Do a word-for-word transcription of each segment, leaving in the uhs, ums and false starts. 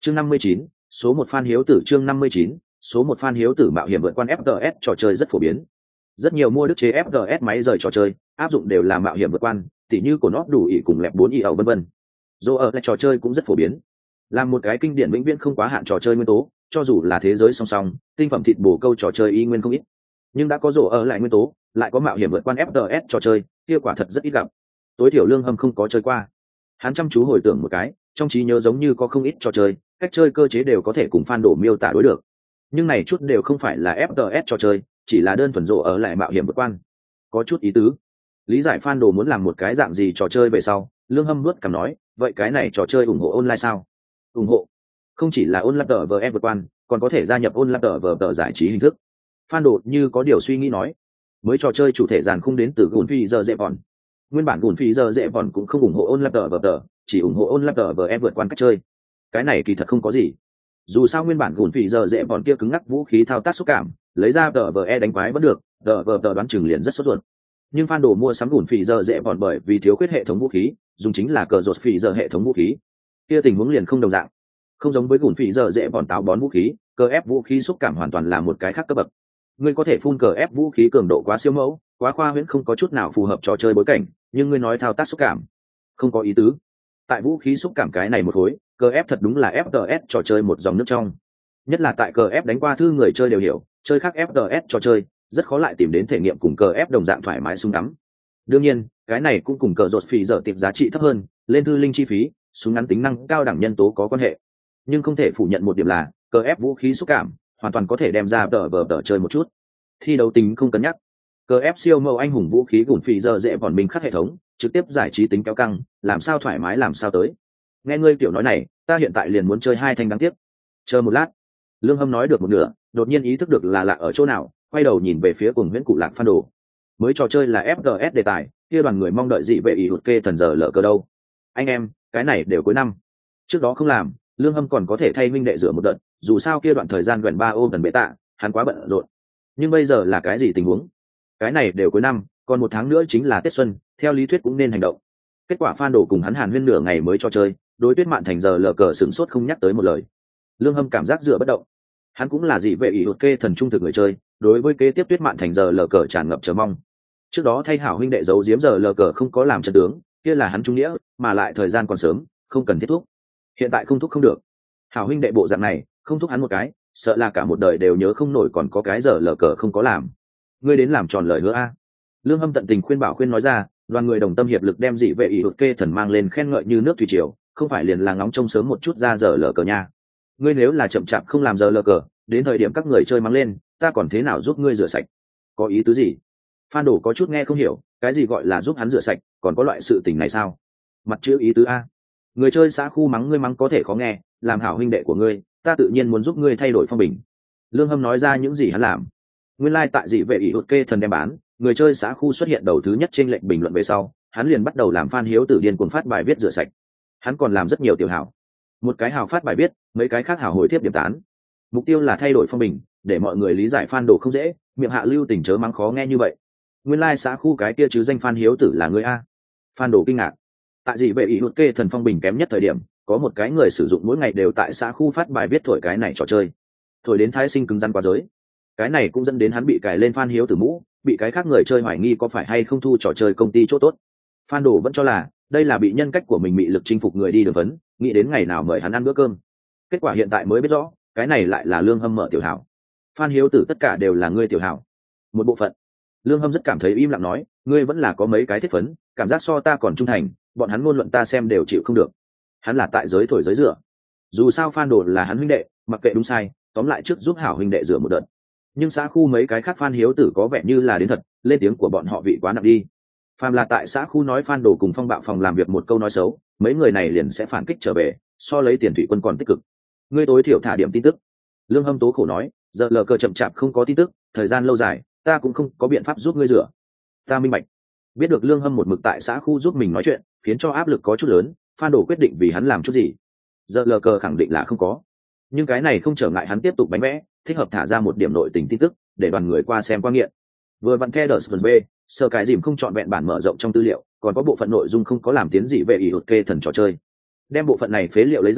chương năm mươi chín, số một fan hiếu tử chương năm mươi chín, số một fan hiếu tử mạo hiểm vượt qua ép pê ét trò chơi rất phổ biến. Rất nhiều mua đức chế ép pê ét máy rời trò chơi, áp dụng đều là mạo hiểm vượt qua, tỉ như của nó đủ ỉ cùng lẹp bốn ỉ ẩu vân vân. Dù ở lại trò chơi cũng rất phổ biến. Làm một cái kinh điển vĩnh viễn không quá hạn trò chơi nguyên tố, cho dù là thế giới song song, tinh phẩm thịt bổ câu trò chơi y nguyên không ít. Nhưng đã có rổ ở lại nguyên tố, lại có mạo hiểm vượt qua ép pê ét trò chơi, kia quả thật rất ít gặp. Tối thiểu Lương Hâm không có chơi qua. Hắn chăm chú hồi tưởng một cái, trong trí nhớ giống như có không ít trò chơi, cách chơi cơ chế đều có thể cùng fan đổ miêu tả đối được. Nhưng này chút đều không phải là ép pê ét trò chơi, chỉ là đơn thuần rổ ở lại mạo hiểm vượt quan. Có chút ý tứ. Lý giải fan đồ muốn làm một cái dạng gì trò chơi về sau, Lương Hâm nuốt cằm nói, vậy cái này trò chơi ủng hộ online sao? Ủng hộ. Không chỉ là online tờ vờ vượt quan, còn có thể gia nhập online tờ vờ tờ giải trí hình thức. Fan đồ như có điều suy nghĩ nói, mới trò chơi chủ thể dàn khung đến từ gùn phi giờ dễ vòn. Nguyên bản gùn phi giờ dễ vòn cũng không ủng hộ online tờ vờ tờ, chỉ ủng hộ online tờ vờ vượt quan cách chơi. Cái này kỳ thật không có gì. Dù sao nguyên bản gùn phi giờ dễ vòn kia cứng ngắc vũ khí thao tác xúc cảm, lấy ra tờ vờ đánh quái vẫn được, tờ vờ tờ đoán chừng liền rất sốt ruột. Nhưng fan đồ mua sắm gùn phi giờ dễ vòn bởi vì thiếu khuyết hệ thống vũ khí, dùng chính là cờ rột phi giờ hệ thống vũ khí. Kia tình huống liền không đồng dạng. Không giống với gùn phi giờ dễ vòn táo bón vũ khí, cờ ép vũ khí xúc cảm hoàn toàn là một cái khác cấp bậc. Ngươi có thể phun cờ ép vũ khí cường độ quá siêu mẫu, quá khoa huyễn không có chút nào phù hợp trò chơi bối cảnh, nhưng ngươi nói thao tác xúc cảm, không có ý tứ. Tại vũ khí xúc cảm cái này một khối, cờ ép thật đúng là ép pê ét trò chơi một dòng nước trong. Nhất là tại cờ ép đánh qua thư người chơi đều hiểu, chơi khác ép pê ét trò chơi, rất khó lại tìm đến thể nghiệm cùng cờ ép đồng dạng thoải mái súng ngắm. Đương nhiên, cái này cũng cùng cờ rột phì giờ tiệp giá trị thấp hơn, lên thư linh chi phí, súng ngắn tính năng cao đẳng nhân tố có quan hệ. Nhưng không thể phủ nhận một điểm là, cờ ép vũ khí xúc cảm, hoàn toàn có thể đem ra tờ vờ tờ chơi một chút. Thi đấu tính không cân nhắc. Cờ ép siêu mẫu anh hùng vũ khí gùn phì giờ dễ vòn mình khắc hệ thống, trực tiếp giải trí tính kéo căng, làm sao thoải mái làm sao tới. Nghe ngươi kiểu nói này, ta hiện tại liền muốn chơi hai thanh đáng tiếc. Chờ một lát. Lương Hâm nói được một nửa, đột nhiên ý thức được là lạ ở chỗ nào, quay đầu nhìn về phía cùng Huyễn Cụ Lạc fan đồ. Mới trò chơi là ép pê ét đề tài, kia đoàn người mong đợi gì về ý hụt kê thần giờ lỡ cờ đâu. Anh em, cái này đều cuối năm. Trước đó không làm, Lương Hâm còn có thể thay minh đệ rửa một đợt, dù sao kia đoạn thời gian gần ba ôm tần bệ tạ, hắn quá bận rộn. Nhưng bây giờ là cái gì tình huống? Cái này đều cuối năm, còn một tháng nữa chính là Tết xuân, theo lý thuyết cũng nên hành động. Kết quả fan đồ cùng hắn hàn huyên nửa ngày mới cho chơi, đối Tuyết Mạn thành giờ lờ cờ sửng sốt không nhắc tới một lời. Lương Hâm cảm giác dựa bất động. Hắn cũng là gì vệ ý hụt kê thần trung thực người chơi, đối với kế tiếp Tuyết Mạn thành giờ lờ cờ tràn ngập chờ mong. Trước đó thay hảo huynh đệ giấu giếm giờ lờ cờ không có làm trận tướng, kia là hắn trung nghĩa, mà lại thời gian còn sớm, không cần thiết thúc. Hiện tại không thúc không được. Hảo huynh đệ bộ dạng này, không thúc hắn một cái, sợ là cả một đời đều nhớ không nổi còn có cái giờ lờ cờ không có làm. Ngươi đến làm tròn lời hứa a. Lương Hâm tận tình khuyên bảo khuyên nói ra, đoàn người đồng tâm hiệp lực đem dị vệ ý hụt kê thần mang lên khen ngợi như nước thủy triều, không phải liền là ngóng trông sớm một chút ra giờ lờ cờ nha. Ngươi nếu là chậm chạp không làm giờ lờ cờ, đến thời điểm các người chơi mắng lên, ta còn thế nào giúp ngươi rửa sạch? Có ý tứ gì? Phan Đồ có chút nghe không hiểu, cái gì gọi là giúp hắn rửa sạch, còn có loại sự tình này sao? Mặt chữ ý tứ a. Người chơi xã khu mắng ngươi mắng có thể khó nghe, làm hảo huynh đệ của ngươi, ta tự nhiên muốn giúp ngươi thay đổi phong bình. Lương Hâm nói ra những gì hắn làm. Nguyên lai like tại dị vệ ý hụt kê thần đem bán, người chơi xã khu xuất hiện đầu thứ nhất trên lệnh bình luận về sau, hắn liền bắt đầu làm fan hiếu tử điên cuồng phát bài viết rửa sạch. Hắn còn làm rất nhiều tiểu hảo. Một cái hảo phát bài viết, mấy cái khác hảo hồi tiếp điểm tán. Mục tiêu là thay đổi phong bình, để mọi người lý giải fan đồ không dễ, miệng hạ lưu tình chớ mắng khó nghe như vậy. Nguyên lai like xã khu cái kia chứ danh fan hiếu tử là người a. Fan đồ kinh ngạc. Tại dị vệ ý hụt kê thần phong bình kém nhất thời điểm, có một cái người sử dụng mỗi ngày đều tại xã khu phát bài viết thổi cái này trò chơi. Thổi đến thái sinh cứng rắn quá giới. Cái này cũng dẫn đến hắn bị cài lên fan hiếu tử mũ, bị cái khác người chơi hoài nghi có phải hay không thu trò chơi công ty chỗ tốt. Fan đồ vẫn cho là đây là bị nhân cách của mình bị lực chinh phục người đi đường vấn, nghĩ đến ngày nào mời hắn ăn bữa cơm. Kết quả hiện tại mới biết rõ, cái này lại là Lương Hâm mở tiểu hảo. Fan hiếu tử tất cả đều là ngươi tiểu hảo. Một bộ phận. Lương Hâm rất cảm thấy im lặng nói, ngươi vẫn là có mấy cái thiết phấn, cảm giác so ta còn trung thành, bọn hắn ngôn luận ta xem đều chịu không được. Hắn là tại giới thổi giới rửa. Dù sao fan đồ là hắn huynh đệ, mặc kệ đúng sai, tóm lại trước giúp hảo huynh đệ rửa một đợt. Nhưng xã khu mấy cái khác fan hiếu tử có vẻ như là đến thật, lên tiếng của bọn họ vị quá nặng đi. Phàm là tại xã khu nói fan đồ cùng phong bạo phòng làm việc một câu nói xấu, mấy người này liền sẽ phản kích trở về, so lấy tiền thủy quân còn tích cực. Ngươi tối thiểu thả điểm tin tức. Lương Hâm tố khổ nói, giờ lờ cờ chậm chạp không có tin tức, thời gian lâu dài, ta cũng không có biện pháp giúp ngươi rửa. Ta minh bạch. Biết được Lương Hâm một mực tại xã khu giúp mình nói chuyện, khiến cho áp lực có chút lớn, fan đồ quyết định vì hắn làm chút gì. Giờ lờ cờ khẳng định là không có, nhưng cái này không trở ngại hắn tiếp tục bánh vẽ, thích hợp thả ra một điểm nội tình tin tức để đoàn người qua xem qua nghiện. Vừa vặn theo đờ B, sơ cái dìm không chọn vẹn bản mở rộng trong tư liệu, còn có bộ phận nội dung không có làm tiến gì về ý hụt kê thần trò chơi. Đem bộ phận này phế liệu lấy ra,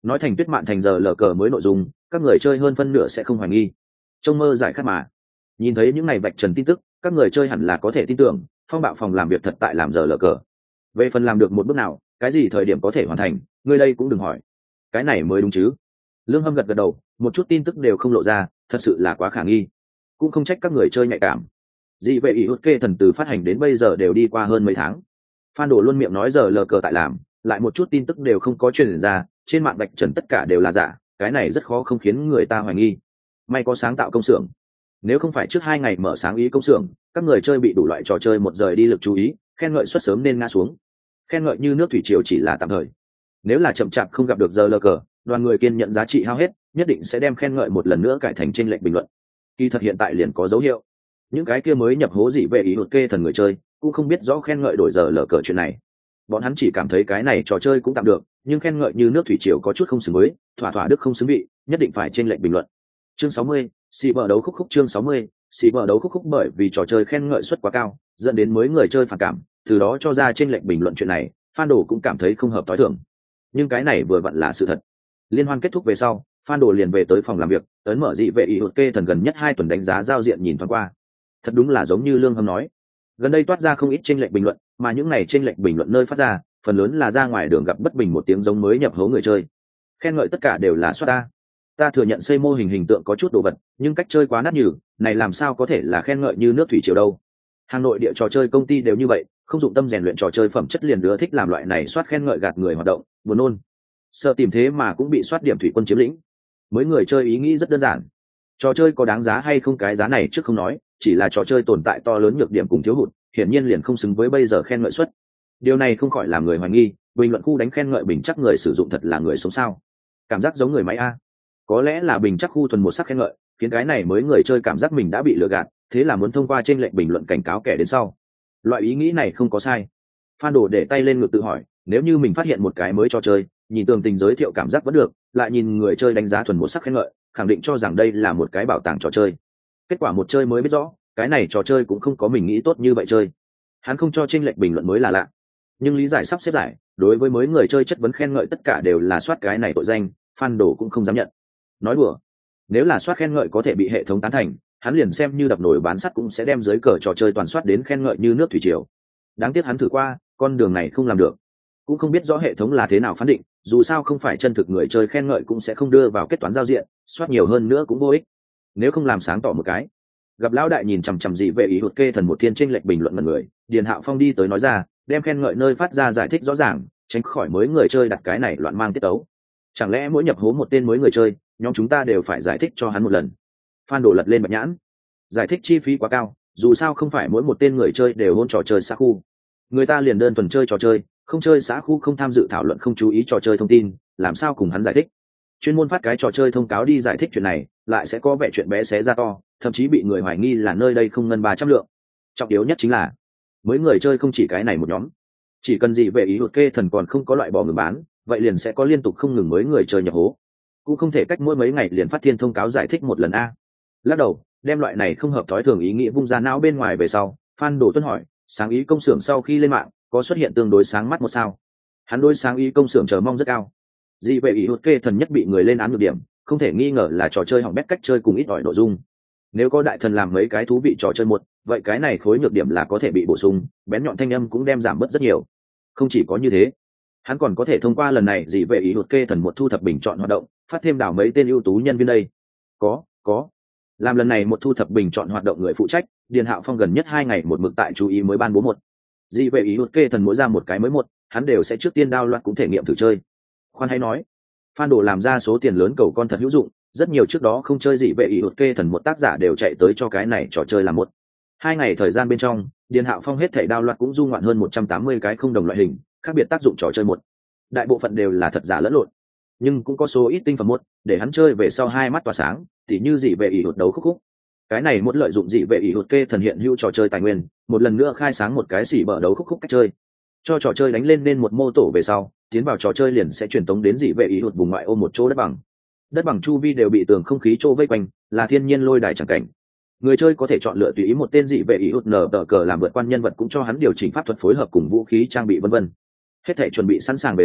nói thành tuyết mạn thành giờ lờ cờ mới nội dung, các người chơi hơn phân nửa sẽ không hoài nghi. Trong mơ giải khát mà. Nhìn thấy những ngày vạch trần tin tức, các người chơi hẳn là có thể tin tưởng phong bạo phòng làm việc thật tại làm giờ lờ cờ. Về phần làm được một bước nào, cái gì thời điểm có thể hoàn thành, người đây cũng đừng hỏi. Cái này mới đúng chứ. Lương Hâm gật gật đầu, một chút tin tức đều không lộ ra, thật sự là quá khả nghi. Cũng không trách các người chơi nhạy cảm. Dị vệ ý hút kê thần từ phát hành đến bây giờ đều đi qua hơn mấy tháng. Phan Đồ luôn miệng nói giờ lờ cờ tại làm, lại một chút tin tức đều không có truyền ra, trên mạng vạch trần tất cả đều là giả, cái này rất khó không khiến người ta hoài nghi. May có sáng tạo công xưởng, nếu không phải trước hai ngày mở sáng ý công xưởng, các người chơi bị đủ loại trò chơi một rời đi lực chú ý, khen ngợi xuất sớm nên ngã xuống. Khen ngợi như nước thủy triều chỉ là tạm thời, nếu là chậm chạp không gặp được giờ lờ cờ, đoàn người kiên nhận giá trị hao hết, nhất định sẽ đem khen ngợi một lần nữa cải thành trên lệnh bình luận. Kỳ thật hiện tại liền có dấu hiệu, những cái kia mới nhập hố dị vệ ý hụt kê thần người chơi cũng không biết rõ khen ngợi đổi giờ lờ cờ chuyện này. Bọn hắn chỉ cảm thấy cái này trò chơi cũng tạm được, nhưng khen ngợi như nước thủy triều có chút không xứng với, thỏa thỏa đức không xứng vị, nhất định phải trên lệnh bình luận. Chương sáu mươi, xì bờ đấu khúc khúc chương sáu mươi, xì bờ đấu khúc khúc bởi vì trò chơi khen ngợi suất quá cao, dẫn đến mới người chơi phản cảm, từ đó cho ra trên lệnh bình luận chuyện này, Phan Đồ cũng cảm thấy không hợp tối thường. Nhưng cái này vừa vặn là sự thật. Liên hoan kết thúc về sau, Phan Đồ liền về tới phòng làm việc, ấn mở dị vệ ý hụt kê thần gần nhất hai tuần đánh giá giao diện nhìn thoáng qua. Thật đúng là giống như Lương Hâm nói, gần đây toát ra không ít trên lệnh bình luận, mà những này trên lệnh bình luận nơi phát ra, phần lớn là ra ngoài đường gặp bất bình một tiếng giống mới nhập hố người chơi. Khen ngợi tất cả đều là soát ta. Ta thừa nhận xây mô hình hình tượng có chút đồ vật, nhưng cách chơi quá nát nhừ, này làm sao có thể là khen ngợi như nước thủy triều đâu. Hà Nội địa trò chơi công ty đều như vậy, không dụng tâm rèn luyện trò chơi phẩm chất liền đứa thích làm loại này soát khen ngợi gạt người hoạt động, buồn nôn. Sợ tìm thế mà cũng bị soát điểm thủy quân chiếm lĩnh. Mới người chơi ý nghĩ rất đơn giản. Trò chơi có đáng giá hay không cái giá này trước không nói, chỉ là trò chơi tồn tại to lớn nhược điểm cùng thiếu hụt, hiển nhiên liền không xứng với bây giờ khen ngợi suất. Điều này không khỏi làm người hoài nghi, bình luận khu đánh khen ngợi bình chắc người sử dụng thật là người sống sao? Cảm giác giống người máy a. Có lẽ là bình chắc khu thuần một sắc khen ngợi, khiến cái này mới người chơi cảm giác mình đã bị lừa gạt, thế là muốn thông qua trên lệnh bình luận cảnh cáo kẻ đến sau. Loại ý nghĩ này không có sai. Phan Đồ để tay lên ngực tự hỏi, nếu như mình phát hiện một cái mới trò chơi, nhìn tường tình giới thiệu cảm giác vẫn được, lại nhìn người chơi đánh giá thuần một sắc khen ngợi, khẳng định cho rằng đây là một cái bảo tàng trò chơi. Kết quả một chơi mới biết rõ, cái này trò chơi cũng không có mình nghĩ tốt như vậy chơi. Hắn không cho chênh lệch bình luận mới là lạ, nhưng lý giải sắp xếp giải, đối với mới người chơi chất vấn khen ngợi tất cả đều là soát cái này tội danh, Phan Đồ cũng không dám nhận. Nói đùa, nếu là soát khen ngợi có thể bị hệ thống tán thành, hắn liền xem như đập nổi bán sắt cũng sẽ đem dưới cờ trò chơi toàn soát đến khen ngợi như nước thủy triều. Đáng tiếc hắn thử qua, con đường này không làm được, cũng không biết rõ hệ thống là thế nào phán định, dù sao không phải chân thực người chơi khen ngợi cũng sẽ không đưa vào kết toán giao diện, soát nhiều hơn nữa cũng vô ích. Nếu không làm sáng tỏ một cái. Gặp lão đại nhìn chằm chằm dị vệ ý hụt kê thần một thiên chênh lệch bình luận mọi người, Điền Hạo Phong đi tới nói ra, đem khen ngợi nơi phát ra giải thích rõ ràng, tránh khỏi mới người chơi đặt cái này loạn mang tiết tấu. Chẳng lẽ mỗi nhập hố một tên mới người chơi, nhóm chúng ta đều phải giải thích cho hắn một lần? Phan Đồ lật lên bạch nhãn. Giải thích chi phí quá cao, dù sao không phải mỗi một tên người chơi đều hôn trò chơi xã khu. Người ta liền đơn thuần chơi trò chơi, không chơi xã khu, không tham dự thảo luận, không chú ý trò chơi thông tin, làm sao cùng hắn giải thích? Chuyên môn phát cái trò chơi thông cáo đi giải thích chuyện này, lại sẽ có vẻ chuyện bé xé ra to, thậm chí bị người hoài nghi là nơi đây không ngân ba trăm lượng. Trọng yếu nhất chính là mới người chơi không chỉ cái này một nhóm, chỉ cần gì về ý hụt kê thần còn không có loại bỏ ngừng bán, vậy liền sẽ có liên tục không ngừng mới người chơi nhập hố, cũng không thể cách mỗi mấy ngày liền phát thiên thông cáo giải thích một lần a. Lắc đầu, đem loại này không hợp thói thường ý nghĩa vung ra não bên ngoài về sau, Phan Đồ tuân hỏi, sáng ý công xưởng sau khi lên mạng có xuất hiện tương đối sáng mắt một sao? Hắn đối sáng ý công xưởng chờ mong rất cao. Dị vệ ý hụt kê thần nhất bị người lên án nhược điểm, không thể nghi ngờ là trò chơi hỏng bét cách chơi cùng ít ỏi nội dung. Nếu có đại thần làm mấy cái thú vị trò chơi một, vậy cái này khối nhược điểm là có thể bị bổ sung, bén nhọn thanh âm cũng đem giảm bớt rất nhiều. Không chỉ có như thế, hắn còn có thể thông qua lần này dị vệ ý hụt kê thần một thu thập bình chọn hoạt động, phát thêm đảo mấy tên ưu tú nhân viên đây. Có, có. Làm lần này một thu thập bình chọn hoạt động người phụ trách, Điền Hạo Phong gần nhất hai ngày một mực tại chú ý mới ban bố một. Dị vệ ý hụt kê thần mỗi ra một cái mới một, hắn đều sẽ trước tiên đao loạt cũng thể nghiệm thử chơi. Khoan hay nói, Phan Đồ làm ra số tiền lớn cầu con thật hữu dụng, rất nhiều trước đó không chơi dị vệ ý hụt kê thần một tác giả đều chạy tới cho cái này trò chơi làm một. Hai ngày thời gian bên trong, Điền Hạo Phong hết thảy đao loạt cũng du ngoạn hơn một trăm tám mươi cái không đồng loại hình, khác biệt tác dụng trò chơi một. Đại bộ phận đều là thật giả lẫn lộn, nhưng cũng có số ít tinh phẩm một, để hắn chơi về sau hai mắt tỏa sáng, tỉ như dị vệ ý hụt đấu khúc khúc. Cái này muốn lợi dụng dị vệ ý hụt kê thần hiện hữu trò chơi tài nguyên, một lần nữa khai sáng một cái xỉ bở đấu khúc khúc cách chơi, cho trò chơi đánh lên nên một mô tổ về sau, tiến vào trò chơi liền sẽ truyền tống đến dị vệ ý hụt vùng ngoại ô một chỗ đất bằng. Đất bằng chu vi đều bị tường không khí trô vây quanh, là thiên nhiên lôi đài chẳng cảnh. Người chơi có thể chọn lựa tùy ý một tên dị vệ ý hụt nở tờ cờ làm vượt quan nhân vật, cũng cho hắn điều chỉnh pháp thuật phối hợp cùng vũ khí trang bị vân vân. Hết thể chuẩn bị sẵn sàng về sau,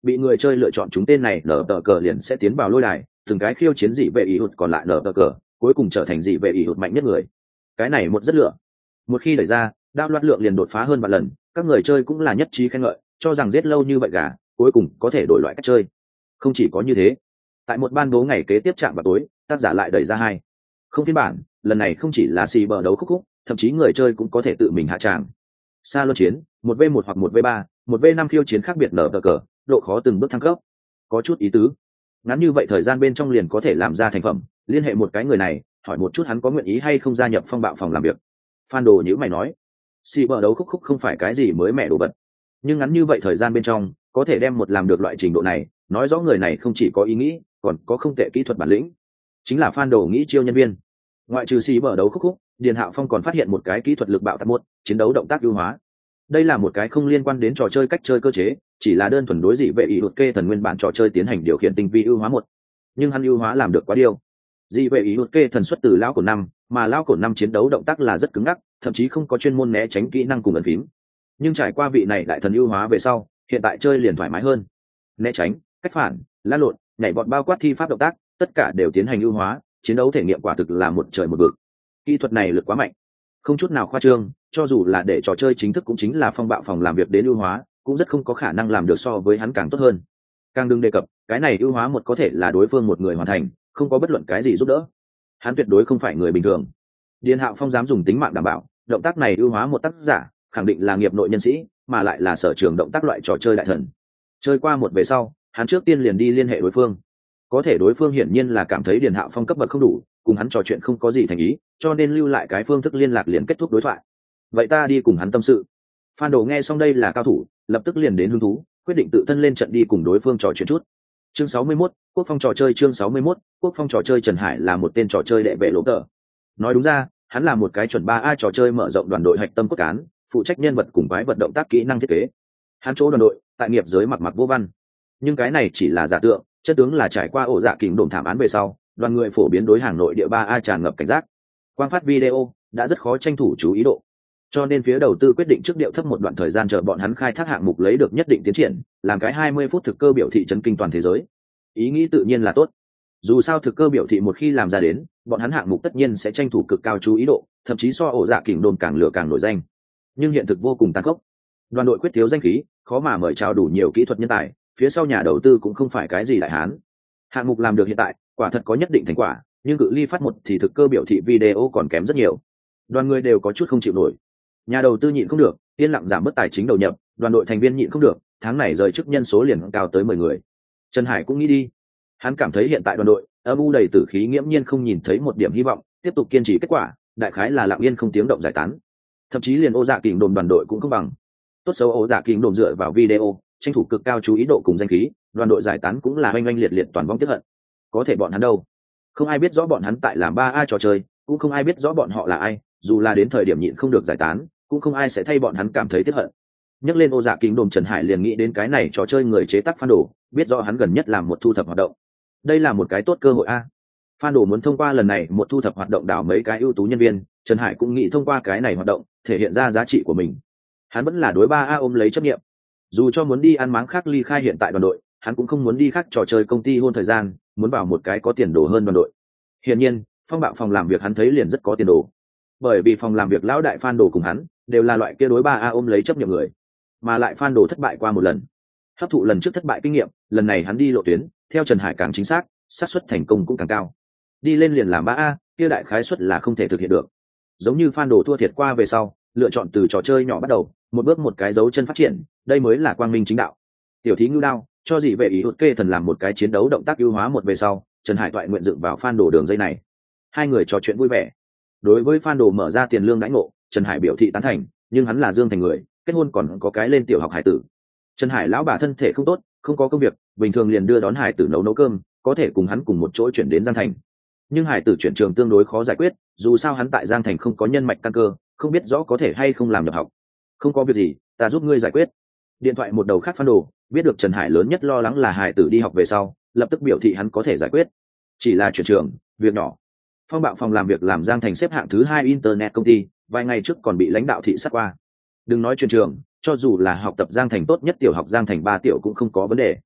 bị người chơi lựa chọn chúng tên này nở tờ cờ liền sẽ tiến vào lôi đài, từng cái khiêu chiến dị vệ ý hụt còn lại nở tờ cờ, cuối cùng trở thành dị vệ ý hụt mạnh nhất người. Cái này một rất lựa, một khi đẩy ra, đao loạt lượng liền đột phá hơn vạn lần, các người chơi cũng là nhất trí khen ngợi, cho rằng giết lâu như vậy gà, cuối cùng có thể đổi loại cách chơi. Không chỉ có như thế, tại một ban bố ngày kế tiếp chạm vào tối, tác giả lại đẩy ra hai không phiên bản, lần này không chỉ là xì bờ đấu khúc khúc, thậm chí người chơi cũng có thể tự mình hạ tràng. Xa luân chiến, một v một hoặc một v ba, một v năm khiêu chiến khác biệt nở tờ cờ, độ khó từng bước thăng cấp. Có chút ý tứ. Ngắn như vậy thời gian bên trong liền có thể làm ra thành phẩm, liên hệ một cái người này, hỏi một chút hắn có nguyện ý hay không gia nhập phong bạo phòng làm việc. Phan Đồ nhíu mày nói, xì bờ đấu khúc khúc không phải cái gì mới mẻ đồ vật, nhưng ngắn như vậy thời gian bên trong, có thể đem một làm được loại trình độ này, nói rõ người này không chỉ có ý nghĩ, còn có không tệ kỹ thuật bản lĩnh. Chính là Phan Đồ nghĩ chiêu nhân viên. Ngoại trừ xì bờ đấu khúc khúc, Điền Hạo Phong còn phát hiện một cái kỹ thuật lực bạo tạc muốt, chiến đấu động tác ưu hóa. Đây là một cái không liên quan đến trò chơi cách chơi cơ chế, chỉ là đơn thuần đối dị vệ ý hụt kê thần nguyên bản trò chơi tiến hành điều khiển tinh vi ưu hóa một. Nhưng hắn ưu hóa làm được quá điều. Dị vệ ý hụt kê thần xuất từ lão cổ năm, mà lão cổ năm chiến đấu động tác là rất cứng ngắc, thậm chí không có chuyên môn né tránh kỹ năng cùng ấn phím. Nhưng trải qua vị này đại thần ưu hóa về sau, hiện tại chơi liền thoải mái hơn. Né tránh, cách phản, lăn lộn, nhảy vọt bao quát thi pháp động tác, tất cả đều tiến hành ưu hóa, chiến đấu thể nghiệm quả thực là một trời một vực. Kỹ thuật này lực quá mạnh, không chút nào khoa trương, cho dù là để trò chơi chính thức cũng chính là phong bạo phòng làm việc đến ưu hóa, cũng rất không có khả năng làm được so với hắn càng tốt hơn. Càng đừng đề cập, cái này ưu hóa một có thể là đối phương một người hoàn thành, không có bất luận cái gì giúp đỡ. Hắn tuyệt đối không phải người bình thường. Điền Hạo Phong dám dùng tính mạng đảm bảo, động tác này ưu hóa một tác giả, khẳng định là nghiệp nội nhân sĩ, mà lại là sở trường động tác loại trò chơi đại thần. Chơi qua một về sau, hắn trước tiên liền đi liên hệ đối phương. Có thể đối phương hiển nhiên là cảm thấy Điền Hạo Phong cấp bậc không đủ, cùng hắn trò chuyện không có gì thành ý, cho nên lưu lại cái phương thức liên lạc liền kết thúc đối thoại. Vậy ta đi cùng hắn tâm sự. Phan Đồ nghe xong đây là cao thủ, lập tức liền đến hứng thú, quyết định tự thân lên trận đi cùng đối phương trò chuyện chút. Chương sáu mươi mốt, Quốc phong trò chơi chương sáu mươi mốt, Quốc phong trò chơi. Trần Hải là một tên trò chơi đệ vệ lỗ tờ. Nói đúng ra, hắn là một cái chuẩn ba A trò chơi mở rộng đoàn đội hạch tâm cốt cán, phụ trách nhân vật cùng quái vật động tác kỹ năng thiết kế. Hắn chỗ đoàn đội, tại nghiệp giới mặc mặc vô văn. Nhưng cái này chỉ là giả tượng, chân tướng là trải qua ổ dạ kình đồn thảm án về sau, đoàn người phổ biến đối hàng nội địa ba A tràn ngập cảnh giác. Quang phát video đã rất khó tranh thủ chú ý độ, cho nên phía đầu tư quyết định trước điệu thấp một đoạn thời gian chờ bọn hắn khai thác hạng mục lấy được nhất định tiến triển, làm cái hai mươi phút thực cơ biểu thị chấn kinh toàn thế giới. Ý nghĩ tự nhiên là tốt, dù sao thực cơ biểu thị một khi làm ra đến, bọn hắn hạng mục tất nhiên sẽ tranh thủ cực cao chú ý độ, thậm chí so ổ dạ kình đồn càng lửa càng nổi danh. Nhưng hiện thực vô cùng tàn khốc, đoàn đội quyết thiếu danh khí, khó mà mời chào đủ nhiều kỹ thuật nhân tài, phía sau nhà đầu tư cũng không phải cái gì đại hán. Hạng mục làm được hiện tại, quả thật có nhất định thành quả, nhưng cự ly phát một thì thực cơ biểu thị video còn kém rất nhiều. Đoàn người đều có chút không chịu nổi. Nhà đầu tư nhịn không được, yên lặng giảm bớt tài chính đầu nhập, đoàn đội thành viên nhịn không được, tháng này rời chức nhân số liền cao tới mười người. Trần Hải cũng nghĩ đi. Hắn cảm thấy hiện tại đoàn đội âm u đầy tử khí, nghiễm nhiên không nhìn thấy một điểm hy vọng, tiếp tục kiên trì kết quả, đại khái là lặng yên không tiếng động giải tán. Thậm chí liền Ô Dạ Kình đồn đoàn đội cũng không bằng. Tốt xấu Ô Dạ Kình đồn dựa vào video, tranh thủ cực cao chú ý độ cùng danh khí, đoàn đội giải tán cũng là oanh oanh liệt liệt toàn vong tiếc hận. Có thể bọn hắn đâu? Không ai biết rõ bọn hắn tại làm ba A trò chơi, cũng không ai biết rõ bọn họ là ai, dù là đến thời điểm nhịn không được giải tán, cũng không ai sẽ thay bọn hắn cảm thấy tiếc hận. Nhắc lên Ô Dạ Kình đồn, Trần Hải liền nghĩ đến cái này trò chơi người chế tác Phan Đồ, biết rõ hắn gần nhất làm một thu thập hoạt động. Đây là một cái tốt cơ hội a. Phan Đồ muốn thông qua lần này một thu thập hoạt động đào mấy cái ưu tú nhân viên, Trần Hải cũng nghĩ thông qua cái này hoạt động thể hiện ra giá trị của mình. Hắn vẫn là đối ba A ôm lấy chấp nhiệm. Dù cho muốn đi ăn máng khác ly khai hiện tại đoàn đội, hắn cũng không muốn đi khác trò chơi công ty hôn thời gian, muốn vào một cái có tiền đồ hơn đoàn đội. Hiển nhiên, phong bạo phòng làm việc hắn thấy liền rất có tiền đồ. Bởi vì phòng làm việc lão đại Phan Đồ cùng hắn đều là loại kia đối ba A ôm lấy chấp nhiệm người, mà lại Phan Đồ thất bại qua một lần. Hấp thụ lần trước thất bại kinh nghiệm, lần này hắn đi lộ tuyến, theo Trần Hải càng chính xác, xác suất thành công cũng càng cao. Đi lên liền làm ba A, kia đại khái suất là không thể thực hiện được. Giống như Phan Đồ thua thiệt qua về sau, lựa chọn từ trò chơi nhỏ bắt đầu, một bước một cái dấu chân phát triển, đây mới là quang minh chính đạo. Tiểu thí ngưu đao, cho gì vệ ý hụt kê thần làm một cái chiến đấu động tác ưu hóa một về sau, Trần Hải toại nguyện dựng vào Phan Đồ đường dây này. Hai người trò chuyện vui vẻ. Đối với Phan Đồ mở ra tiền lương đãi ngộ, Trần Hải biểu thị tán thành, nhưng hắn là Dương Thành người, kết hôn còn có cái lên tiểu học hải tử. Trần Hải lão bà thân thể không tốt, không có công việc, bình thường liền đưa đón hải tử nấu nấu cơm, có thể cùng hắn cùng một chỗ chuyển đến Giang Thành. Nhưng hải tử chuyển trường tương đối khó giải quyết, dù sao hắn tại Giang Thành không có nhân mạch căn cơ, không biết rõ có thể hay không làm nhập học. Không có việc gì, ta giúp ngươi giải quyết. Điện thoại một đầu khác Phan Đồ biết được Trần Hải lớn nhất lo lắng là hải tử đi học về sau, lập tức biểu thị hắn có thể giải quyết. Chỉ là chuyển trường, việc nhỏ. Phong bạo phòng làm việc làm Giang Thành xếp hạng thứ hai internet công ty, vài ngày trước còn bị lãnh đạo thị sát qua. Đừng nói chuyển trường, cho dù là học tập Giang Thành tốt nhất tiểu học Giang Thành ba tiểu cũng không có vấn đề.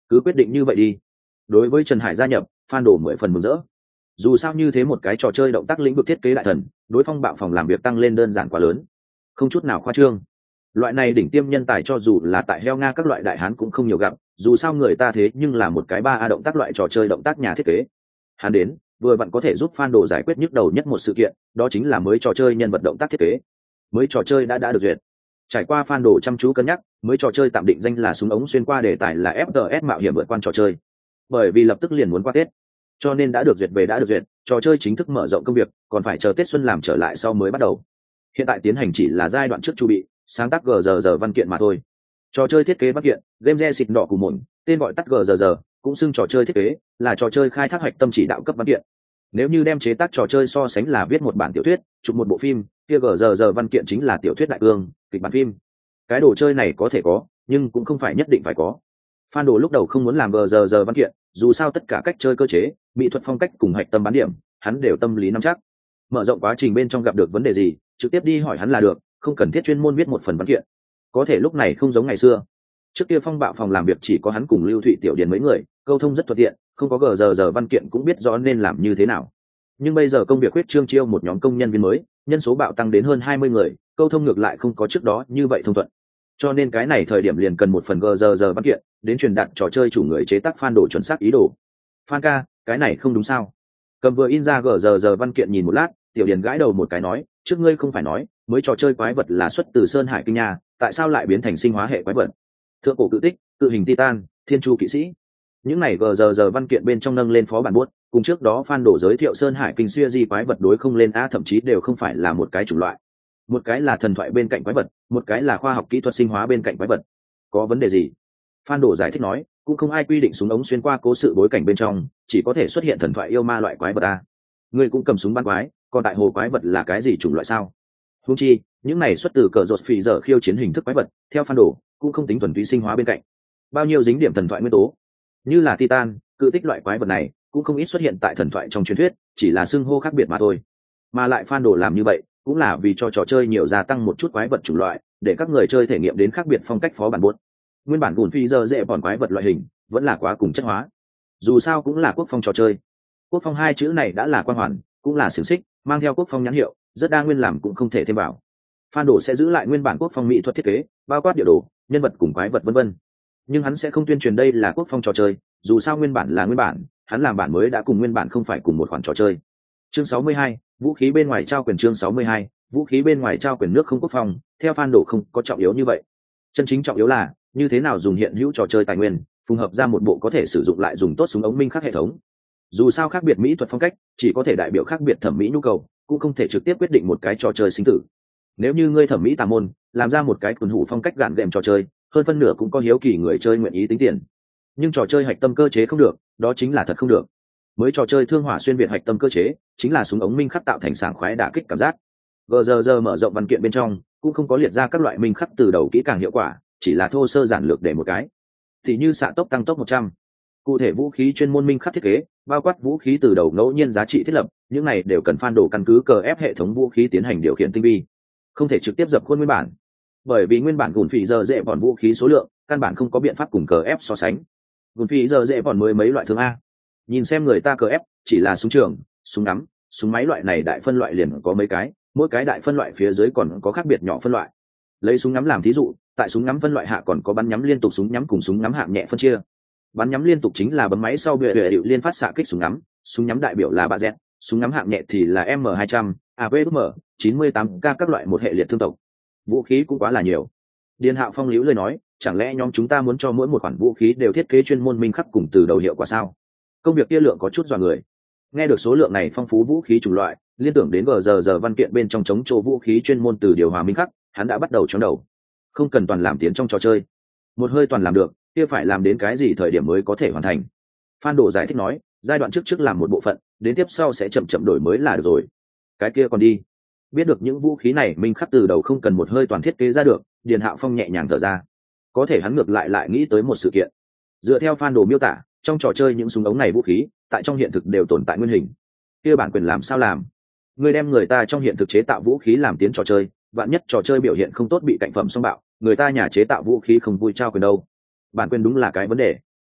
cứ quyết định như vậy đi. Đối với Trần Hải gia nhập, Phan Đồ mười phần mừng rỡ. Dù sao như thế một cái trò chơi động tác lĩnh vực thiết kế đại thần, đối phong bạo phòng làm việc tăng lên đơn giản quá lớn, không chút nào khoa trương. Loại này đỉnh tiêm nhân tài cho dù là tại heo nga các loại đại hán cũng không nhiều gặp, dù sao người ta thế nhưng là một cái ba a động tác loại trò chơi động tác nhà thiết kế. Hắn đến vừa vặn có thể giúp Phan Đồ giải quyết nhức đầu nhất một sự kiện, đó chính là mới trò chơi nhân vật động tác thiết kế. Mới trò chơi đã đã được duyệt. Trải qua Phan Đồ chăm chú cân nhắc, mới trò chơi tạm định danh là súng ống xuyên qua đề tài là ép tê ét mạo hiểm vượt qua trò chơi. Bởi vì lập tức liền muốn qua Tết, cho nên đã được duyệt về đã được duyệt, trò chơi chính thức mở rộng công việc, còn phải chờ Tết xuân làm trở lại sau mới bắt đầu. Hiện tại tiến hành chỉ là giai đoạn trước chu bị, sáng tác gờ giờ giờ văn kiện mà thôi. Trò chơi thiết kế văn kiện, game re xịt đỏ cù mồn, tên gọi tắt gờ giờ giờ, cũng xưng trò chơi thiết kế, là trò chơi khai thác hoạch tâm chỉ đạo cấp văn kiện. Nếu như đem chế tác trò chơi so sánh là viết một bản tiểu thuyết, chụp một bộ phim, kia gờ giờ giờ văn kiện chính là tiểu thuyết đại cương, kịch bản phim. Cái đồ chơi này có thể có, nhưng cũng không phải nhất định phải có. Phan Đồ lúc đầu không muốn làm gờ giờ giờ văn kiện, dù sao tất cả cách chơi cơ chế, mỹ thuật phong cách cùng hạch tâm bán điểm, hắn đều tâm lý nắm chắc. Mở rộng quá trình bên trong gặp được vấn đề gì, trực tiếp đi hỏi hắn là được, không cần thiết chuyên môn viết một phần văn kiện. Có thể lúc này không giống ngày xưa. Trước kia phong bạo phòng làm việc chỉ có hắn cùng Lưu Thụy Tiểu Điền mấy người, câu thông rất thuận tiện, không có gờ giờ giờ văn kiện cũng biết rõ nên làm như thế nào. Nhưng bây giờ công việc huyết trương chiêu một nhóm công nhân viên mới, nhân số bạo tăng đến hơn hai mươi người, câu thông ngược lại không có trước đó như vậy thông thuận. Cho nên cái này thời điểm liền cần một phần gờ giờ giờ văn kiện đến truyền đạt trò chơi chủ người chế tác Phan Đồ chuẩn xác ý đồ. Phan ca, cái này không đúng sao? Cầm vừa in ra gờ giờ giờ văn kiện nhìn một lát, Tiểu Điền gãi đầu một cái nói, trước ngươi không phải nói mới trò chơi quái vật là xuất từ Sơn Hải Kinh nha, tại sao lại biến thành sinh hóa hệ quái vật? Thượng cổ cự tích, cự hình titan, thiên chu kỵ sĩ. Những này gờ giờ giờ văn kiện bên trong nâng lên phó bản buốt, cùng trước đó Phan Đồ giới thiệu Sơn Hải Kinh xưa di quái vật đối không lên a, thậm chí đều không phải là một cái chủng loại. Một cái là thần thoại bên cạnh quái vật, một cái là khoa học kỹ thuật sinh hóa bên cạnh quái vật. Có vấn đề gì? Phan Đồ giải thích nói, cũng không ai quy định súng ống xuyên qua cố sự bối cảnh bên trong, chỉ có thể xuất hiện thần thoại yêu ma loại quái vật a. Ngươi cũng cầm súng bắn quái, còn tại hồ quái vật là cái gì chủng loại sao? Huống chi, những này xuất từ cờ rột phì giờ khiêu chiến hình thức quái vật, theo Phan Đồ, cũng không tính thuần túy sinh hóa bên cạnh. Bao nhiêu dính điểm thần thoại nguyên tố, như là titan, cự tích loại quái vật này, cũng không ít xuất hiện tại thần thoại trong truyền thuyết, chỉ là xưng hô khác biệt mà thôi. Mà lại Phan Đồ làm như vậy, cũng là vì cho trò chơi nhiều gia tăng một chút quái vật chủng loại, để các người chơi thể nghiệm đến khác biệt phong cách phó bản buốt. Nguyên bản gùn phi giờ dễ bọn quái vật loại hình, vẫn là quá cùng chất hóa. Dù sao cũng là quốc phong trò chơi. Quốc phong hai chữ này đã là quan hoàn, cũng là xiềng xích, mang theo quốc phong nhãn hiệu, rất đa nguyên làm cũng không thể thêm vào. Phan Đồ sẽ giữ lại nguyên bản quốc phong mỹ thuật thiết kế, bao quát địa đồ, nhân vật cùng quái vật vân vân. Nhưng hắn sẽ không tuyên truyền đây là quốc phong trò chơi, dù sao nguyên bản là nguyên bản, hắn làm bản mới đã cùng nguyên bản không phải cùng một khoản trò chơi. Chương sáu mươi hai, vũ khí bên ngoài trao quyền. Chương sáu mươi hai, vũ khí bên ngoài trao quyền. Nước không quốc phong, theo Phan Đồ không có trọng yếu như vậy. Chân chính trọng yếu là như thế nào dùng hiện hữu trò chơi tài nguyên, phù hợp ra một bộ có thể sử dụng lại dùng tốt súng ống minh khắc hệ thống. Dù sao khác biệt mỹ thuật phong cách, chỉ có thể đại biểu khác biệt thẩm mỹ nhu cầu, cũng không thể trực tiếp quyết định một cái trò chơi sinh tử. Nếu như ngươi thẩm mỹ tà môn, làm ra một cái quần hủ phong cách gạn gệm trò chơi, hơn phân nửa cũng có hiếu kỳ người chơi nguyện ý tính tiền. Nhưng trò chơi hạch tâm cơ chế không được, đó chính là thật không được. Mới trò chơi thương hỏa xuyên việt hạch tâm cơ chế, chính là súng ống minh khắc tạo thành sảng khoái đả kích cảm giác. gờ giờ giờ mở rộng văn kiện bên trong, cũng không có liệt ra các loại minh khắc từ đầu kỹ càng hiệu quả, chỉ là thô sơ giản lược để một cái. Thì như xạ tốc tăng tốc một trăm. Cụ thể vũ khí chuyên môn minh khắc thiết kế, bao quát vũ khí từ đầu ngẫu nhiên giá trị thiết lập, những này đều cần Phan Đồ căn cứ cờ ép hệ thống vũ khí tiến hành điều khiển tinh vi, không thể trực tiếp dập khuôn nguyên bản. Bởi vì nguyên bản gùn phỉ giờ dễ bọn vũ khí số lượng, căn bản không có biện pháp cùng cờ ép so sánh. Gùn phỉ giờ dễ bọn mới mấy loại thương a. Nhìn xem người ta cờ ép, chỉ là súng trường, súng ngắm, súng máy loại này đại phân loại liền có mấy cái, mỗi cái đại phân loại phía dưới còn có khác biệt nhỏ phân loại. Lấy súng ngắm làm thí dụ, tại súng ngắm phân loại hạ còn có bắn nhắm liên tục súng nhắm cùng súng ngắm hạng nhẹ phân chia. Bắn nhắm liên tục chính là bấm máy sau bệ bệ điệu liên phát xạ kích súng ngắm, súng nhắm đại biểu là ba Z, súng ngắm hạng nhẹ thì là M hai trăm, a vê ép em, chín mươi tám K các loại một hệ liệt thương tộc. Vũ khí cũng quá là nhiều. Điền Hạo Phong liễu lời nói, chẳng lẽ nhóm chúng ta muốn cho mỗi một khoản vũ khí đều thiết kế chuyên môn minh khắc cùng từ đầu hiệu quả sao? Công việc kia lượng có chút dọa người. Nghe được số lượng này phong phú vũ khí chủng loại, liên tưởng đến gờ giờ giờ văn kiện bên trong chống chỗ vũ khí chuyên môn từ điều hòa minh khắc, hắn đã bắt đầu chóng đầu. Không cần toàn làm tiến trong trò chơi, một hơi toàn làm được, kia phải làm đến cái gì thời điểm mới có thể hoàn thành? Phan Đồ giải thích nói, giai đoạn trước trước làm một bộ phận, đến tiếp sau sẽ chậm chậm đổi mới là được rồi. Cái kia còn đi. Biết được những vũ khí này minh khắc từ đầu không cần một hơi toàn thiết kế ra được, Điền Hạo Phong nhẹ nhàng thở ra. Có thể hắn ngược lại lại nghĩ tới một sự kiện. Dựa theo Phan Đồ miêu tả, trong trò chơi những súng ống này vũ khí, tại trong hiện thực đều tồn tại nguyên hình. Kia bản quyền làm sao làm? Người đem người ta trong hiện thực chế tạo vũ khí làm tiến trò chơi, vạn nhất trò chơi biểu hiện không tốt bị cạnh phẩm xông bạo, người ta nhà chế tạo vũ khí không vui trao quyền đâu. Bản quyền đúng là cái vấn đề.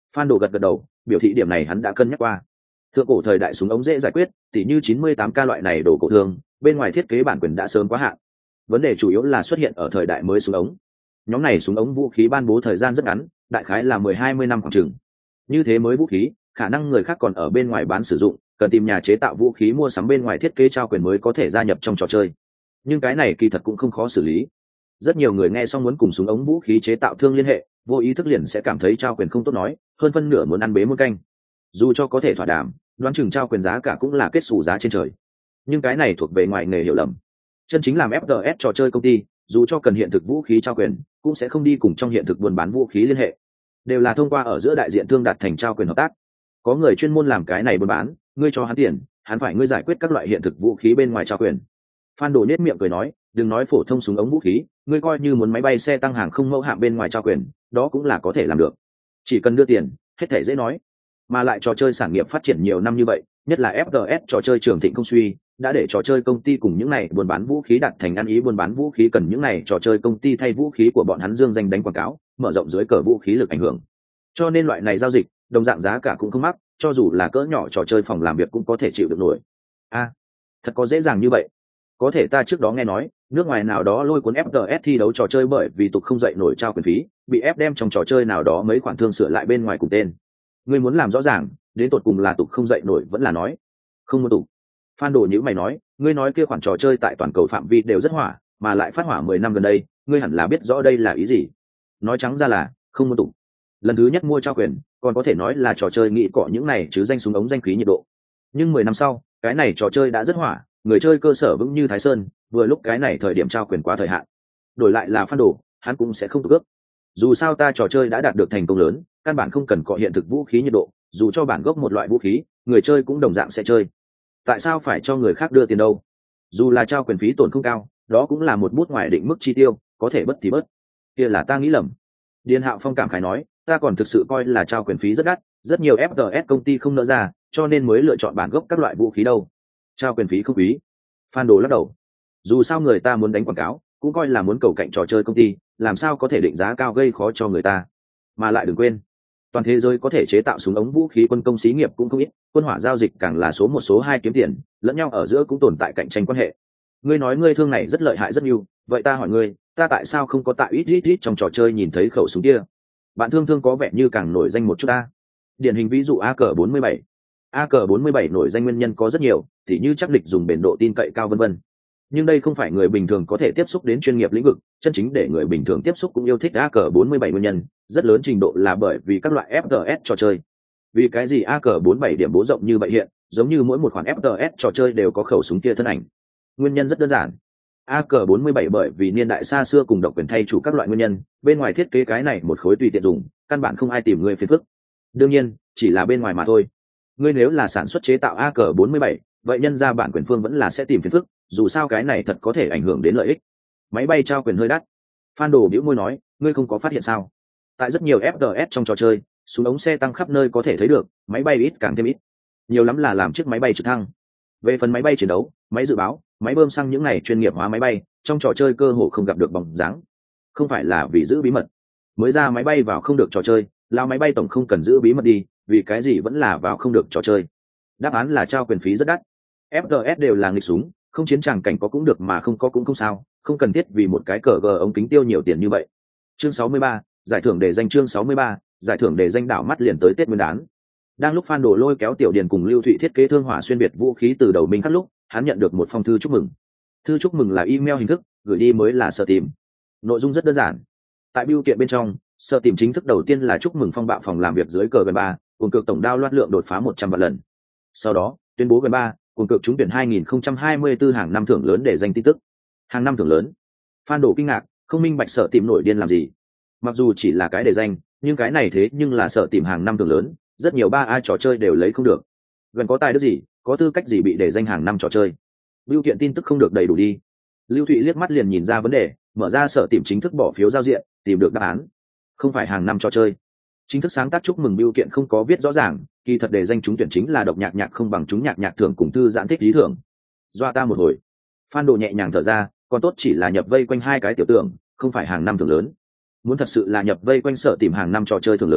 Phan Đồ gật gật đầu, biểu thị điểm này hắn đã cân nhắc qua. Thượng cổ thời đại súng ống dễ giải quyết, tỉ như chín mươi tám K loại này đồ cổ thương, bên ngoài thiết kế bản quyền đã sớm quá hạn. Vấn đề chủ yếu là xuất hiện ở thời đại mới súng ống. Nhóm này súng ống vũ khí ban bố thời gian rất ngắn, đại khái là mười hai mươi năm khoảng chừng. Như thế mới vũ khí, khả năng người khác còn ở bên ngoài bán sử dụng, cần tìm nhà chế tạo vũ khí mua sắm bên ngoài thiết kế trao quyền mới có thể gia nhập trong trò chơi. Nhưng cái này kỳ thật cũng không khó xử lý. Rất nhiều người nghe xong muốn cùng súng ống vũ khí chế tạo thương liên hệ, vô ý thức liền sẽ cảm thấy trao quyền không tốt nói, hơn phân nửa muốn ăn bế muôn canh. Dù cho có thể thỏa đàm, đoán chừng trao quyền giá cả cũng là kết xù giá trên trời. Nhưng cái này thuộc về ngoài nghề hiểu lầm. Chân chính làm ép tê ét trò chơi công ty, dù cho cần hiện thực vũ khí trao quyền, cũng sẽ không đi cùng trong hiện thực buôn bán vũ khí liên hệ, đều là thông qua ở giữa đại diện thương đạt thành trao quyền hợp tác. Có người chuyên môn làm cái này buôn bán, ngươi cho hắn tiền, hắn phải ngươi giải quyết các loại hiện thực vũ khí bên ngoài trao quyền. Phan Đồ nết miệng cười nói, đừng nói phổ thông súng ống vũ khí, ngươi coi như muốn máy bay xe tăng hàng không mẫu hạm bên ngoài trao quyền, đó cũng là có thể làm được. Chỉ cần đưa tiền, hết thể dễ nói. Mà lại trò chơi sản nghiệp phát triển nhiều năm như vậy, nhất là ép tê ét trò chơi trường thịnh không suy, đã để trò chơi công ty cùng những này buôn bán vũ khí đặt thành ăn ý buôn bán vũ khí cần những này trò chơi công ty thay vũ khí của bọn hắn dương danh đánh quảng cáo, mở rộng dưới cờ vũ khí lực ảnh hưởng. Cho nên loại này giao dịch, đồng dạng giá cả cũng không mắc, cho dù là cỡ nhỏ trò chơi phòng làm việc cũng có thể chịu được nổi. A, à, thật có dễ dàng như vậy? Có thể ta trước đó nghe nói, nước ngoài nào đó lôi cuốn ép tê ét thi đấu trò chơi bởi vì tục không dậy nổi trao quyền phí, bị ép đem trong trò chơi nào đó mấy khoản thương sửa lại bên ngoài cùng tên. Ngươi muốn làm rõ ràng, đến tột cùng là tục không dậy nổi vẫn là nói không muốn tục. Phan Đồ nhữ mày nói, ngươi nói kia khoản trò chơi tại toàn cầu phạm vi đều rất hỏa, mà lại phát hỏa mười năm gần đây, ngươi hẳn là biết rõ đây là ý gì. Nói trắng ra là không muốn tục. Lần thứ nhất mua trao quyền, còn có thể nói là trò chơi nghĩ cọ những này chứ danh súng ống danh khí nhiệt độ. Nhưng mười năm sau, cái này trò chơi đã rất hỏa, người chơi cơ sở vững như Thái Sơn, vừa lúc cái này thời điểm trao quyền quá thời hạn. Đổi lại là Phan Đồ, hắn cũng sẽ không tục ước. Dù sao ta trò chơi đã đạt được thành công lớn, căn bản không cần cọ hiện thực vũ khí nhiệt độ, dù cho bản gốc một loại vũ khí, người chơi cũng đồng dạng sẽ chơi. Tại sao phải cho người khác đưa tiền đâu? Dù là trao quyền phí tổn không cao, đó cũng là một bút ngoài định mức chi tiêu, có thể bất thì bớt. Kia là ta nghĩ lầm. Điền Hạo Phong cảm khái nói, ta còn thực sự coi là trao quyền phí rất đắt, rất nhiều ép tê ét công ty không nỡ ra, cho nên mới lựa chọn bản gốc các loại vũ khí đâu. Trao quyền phí không quý. Phan Đồ lắc đầu. Dù sao người ta muốn đánh quảng cáo, cũng coi là muốn cầu cạnh trò chơi công ty, làm sao có thể định giá cao gây khó cho người ta. Mà lại đừng quên, toàn thế giới có thể chế tạo súng ống vũ khí quân công xí nghiệp cũng không ít, quân hỏa giao dịch càng là số một số hai kiếm tiền, lẫn nhau ở giữa cũng tồn tại cạnh tranh quan hệ. Ngươi nói ngươi thương này rất lợi hại rất nhiều, vậy ta hỏi ngươi, ta tại sao không có tại ít ít ít trong trò chơi nhìn thấy khẩu súng kia? Bạn thương thương có vẻ như càng nổi danh một chút ta. Điển hình ví dụ A K bốn mươi bảy. A K bốn mươi bảy nổi danh nguyên nhân có rất nhiều, tỉ như chắc địch dùng bền độ tin cậy cao vân vân. Nhưng đây không phải người bình thường có thể tiếp xúc đến chuyên nghiệp lĩnh vực, chân chính để người bình thường tiếp xúc cũng yêu thích A K bốn mươi bảy nguyên nhân, rất lớn trình độ là bởi vì các loại ép tê ét trò chơi. Vì cái gì A K bốn mươi bảy điểm bố rộng như vậy hiện, giống như mỗi một khoản ép tê ét trò chơi đều có khẩu súng kia thân ảnh. Nguyên nhân rất đơn giản. A K bốn mươi bảy bởi vì niên đại xa xưa cùng độc quyền thay chủ các loại nguyên nhân, bên ngoài thiết kế cái này một khối tùy tiện dùng, căn bản không ai tìm người phiền phức. Đương nhiên, chỉ là bên ngoài mà thôi. Ngươi nếu là sản xuất chế tạo A K bốn mươi bảy, vậy nhân ra bản quyền phương vẫn là sẽ tìm phiền phức, dù sao cái này thật có thể ảnh hưởng đến lợi ích. Máy bay trao quyền hơi đắt. Phan Đồ bĩu môi nói, ngươi không có phát hiện sao? Tại rất nhiều ép tê ét trong trò chơi, súng ống xe tăng khắp nơi có thể thấy được, máy bay ít càng thêm ít. Nhiều lắm là làm chiếc máy bay trực thăng. Về phần máy bay chiến đấu, máy dự báo, máy bơm xăng những này chuyên nghiệp hóa máy bay, trong trò chơi cơ hồ không gặp được bóng dáng. Không phải là vì giữ bí mật, mới ra máy bay vào không được trò chơi, lao máy bay tổng không cần giữ bí mật đi, vì cái gì vẫn là vào không được trò chơi? Đáp án là trao quyền phí rất đắt. ép tê ét đều là nghịch súng, không chiến tràng cảnh có cũng được mà không có cũng không sao, không cần thiết vì một cái cờ gờ ống kính tiêu nhiều tiền như vậy. Chương sáu mươi ba, giải thưởng đề danh chương sáu mươi ba, giải thưởng đề danh đảo mắt liền tới Tết Nguyên đán. Đang lúc Phan Đồ lôi kéo Tiểu Điền cùng Lưu Thụy thiết kế thương hỏa xuyên biệt vũ khí từ đầu minh khắc lúc, hắn nhận được một phong thư chúc mừng. Thư chúc mừng là email hình thức, gửi đi mới là Sở Tìm. Nội dung rất đơn giản. Tại bưu kiện bên trong, Sở Tìm chính thức đầu tiên là chúc mừng phong bạo phòng làm việc dưới cờ gần ba, cùng cực tổng đao loát lượng đột phá một trăm vạn lần. Sau đó, tuyên bố gần ba, cùng cực trúng tuyển hai nghìn không trăm hai mươi tư hàng năm thưởng lớn để danh tin tức. Hàng năm thưởng lớn. Phan Đồ kinh ngạc, không minh bạch Sở Tìm nổi điên làm gì. Mặc dù chỉ là cái đề danh, nhưng cái này thế nhưng là Sở Tìm hàng năm thưởng lớn, rất nhiều ba a trò chơi đều lấy không được. Gần có tài đức gì, có tư cách gì bị đề danh hàng năm trò chơi? Bưu kiện tin tức không được đầy đủ đi. Lưu Thụy liếc mắt liền nhìn ra vấn đề, mở ra Sở Tìm chính thức bỏ phiếu giao diện, tìm được đáp án. Không phải hàng năm trò chơi. Chính thức sáng tác chúc mừng bưu kiện không có viết rõ ràng, kỳ thật đề danh trúng tuyển chính là độc nhạc nhạc không bằng chúng nhạc nhạc thưởng cùng thư giãn thích lý thưởng. Doa ta một hồi. Phan Đồ nhẹ nhàng thở ra, còn tốt chỉ là nhập vây quanh hai cái tiểu tưởng, không phải hàng năm thưởng lớn. Muốn thật sự là nhập vây quanh Sở Tìm hàng năm trò chơi thưởng lớn,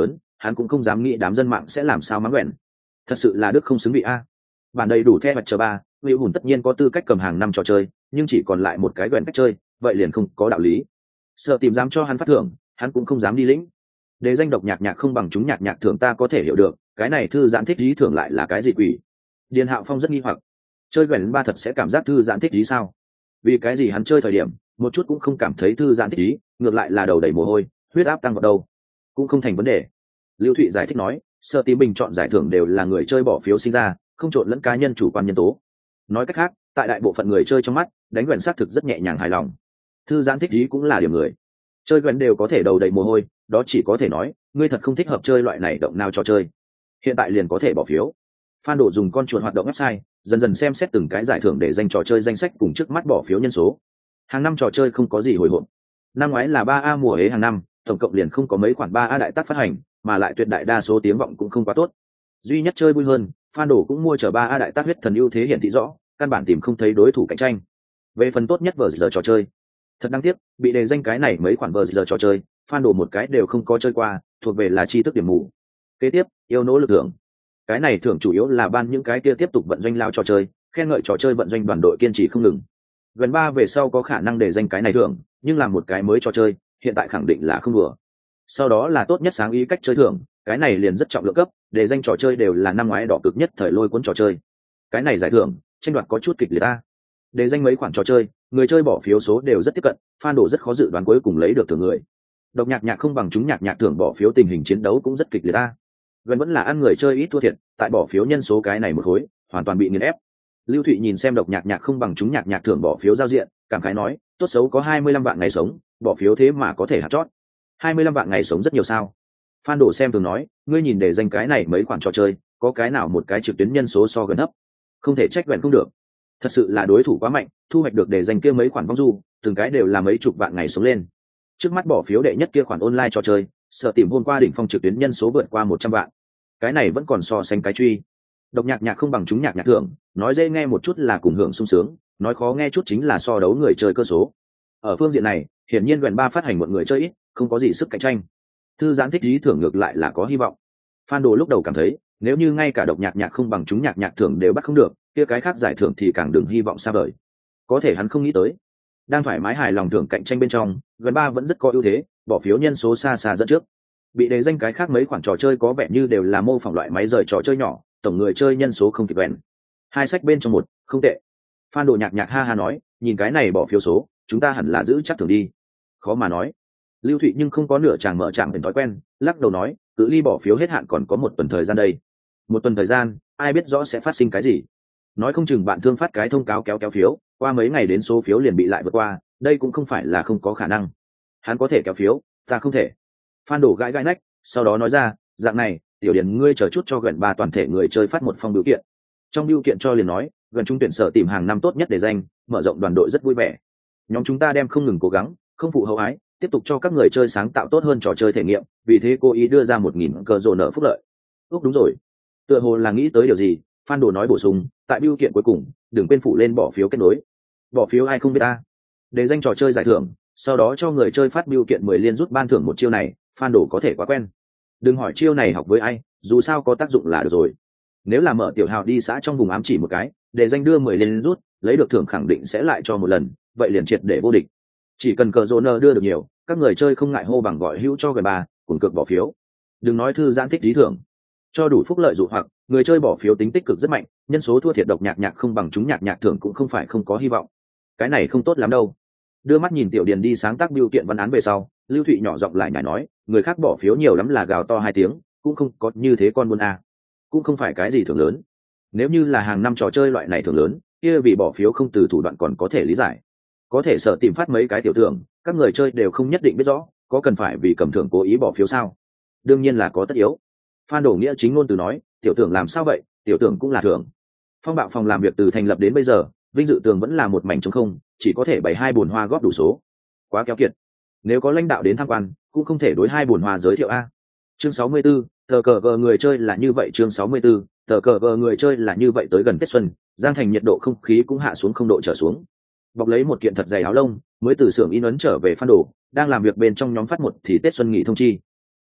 hắn cũng không dám nghĩ đám dân mạng sẽ làm sao mắng quẹn. Thật sự là đức không xứng vị a. Bản đầy đủ the mặt chờ ba, Hữu Hùn tất nhiên có tư cách cầm hàng năm trò chơi, nhưng chỉ còn lại một cái quẹn cách chơi, vậy liền không có đạo lý. Sợ tìm dám cho hắn phát thưởng, hắn cũng không dám đi lĩnh. Để danh độc nhạc nhạc không bằng chúng nhạc nhạc thưởng ta có thể hiểu được, cái này thư giãn thích ý thưởng lại là cái gì quỷ? Điền Hạo Phong rất nghi hoặc, chơi quẹn ba thật sẽ cảm giác thư giãn thích ý sao? Vì cái gì hắn chơi thời điểm, một chút cũng không cảm thấy thư giãn thích ý, ngược lại là đầu đầy mồ hôi, huyết áp tăng vào đâu? Cũng không thành vấn đề. Lưu Thụy giải thích nói, Sở Tím bình chọn giải thưởng đều là người chơi bỏ phiếu sinh ra, không trộn lẫn cá nhân chủ quan nhân tố. Nói cách khác, tại đại bộ phận người chơi trong mắt, đánh quẹn xác thực rất nhẹ nhàng hài lòng. Thư giãn thích ý cũng là điểm người. Chơi quẹn đều có thể đầu đầy mồ hôi, đó chỉ có thể nói, ngươi thật không thích hợp chơi loại này động nào trò chơi. Hiện tại liền có thể bỏ phiếu. Fan độ dùng con chuột hoạt động website, dần dần xem xét từng cái giải thưởng để danh trò chơi danh sách cùng trước mắt bỏ phiếu nhân số. Hàng năm trò chơi không có gì hồi hộp. Năm ngoái là ba A mùa hế hàng năm, tổng cộng liền không có mấy khoản ba A đại tác phát hành, mà lại tuyệt đại đa số tiếng vọng cũng không quá tốt. Duy nhất chơi vui hơn, fan đổ cũng mua chở ba A đại tác huyết thần ưu thế hiển thị rõ, căn bản tìm không thấy đối thủ cạnh tranh. Về phần tốt nhất vờ giờ trò chơi, thật đáng tiếc, bị đề danh cái này mấy khoản vờ giờ trò chơi, fan đổ một cái đều không có chơi qua, thuộc về là tri thức điểm mù. Kế tiếp, yêu nỗ lực thưởng. Cái này thưởng chủ yếu là ban những cái kia tiếp tục vận doanh lao trò chơi, khen ngợi trò chơi vận doanh đoàn đội kiên trì không ngừng. Gần ba về sau có khả năng đề danh cái này thưởng, nhưng làm một cái mới trò chơi, hiện tại khẳng định là không vừa. Sau đó là tốt nhất sáng ý cách chơi thưởng, cái này liền rất trọng lượng cấp, đề danh trò chơi đều là năm ngoái đỏ cực nhất thời lôi cuốn trò chơi. Cái này giải thưởng, tranh đoạt có chút kịch liệt ta. Đề danh mấy khoản trò chơi, người chơi bỏ phiếu số đều rất tiếp cận, fan độ rất khó dự đoán cuối cùng lấy được thưởng người. Độc nhạc nhạc không bằng chúng nhạc nhạc thưởng bỏ phiếu tình hình chiến đấu cũng rất kịch liệt ta. Gần vẫn là ăn người chơi ít thua thiệt, tại bỏ phiếu nhân số cái này một khối, hoàn toàn bị nghiền ép. Lưu Thụy nhìn xem độc nhạc nhạc không bằng chúng nhạc nhạc thưởng bỏ phiếu giao diện, cảm khái nói, tốt xấu có hai mươi lăm vạn ngày sống, bỏ phiếu thế mà có thể hạt chót. hai mươi lăm vạn ngày sống rất nhiều sao? Phan Đổ xem thường nói, ngươi nhìn để danh cái này mấy khoản trò chơi, có cái nào một cái trực tuyến nhân số so gần thấp, không thể trách vẹn không được. Thật sự là đối thủ quá mạnh, thu hoạch được để danh kia mấy khoản vong du, từng cái đều là mấy chục vạn ngày sống lên. Trước mắt bỏ phiếu đệ nhất kia khoản online trò chơi, Sợ tìm hôm qua đỉnh phong trực tuyến nhân số vượt qua một trăm vạn. Cái này vẫn còn so sánh cái truy. Độc nhạc nhạc không bằng chúng nhạc nhạc thưởng, nói dễ nghe một chút là cùng hưởng sung sướng, nói khó nghe chút chính là so đấu người chơi cơ số. Ở phương diện này, hiển nhiên gần ba phát hành một người chơi ít, không có gì sức cạnh tranh. Thư giãn thích ý thưởng ngược lại là có hy vọng. Phan Đồ lúc đầu cảm thấy, nếu như ngay cả độc nhạc nhạc không bằng chúng nhạc nhạc thưởng đều bắt không được, kia cái khác giải thưởng thì càng đừng hy vọng xa vời. Có thể hắn không nghĩ tới, đang thoải mái hài lòng thưởng cạnh tranh bên trong, gần ba vẫn rất có ưu thế, bỏ phiếu nhân số xa xa dẫn trước. Bị đề danh cái khác mấy khoản trò chơi có vẻ như đều là mô phỏng loại máy rời trò chơi nhỏ, tổng người chơi nhân số không kịp vẹn. Hai sách bên trong một, không tệ. Phan Đồ nhạc nhạc ha ha nói, nhìn cái này bỏ phiếu số, chúng ta hẳn là giữ chắc thưởng đi. Khó mà nói. Lưu Thụy nhưng không có nửa chàng mở chàngเป็นthói quen, lắc đầu nói, cự ly bỏ phiếu hết hạn còn có một tuần thời gian đây. Một tuần thời gian, ai biết rõ sẽ phát sinh cái gì. Nói không chừng bạn thương phát cái thông cáo kéo kéo phiếu, qua mấy ngày đến số phiếu liền bị lại vượt qua, đây cũng không phải là không có khả năng. Hắn có thể kéo phiếu, ta không thể. Phan Đổ gãi gãi nách, sau đó nói ra, dạng này, tiểu điển ngươi chờ chút cho gần ba toàn thể người chơi phát một phong biểu kiện. Trong biểu kiện cho liền nói, gần trung tuyển sở tìm hàng năm tốt nhất để danh, mở rộng đoàn đội rất vui vẻ. Nhóm chúng ta đem không ngừng cố gắng, không phụ hậu ái, tiếp tục cho các người chơi sáng tạo tốt hơn trò chơi thể nghiệm, vì thế cố ý đưa ra một nghìn cờ rồ nợ phúc lợi. Úc đúng rồi. Tựa hồ là nghĩ tới điều gì, Phan Đồ nói bổ sung, tại biểu kiện cuối cùng, đừng quên phụ lên bỏ phiếu kết nối. Bỏ phiếu ai không biết ta. Để danh trò chơi giải thưởng, sau đó cho người chơi phát biểu kiện mười liên rút ban thưởng một chiêu này, Phan Đồ có thể quá quen. Đừng hỏi chiêu này học với ai, dù sao có tác dụng là được rồi. Nếu là mở tiểu hào đi xã trong vùng ám chỉ một cái, để danh đưa mười liên rút, lấy được thưởng khẳng định sẽ lại cho một lần, vậy liền triệt để vô địch. Chỉ cần cờ rồ nơ đưa được nhiều, các người chơi không ngại hô bằng gọi hữu cho gần ba, cùng cực bỏ phiếu. Đừng nói thư giãn thích ý thưởng, cho đủ phúc lợi dụ hoặc, người chơi bỏ phiếu tính tích cực rất mạnh, nhân số thua thiệt độc nhạc nhạc không bằng chúng nhạc nhạc thưởng cũng không phải không có hy vọng. Cái này không tốt lắm đâu. Đưa mắt nhìn tiểu điền đi sáng tác biểu kiện văn án về sau, Lưu Thụy nhỏ giọng lại nhảy nói, người khác bỏ phiếu nhiều lắm là gào to hai tiếng, cũng không có như thế con buôn a, cũng không phải cái gì thưởng lớn. Nếu như là hàng năm trò chơi loại này thưởng lớn, kia vì bỏ phiếu không từ thủ đoạn còn có thể lý giải. Có thể sợ tìm phát mấy cái tiểu thưởng, các người chơi đều không nhất định biết rõ, có cần phải vì cầm thưởng cố ý bỏ phiếu sao? Đương nhiên là có tất yếu. Phan Đổ nghĩa chính ngôn từ nói, tiểu thưởng làm sao vậy, tiểu thưởng cũng là thưởng. Phong bạo phòng làm việc từ thành lập đến bây giờ, vinh dự tường vẫn là một mảnh trống không, chỉ có thể bày hai bồn hoa góp đủ số. Quá kéo kiệt. Nếu có lãnh đạo đến tham quan, cũng không thể đối hai bồn hoa giới thiệu a. Chương sáu mươi tư, tờ cờ vờ người chơi là như vậy. Chương sáu mươi tư, tờ cờ vờ người chơi là như vậy. Tới gần Tết xuân, Giang Thành nhiệt độ không khí cũng hạ xuống không độ trở xuống. Bọc lấy một kiện thật dày áo lông, mới từ xưởng in ấn trở về Phan Đổ, đang làm việc bên trong nhóm phát một thì Tết xuân nghỉ thông chi.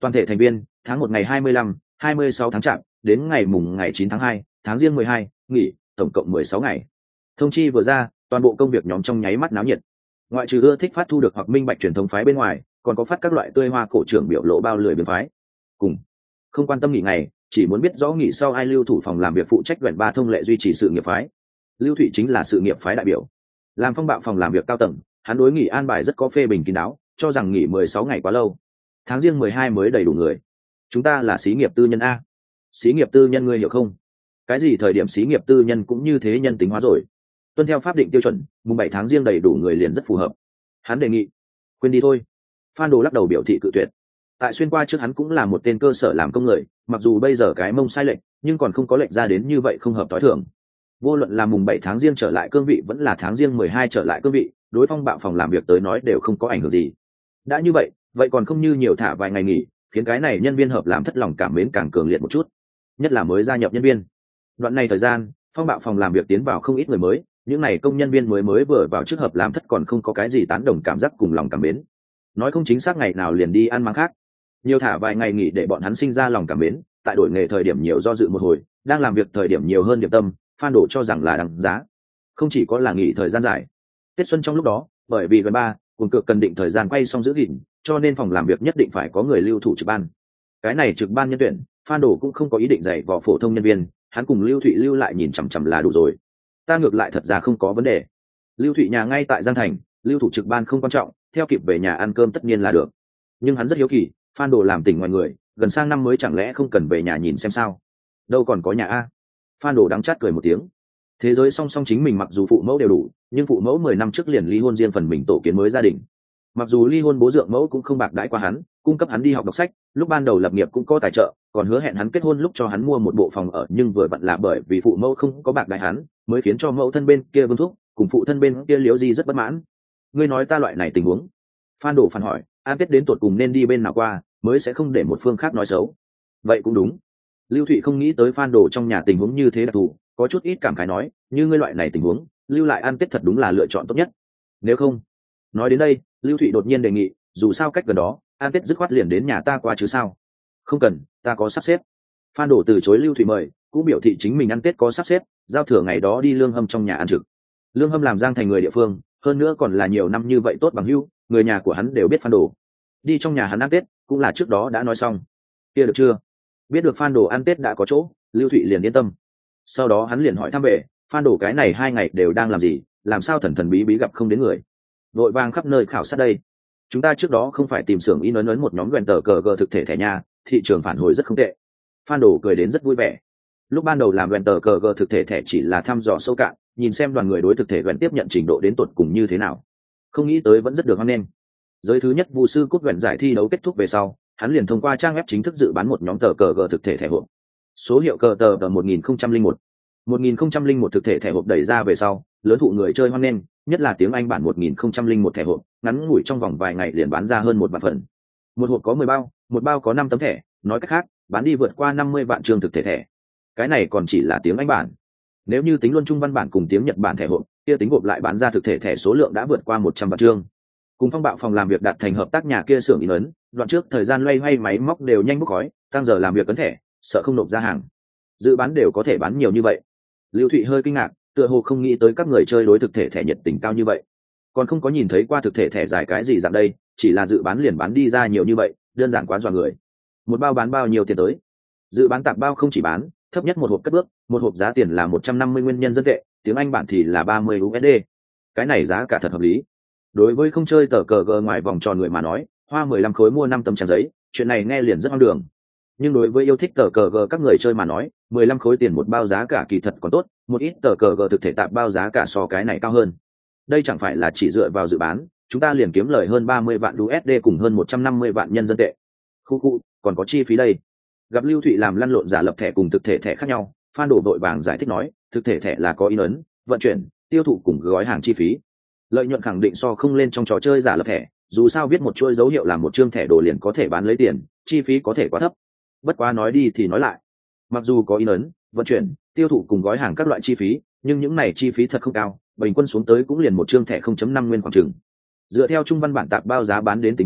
Toàn thể thành viên, tháng một ngày hai mươi lăm, hai mươi sáu tháng chạp, đến ngày mùng ngày chín tháng hai, tháng riêng mười hai, nghỉ, tổng cộng mười sáu ngày. Thông chi vừa ra, toàn bộ công việc nhóm trong nháy mắt náo nhiệt. Ngoại trừ ưa thích phát thu được hoặc minh bạch truyền thống phái bên ngoài, còn có phát các loại tươi hoa cổ trưởng biểu lộ bao lười biếng phái. Cùng không quan tâm nghỉ ngày, chỉ muốn biết rõ nghỉ sau ai lưu thủ phòng làm việc phụ trách đoạn ba thông lệ duy trì sự nghiệp phái. Lưu Thụy chính là sự nghiệp phái đại biểu. Làm phong bạo phòng làm việc cao tầng, hắn đối nghỉ an bài rất có phê bình kín đáo, cho rằng nghỉ mười sáu ngày quá lâu. Tháng riêng mười hai mới đầy đủ người. Chúng ta là xí nghiệp tư nhân a. Xí nghiệp tư nhân ngươi hiểu không? Cái gì thời điểm xí nghiệp tư nhân cũng như thế nhân tính hóa rồi. Tuân theo pháp định tiêu chuẩn, mùng bảy tháng riêng đầy đủ người liền rất phù hợp. Hắn đề nghị, quên đi thôi. Phan Đồ lắc đầu biểu thị cự tuyệt. Tại xuyên qua trước hắn cũng là một tên cơ sở làm công người, mặc dù bây giờ cái mông sai lệch, nhưng còn không có lệnh ra đến như vậy không hợp tối thường. Vô luận là mùng bảy tháng riêng trở lại cương vị vẫn là tháng riêng mười hai trở lại cương vị, đối phong bạo phòng làm việc tới nói đều không có ảnh hưởng gì. Đã như vậy, vậy còn không như nhiều thả vài ngày nghỉ, khiến cái này nhân viên hợp làm thất lòng cảm mến càng cường liệt một chút, nhất là mới gia nhập nhân viên. Đoạn này thời gian, phong bạo phòng làm việc tiến vào không ít người mới, những này công nhân viên mới mới vừa vào trước hợp làm thất còn không có cái gì tán đồng cảm giác cùng lòng cảm mến. Nói không chính xác ngày nào liền đi ăn máng khác. Nhiều thả vài ngày nghỉ để bọn hắn sinh ra lòng cảm mến, tại đổi nghề thời điểm nhiều do dự một hồi, đang làm việc thời điểm nhiều hơn điểm tâm, Phan Đổ cho rằng là đáng giá. Không chỉ có là nghỉ thời gian dài, Tết xuân trong lúc đó, bởi vì gần ba, cùng cực cần định thời gian quay xong giữ gìn, cho nên phòng làm việc nhất định phải có người lưu thủ trực ban. Cái này trực ban nhân tuyển, Phan Đổ cũng không có ý định dạy võ phổ thông nhân viên, hắn cùng Lưu Thụy lưu lại nhìn chằm chằm là đủ rồi. Ta ngược lại thật ra không có vấn đề. Lưu Thụy nhà ngay tại Giang Thành, lưu thủ trực ban không quan trọng, theo kịp về nhà ăn cơm tất nhiên là được. Nhưng hắn rất hiếu kỳ, Phan Đồ làm tỉnh ngoài người, gần sang năm mới chẳng lẽ không cần về nhà nhìn xem sao? Đâu còn có nhà a. Phan Đồ đắng chát cười một tiếng. Thế giới song song chính mình mặc dù phụ mẫu đều đủ, nhưng phụ mẫu mười năm trước liền ly hôn riêng phần mình tổ kiến mới gia đình. Mặc dù ly hôn bố dượng mẫu cũng không bạc đãi qua hắn, cung cấp hắn đi học đọc sách, lúc ban đầu lập nghiệp cũng có tài trợ, còn hứa hẹn hắn kết hôn lúc cho hắn mua một bộ phòng ở, nhưng vừa vặn là bởi vì phụ mẫu không có bạc đãi hắn, mới khiến cho mẫu thân bên kia vương thúc, cùng phụ thân bên kia Liễu Di rất bất mãn. Ngươi nói ta loại này tình huống. Phan Đồ phản hỏi, an Tết đến tuột cùng nên đi bên nào qua, mới sẽ không để một phương khác nói xấu. Vậy cũng đúng. Lưu Thụy không nghĩ tới Phan Đồ trong nhà tình huống như thế đặc thù, có chút ít cảm khái nói, như ngươi loại này tình huống, lưu lại ăn Tết thật đúng là lựa chọn tốt nhất. Nếu không, nói đến đây, Lưu Thụy đột nhiên đề nghị, dù sao cách gần đó, ăn Tết dứt khoát liền đến nhà ta qua chứ sao? Không cần, ta có sắp xếp. Phan Đồ từ chối Lưu Thụy mời, cũng biểu thị chính mình ăn Tết có sắp xếp, giao thừa ngày đó đi Lương Hâm trong nhà ăn trực. Lương Hâm làm Giang Thành người địa phương, hơn nữa còn là nhiều năm như vậy tốt bằng hữu, người nhà của hắn đều biết Phan Đồ. Đi trong nhà hắn ăn Tết, cũng là trước đó đã nói xong. Kia được chưa? Biết được Phan Đồ ăn Tết đã có chỗ, Lưu Thụy liền yên tâm. Sau đó hắn liền hỏi thăm về, Phan Đồ cái này hai ngày đều đang làm gì, làm sao thần thần bí bí gặp không đến người. Vội vàng khắp nơi khảo sát đây. Chúng ta trước đó không phải tìm xưởng in ấn ấn một nhóm gần tờ cờ gờ thực thể thẻ nhà, thị trường phản hồi rất không tệ. Phan Đồ cười đến rất vui vẻ. Lúc ban đầu làm gần tờ cờ gờ thực thể thẻ chỉ là thăm dò sâu cạn, nhìn xem đoàn người đối thực thể gần tiếp nhận trình độ đến tột cùng như thế nào. Không nghĩ tới vẫn rất được hoan nghênh. Giới thứ nhất Vu sư cốt gần giải thi đấu kết thúc về sau, hắn liền thông qua trang web chính thức dự bán một nhóm tờ cờ gờ thực thể thẻ hộp. Số hiệu cờ tờ tờ một nghìn không trăm lẻ một. một nghìn không trăm lẻ một thực thể thẻ hộp đẩy ra về sau, lớn thụ người chơi hoan nghênh, nhất là tiếng Anh bản một nghìn không trăm lẻ một thẻ hộp, ngắn ngủi trong vòng vài ngày liền bán ra hơn một vạn phần. Một hộp có mười bao, một bao có năm tấm thẻ, nói cách khác, bán đi vượt qua năm mươi vạn chương thực thể thẻ. Cái này còn chỉ là tiếng Anh bản. Nếu như tính luôn trung văn bản cùng tiếng Nhật bản thẻ hộp, kia tính gộp lại bán ra thực thể thẻ số lượng đã vượt qua một trăm vạn chương. Cùng phong bạo phòng làm việc đạt thành hợp tác nhà kia xưởng in ấn, đoạn trước thời gian loay hoay máy móc đều nhanh bốc khói, tăng giờ làm việc cấn thẻ, sợ không nộp ra hàng. Dự bán đều có thể bán nhiều như vậy. Lưu Thụy hơi kinh ngạc, tựa hồ không nghĩ tới các người chơi đối thực thể thẻ nhiệt tình cao như vậy. Còn không có nhìn thấy qua thực thể thẻ dài cái gì dạng đây, chỉ là dự bán liền bán đi ra nhiều như vậy, đơn giản quá dọa người. Một bao bán bao nhiêu tiền tới? Dự bán tạp bao không chỉ bán, thấp nhất một hộp cất bước, một hộp giá tiền là một trăm năm mươi nguyên nhân dân tệ, tiếng Anh bản thì là ba mươi u ét đê. Cái này giá cả thật hợp lý. Đối với không chơi tờ cờ gờ ngoài vòng tròn người mà nói, hoa mười lăm khối mua năm tấm trang giấy, chuyện này nghe liền rất hoang đường. Nhưng đối với yêu thích tờ cờ gờ các người chơi mà nói, mười lăm khối tiền một bao giá cả kỳ thật còn tốt, một ít tờ cờ gờ thực thể tạp bao giá cả so cái này cao hơn. Đây chẳng phải là chỉ dựa vào dự bán, chúng ta liền kiếm lời hơn ba mươi vạn u ét đê cùng hơn một trăm năm mươi vạn nhân dân tệ. Khu khu, còn có chi phí đây. Gặp Lưu Thụy làm lăn lộn giả lập thẻ cùng thực thể thẻ khác nhau, Phan Đồ vội vàng giải thích nói, thực thể thẻ là có in ấn, vận chuyển, tiêu thụ cùng gói hàng chi phí. Lợi nhuận khẳng định so không lên trong trò chơi giả lập thẻ, dù sao viết một chuỗi dấu hiệu làm một chương thẻ đồ liền có thể bán lấy tiền, chi phí có thể quá thấp. Bất quá nói đi thì nói lại, mặc dù có in ấn, vận chuyển, tiêu thụ cùng gói hàng các loại chi phí, nhưng những này chi phí thật không cao, bình quân xuống tới cũng liền một chương thẻ không chấm năm nguyên khoảng chừng. Dựa theo trung văn bản tạp bao giá bán đến tính toán,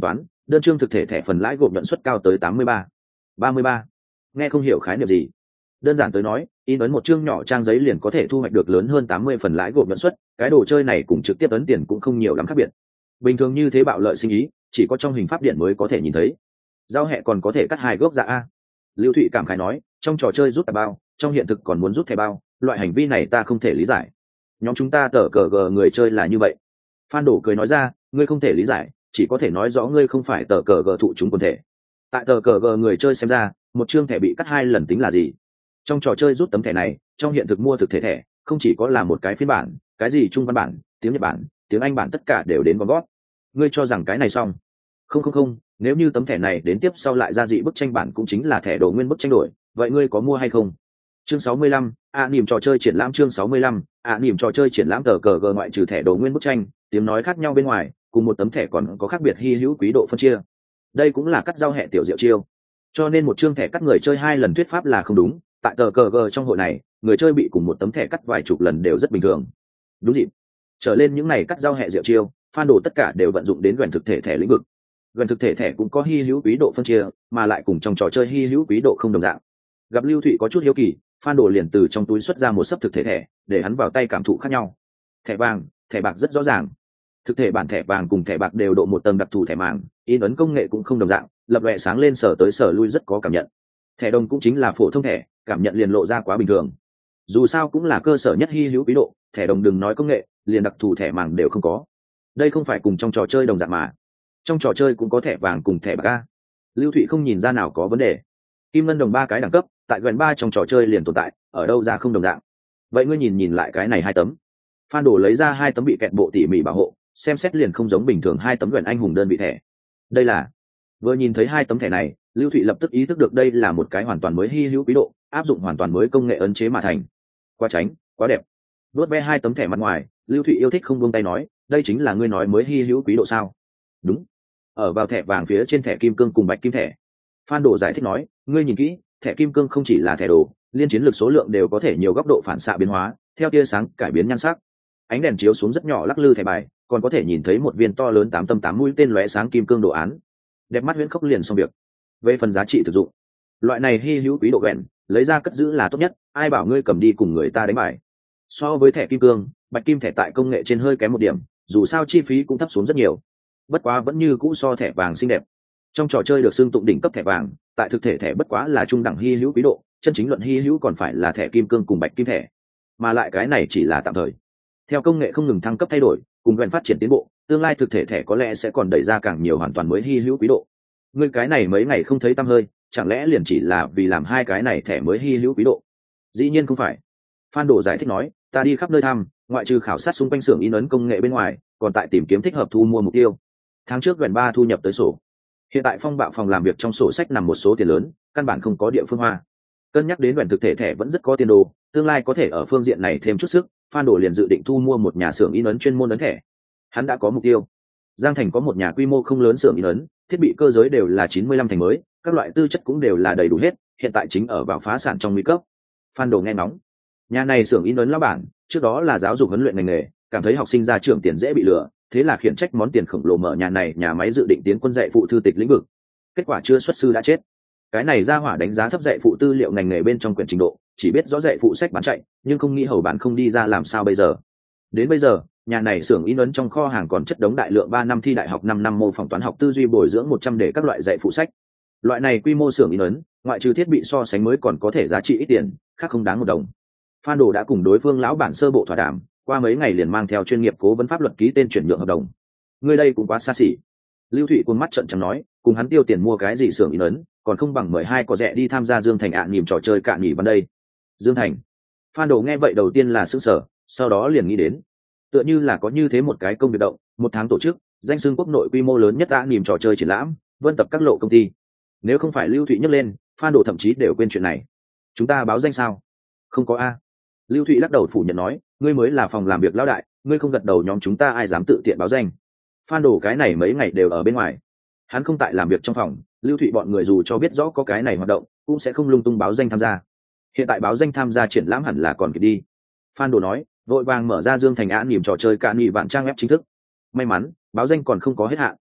đơn chương thực thể thẻ phần lãi gộp nhuận suất cao tới tám mươi ba, ba mươi ba. Nghe không hiểu khái niệm gì. Đơn giản tới nói, in ấn một chương nhỏ trang giấy liền có thể thu hoạch được lớn hơn tám mươi phần lãi gộp nhuận suất, cái đồ chơi này cùng trực tiếp ấn tiền cũng không nhiều lắm khác biệt. Bình thường như thế bạo lợi sinh ý, chỉ có trong hình pháp điện mới có thể nhìn thấy. Giao hẹ còn có thể cắt hai gốc dạ a. Lưu Thụy cảm khái nói, trong trò chơi rút thẻ bao, trong hiện thực còn muốn rút thẻ bao, loại hành vi này ta không thể lý giải. Nhóm chúng ta tờ cờ gờ người chơi là như vậy. Phan Đổ cười nói ra, ngươi không thể lý giải, chỉ có thể nói rõ ngươi không phải tờ cờ gờ thụ chúng quần thể. Tại tờ cờ gờ người chơi xem ra, một chương thẻ bị cắt hai lần tính là gì? Trong trò chơi rút tấm thẻ này, trong hiện thực mua thực thể thẻ, không chỉ có là một cái phiên bản, cái gì trung văn bản, tiếng Nhật bản, tiếng Anh bản tất cả đều đến gom gót. Ngươi cho rằng cái này xong? Không không không, nếu như tấm thẻ này đến tiếp sau lại ra dị bức tranh bản cũng chính là thẻ đồ nguyên bức tranh đổi, vậy ngươi có mua hay không? Chương sáu mươi lăm, ạ niềm trò chơi triển lãm chương sáu mươi lăm, ạ niềm trò chơi triển lãm tờ cờ gờ ngoại trừ thẻ đồ nguyên bức tranh, tiếng nói khác nhau bên ngoài, cùng một tấm thẻ còn có khác biệt hy hữu quý độ phân chia. Đây cũng là cắt giao hẹ tiểu diệu chiêu. Cho nên một chương thẻ cắt người chơi hai lần thuyết pháp là không đúng, tại tờ cờ gờ trong hội này, người chơi bị cùng một tấm thẻ cắt vài chục lần đều rất bình thường. Đúng dịp. Trở lên những này cắt giao hẹ diệu chiêu, fan đồ tất cả đều vận dụng đến gần thực thể thẻ lĩnh vực. Gần thực thể thẻ cũng có hy hữu quý độ phân chia, mà lại cùng trong trò chơi hy hữu quý độ không đồng dạng. Gặp Lưu Thụy có chút hiếu kỳ, Phan Đồ liền từ trong túi xuất ra một sấp thực thể thẻ, để hắn vào tay cảm thụ khác nhau. Thẻ vàng, thẻ bạc rất rõ ràng. Thực thể bản thẻ vàng cùng thẻ bạc đều độ một tầng đặc thù thẻ màng, in ấn công nghệ cũng không đồng dạng, lập lòe sáng lên sở tới sở lui rất có cảm nhận. Thẻ đồng cũng chính là phổ thông thẻ, cảm nhận liền lộ ra quá bình thường. Dù sao cũng là cơ sở nhất hy hữu quý độ, thẻ đồng đừng nói công nghệ, liền đặc thù thẻ màng đều không có. Đây không phải cùng trong trò chơi đồng dạng mà. Trong trò chơi cũng có thẻ vàng cùng thẻ bạc a. Lưu Thụy không nhìn ra nào có vấn đề. Kim ngân đồng ba cái đẳng cấp, tại gần ba trong trò chơi liền tồn tại, ở đâu ra không đồng dạng. Vậy ngươi nhìn nhìn lại cái này hai tấm. Phan Đồ lấy ra hai tấm bị kẹt bộ tỉ mỉ bảo hộ, xem xét liền không giống bình thường hai tấm gần anh hùng đơn vị thẻ. Đây là. Vừa nhìn thấy hai tấm thẻ này, Lưu Thụy lập tức ý thức được đây là một cái hoàn toàn mới hy hữu quý độ, áp dụng hoàn toàn mới công nghệ ấn chế mà thành. Quá tránh, quá đẹp. Đuốt ve hai tấm thẻ mặt ngoài, Lưu Thụy yêu thích không buông tay nói, đây chính là ngươi nói mới hy hữu quý độ sao? Đúng. Ở vào thẻ vàng phía trên thẻ kim cương cùng bạch kim thẻ. Phan Đồ giải thích nói, ngươi nhìn kỹ, thẻ kim cương không chỉ là thẻ đồ, liên chiến lược số lượng đều có thể nhiều góc độ phản xạ biến hóa, theo tia sáng cải biến nhan sắc. Ánh đèn chiếu xuống rất nhỏ lắc lư thẻ bài, còn có thể nhìn thấy một viên to lớn tám tâm tám mũi tên lóe sáng kim cương đồ án. Đẹp mắt huyễn khốc liền xong việc. Về phần giá trị thực dụng, loại này hy hữu quý độ vẹn, lấy ra cất giữ là tốt nhất, ai bảo ngươi cầm đi cùng người ta đánh bài. So với thẻ kim cương, bạch kim thẻ tại công nghệ trên hơi kém một điểm, dù sao chi phí cũng thấp xuống rất nhiều. Bất quá vẫn như cũ so thẻ vàng xinh đẹp. Trong trò chơi được xưng tụng đỉnh cấp thẻ vàng, tại thực thể thẻ bất quá là trung đẳng hy hữu quý độ, chân chính luận hy hữu còn phải là thẻ kim cương cùng bạch kim thẻ, mà lại cái này chỉ là tạm thời. Theo công nghệ không ngừng thăng cấp thay đổi, cùng gần phát triển tiến bộ, tương lai thực thể thẻ có lẽ sẽ còn đẩy ra càng nhiều hoàn toàn mới hy hữu quý độ. Ngươi cái này mấy ngày không thấy tăm hơi, chẳng lẽ liền chỉ là vì làm hai cái này thẻ mới hy hữu quý độ? Dĩ nhiên không phải. Phan Đồ giải thích nói, ta đi khắp nơi thăm, ngoại trừ khảo sát xung quanh xưởng in ấn công nghệ bên ngoài, còn tại tìm kiếm thích hợp thu mua mục tiêu. Tháng trước gần ba thu nhập tới sổ. Hiện tại Phong Bạo phòng làm việc trong sổ sách nằm một số tiền lớn, căn bản không có địa phương hoa. Cân nhắc đến gần thực thể thẻ vẫn rất có tiền đồ, tương lai có thể ở phương diện này thêm chút sức, Phan Đồ liền dự định thu mua một nhà xưởng in ấn chuyên môn ấn thẻ. Hắn đã có mục tiêu. Giang Thành có một nhà quy mô không lớn xưởng in ấn, thiết bị cơ giới đều là chín mươi lăm thành mới, các loại tư chất cũng đều là đầy đủ hết, hiện tại chính ở vào phá sản trong nguy cấp. Phan Đồ nghe ngóng. Nhà này xưởng in ấn lão bản, trước đó là giáo dục huấn luyện ngành nghề, cảm thấy học sinh ra trường tiền dễ bị lừa, thế là khiển trách món tiền khổng lồ mở nhà này nhà máy dự định tiến quân dạy phụ thư tịch lĩnh vực. Kết quả chưa xuất sư đã chết. Cái này ra hỏa đánh giá thấp dạy phụ tư liệu ngành nghề bên trong quyển trình độ, chỉ biết rõ dạy phụ sách bán chạy, nhưng không nghĩ hầu bán không đi ra làm sao bây giờ. Đến bây giờ, nhà này xưởng in ấn trong kho hàng còn chất đống đại lượng ba năm thi đại học năm năm mô phỏng toán học tư duy bồi dưỡng một trăm để các loại dạy phụ sách. Loại này quy mô xưởng in ấn, ngoại trừ thiết bị so sánh mới còn có thể giá trị ít tiền, khác không đáng một đồng. Phan Đồ đã cùng đối phương lão bản sơ bộ thỏa đàm, qua mấy ngày liền mang theo chuyên nghiệp cố vấn pháp luật ký tên chuyển nhượng hợp đồng. Người đây cũng quá xa xỉ. Lưu Thụy cuốn mắt trợn trắng nói, cùng hắn tiêu tiền mua cái gì xưởng in ấn, còn không bằng mời hai có rẻ đi tham gia Dương Thành ạ à, nhìm trò chơi cạn nghỉ vào đây. Dương Thành. Phan Đồ nghe vậy đầu tiên là sững sờ, sau đó liền nghĩ đến, tựa như là có như thế một cái công việc động, một tháng tổ chức, danh xưng quốc nội quy mô lớn nhất ạ à, nhìm trò chơi triển lãm, vân tập các lộ công ty. Nếu không phải Lưu Thụy nhắc lên, Phan Đồ thậm chí đều quên chuyện này. Chúng ta báo danh sao? Không có a. Lưu Thụy lắc đầu phủ nhận nói, ngươi mới là phòng làm việc lão đại, ngươi không gật đầu nhóm chúng ta ai dám tự tiện báo danh. Phan Đồ cái này mấy ngày đều ở bên ngoài, hắn không tại làm việc trong phòng, Lưu Thụy bọn người dù cho biết rõ có cái này hoạt động, cũng sẽ không lung tung báo danh tham gia. Hiện tại báo danh tham gia triển lãm hẳn là còn kịp đi. Phan Đồ nói, vội vàng mở ra Dương Thành Án niềm trò chơi cạn nghị vạn trang web chính thức. May mắn, báo danh còn không có hết hạn.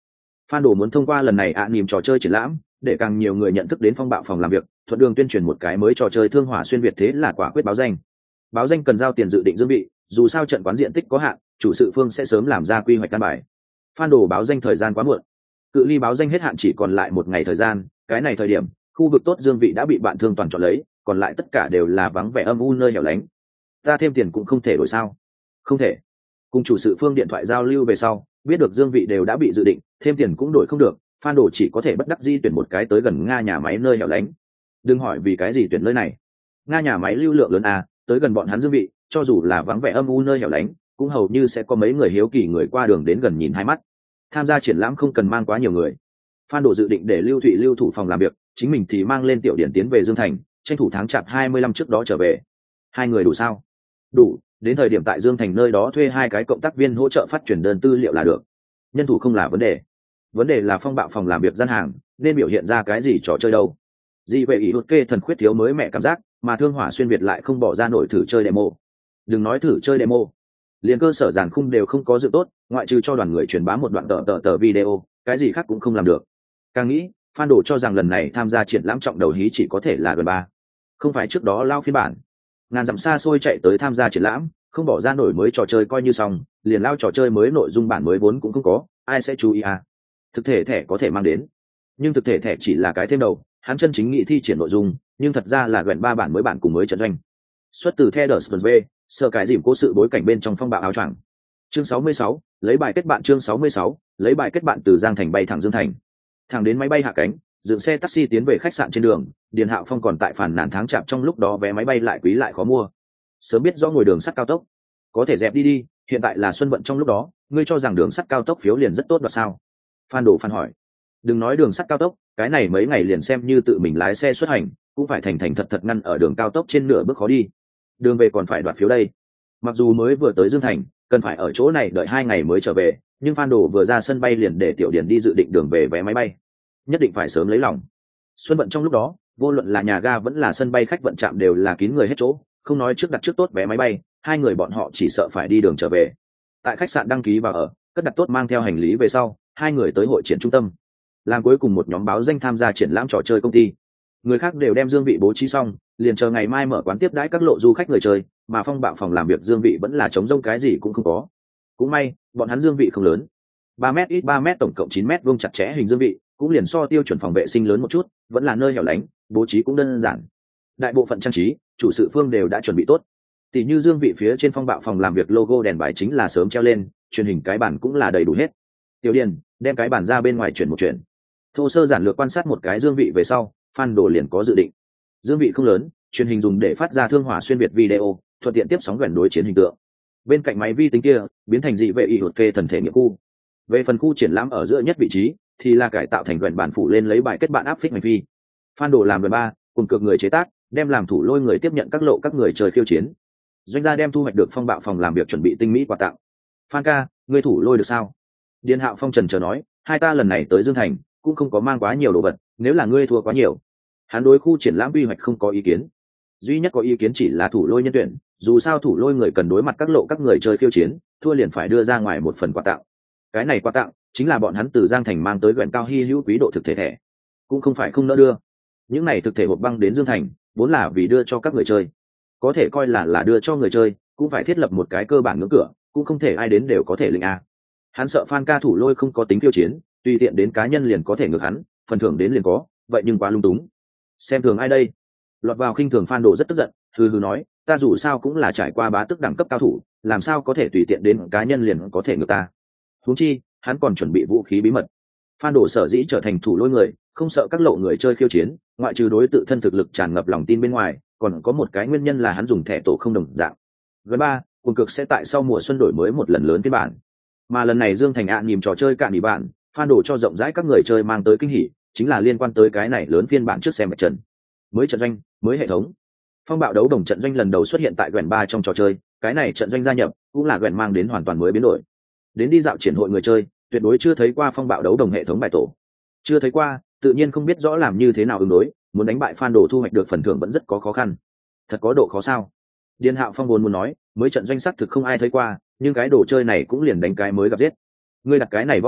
Fan đồ muốn thông qua lần này ạ niềm trò chơi triển lãm để càng nhiều người nhận thức đến phong bạo phòng làm việc, thuận đường tuyên truyền một cái mới trò chơi thương hỏa xuyên việt, thế là quả quyết báo danh. Báo danh cần giao tiền dự định dương vị, dù sao trận quán diện tích có hạn, chủ sự phương sẽ sớm làm ra quy hoạch căn bài. Fan đồ báo danh thời gian quá muộn, cự ly báo danh hết hạn chỉ còn lại một ngày thời gian, cái này thời điểm khu vực tốt dương vị đã bị bạn thương toàn chọn lấy, còn lại tất cả đều là vắng vẻ âm u nơi hẻo lánh. Ta thêm tiền cũng không thể đổi sao? Không thể. Cùng chủ sự phương điện thoại giao lưu về sau, biết được dương vị đều đã bị dự định, thêm tiền cũng đổi không được, Fan đồ chỉ có thể bất đắc dĩ tuyển một cái tới gần Nga nhà máy nơi hẻo lánh. Đừng hỏi vì cái gì tuyển nơi này. Nga nhà máy lưu lượng lớn à, tới gần bọn hắn dương vị, cho dù là vắng vẻ âm u nơi hẻo lánh, cũng hầu như sẽ có mấy người hiếu kỳ người qua đường đến gần nhìn hai mắt. Tham gia triển lãm không cần mang quá nhiều người. Fan đồ dự định để Lưu Thụy lưu thủ phòng làm việc, chính mình thì mang lên tiểu điển tiến về Dương Thành, tranh thủ tháng chạp hai mươi lăm trước đó trở về. Hai người đủ sao? Đủ, đến thời điểm tại Dương Thành nơi đó thuê hai cái cộng tác viên hỗ trợ phát truyền đơn tư liệu là được. Nhân thủ không là vấn đề. Vấn đề là phong bạo phòng làm việc gian hàng, nên biểu hiện ra cái gì trò chơi đâu. Gì vậy ý hụt kê thần khuyết thiếu mới mẹ cảm giác, mà thương hỏa xuyên việt lại không bỏ ra nổi thử chơi demo. Đừng nói thử chơi demo, liền cơ sở giàn khung đều không có dự tốt, ngoại trừ cho đoàn người truyền bá một đoạn tờ tờ tờ video, cái gì khác cũng không làm được. Càng nghĩ, Fan đồ cho rằng lần này tham gia triển lãm trọng đầu hí chỉ có thể là gần ba, không phải trước đó lao phiên bản. Ngàn dặm xa xôi chạy tới tham gia triển lãm, không bỏ ra nổi mới trò chơi coi như xong, liền lao trò chơi mới nội dung bản mới vốn cũng không có, ai sẽ chú ý à? Thực thể thẻ có thể mang đến, nhưng thực thể thẻ chỉ là cái thêm đầu, hắn chân chính nghị thi triển nội dung, nhưng thật ra là gần ba bản mới bản cùng mới trận doanh. Xuất từ The The V, sợ cái dìm cố sự bối cảnh bên trong phong bạo áo choàng. Chương sáu mươi sáu, lấy bài kết bạn. Chương sáu mươi sáu, lấy bài kết bạn. Từ Giang Thành bay thẳng Dương Thành, thẳng đến máy bay hạ cánh, dựng xe taxi tiến về khách sạn trên đường. Điền Hạo Phong còn tại phàn nàn tháng chạp trong lúc đó vé máy bay lại quý lại khó mua, sớm biết do ngồi đường sắt cao tốc có thể dẹp đi đi, hiện tại là xuân vận trong lúc đó, ngươi cho rằng đường sắt cao tốc phiếu liền rất tốt đoạt sao? Phan Đồ Phan hỏi. Đừng nói đường sắt cao tốc, cái này mấy ngày liền xem như tự mình lái xe xuất hành, cũng phải thành thành thật thật ngăn ở đường cao tốc trên nửa bước khó đi, đường về còn phải đoạt phiếu đây. Mặc dù mới vừa tới Dương Thành, cần phải ở chỗ này đợi hai ngày mới trở về, nhưng Phan Đồ vừa ra sân bay liền để Tiểu Điền đi dự định đường về vé máy bay, nhất định phải sớm lấy lòng. Xuân vận trong lúc đó, vô luận là nhà ga vẫn là sân bay khách vận trạm đều là kín người hết chỗ, không nói trước đặt trước tốt vé máy bay, hai người bọn họ chỉ sợ phải đi đường trở về. Tại khách sạn đăng ký và ở, cất đặt tốt mang theo hành lý về sau, hai người tới hội triển trung tâm, làm cuối cùng một nhóm báo danh tham gia triển lãm trò chơi công ty. Người khác đều đem dương vị bố trí xong, liền chờ ngày mai mở quán tiếp đãi các lộ du khách người chơi, mà phong bạo phòng làm việc dương vị vẫn là trống rông, cái gì cũng không có. Cũng may bọn hắn dương vị không lớn, ba mét ít ba mét, tổng cộng chín mét vuông chặt chẽ hình dương vị, cũng liền so tiêu chuẩn phòng vệ sinh lớn một chút, vẫn là nơi hẻo lánh, bố trí cũng đơn giản. Đại bộ phận trang trí, chủ sự phương đều đã chuẩn bị tốt. Tỷ như dương vị phía trên phong bạo phòng làm việc logo đèn bài chính là sớm treo lên, truyền hình cái bản cũng là đầy đủ hết. Tiểu Điền đem cái bản ra bên ngoài chuyển một chuyển, thô sơ giản lược quan sát một cái dương vị về sau, Phan Đồ liền có dự định. Dương vị không lớn, truyền hình dùng để phát ra thương hỏa xuyên việt video, thuận tiện tiếp sóng gần đối chiến hình tượng. Bên cạnh máy vi tính kia biến thành dị vệ y hột kê thần thể nghiệp khu. Về phần khu triển lãm ở giữa nhất vị trí thì là cải tạo thành gần bản phủ lên lấy bài kết bạn áp phích hành vi. Phan Đồ làm gần ba, cùng cược người chế tác, đem làm thủ lôi người tiếp nhận các lộ các người chơi khiêu chiến. Doanh gia đem thu hoạch được phong bạo phòng làm việc chuẩn bị tinh mỹ quà tặng. Phan ca, ngươi thủ lôi được sao? Điền Hạo Phong trần chờ nói, hai ta lần này tới Dương Thành cũng không có mang quá nhiều đồ vật, nếu là ngươi thua quá nhiều. Hắn đối khu triển lãm quy hoạch không có ý kiến, duy nhất có ý kiến chỉ là thủ lôi nhân tuyển, dù sao thủ lôi người cần đối mặt các lộ các người chơi khiêu chiến, thua liền phải đưa ra ngoài một phần quà tặng. Cái này quà tặng chính là bọn hắn từ Giang Thành mang tới gần cao hy hữu quý độ thực thể thẻ, cũng không phải không nỡ đưa. Những này thực thể hộp băng đến Dương Thành vốn là vì đưa cho các người chơi, có thể coi là là đưa cho người chơi, cũng phải thiết lập một cái cơ bản ngưỡng cửa, cũng không thể ai đến đều có thể lĩnh a. Hắn sợ Phan ca thủ lôi không có tính khiêu chiến, tùy tiện đến cá nhân liền có thể ngược hắn, phần thưởng đến liền có, vậy nhưng quá lung túng. Xem thường ai đây? Lọt vào khinh thường, Phan Đồ rất tức giận, hừ hừ nói, ta dù sao cũng là trải qua bá tước đẳng cấp cao thủ, làm sao có thể tùy tiện đến cá nhân liền có thể ngược ta? Huống chi, hắn còn chuẩn bị vũ khí bí mật. Phan Đồ sở dĩ trở thành thủ lôi người, không sợ các lộ người chơi khiêu chiến, ngoại trừ đối tự thân thực lực tràn ngập lòng tin bên ngoài, còn có một cái nguyên nhân là hắn dùng thẻ tổ không đồng dạng. Gần ba, cuồng cực sẽ tại sau mùa xuân đổi mới một lần lớn phiên bản, mà lần này Dương Thành ạ niềm trò chơi cạn bị bạn, Phan Đồ cho rộng rãi các người chơi mang tới kinh hỉ, chính là liên quan tới cái này lớn phiên bản trước xem mặt trận, mới trận doanh, mới hệ thống. Phong bạo đấu đồng trận doanh lần đầu xuất hiện tại Gần ba trong trò chơi, cái này trận doanh gia nhập cũng là Gần mang đến hoàn toàn mới biến đổi. Đến đi dạo triển hội người chơi, tuyệt đối chưa thấy qua phong bạo đấu đồng hệ thống bài tổ, chưa thấy qua, tự nhiên không biết rõ làm như thế nào ứng đối, muốn đánh bại Phan Đồ thu hoạch được phần thưởng vẫn rất có khó khăn. Thật có độ khó sao? Điền Hạo Phong buồn muốn nói, mới trận doanh sắc thực không ai thấy qua, nhưng cái đồ chơi này cũng liền đánh cái mới gặp giết. Ngươi đặt cái này võ đài,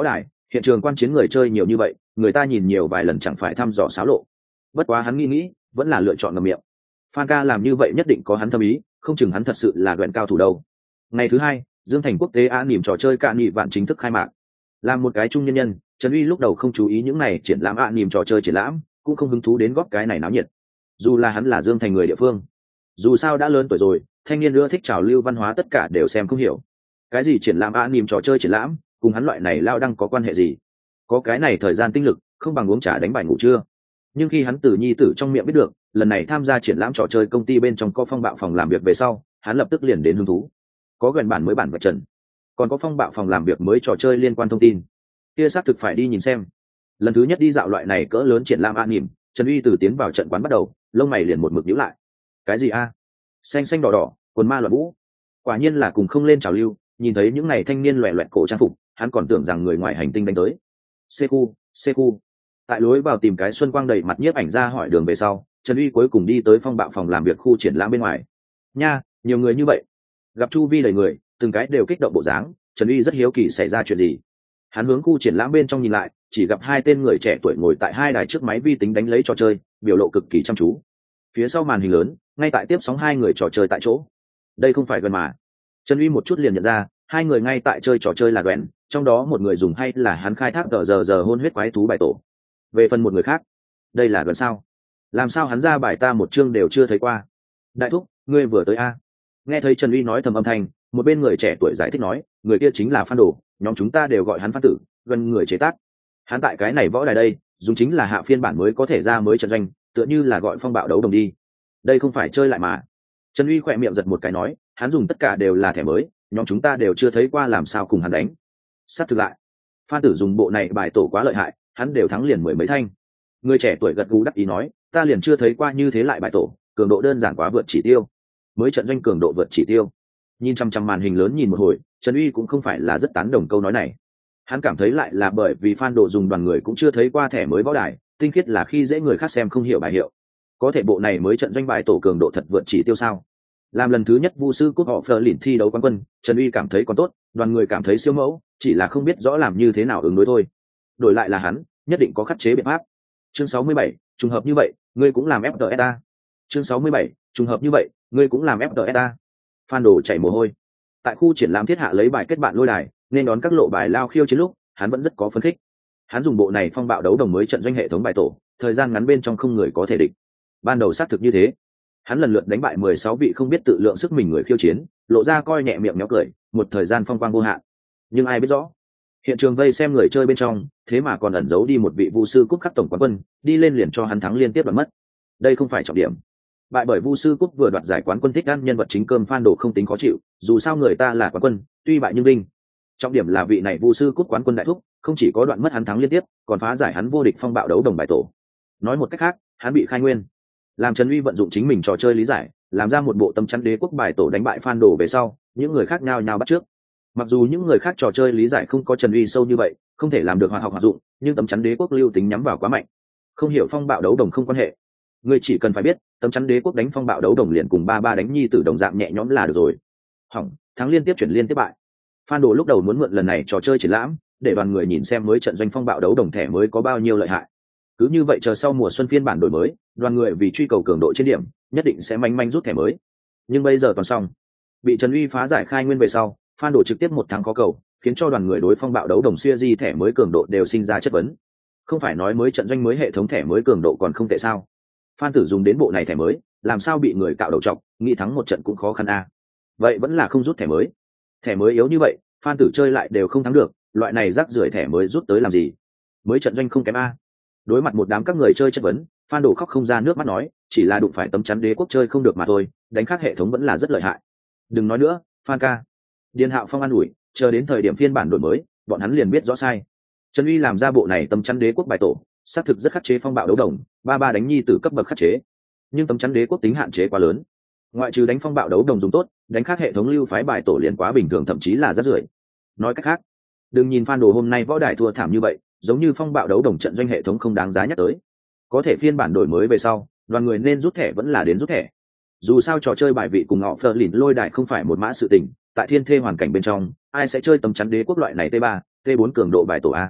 hiện trường quan chiến người chơi nhiều như vậy, người ta nhìn nhiều vài lần chẳng phải thăm dò xáo lộ. Bất quá hắn nghĩ nghĩ vẫn là lựa chọn ngậm miệng. Phan ca làm như vậy nhất định có hắn thâm ý, không chừng hắn thật sự là đoạn cao thủ đâu. Ngày thứ hai, Dương Thành quốc tế á nỉm trò chơi cạn nghị vạn chính thức khai mạc. Làm một cái trung nhân nhân, Trần Uy lúc đầu không chú ý những này triển lãm ạ nỉm trò chơi triển lãm, cũng không hứng thú đến góp cái này náo nhiệt. Dù là hắn là Dương Thành người địa phương, dù sao đã lớn tuổi rồi, thanh niên ưa thích trào lưu văn hóa tất cả đều xem không hiểu. Cái gì triển lãm ạ nỉm trò chơi triển lãm, cùng hắn loại này lao đăng có quan hệ gì? Có cái này thời gian tinh lực, không bằng uống trà đánh bài ngủ trưa. Nhưng khi hắn từ nhi tử trong miệng biết được, lần này tham gia triển lãm trò chơi công ty bên trong có phong bạo phòng làm việc về sau, hắn lập tức liền đến hứng thú. Có gần bản mới bản vật trần, còn có phong bạo phòng làm việc mới trò chơi liên quan thông tin, kia xác thực phải đi nhìn xem. Lần thứ nhất đi dạo loại này cỡ lớn triển lãm an nỉm, Trần Uy từ tiến vào trận quán bắt đầu, lông mày liền một mực nhíu lại. Cái gì a? Xanh xanh đỏ đỏ, quần ma loạn vũ, quả nhiên là cùng không lên trào lưu. Nhìn thấy những này thanh niên loẹt loẹt cổ trang phục, hắn còn tưởng rằng người ngoài hành tinh đánh tới. C khu, C khu. Tại lối vào tìm cái xuân quang đầy mặt nhiếp ảnh ra hỏi đường về sau, Trần Uy cuối cùng đi tới phong bạo phòng làm việc khu triển lãm bên ngoài. Nha, nhiều người như vậy, gặp chu vi đầy người, từng cái đều kích động bộ dáng, Trần Uy rất hiếu kỳ xảy ra chuyện gì. Hắn hướng khu triển lãm bên trong nhìn lại, chỉ gặp hai tên người trẻ tuổi ngồi tại hai đài trước máy vi tính đánh lấy trò chơi, biểu lộ cực kỳ chăm chú. Phía sau màn hình lớn, ngay tại tiếp sóng hai người trò chơi tại chỗ. Đây không phải gần mà. Trần Uy một chút liền nhận ra, hai người ngay tại chơi trò chơi là gần, trong đó một người dùng hay là hắn khai thác tờ giờ giờ hôn huyết quái thú bài tổ. Về phần một người khác, đây là gần sao? Làm sao hắn ra bài ta một chương đều chưa thấy qua? Đại thúc, ngươi vừa tới a? Nghe thấy Trần Uy nói thầm âm thanh, một bên người trẻ tuổi giải thích nói, người kia chính là Phan Đồ, nhóm chúng ta đều gọi hắn Phan Tử, gần người chế tác. Hắn tại cái này võ đài đây, dùng chính là hạ phiên bản mới có thể ra mới trận doanh, tựa như là gọi phong bạo đấu đồng đi. Đây không phải chơi lại mà. Trần Uy khỏe miệng giật một cái nói, hắn dùng tất cả đều là thẻ mới, nhóm chúng ta đều chưa thấy qua làm sao cùng hắn đánh. Sát thực lại, Phan Tử dùng bộ này bài tổ quá lợi hại, hắn đều thắng liền mười mấy thanh. Người trẻ tuổi gật gù đắc ý nói, ta liền chưa thấy qua như thế lại bài tổ, cường độ đơn giản quá vượt chỉ tiêu. Mới trận doanh cường độ vượt chỉ tiêu. Nhìn chăm chăm màn hình lớn nhìn một hồi, Trần Uy cũng không phải là rất tán đồng câu nói này. Hắn cảm thấy lại là bởi vì Phan Đồ dùng đoàn người cũng chưa thấy qua thẻ mới võ đài, tinh khiết là khi dễ người khác xem không hiểu bài hiệu. Có thể bộ này mới trận doanh bài tổ cường độ thật vượt chỉ tiêu sao? Làm lần thứ nhất Vu sư cúp họ Fleur lìn thi đấu quán quân, Trần Uy cảm thấy còn tốt, đoàn người cảm thấy siêu mẫu, chỉ là không biết rõ làm như thế nào ứng đối thôi. Đổi lại là hắn, nhất định có khắc chế biện pháp. Chương sáu mươi bảy, trùng hợp như vậy, ngươi cũng làm ép tê ét a. Chương sáu mươi bảy, trùng hợp như vậy, ngươi cũng làm ép tê ét a. Phan Đồ chảy mồ hôi. Tại khu triển lãm thiết hạ lấy bài kết bạn lôi đài, nên đón các lộ bài lao khiêu chiến lúc, hắn vẫn rất có phấn khích. Hắn dùng bộ này phong bạo đấu đồng mới trận doanh hệ thống bài tổ, thời gian ngắn bên trong không người có thể địch. Ban đầu xác thực như thế. Hắn lần lượt đánh bại mười sáu vị không biết tự lượng sức mình người khiêu chiến, lộ ra coi nhẹ miệng méo cười, một thời gian phong quang vô hạn. Nhưng ai biết rõ, hiện trường vây xem người chơi bên trong, thế mà còn ẩn giấu đi một vị Vu sư cúp khắc tổng quán quân, đi lên liền cho hắn thắng liên tiếp đoạt mất. Đây không phải trọng điểm. Bại bởi Vu sư cúp vừa đoạt giải quán quân thích ăn nhân vật chính cơm Phan Đồ không tính khó chịu, dù sao người ta là quán quân, tuy bại nhưng đinh. Trọng điểm là vị này Vu sư cúp quán quân đại thúc, không chỉ có đoạn mất hắn thắng liên tiếp, còn phá giải hắn vô địch phong bạo đấu đồng bài tổ. Nói một cách khác, hắn bị khai nguyên. Làm Trần Uy vận dụng chính mình trò chơi lý giải, làm ra một bộ tâm chắn đế quốc bài tổ đánh bại Phan Đồ về sau, những người khác nhao nhao bắt trước. Mặc dù những người khác trò chơi lý giải không có Trần Uy sâu như vậy, không thể làm được hoạt học hoạt dụng, nhưng tấm chắn đế quốc lưu tính nhắm vào quá mạnh. Không hiểu phong bạo đấu đồng không quan hệ. Ngươi chỉ cần phải biết, tấm chắn đế quốc đánh phong bạo đấu đồng liền cùng ba ba đánh nhi tử đồng dạng nhẹ nhõm là được rồi. Hỏng, thắng liên tiếp chuyển liên tiếp bại. Phan Đồ lúc đầu muốn mượn lần này trò chơi triển lãm, để đoàn người nhìn xem mới trận doanh phong bạo đấu đồng thẻ mới có bao nhiêu lợi hại. Cứ như vậy chờ sau mùa xuân phiên bản đổi mới, đoàn người vì truy cầu cường độ trên điểm, nhất định sẽ manh manh rút thẻ mới. Nhưng bây giờ toàn xong, bị Trần Uy phá giải khai nguyên về sau, Phan Đồ trực tiếp một thắng khó cầu, khiến cho đoàn người đối phong bạo đấu đồng xưa di thẻ mới cường độ đều sinh ra chất vấn. Không phải nói mới trận doanh mới hệ thống thẻ mới cường độ còn không tệ sao? Phan Tử dùng đến bộ này thẻ mới, làm sao bị người cạo đầu trọc, nghĩ thắng một trận cũng khó khăn a. Vậy vẫn là không rút thẻ mới. Thẻ mới yếu như vậy, Phan Tử chơi lại đều không thắng được, loại này rác rưởi thẻ mới rút tới làm gì? Mới trận doanh không kém a. Đối mặt một đám các người chơi chất vấn, Phan Đồ khóc không ra nước mắt nói, chỉ là đụng phải tấm chắn đế quốc chơi không được mà thôi, đánh khác hệ thống vẫn là rất lợi hại. Đừng nói nữa, Phan ca. Điền Hạo Phong an ủi, chờ đến thời điểm phiên bản đổi mới, bọn hắn liền biết rõ sai. Trần Uy làm ra bộ này tấm chắn đế quốc bài tổ, xác thực rất khắc chế phong bạo đấu đồng, ba ba đánh nhi tử cấp bậc khắc chế. Nhưng tấm chắn đế quốc tính hạn chế quá lớn. Ngoại trừ đánh phong bạo đấu đồng dùng tốt, đánh khác hệ thống lưu phái bài tổ liền quá bình thường, thậm chí là rất rưởi. Nói cách khác, đừng nhìn Phan Đồ hôm nay võ đài thua thảm như vậy, giống như phong bạo đấu đồng trận doanh hệ thống không đáng giá nhắc tới. Có thể phiên bản đổi mới về sau, đoàn người nên rút thẻ vẫn là đến rút thẻ. Dù sao trò chơi bài vị cùng họ Fleur lìn lôi đài không phải một mã sự tình, tại thiên thê hoàn cảnh bên trong, ai sẽ chơi tấm chắn đế quốc loại này T ba, T bốn cường độ bài tổ a.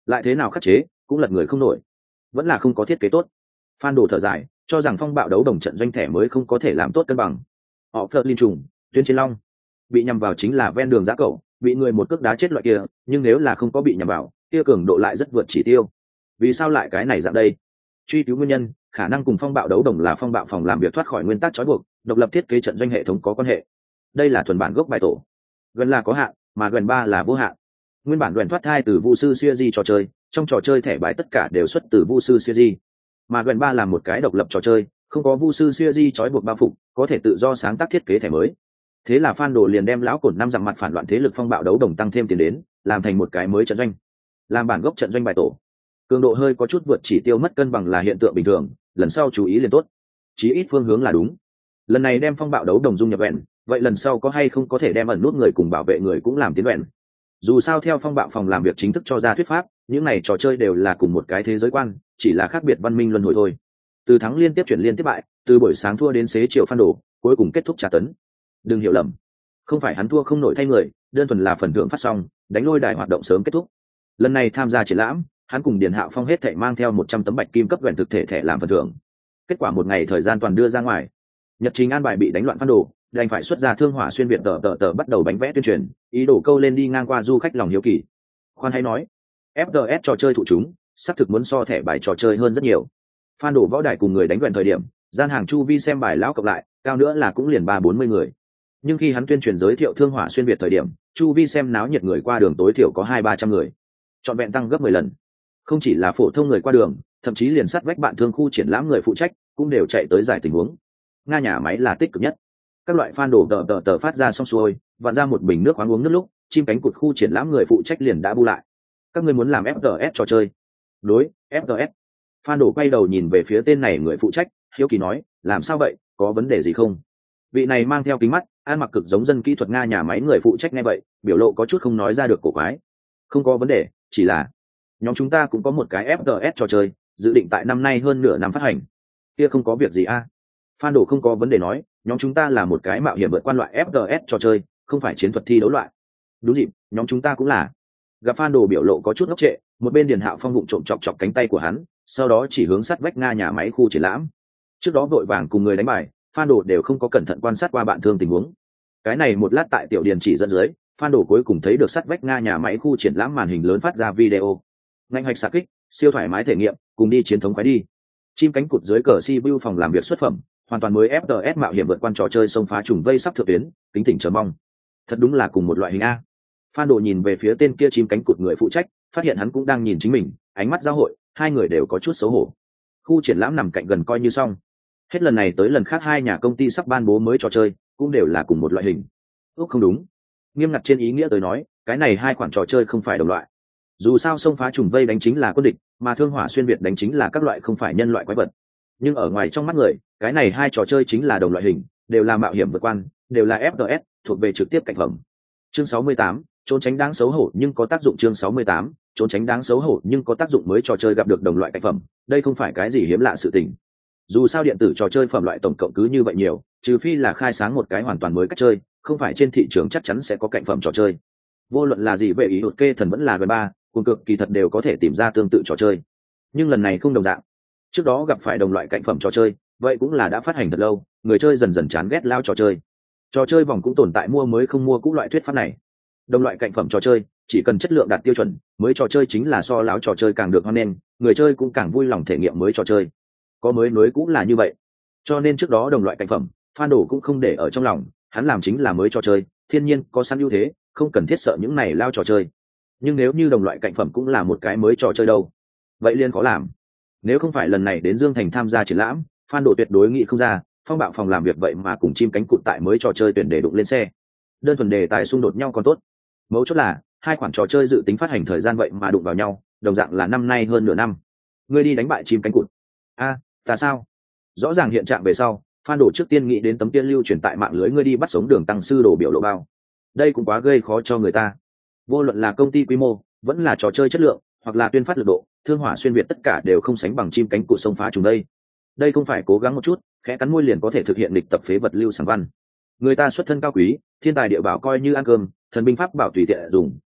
lại thế nào khắc chế cũng lật người không nổi, vẫn là không có thiết kế tốt. Phan Đồ thở dài, cho rằng phong bạo đấu đồng trận doanh thẻ mới không có thể làm tốt cân bằng. Họ phớt linh trùng, tuyên chiến long, bị nhằm vào chính là ven đường giã cẩu, bị người một cước đá chết loại kia, nhưng nếu là không có bị nhằm vào, kia cường độ lại rất vượt chỉ tiêu. Vì sao lại cái này dạng đây? Truy cứu nguyên nhân, khả năng cùng phong bạo đấu đồng là phong bạo phòng làm việc thoát khỏi nguyên tắc trói buộc, độc lập thiết kế trận doanh hệ thống có quan hệ. Đây là thuần bản gốc bài tổ. Gần là có hạn, mà gần ba là vô hạn. Nguyên bản gần thoát thai từ Vu sư Series trò chơi, trong trò chơi thẻ bài tất cả đều xuất từ Vu sư Series. Mà gần ba là một cái độc lập trò chơi, không có Vu sư Series trói buộc bao phục, có thể tự do sáng tác thiết kế thẻ mới. Thế là Phan Đồ liền đem lão cổn năm rằng mặt phản loạn thế lực phong bạo đấu đồng tăng thêm tiền đến, làm thành một cái mới trận doanh, làm bản gốc trận doanh bài tổ. Cường độ hơi có chút vượt chỉ tiêu mất cân bằng là hiện tượng bình thường, lần sau chú ý liền tốt. Chí ít phương hướng là đúng. Lần này đem phong bạo đấu đồng dung nhập vẹn, vậy lần sau có hay không có thể đem ẩn nút người cùng bảo vệ người cũng làm tiến vẹn. Dù sao theo phong bạo phòng làm việc chính thức cho ra thuyết pháp, những này trò chơi đều là cùng một cái thế giới quan, chỉ là khác biệt văn minh luân hồi thôi. Từ thắng liên tiếp chuyển liên tiếp bại, từ buổi sáng thua đến xế chiều Phan Đồ, cuối cùng kết thúc trả tấn. Đừng hiểu lầm, không phải hắn thua không nổi thay người, đơn thuần là phần thưởng phát xong, đánh lôi đài hoạt động sớm kết thúc. Lần này tham gia triển lãm, hắn cùng Điền Hạo Phong hết thảy mang theo một trăm tấm bạch kim cấp vẹn thực thể thẻ làm phần thưởng. Kết quả một ngày thời gian toàn đưa ra ngoài. Nhật trình an bài bị đánh loạn Phan Đồ, đành phải xuất ra thương hỏa xuyên việt tờ tờ tờ bắt đầu bánh vẽ tuyên truyền, ý đồ câu lên đi ngang qua du khách lòng hiếu kỳ. Khoan hay nói, ép tê ét trò chơi thụ chúng, xác thực muốn so thẻ bài trò chơi hơn rất nhiều. Phan Đồ võ đài cùng người đánh vẹn thời điểm, gian hàng chu vi xem bài lão cộng lại, cao nữa là cũng liền ba bốn mươi người. Nhưng khi hắn tuyên truyền giới thiệu thương hỏa xuyên việt thời điểm, chu vi xem náo nhiệt người qua đường tối thiểu có hai ba trăm người, trọn vẹn tăng gấp mười lần. Không chỉ là phổ thông người qua đường, thậm chí liền sát vách bạn thương khu triển lãm người phụ trách cũng đều chạy tới giải tình huống. Nga nhà máy là tích cực nhất. Các loại fan đồ tờ tờ tờ phát ra xong xuôi, vặn ra một bình nước khoáng uống nước lúc, chim cánh cụt khu triển lãm người phụ trách liền đã bu lại. Các ngươi muốn làm ép tê ét trò chơi? Đối, ép tê ét. Fan đồ quay đầu nhìn về phía tên này người phụ trách, hiếu kỳ nói, làm sao vậy, có vấn đề gì không? Vị này mang theo kính mắt, ăn mặc cực giống dân kỹ thuật Nga nhà máy người phụ trách nghe vậy, biểu lộ có chút không nói ra được cổ quái. Không có vấn đề, chỉ là nhóm chúng ta cũng có một cái ép tê ét trò chơi, dự định tại năm nay hơn nửa năm phát hành. Kia không có việc gì a? À? Phan Đồ không có vấn đề nói, nhóm chúng ta là một cái mạo hiểm vượt qua loại ép tê ét trò chơi, không phải chiến thuật thi đấu loại. Đúng dịp, nhóm chúng ta cũng là. Gặp Phan Đồ biểu lộ có chút ngốc trệ, một bên Điền Hạo Phong vụng trộm chọc chọc cánh tay của hắn, sau đó chỉ hướng sát vách Nga nhà máy khu triển lãm. Trước đó vội vàng cùng người đánh bài, Phan Đồ đều không có cẩn thận quan sát qua bạn thương tình huống. Cái này một lát tại tiểu điền chỉ dẫn dưới, Phan Đồ cuối cùng thấy được sát vách Nga nhà máy khu triển lãm màn hình lớn phát ra video. Ngành hạch xạ kích, siêu thoải mái thể nghiệm, cùng đi chiến thống khoái đi. Chim cánh cụt dưới cờ si bưu phòng làm việc xuất phẩm, hoàn toàn mới ép tê ét mạo hiểm vượt qua trò chơi xông phá trùng vây sắp thượng tuyến, kính thỉnh chờ mong. Thật đúng là cùng một loại hình a. Phan Đồ nhìn về phía tên kia chim cánh cụt người phụ trách, phát hiện hắn cũng đang nhìn chính mình, ánh mắt giao hội, hai người đều có chút xấu hổ. Khu triển lãm nằm cạnh gần coi như xong. Hết lần này tới lần khác hai nhà công ty sắp ban bố mới trò chơi, cũng đều là cùng một loại hình. Ước không đúng. Nghiêm ngặt trên ý nghĩa tới nói, cái này hai khoản trò chơi không phải đồng loại. Dù sao xông phá trùng vây đánh chính là quân địch, mà thương hỏa xuyên việt đánh chính là các loại không phải nhân loại quái vật. Nhưng ở ngoài trong mắt người, cái này hai trò chơi chính là đồng loại hình, đều là mạo hiểm vượt quan, đều là ép tê ét, thuộc về trực tiếp cạnh phẩm. Chương sáu mươi tám, trốn tránh đáng xấu hổ nhưng có tác dụng. Chương sáu mươi tám, trốn tránh đáng xấu hổ nhưng có tác dụng mới trò chơi gặp được đồng loại cạnh phẩm, đây không phải cái gì hiếm lạ sự tình. Dù sao điện tử trò chơi phẩm loại tổng cộng cứ như vậy nhiều, trừ phi là khai sáng một cái hoàn toàn mới cách chơi, không phải trên thị trường chắc chắn sẽ có cạnh phẩm trò chơi. Vô luận là gì về ý hụt kê thần vẫn là gần ba, cùng cực kỳ thật đều có thể tìm ra tương tự trò chơi. Nhưng lần này không đồng dạng. Trước đó gặp phải đồng loại cạnh phẩm trò chơi, vậy cũng là đã phát hành thật lâu, người chơi dần dần chán ghét lao trò chơi. Trò chơi vòng cũng tồn tại mua mới không mua cũ loại thuyết pháp này. Đồng loại cạnh phẩm trò chơi, chỉ cần chất lượng đạt tiêu chuẩn, mới trò chơi chính là so láo trò chơi càng được hoan nghênh, người chơi cũng càng vui lòng thể nghiệm mới trò chơi. Có mới nối cũng là như vậy. Cho nên trước đó đồng loại cạnh phẩm, Phan Đồ cũng không để ở trong lòng, hắn làm chính là mới trò chơi, thiên nhiên có sẵn ưu thế, không cần thiết sợ những này lao trò chơi. Nhưng nếu như đồng loại cạnh phẩm cũng là một cái mới trò chơi đâu, vậy liên có làm. Nếu không phải lần này đến Dương Thành tham gia triển lãm, Phan Đồ tuyệt đối nghĩ không ra, phong bạo phòng làm việc vậy mà cùng chim cánh cụt tại mới trò chơi tuyển để đụng lên xe. Đơn thuần đề tài xung đột nhau còn tốt. Mấu chốt là, hai khoản trò chơi dự tính phát hành thời gian vậy mà đụng vào nhau, đồng dạng là năm nay hơn nửa năm. Ngươi đi đánh bại chim cánh cụt. A, à, ta sao? Rõ ràng hiện trạng về sau, Phan Đồ trước tiên nghĩ đến tấm tiên lưu truyền tại mạng lưới ngươi đi bắt sống đường tăng sư đồ biểu lộ bao. Đây cũng quá gây khó cho người ta. Vô luận là công ty quy mô, vẫn là trò chơi chất lượng, hoặc là tuyên phát lực độ, thương hỏa xuyên việt tất cả đều không sánh bằng chim cánh cụt xông phá trùng đây. Đây không phải cố gắng một chút, khẽ cắn môi liền có thể thực hiện lịch tập phế vật lưu sản văn. Người ta xuất thân cao quý, thiên tài địa bảo coi như ăn cơm, thần binh pháp bảo tùy tiện dùng,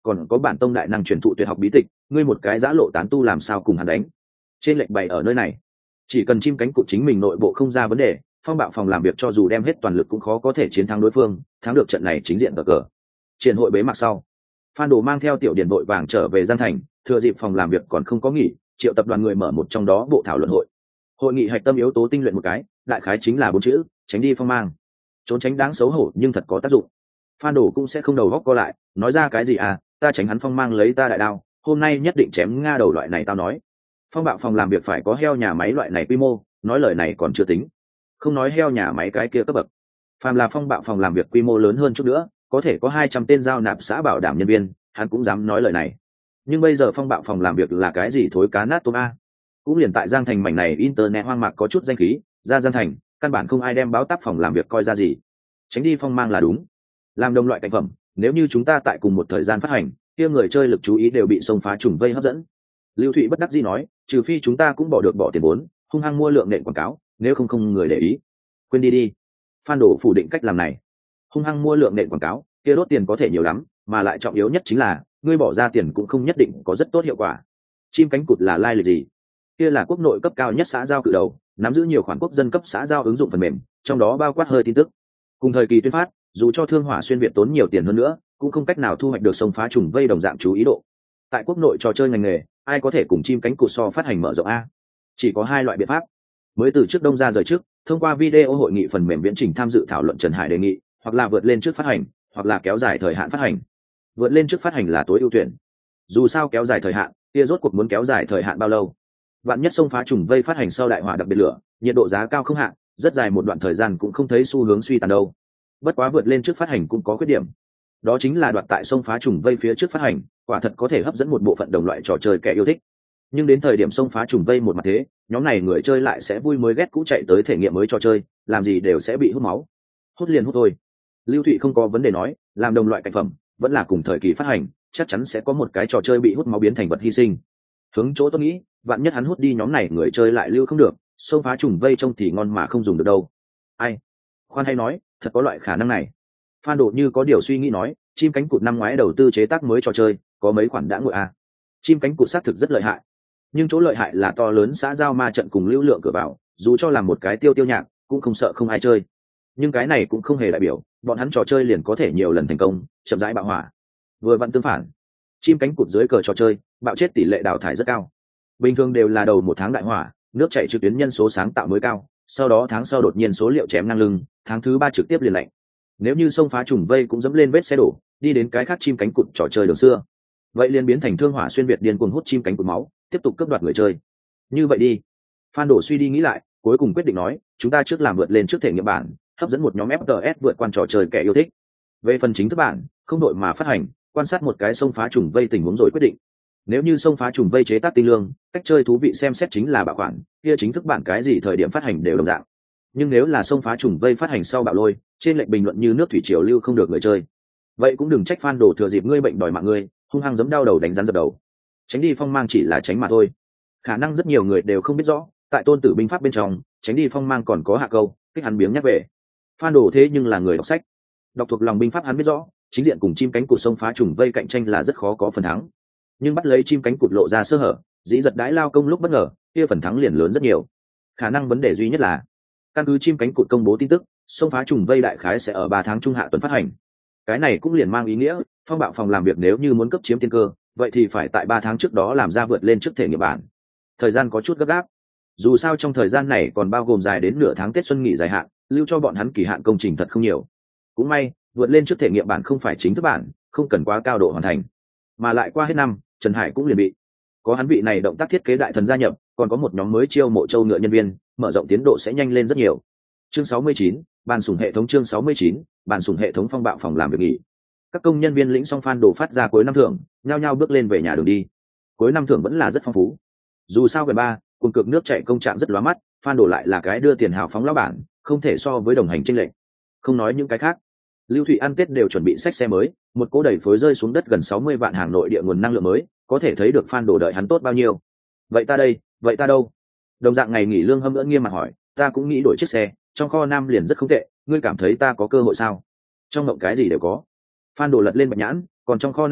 còn có bản tông đại năng truyền thụ tuyệt học bí tịch, ngươi một cái giã lộ tán tu làm sao cùng hắn đánh. Trên lệnh bày ở nơi này, chỉ cần chim cánh cụt chính mình nội bộ không ra vấn đề, phong bạo phòng làm việc cho dù đem hết toàn lực cũng khó có thể chiến thắng đối phương, thắng được trận này chính diện cờ cờ. Triển hội bế mạc sau, Phan Đồ mang theo tiểu điển vội vàng trở về Giang Thành, thừa dịp phòng làm việc còn không có nghỉ, triệu tập đoàn người mở một trong đó bộ thảo luận hội. Hội nghị hạch tâm yếu tố tinh luyện một cái, đại khái chính là bốn chữ: tránh đi phong mang. Trốn tránh đáng xấu hổ nhưng thật có tác dụng. Phan Đồ cũng sẽ không đầu góc co lại, nói ra cái gì à, ta tránh hắn phong mang lấy ta đại đao, hôm nay nhất định chém nga đầu loại này tao nói. Phong bạo phòng làm việc phải có heo nhà máy loại này quy mô, nói lời này còn chưa tính. Không nói heo nhà máy cái kia cấp bậc. Phàm là phong bạo phòng làm việc quy mô lớn hơn chút nữa, có thể có hai trăm tên giao nạp xã bảo đảm nhân viên, hắn cũng dám nói lời này. Nhưng bây giờ phong bạo phòng làm việc là cái gì thối cá nát tôm a? Cũng liền tại Giang Thành mảnh này internet hoang mạc có chút danh khí, ra Giang Thành, căn bản không ai đem báo táp phòng làm việc coi ra gì. Tránh đi phong mang là đúng. Làm đồng loại cảnh phẩm, nếu như chúng ta tại cùng một thời gian phát hành, kia người chơi lực chú ý đều bị xông phá trùng vây hấp dẫn. Lưu Thụy bất đắc dĩ nói, trừ phi chúng ta cũng bỏ được bỏ tiền vốn, hung hăng mua lượng nện quảng cáo, nếu không không người để ý. Quên đi đi. Phan Đồ phủ định cách làm này. Hung hăng mua lượng nện quảng cáo, kia đốt tiền có thể nhiều lắm, mà lại trọng yếu nhất chính là, ngươi bỏ ra tiền cũng không nhất định có rất tốt hiệu quả. Chim cánh cụt là lai lịch gì? Kia là quốc nội cấp cao nhất xã giao cự đầu, nắm giữ nhiều khoản quốc dân cấp xã giao ứng dụng phần mềm, trong đó bao quát hơi tin tức. Cùng thời kỳ tuyên phát, dù cho Thương Hỏa xuyên việt tốn nhiều tiền hơn nữa, cũng không cách nào thu hoạch được sông phá trùng vây đồng dạng chú ý độ. Tại quốc nội trò chơi ngành nghề, ai có thể cùng chim cánh cụt so phát hành mở rộng a? Chỉ có hai loại biện pháp. Mới từ trước đông ra rời trước, thông qua video hội nghị phần mềm viễn trình tham dự thảo luận Trần Hải đề nghị, hoặc là vượt lên trước phát hành, hoặc là kéo dài thời hạn phát hành. Vượt lên trước phát hành là tối ưu tuyển. Dù sao kéo dài thời hạn, kia rốt cuộc muốn kéo dài thời hạn bao lâu? Vạn nhất xông phá trùng vây phát hành sau đại hỏa đặc biệt lửa, nhiệt độ giá cao không hạn, rất dài một đoạn thời gian cũng không thấy xu hướng suy tàn đâu. Bất quá vượt lên trước phát hành cũng có khuyết điểm. Đó chính là đoạt tại xông phá trùng vây phía trước phát hành, quả thật có thể hấp dẫn một bộ phận đồng loại trò chơi kẻ yêu thích. Nhưng đến thời điểm xông phá trùng vây một mặt thế, nhóm này người chơi lại sẽ vui mới ghét cũ chạy tới thể nghiệm mới trò chơi, làm gì đều sẽ bị hút máu. Hút liền hút thôi. Lưu Thụy không có vấn đề nói, làm đồng loại cảnh phẩm, vẫn là cùng thời kỳ phát hành, chắc chắn sẽ có một cái trò chơi bị hút máu biến thành vật hy sinh. Hướng chỗ tôi nghĩ, vạn nhất hắn hút đi nhóm này người chơi lại lưu không được, xông phá trùng vây trông thì ngon mà không dùng được đâu. Ai? Khoan hay nói, thật có loại khả năng này. Phan Độ như có điều suy nghĩ nói, chim cánh cụt năm ngoái đầu tư chế tác mới trò chơi, có mấy khoản đã ngồi à. Chim cánh cụt xác thực rất lợi hại, nhưng chỗ lợi hại là to lớn xã giao ma trận cùng lưu lượng cửa vào, dù cho làm một cái tiêu tiêu nhạc, cũng không sợ không ai chơi. Nhưng cái này cũng không hề đại biểu, bọn hắn trò chơi liền có thể nhiều lần thành công, chậm rãi bạo hỏa. Vừa vặn tương phản, chim cánh cụt dưới cờ trò chơi, bạo chết tỷ lệ đào thải rất cao. Bình thường đều là đầu một tháng đại hỏa, nước chảy trực tuyến nhân số sáng tạo mới cao, sau đó tháng sau đột nhiên số liệu chém ngang lưng, tháng thứ ba trực tiếp liền lạnh. Nếu như xông phá trùng vây cũng dẫm lên vết xe đổ, đi đến cái khác chim cánh cụt trò chơi đường xưa, vậy liền biến thành Thương Hỏa xuyên việt điên cuồng hút chim cánh cụt máu, tiếp tục cướp đoạt người chơi. Như vậy đi. Phan Đổ suy đi nghĩ lại, cuối cùng quyết định nói, chúng ta trước làm vượt lên trước thể nghiệm bản, hấp dẫn một nhóm ép tê ét vượt qua trò chơi kẻ yêu thích. Về phần chính thức bản, không đội mà phát hành, quan sát một cái xông phá trùng vây tình huống rồi quyết định. Nếu như xông phá trùng vây chế tác tinh lương, cách chơi thú vị xem xét chính là bảo quản, kia chính thức bản cái gì thời điểm phát hành đều đồng dạng. Nhưng nếu là xông phá trùng vây phát hành sau bạo lôi, trên lệnh bình luận như nước thủy triều lưu không được người chơi, vậy cũng đừng trách Phan Đổ thừa dịp ngươi bệnh đòi mạng ngươi, hung hăng giẫm đau đầu đánh rắn dập đầu. Tránh đi phong mang chỉ là tránh mà thôi. Khả năng rất nhiều người đều không biết rõ, tại Tôn Tử binh pháp bên trong, tránh đi phong mang còn có hạ câu, kích hắn biếng nhắc về. Phan Đổ thế nhưng là người đọc sách, đọc thuộc lòng binh pháp hắn biết rõ, chính diện cùng chim cánh cụt xông phá trùng vây cạnh tranh là rất khó có phần thắng. Nhưng bắt lấy chim cánh cụt lộ ra sơ hở, dĩ giật đái lao công lúc bất ngờ, kia phần thắng liền lớn rất nhiều. Khả năng vấn đề duy nhất là, căn cứ chim cánh cụt công bố tin tức, xông phá trùng vây đại khái sẽ ở ba tháng trung hạ tuần phát hành. Cái này cũng liền mang ý nghĩa, phong bạo phòng làm việc nếu như muốn cấp chiếm tiên cơ, vậy thì phải tại ba tháng trước đó làm ra vượt lên trước thể nghiệm bản. Thời gian có chút gấp gáp. Dù sao trong thời gian này còn bao gồm dài đến nửa tháng Tết xuân nghỉ dài hạn, lưu cho bọn hắn kỳ hạn công trình thật không nhiều. Cũng may, vượt lên trước thể nghiệm bản không phải chính thức bản, không cần quá cao độ hoàn thành. Mà lại qua hết năm, Trần Hải cũng liền bị. Có hắn vị này động tác thiết kế đại thần gia nhập, còn có một nhóm mới chiêu mộ châu ngựa nhân viên, mở rộng tiến độ sẽ nhanh lên rất nhiều. Chương sáu mươi chín, bàn sủng hệ thống chương sáu mươi chín, bàn sủng hệ thống phong bạo phòng làm việc nghỉ. Các công nhân viên lĩnh xong Phan Đồ phát ra cuối năm thưởng, nhao nhao bước lên về nhà đường đi. Cuối năm thưởng vẫn là rất phong phú. Dù sao gần ba, cùng cực nước chảy công trạng rất lóa mắt, Phan Đồ lại là cái đưa tiền hào phóng lão bản, không thể so với đồng hành chênh lệch. Không nói những cái khác, Lưu Thụy ăn Tết đều chuẩn bị xách xe mới, một cỗ đẩy phối rơi xuống đất gần sáu mươi vạn hàng nội địa nguồn năng lượng mới, có thể thấy được Phan Đồ đợi hắn tốt bao nhiêu. Vậy ta đây, vậy ta đâu? Đồng dạng ngày nghỉ lương hâm ưỡn nghiêm mặt hỏi, ta cũng nghĩ đổi chiếc xe, trong kho Nam liền rất không tệ, ngươi cảm thấy ta có cơ hội sao? Trong ngộng cái gì đều có. Phan Đồ lật lên bạch nhãn, còn trong kho Nam đây,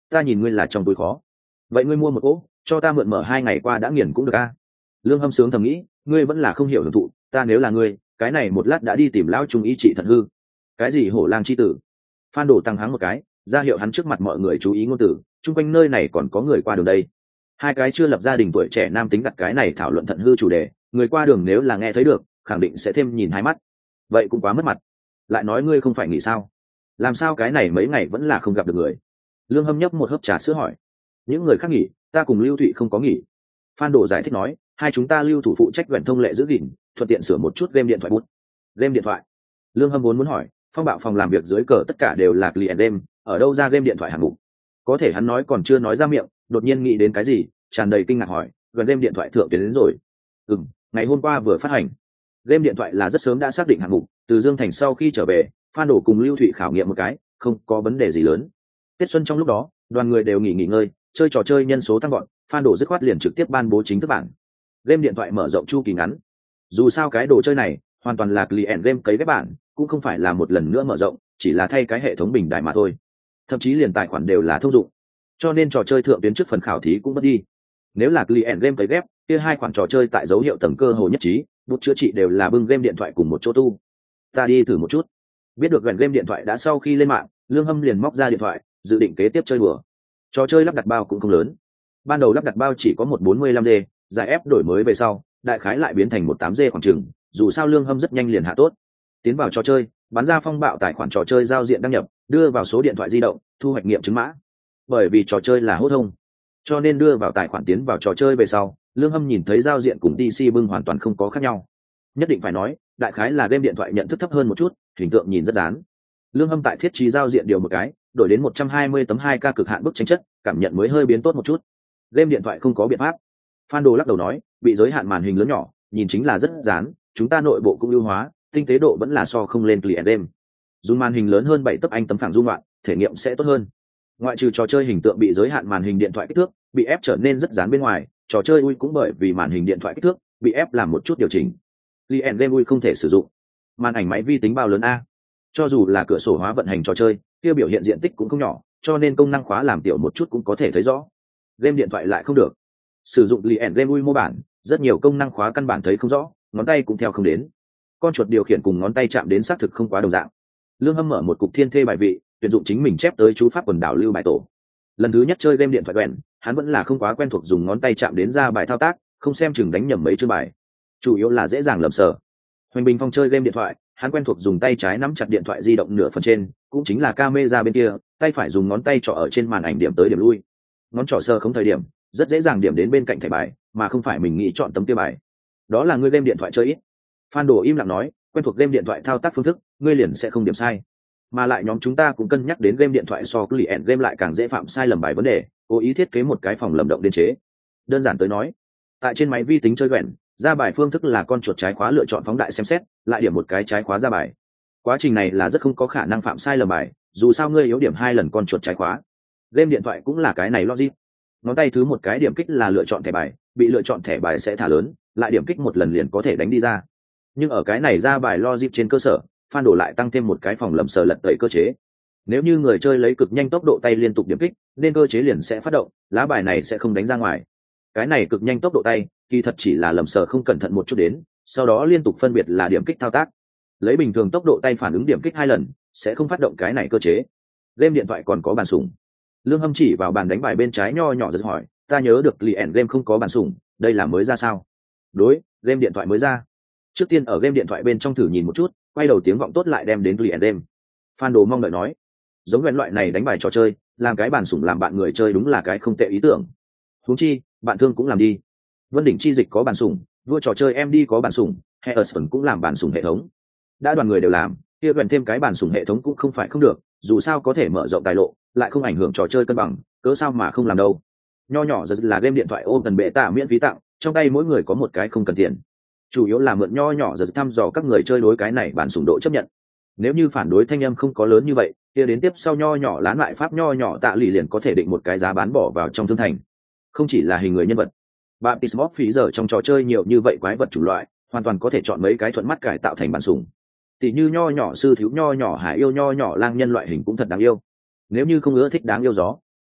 ta nhìn ngươi là trong túi khó. Vậy ngươi mua một cỗ cho ta mượn mở hai ngày qua đã nghiền cũng được a. Lương Hâm sướng thầm nghĩ, ngươi vẫn là không hiểu hưởng thụ, ta nếu là ngươi, cái này một lát đã đi tìm lão trung ý trị thật hư. Cái gì hổ lang chi tử? Phan Đồ tăng hắng một cái, ra hiệu hắn trước mặt mọi người chú ý ngôn từ, chung quanh nơi này còn có người qua đường đây. Hai cái chưa lập gia đình tuổi trẻ nam tính đặt cái này thảo luận thận hư chủ đề, người qua đường nếu là nghe thấy được, khẳng định sẽ thêm nhìn hai mắt. Vậy cũng quá mất mặt. Lại nói ngươi không phải nghỉ sao? Làm sao cái này mấy ngày vẫn là không gặp được người? Lương Hâm nhấp một hớp trà sữa hỏi. Những người khác nghỉ, ta cùng Lưu Thụy không có nghỉ. Phan Đồ giải thích nói, hai chúng ta Lưu thủ phụ trách quyển thông lệ giữ gìn, thuận tiện sửa một chút game điện thoại bút. Game điện thoại. Lương Hâm vốn muốn hỏi, phong bạo phòng làm việc dưới cờ tất cả đều là client game, ở đâu ra game điện thoại hạng mục? Có thể hắn nói còn chưa nói ra miệng, đột nhiên nghĩ đến cái gì, tràn đầy kinh ngạc hỏi, gần game điện thoại thượng tiến đến rồi. Ừm, ngày hôm qua vừa phát hành. Game điện thoại là rất sớm đã xác định hạng mục, từ Dương Thành sau khi trở về, Phan Đồ cùng Lưu Thụy khảo nghiệm một cái, không có vấn đề gì lớn. Tết xuân trong lúc đó, đoàn người đều nghỉ nghỉ ngơi, chơi trò chơi nhân số tăng gọn, Phan Đồ dứt khoát liền trực tiếp ban bố chính thức bản. Game điện thoại mở rộng chu kỳ ngắn. Dù sao cái đồ chơi này hoàn toàn là client game cấy ghép bản, cũng không phải là một lần nữa mở rộng, chỉ là thay cái hệ thống bình đại mà thôi. Thậm chí liền tài khoản đều là thông dụng, cho nên trò chơi thượng tuyến trước phần khảo thí cũng mất đi. Nếu là client game cấy ghép, kia hai khoản trò chơi tại dấu hiệu tầng cơ hồ nhất trí, bút chữa trị đều là bưng game điện thoại cùng một chỗ tu. Ta đi thử một chút. Biết được gần game điện thoại đã sau khi lên mạng, Lương Hâm liền móc ra điện thoại, dự định kế tiếp chơi đùa. Trò chơi lắp đặt bao cũng không lớn. Ban đầu lắp đặt bao chỉ có một bốn mươi lăm g, giải ép đổi mới về sau, đại khái lại biến thành một tám g khoảng chừng, dù sao Lương Hâm rất nhanh liền hạ tốt. Tiến vào trò chơi, bắn ra phong bạo tài khoản trò chơi giao diện đăng nhập, đưa vào số điện thoại di động, thu hoạch nghiệm chứng mã. Bởi vì trò chơi là hốt thông, cho nên đưa vào tài khoản tiến vào trò chơi về sau, Lương Hâm nhìn thấy giao diện cùng pê xê bưng hoàn toàn không có khác nhau. Nhất định phải nói, đại khái là game điện thoại nhận thức thấp hơn một chút, hình tượng nhìn rất dán. Lương Hâm tại thiết trí giao diện điều một cái, đổi đến một trăm hai mươi tấm hai K cực hạn bức tranh chất, cảm nhận mới hơi biến tốt một chút. Game điện thoại không có biện pháp. Phan Đồ lắc đầu nói, bị giới hạn màn hình lớn nhỏ, nhìn chính là rất dán, chúng ta nội bộ cũng ưu hóa, tinh tế độ vẫn là so không lên client game. Dùng màn hình lớn hơn bảy tấc anh tấm phẳng dung loạn, thể nghiệm sẽ tốt hơn. Ngoại trừ trò chơi hình tượng bị giới hạn màn hình điện thoại kích thước, bị ép trở nên rất dán bên ngoài, trò chơi ui cũng bởi vì màn hình điện thoại kích thước, bị ép làm một chút điều chỉnh. Client game ui không thể sử dụng. Màn ảnh máy vi tính bao lớn a? Cho dù là cửa sổ hóa vận hành trò chơi, kia biểu hiện diện tích cũng không nhỏ, cho nên công năng khóa làm tiểu một chút cũng có thể thấy rõ. Game điện thoại lại không được. Sử dụng client game ui mô bản, rất nhiều công năng khóa căn bản thấy không rõ, ngón tay cũng theo không đến. Con chuột điều khiển cùng ngón tay chạm đến xác thực không quá đồng dạng. Lương Hâm mở một cục thiên thê bài vị, tuyển dụng chính mình chép tới chú pháp quần đảo lưu bài tổ. Lần thứ nhất chơi game điện thoại quen, hắn vẫn là không quá quen thuộc dùng ngón tay chạm đến ra bài thao tác, không xem chừng đánh nhầm mấy chương bài. Chủ yếu là dễ dàng lầm sở. Hoành Bình Phong chơi game điện thoại, hắn quen thuộc dùng tay trái nắm chặt điện thoại di động nửa phần trên, cũng chính là camera bên kia, tay phải dùng ngón tay trỏ ở trên màn ảnh điểm tới điểm lui. Ngón trỏ sơ không thời điểm, rất dễ dàng điểm đến bên cạnh thẻ bài, mà không phải mình nghĩ chọn tấm tiêu bài. Đó là ngươi game điện thoại chơi ít. Phan Đồ im lặng nói, quen thuộc game điện thoại thao tác phương thức, ngươi liền sẽ không điểm sai. Mà lại nhóm chúng ta cũng cân nhắc đến game điện thoại so client game lại càng dễ phạm sai lầm bài vấn đề, cố ý thiết kế một cái phòng lầm động biên chế. Đơn giản tới nói, tại trên máy vi tính chơi quẹn, ra bài phương thức là con chuột trái khóa lựa chọn phóng đại xem xét, lại điểm một cái trái khóa ra bài. Quá trình này là rất không có khả năng phạm sai lầm bài, dù sao ngươi yếu điểm hai lần con chuột trái khóa. Game điện thoại cũng là cái này logic. Ngón tay thứ một cái điểm kích là lựa chọn thẻ bài, bị lựa chọn thẻ bài sẽ thả lớn, lại điểm kích một lần liền có thể đánh đi ra. Nhưng ở cái này ra bài logic trên cơ sở, Phan Đồ lại tăng thêm một cái phòng lầm sờ lật tẩy cơ chế. Nếu như người chơi lấy cực nhanh tốc độ tay liên tục điểm kích, nên cơ chế liền sẽ phát động, lá bài này sẽ không đánh ra ngoài. Cái này cực nhanh tốc độ tay, kỳ thật chỉ là lầm sờ không cẩn thận một chút đến, sau đó liên tục phân biệt là điểm kích thao tác. Lấy bình thường tốc độ tay phản ứng điểm kích hai lần, sẽ không phát động cái này cơ chế. Game điện thoại còn có bàn sủng. Lương Hâm chỉ vào bàn đánh bài bên trái nho nhỏ giật hỏi, ta nhớ được client game không có bàn sủng, đây là mới ra sao? Đối, game điện thoại mới ra. Trước tiên ở game điện thoại bên trong thử nhìn một chút, quay đầu tiếng vọng tốt lại đem đến client game. Phan Đồ mong đợi nói, giống nguyên loại này đánh bài trò chơi, làm cái bàn sủng làm bạn người chơi đúng là cái không tệ ý tưởng. Huống chi, bạn thương cũng làm đi. Vân đỉnh chi dịch có bàn sủng, vua trò chơi em đi có bàn sủng, Hearthstone cũng làm bàn sủng hệ thống. Đã đoàn người đều làm, kia gần thêm cái bàn sủng hệ thống cũng không phải không được, dù sao có thể mở rộng tài lộ, lại không ảnh hưởng trò chơi cân bằng, cớ sao mà không làm đâu. Nho nhỏ giật là game điện thoại ôm tần bệ tạ miễn phí tặng, trong tay mỗi người có một cái không cần tiền. Chủ yếu là mượn nho nhỏ giật thăm dò các người chơi đối cái này bản sủng độ chấp nhận. Nếu như phản đối thanh âm không có lớn như vậy, kia đến tiếp sau nho nhỏ lán lại pháp nho nhỏ tạ lì liền có thể định một cái giá bán bỏ vào trong thương thành. Không chỉ là hình người nhân vật, Baptist Mob phí giờ trong trò chơi nhiều như vậy quái vật chủ loại, hoàn toàn có thể chọn mấy cái thuận mắt cải tạo thành bản sủng. Tỷ như nho nhỏ sư thiếu nho nhỏ hải yêu nho nhỏ lang nhân loại hình cũng thật đáng yêu. Nếu như không ưa thích đáng yêu gió,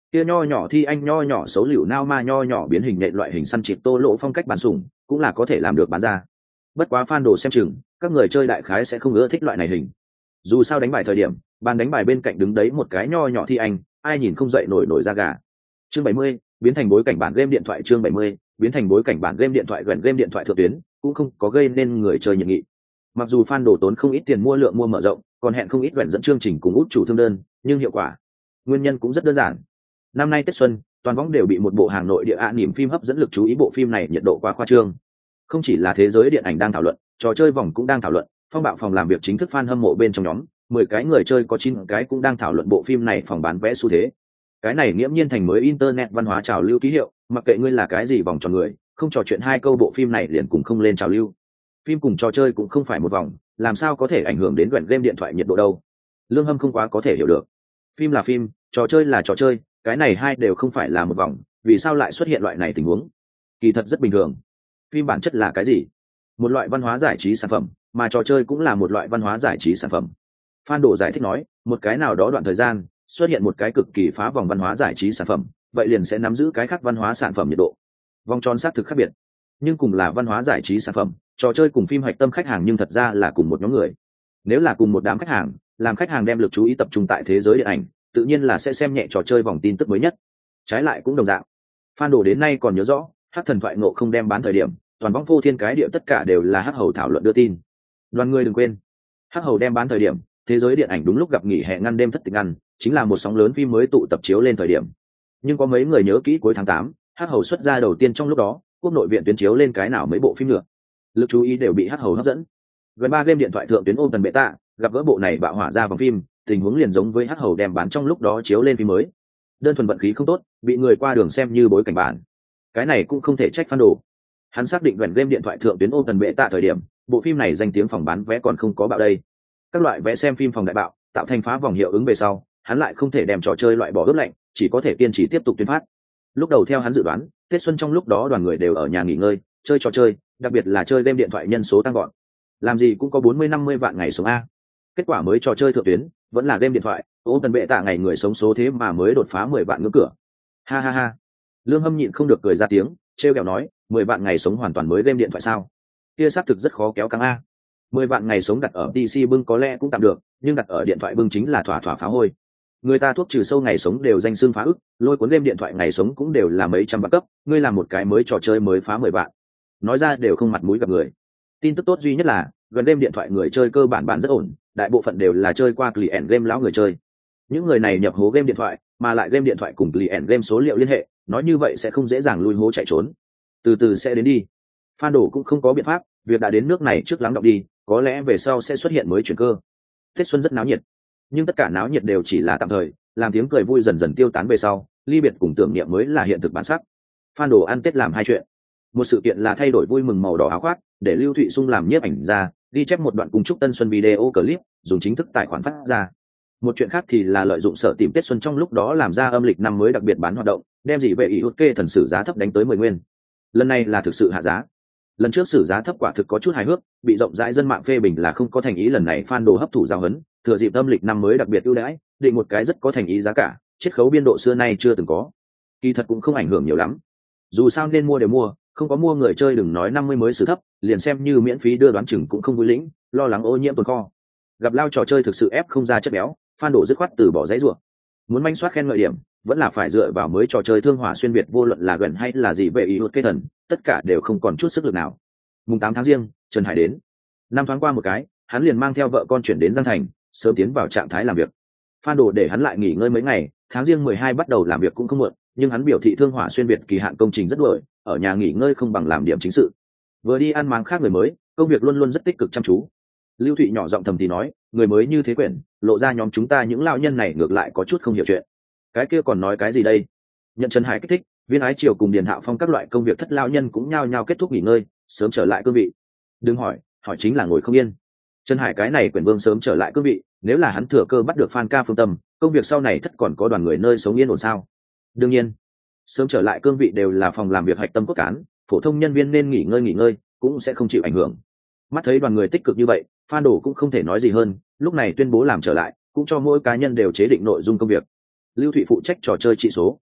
Kia nho nhỏ thi anh nho nhỏ xấu liều nao ma nho nhỏ biến hình nện loại hình săn chịp tô lỗ phong cách bán sủng cũng là có thể làm được bán ra. Bất quá fan đồ xem chừng các người chơi đại khái sẽ không ưa thích loại này hình. Dù sao đánh bài thời điểm bàn đánh bài bên cạnh đứng đấy một cái nho nhỏ thi anh, ai nhìn không dậy nổi nổi da gà. Chương bảy mươi biến thành bối cảnh bản game điện thoại. Chương bảy mươi biến thành bối cảnh bản game điện thoại. Gần game điện thoại thượng tuyến cũng không có gây nên người chơi nhiệt nghị. Mặc dù fan đồ tốn không ít tiền mua lượng mua mở rộng, còn hẹn không ít gần dẫn chương trình cùng út chủ thương đơn, nhưng hiệu quả nguyên nhân cũng rất đơn giản. Năm nay Tết xuân, toàn võng đều bị một bộ hàng nội địa ạ niềm phim hấp dẫn lực chú ý. Bộ phim này nhiệt độ quá khoa trương, không chỉ là thế giới điện ảnh đang thảo luận, trò chơi vòng cũng đang thảo luận. Phong bạo phòng làm việc chính thức fan hâm mộ bên trong nhóm mười cái người chơi có chín cái cũng đang thảo luận bộ phim này phòng bán vé xu thế. Cái này nghiễm nhiên thành mới internet văn hóa trào lưu ký hiệu, mặc kệ ngươi là cái gì vòng tròn người, không trò chuyện hai câu bộ phim này liền cùng không lên trào lưu. Phim cùng trò chơi cũng không phải một vòng, làm sao có thể ảnh hưởng đến đoạn game điện thoại nhiệt độ đâu. Lương Hâm không quá có thể hiểu được. Phim là phim, trò chơi là trò chơi, cái này hai đều không phải là một vòng, vì sao lại xuất hiện loại này tình huống? Kỳ thật rất bình thường. Phim bản chất là cái gì? Một loại văn hóa giải trí sản phẩm, mà trò chơi cũng là một loại văn hóa giải trí sản phẩm. Phan Độ giải thích nói, một cái nào đó đoạn thời gian xuất hiện một cái cực kỳ phá vòng văn hóa giải trí sản phẩm, vậy liền sẽ nắm giữ cái khác văn hóa sản phẩm nhiệt độ. Vòng tròn xác thực khác biệt, nhưng cùng là văn hóa giải trí sản phẩm, trò chơi cùng phim hoạch tâm khách hàng nhưng thật ra là cùng một nhóm người. Nếu là cùng một đám khách hàng, làm khách hàng đem lực chú ý tập trung tại thế giới điện ảnh, tự nhiên là sẽ xem nhẹ trò chơi vòng tin tức mới nhất. Trái lại cũng đồng dạng. Phan Độ đến nay còn nhớ rõ, Hắc Thần Thoại Ngộ không đem bán thời điểm, toàn võng vô thiên cái địa tất cả đều là Hắc Hầu thảo luận đưa tin. Đoàn người đừng quên, Hắc Hầu đem bán thời điểm, thế giới điện ảnh đúng lúc gặp nghỉ hè ngăn đêm thất tịch ngăn, chính là một sóng lớn phim mới tụ tập chiếu lên thời điểm. Nhưng có mấy người nhớ kỹ cuối tháng tám, Hắc Hầu xuất ra đầu tiên trong lúc đó, quốc nội viện tuyến chiếu lên cái nào mấy bộ phim nữa. Lực chú ý đều bị Hắc Hầu hấp dẫn. Gần ba game điện thoại thượng tuyến ôm tần bệ tạ, gặp gỡ bộ này bạo hỏa ra vòng phim, tình huống liền giống với Hắc Hầu đem bán trong lúc đó chiếu lên phim mới. Đơn thuần vận khí không tốt, bị người qua đường xem như bối cảnh bản. Cái này cũng không thể trách Phan Đồ. Hắn xác định gần game điện thoại thượng tuyến ôm tần bệ tạ thời điểm, bộ phim này danh tiếng phòng bán vé còn không có bạo đây. Các loại vé xem phim phòng đại bạo, tạo thành phá vòng hiệu ứng về sau, hắn lại không thể đem trò chơi loại bỏ ướp lạnh, chỉ có thể kiên trì tiếp tục tuyên phát. Lúc đầu theo hắn dự đoán, Tết xuân trong lúc đó đoàn người đều ở nhà nghỉ ngơi, chơi trò chơi, đặc biệt là chơi game điện thoại nhân số tăng gọn. Làm gì cũng có bốn mươi năm mươi vạn ngày sống a. Kết quả mới trò chơi thượng tuyến, vẫn là game điện thoại, ôm tần bệ tạ ngày người sống số thế mà mới đột phá mười vạn ngưỡng cửa. Ha ha ha. Lương Hâm nhịn không được cười ra tiếng, trêu ghẹo nói, mười vạn ngày sống hoàn toàn mới game điện thoại sao? Kia xác thực rất khó kéo căng a. Mười vạn ngày sống đặt ở pê xê bưng có lẽ cũng tạm được, nhưng đặt ở điện thoại bưng chính là thỏa thỏa phá hôi. Người ta thuốc trừ sâu ngày sống đều danh xưng phá ức, lôi cuốn game điện thoại ngày sống cũng đều là mấy trăm vạn cấp, ngươi làm một cái mới trò chơi mới phá mười vạn. Nói ra đều không mặt mũi gặp người. Tin tức tốt duy nhất là, gần game điện thoại người chơi cơ bản bản rất ổn, đại bộ phận đều là chơi qua client game lão người chơi. Những người này nhập hố game điện thoại, mà lại game điện thoại cùng client game số liệu liên hệ, nói như vậy sẽ không dễ dàng lui hố chạy trốn. Từ từ sẽ đến đi. Phan Đồ cũng không có biện pháp, việc đã đến nước này trước lắng đọng đi, có lẽ về sau sẽ xuất hiện mới chuyển cơ. Tết xuân rất náo nhiệt, nhưng tất cả náo nhiệt đều chỉ là tạm thời, làm tiếng cười vui dần dần tiêu tán về sau, ly biệt cùng tưởng niệm mới là hiện thực bản sắc. Phan Đồ ăn Tết làm hai chuyện. Một sự kiện là thay đổi vui mừng màu đỏ áo khoác, để Lưu Thụy Sung làm nhiếp ảnh ra, ghi chép một đoạn cùng chúc Tân Xuân video clip, dùng chính thức tài khoản phát ra. Một chuyện khác thì là lợi dụng sở tìm Tết xuân trong lúc đó làm ra âm lịch năm mới đặc biệt bán hoạt động, đem gì về ý hút kê thần sử giá thấp đánh tới mười nguyên. Lần này là thực sự hạ giá. Lần trước sử giá thấp quả thực có chút hài hước, bị rộng rãi dân mạng phê bình là không có thành ý. Lần này Phan Đồ hấp thụ giao hấn, thừa dịp âm lịch năm mới đặc biệt ưu đãi, định một cái rất có thành ý giá cả, chiết khấu biên độ xưa nay chưa từng có. Kỳ thật cũng không ảnh hưởng nhiều lắm. Dù sao nên mua đều mua, không có mua người chơi đừng nói năm mươi mới sử thấp, liền xem như miễn phí đưa đoán chừng cũng không vui lĩnh, lo lắng ô nhiễm tồn kho. Gặp lao trò chơi thực sự ép không ra chất béo, Phan Đồ dứt khoát từ bỏ giấy rủa. Muốn manh soát khen ngợi điểm, vẫn là phải dựa vào mới trò chơi thương hỏa xuyên việt, vô luận là gần hay là gì về ý hụt cây thần, tất cả đều không còn chút sức lực nào. Mùng tám tháng riêng, Trần Hải đến. Năm thoáng qua một cái, hắn liền mang theo vợ con chuyển đến Giang Thành, sớm tiến vào trạng thái làm việc. Phan Đồ để hắn lại nghỉ ngơi mấy ngày, tháng riêng mười hai bắt đầu làm việc cũng không muộn, nhưng hắn biểu thị thương hỏa xuyên việt kỳ hạn công trình rất đuổi, ở nhà nghỉ ngơi không bằng làm điểm chính sự. Vừa đi ăn máng khác người mới, công việc luôn luôn rất tích cực chăm chú. Lưu Thụy nhỏ giọng thầm thì nói, người mới như thế quyển, lộ ra nhóm chúng ta những lão nhân này ngược lại có chút không hiểu chuyện. Cái kia còn nói cái gì đây? Nhận Trần Hải kích thích, Viên Ái Triều cùng Điền Hạo Phong các loại công việc thất lão nhân cũng nhao nhao kết thúc nghỉ ngơi, sớm trở lại cương vị. Đừng hỏi, hỏi chính là ngồi không yên. Trần Hải cái này quyển vương sớm trở lại cương vị, nếu là hắn thừa cơ bắt được Phan Ca Phương Tâm, công việc sau này thất còn có đoàn người nơi sống yên ổn sao? Đương nhiên, sớm trở lại cương vị đều là phòng làm việc hạch tâm cốt cán, phổ thông nhân viên nên nghỉ ngơi nghỉ ngơi, cũng sẽ không chịu ảnh hưởng. Mắt thấy đoàn người tích cực như vậy, Phan Đồ cũng không thể nói gì hơn, lúc này tuyên bố làm trở lại, cũng cho mỗi cá nhân đều chế định nội dung công việc. Lưu Thụy phụ trách trò chơi trị số,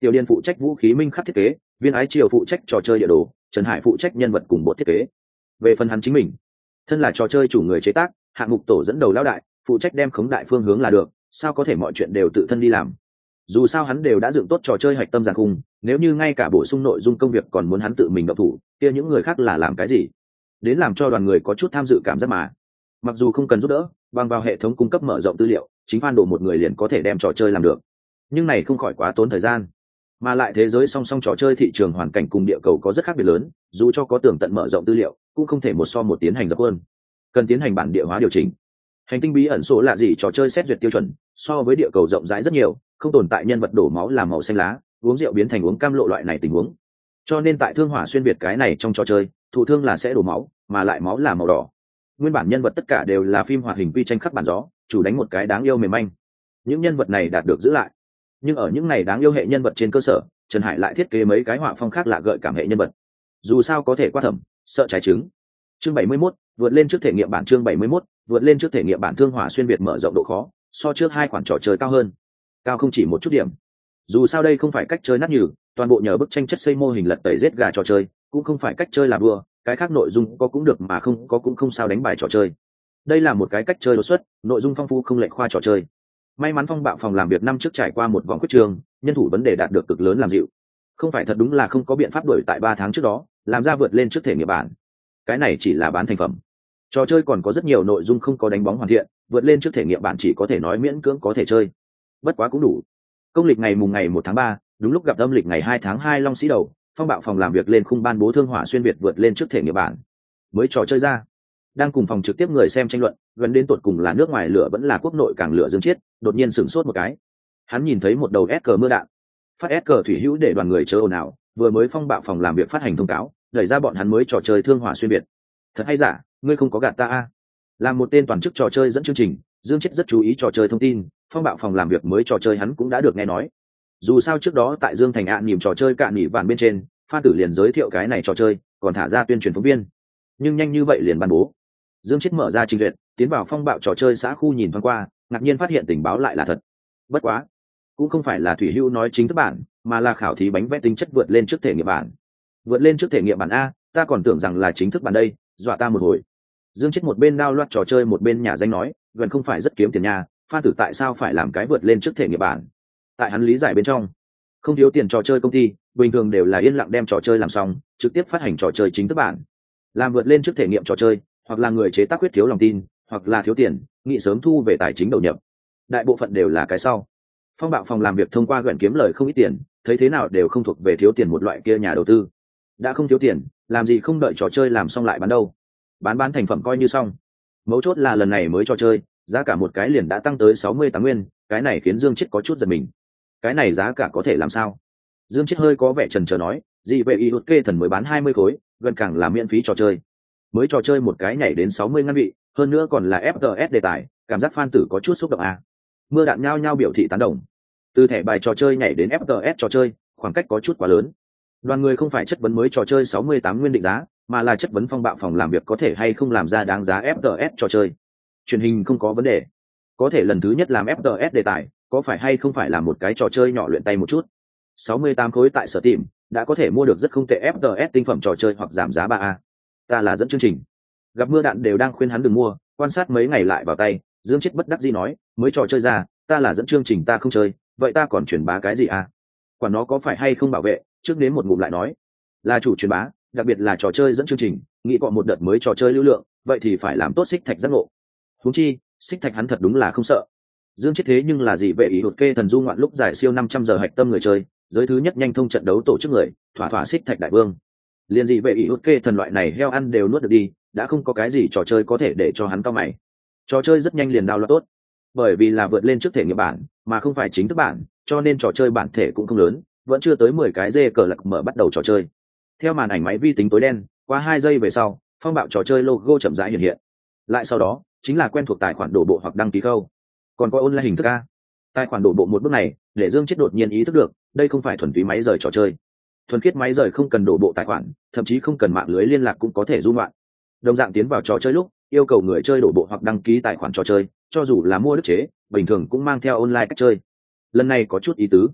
Tiểu Điền phụ trách vũ khí minh khắc thiết kế, Viên Ái Triều phụ trách trò chơi địa đồ, Trần Hải phụ trách nhân vật cùng bột thiết kế. Về phần hắn chính mình, thân là trò chơi chủ người chế tác, hạng mục tổ dẫn đầu lão đại, phụ trách đem khống đại phương hướng là được, sao có thể mọi chuyện đều tự thân đi làm. Dù sao hắn đều đã dựng tốt trò chơi hạch tâm giàn khung, nếu như ngay cả bổ sung nội dung công việc còn muốn hắn tự mình động thủ, kia những người khác là làm cái gì? Đến làm cho đoàn người có chút tham dự cảm giác mà. Mặc dù không cần giúp đỡ, bằng vào hệ thống cung cấp mở rộng tư liệu, chính fan đồ một người liền có thể đem trò chơi làm được. Nhưng này không khỏi quá tốn thời gian. Mà lại thế giới song song trò chơi thị trường hoàn cảnh cùng địa cầu có rất khác biệt lớn, dù cho có tường tận mở rộng tư liệu, cũng không thể một so một tiến hành dập khuôn. Cần tiến hành bản địa hóa điều chỉnh. Hành tinh bí ẩn số là gì trò chơi xét duyệt tiêu chuẩn, so với địa cầu rộng rãi rất nhiều, không tồn tại nhân vật đổ máu làm màu xanh lá, uống rượu biến thành uống cam lộ loại này tình huống. Cho nên tại Thương Hỏa xuyên việt cái này trong trò chơi, thụ thương là sẽ đổ máu, mà lại máu là màu đỏ. Nguyên bản nhân vật tất cả đều là phim hoạt hình quy tranh khắc bản gió, chủ đánh một cái đáng yêu mềm manh. Những nhân vật này đạt được giữ lại. Nhưng ở những này đáng yêu hệ nhân vật trên cơ sở, Trần Hải lại thiết kế mấy cái họa phong khác lạ gợi cảm hệ nhân vật. Dù sao có thể qua thẩm, sợ trái trứng. Chương bảy mươi mốt, vượt lên trước thể nghiệm bản chương bảy mươi mốt, vượt lên trước thể nghiệm bản Thương Hỏa xuyên việt mở rộng độ khó, so trước hai khoản trò chơi cao hơn. Cao không chỉ một chút điểm. Dù sao đây không phải cách chơi nát nhừ, toàn bộ nhờ bức tranh chất xây mô hình lật tẩy giết gà trò chơi, cũng không phải cách chơi là đua, cái khác nội dung có cũng được mà không có cũng không sao đánh bài trò chơi. Đây là một cái cách chơi đột xuất, nội dung phong phú không lệch khoa trò chơi. May mắn Phong Bạo phòng làm việc năm trước trải qua một vòng quyết trường, nhân thủ vấn đề đạt được cực lớn làm dịu. Không phải thật đúng là không có biện pháp đuổi tại ba tháng trước đó, làm ra vượt lên trước thể nghiệm bản. Cái này chỉ là bán thành phẩm. Trò chơi còn có rất nhiều nội dung không có đánh bóng hoàn thiện, vượt lên trước thể nghiệm bản chỉ có thể nói miễn cưỡng có thể chơi. Bất quá cũng đủ. Công lịch ngày mùng ngày một tháng ba, đúng lúc gặp âm lịch ngày hai tháng hai Long Sĩ Đầu, Phong Bạo phòng làm việc lên khung ban bố Thương Hỏa xuyên việt vượt lên trước thể nghiệm bản. Mới trò chơi ra, đang cùng phòng trực tiếp người xem tranh luận, gần đến tột cùng là nước ngoài lửa vẫn là quốc nội càng lửa dương chiết, đột nhiên sửng sốt một cái. Hắn nhìn thấy một đầu ét cờ mưa đạn. Phát ét cờ thủy hữu để đoàn người chớ ồn ào, vừa mới Phong Bạo phòng làm việc phát hành thông cáo, đẩy ra bọn hắn mới trò chơi Thương Hỏa xuyên việt. Thật hay giả, ngươi không có gạt ta a? Làm một tên toàn chức trò chơi dẫn chương trình, Dương Chiết rất chú ý trò chơi thông tin, Phong Bạo phòng làm việc mới trò chơi hắn cũng đã được nghe nói. Dù sao trước đó tại Dương Thành ạ niềm trò chơi cạn nỉ vạn bên trên, Phan Tử liền giới thiệu cái này trò chơi, còn thả ra tuyên truyền phóng viên. Nhưng nhanh như vậy liền ban bố. Dương Chiết mở ra trình duyệt, tiến vào Phong Bạo trò chơi xã khu nhìn thoáng qua, ngạc nhiên phát hiện tình báo lại là thật. Bất quá, cũng không phải là Thủy Hữu nói chính thức bản, mà là khảo thí bánh vẽ tính chất vượt lên trước thể nghiệm bản. Vượt lên trước thể nghiệm bản a, ta còn tưởng rằng là chính thức bản đây, dọa ta một hồi. Dương Chiết một bên đao loạt trò chơi một bên nhà danh nói, gần không phải rất kiếm tiền nha, Phan Tử tại sao phải làm cái vượt lên trước thể nghiệm bản? Tại hắn lý giải bên trong, không thiếu tiền trò chơi công ty, bình thường đều là yên lặng đem trò chơi làm xong, trực tiếp phát hành trò chơi chính thức bản. Làm vượt lên trước thể nghiệm trò chơi, hoặc là người chế tác quyết thiếu lòng tin, hoặc là thiếu tiền, nghĩ sớm thu về tài chính đầu nhập. Đại bộ phận đều là cái sau. Phong Bạo phòng làm việc thông qua gần kiếm lời không ít tiền, thấy thế nào đều không thuộc về thiếu tiền một loại kia nhà đầu tư. Đã không thiếu tiền, làm gì không đợi trò chơi làm xong lại bán đâu? Bán bán thành phẩm coi như xong. Mấu chốt là lần này mới trò chơi, giá cả một cái liền đã tăng tới sáu mươi tám nguyên, cái này khiến Dương Chiết có chút giật mình. Cái này giá cả có thể làm sao? Dương Chiết hơi có vẻ chần chờ nói, gì vậy y hút kê thần mới bán hai mươi khối, gần càng là miễn phí trò chơi. Mới trò chơi một cái nhảy đến sáu mươi ngăn vị, hơn nữa còn là ép tê ét đề tài, cảm giác fan tử có chút xúc động à. Mưa đạn nhao nhao biểu thị tán đồng. Từ thẻ bài trò chơi nhảy đến ép tê ét trò chơi, khoảng cách có chút quá lớn. Đoàn người không phải chất vấn mới trò chơi sáu mươi tám nguyên định giá, mà là chất vấn Phong Bạo phòng làm việc có thể hay không làm ra đáng giá ép tê ét trò chơi. Truyền hình không có vấn đề, có thể lần thứ nhất làm ép tê ét đề tài, có phải hay không phải là một cái trò chơi nhỏ luyện tay một chút. sáu mươi tám khối tại Steam đã có thể mua được rất không tệ ép tê ét tinh phẩm trò chơi hoặc giảm giá ba a. Ta là dẫn chương trình, gặp mưa đạn đều đang khuyên hắn đừng mua, quan sát mấy ngày lại vào tay, Dương Chiết bất đắc dĩ nói, mới trò chơi ra, ta là dẫn chương trình ta không chơi, vậy ta còn truyền bá cái gì à? Quả nó có phải hay không bảo vệ, trước đến một ngụm lại nói, là chủ truyền bá, đặc biệt là trò chơi dẫn chương trình, nghĩ cọ một đợt mới trò chơi lưu lượng, vậy thì phải làm tốt xích thạch giác ngộ. Huống chi, xích thạch hắn thật đúng là không sợ. Dương Chiết thế nhưng là gì vệ ý hụt kê thần du ngoạn lúc giải siêu năm trăm giờ hạch tâm người chơi, giới thứ nhất nhanh thông trận đấu tổ chức người, thỏa thỏa xích thạch đại vương. Liên gì vệ ý hụt kê thần loại này heo ăn đều nuốt được đi, đã không có cái gì trò chơi có thể để cho hắn cao mày. Trò chơi rất nhanh liền download tốt, bởi vì là vượt lên trước thể nghiệm bản, mà không phải chính thức bản, cho nên trò chơi bản thể cũng không lớn, vẫn chưa tới mười cái dê cờ lật mở bắt đầu trò chơi. Theo màn ảnh máy vi tính tối đen, qua hai giây về sau, Phong Bạo trò chơi logo chậm rãi hiện hiện. Lại sau đó, chính là quen thuộc tài khoản đổ bộ hoặc đăng ký khâu. Còn có online hình thức a. Tài khoản đổ bộ một bước này, để Dương Chiết đột nhiên ý thức được, đây không phải thuần túy máy rời trò chơi. Thuần khiết máy rời không cần đổ bộ tài khoản, thậm chí không cần mạng lưới liên lạc cũng có thể du ngoạn. Đồng dạng tiến vào trò chơi lúc, yêu cầu người chơi đổ bộ hoặc đăng ký tài khoản trò chơi, cho dù là mua đức chế, bình thường cũng mang theo online cách chơi. Lần này có chút ý tứ.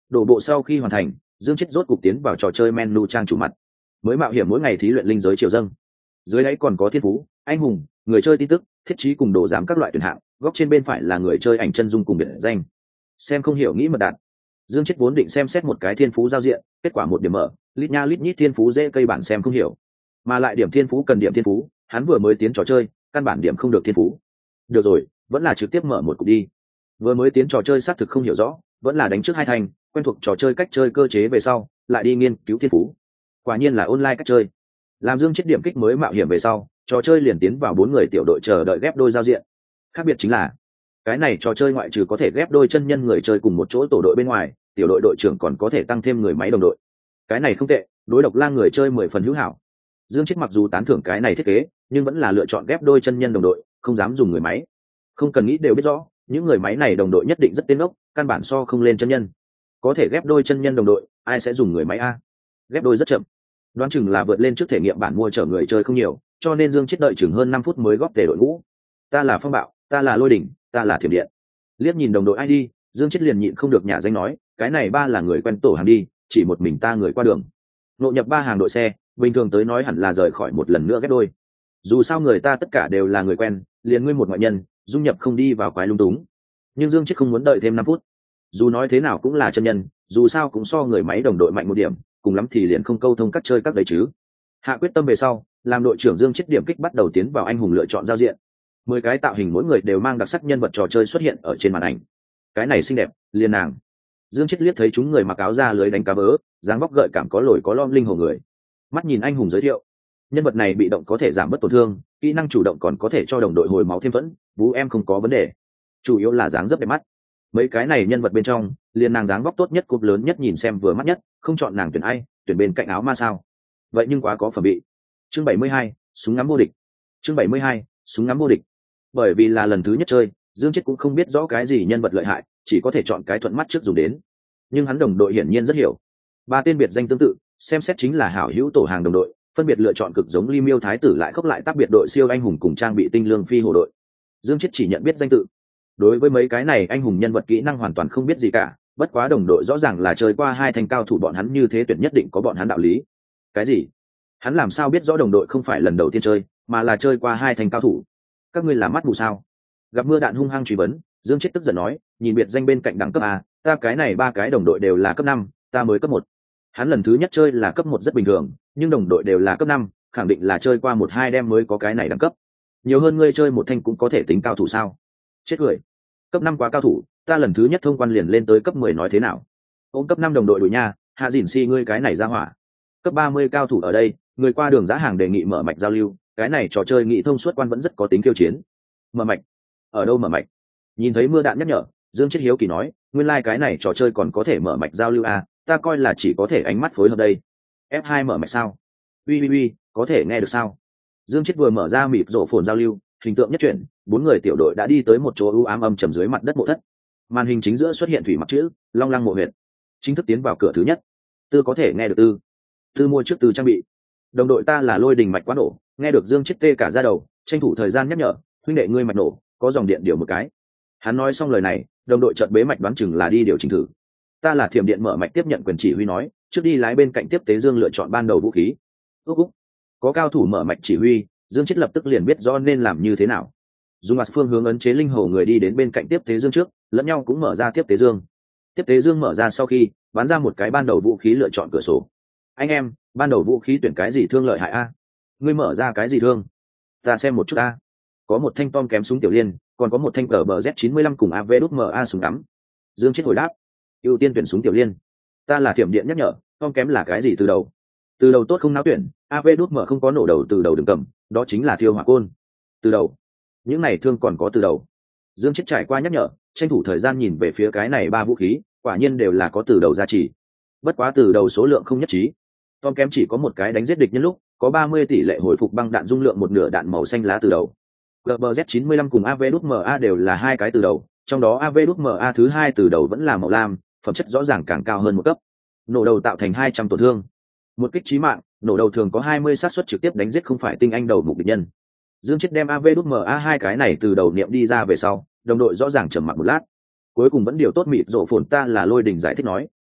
đổ bộ sau khi hoàn thành, Dương Chết rốt cục tiến vào trò chơi menu trang chủ mặt. Mới mạo hiểm mỗi ngày thí luyện linh giới triều dâng. Dưới đáy còn có thiên phú, anh hùng, người chơi tin tức, thiết trí cùng đồ giám các loại tuyển hạng, góc trên bên phải là người chơi ảnh chân dung cùng biệt danh. Xem không hiểu nghĩ mật đạt. Dương Chết vốn định xem xét một cái thiên phú giao diện, kết quả một điểm mở, lít nha lít nhít thiên phú dễ cây bản xem không hiểu. Mà lại điểm thiên phú cần điểm thiên phú, hắn vừa mới tiến trò chơi, căn bản điểm không được thiên phú. Được rồi, vẫn là trực tiếp mở một cục đi. Vừa mới tiến trò chơi xác thực không hiểu rõ, vẫn là đánh trước hai thành, quen thuộc trò chơi cách chơi cơ chế về sau, lại đi nghiên cứu thiên phú. Quả nhiên là online cách chơi. Làm Dương Chết điểm kích mới mạo hiểm về sau, trò chơi liền tiến vào bốn người tiểu đội chờ đợi ghép đôi giao diện. Khác biệt chính là, cái này trò chơi ngoại trừ có thể ghép đôi chân nhân người chơi cùng một chỗ tổ đội bên ngoài, tiểu đội đội trưởng còn có thể tăng thêm người máy đồng đội. Cái này không tệ, đối độc lang người chơi mười phần hữu hảo. Dương Chết mặc dù tán thưởng cái này thiết kế, nhưng vẫn là lựa chọn ghép đôi chân nhân đồng đội, không dám dùng người máy. Không cần nghĩ đều biết rõ, những người máy này đồng đội nhất định rất tiên ốc, căn bản so không lên chân nhân. Có thể ghép đôi chân nhân đồng đội, ai sẽ dùng người máy a? Ghép đôi rất chậm, đoán chừng là vượt lên trước thể nghiệm bản mua chở người chơi không nhiều, cho nên Dương Chết đợi chừng hơn năm phút mới góp tề đội ngũ. Ta là Phong Bạo, ta là Lôi Đỉnh, ta là Thiểm Điện. Liếc nhìn đồng đội i đê, Dương Chết liền nhịn không được nhả danh nói, cái này ba là người quen tổ hàng đi, chỉ một mình ta người qua đường. Nội nhập ba hàng đội xe, bình thường tới nói hẳn là rời khỏi một lần nữa ghép đôi. Dù sao người ta tất cả đều là người quen, liền ngươi một ngoại nhân, dung nhập không đi vào quái lung túng. Nhưng Dương Chết không muốn đợi thêm năm phút. Dù nói thế nào cũng là chân nhân, dù sao cũng so người máy đồng đội mạnh một điểm, cùng lắm thì liền không câu thông các chơi các đấy chứ. Hạ quyết tâm về sau, làm đội trưởng Dương Chết điểm kích bắt đầu tiến vào anh hùng lựa chọn giao diện. Mười cái tạo hình mỗi người đều mang đặc sắc nhân vật trò chơi xuất hiện ở trên màn ảnh. Cái này xinh đẹp, liền nàng. Dương Chết liếc thấy chúng người mặc áo da lưới đánh cá vớ, dáng vóc gợi cảm có lồi có lõm linh hồn người. Mắt nhìn anh hùng giới thiệu, nhân vật này bị động có thể giảm bớt tổn thương, kỹ năng chủ động còn có thể cho đồng đội hồi máu thêm vẫn, vũ em không có vấn đề. Chủ yếu là dáng rất đẹp mắt. Mấy cái này nhân vật bên trong, liền nàng dáng vóc tốt nhất, cúp lớn nhất, nhìn xem vừa mắt nhất, không chọn nàng tuyển ai, tuyển bên cạnh áo ma sao? Vậy nhưng quá có phẩm vị. Chương bảy mươi hai, súng ngắm vô địch. Chương bảy mươi hai, súng ngắm vô địch. Bởi vì là lần thứ nhất chơi, Dương Chết cũng không biết rõ cái gì nhân vật lợi hại, chỉ có thể chọn cái thuận mắt trước dùng đến. Nhưng hắn đồng đội hiển nhiên rất hiểu. Ba tên biệt danh tương tự, xem xét chính là hảo hữu tổ hàng đồng đội, phân biệt lựa chọn cực giống Ly Miêu Thái tử lại khớp lại tác biệt đội siêu anh hùng cùng trang bị tinh lương phi hổ đội. Dương Chết chỉ nhận biết danh tự. Đối với mấy cái này anh hùng nhân vật kỹ năng hoàn toàn không biết gì cả, bất quá đồng đội rõ ràng là chơi qua hai thành cao thủ bọn hắn như thế tuyển nhất định có bọn hắn đạo lý. Cái gì? Hắn làm sao biết rõ đồng đội không phải lần đầu tiên chơi, mà là chơi qua hai thành cao thủ? Các ngươi là mắt mù sao? Gặp mưa đạn hung hăng truy vấn, Dương Chết tức giận nói, nhìn biệt danh bên cạnh đẳng cấp a, ta cái này ba cái đồng đội đều là cấp năm, ta mới cấp một. Hắn lần thứ nhất chơi là cấp một rất bình thường, nhưng đồng đội đều là cấp năm, khẳng định là chơi qua một hai đêm mới có cái này đẳng cấp. Nhiều hơn ngươi chơi một thanh cũng có thể tính cao thủ sao? Chết cười. Cấp năm quá cao thủ, ta lần thứ nhất thông quan liền lên tới cấp mười nói thế nào? Ôm cấp năm đồng đội đuổi nha, hạ dỉn si ngươi cái này ra hỏa. Cấp ba mươi cao thủ ở đây, người qua đường giá hàng đề nghị mở mạch giao lưu, cái này trò chơi nghị thông suốt quan vẫn rất có tính khiêu chiến. Mở mạch? Ở đâu mở mạch? Nhìn thấy mưa đạn nhắc nhở, Dương Chết hiếu kỳ nói, nguyên lai like cái này trò chơi còn có thể mở mạch giao lưu à, ta coi là chỉ có thể ánh mắt phối hợp đây. ép hai mở mạch sao? Ui ui ui, có thể nghe được sao? Dương Chết vừa mở ra mịt rộ phồn giao lưu, hình tượng nhất chuyển, bốn người tiểu đội đã đi tới một chỗ u ám âm trầm dưới mặt đất mộ thất. Màn hình chính giữa xuất hiện thủy mặc chữ Long Lăng mộ huyệt, chính thức tiến vào cửa thứ nhất. Tư có thể nghe được tư. Tư mua trước tư trang bị. Đồng đội ta là Lôi Đình mạch quá nổ, nghe được Dương Chết tê cả da đầu, tranh thủ thời gian nhắc nhở, huynh đệ ngươi mạch nổ, có dòng điện điều một cái. Hắn nói xong lời này, đồng đội chợt bế mạch đoán chừng là đi điều chỉnh thử. Ta là Thiểm Điện mở mạch tiếp nhận quyền chỉ huy nói, trước đi lái bên cạnh tiếp tế Dương lựa chọn ban đầu vũ khí. Úc úc. Có cao thủ mở mạch chỉ huy, Dương Chết lập tức liền biết do nên làm như thế nào. Dùng mặt phương hướng ấn chế linh hồ người đi đến bên cạnh tiếp tế Dương trước, lẫn nhau cũng mở ra tiếp tế Dương. Tiếp tế Dương mở ra sau khi bắn ra một cái ban đầu vũ khí lựa chọn cửa sổ. Anh em, ban đầu vũ khí tuyển cái gì thương lợi hại a? Ngươi mở ra cái gì thương? Ta xem một chút a. Có một thanh tom kém súng tiểu liên, còn có một thanh cờ bờ Z chín mươi lăm cùng a vê đê em a súng đắm. Dương Chết hồi đáp, ưu tiên tuyển súng tiểu liên. Ta là Thiểm Điện nhắc nhở, tom kém là cái gì từ đầu? Từ đầu tốt không náo tuyển, a vê đê em không có nổ đầu từ đầu đừng cầm, đó chính là thiêu hỏa côn. Từ đầu. Những này thương còn có từ đầu. Dương Chết trải qua nhắc nhở, tranh thủ thời gian nhìn về phía cái này ba vũ khí, quả nhiên đều là có từ đầu gia trì. Bất quá từ đầu số lượng không nhất trí. Tom kém chỉ có một cái đánh giết địch nhân lúc, có ba mươi tỷ lệ hồi phục băng đạn dung lượng một nửa đạn màu xanh lá từ đầu. giê bê Z chín mươi lăm cùng a vê đê em a đều là hai cái từ đầu, trong đó a vê đê em a thứ hai từ đầu vẫn là màu lam, phẩm chất rõ ràng càng cao hơn một cấp. Nổ đầu tạo thành hai trăm tổn thương. Một kích chí mạng, nổ đầu thường có hai mươi xác suất trực tiếp đánh giết không phải tinh anh đầu mục địch nhân. Dương Chết đem a vê đê em a hai cái này từ đầu niệm đi ra về sau, đồng đội rõ ràng trầm mặc một lát. Cuối cùng vẫn điều tốt mịt rộ phồn ta là Lôi Đình giải thích nói,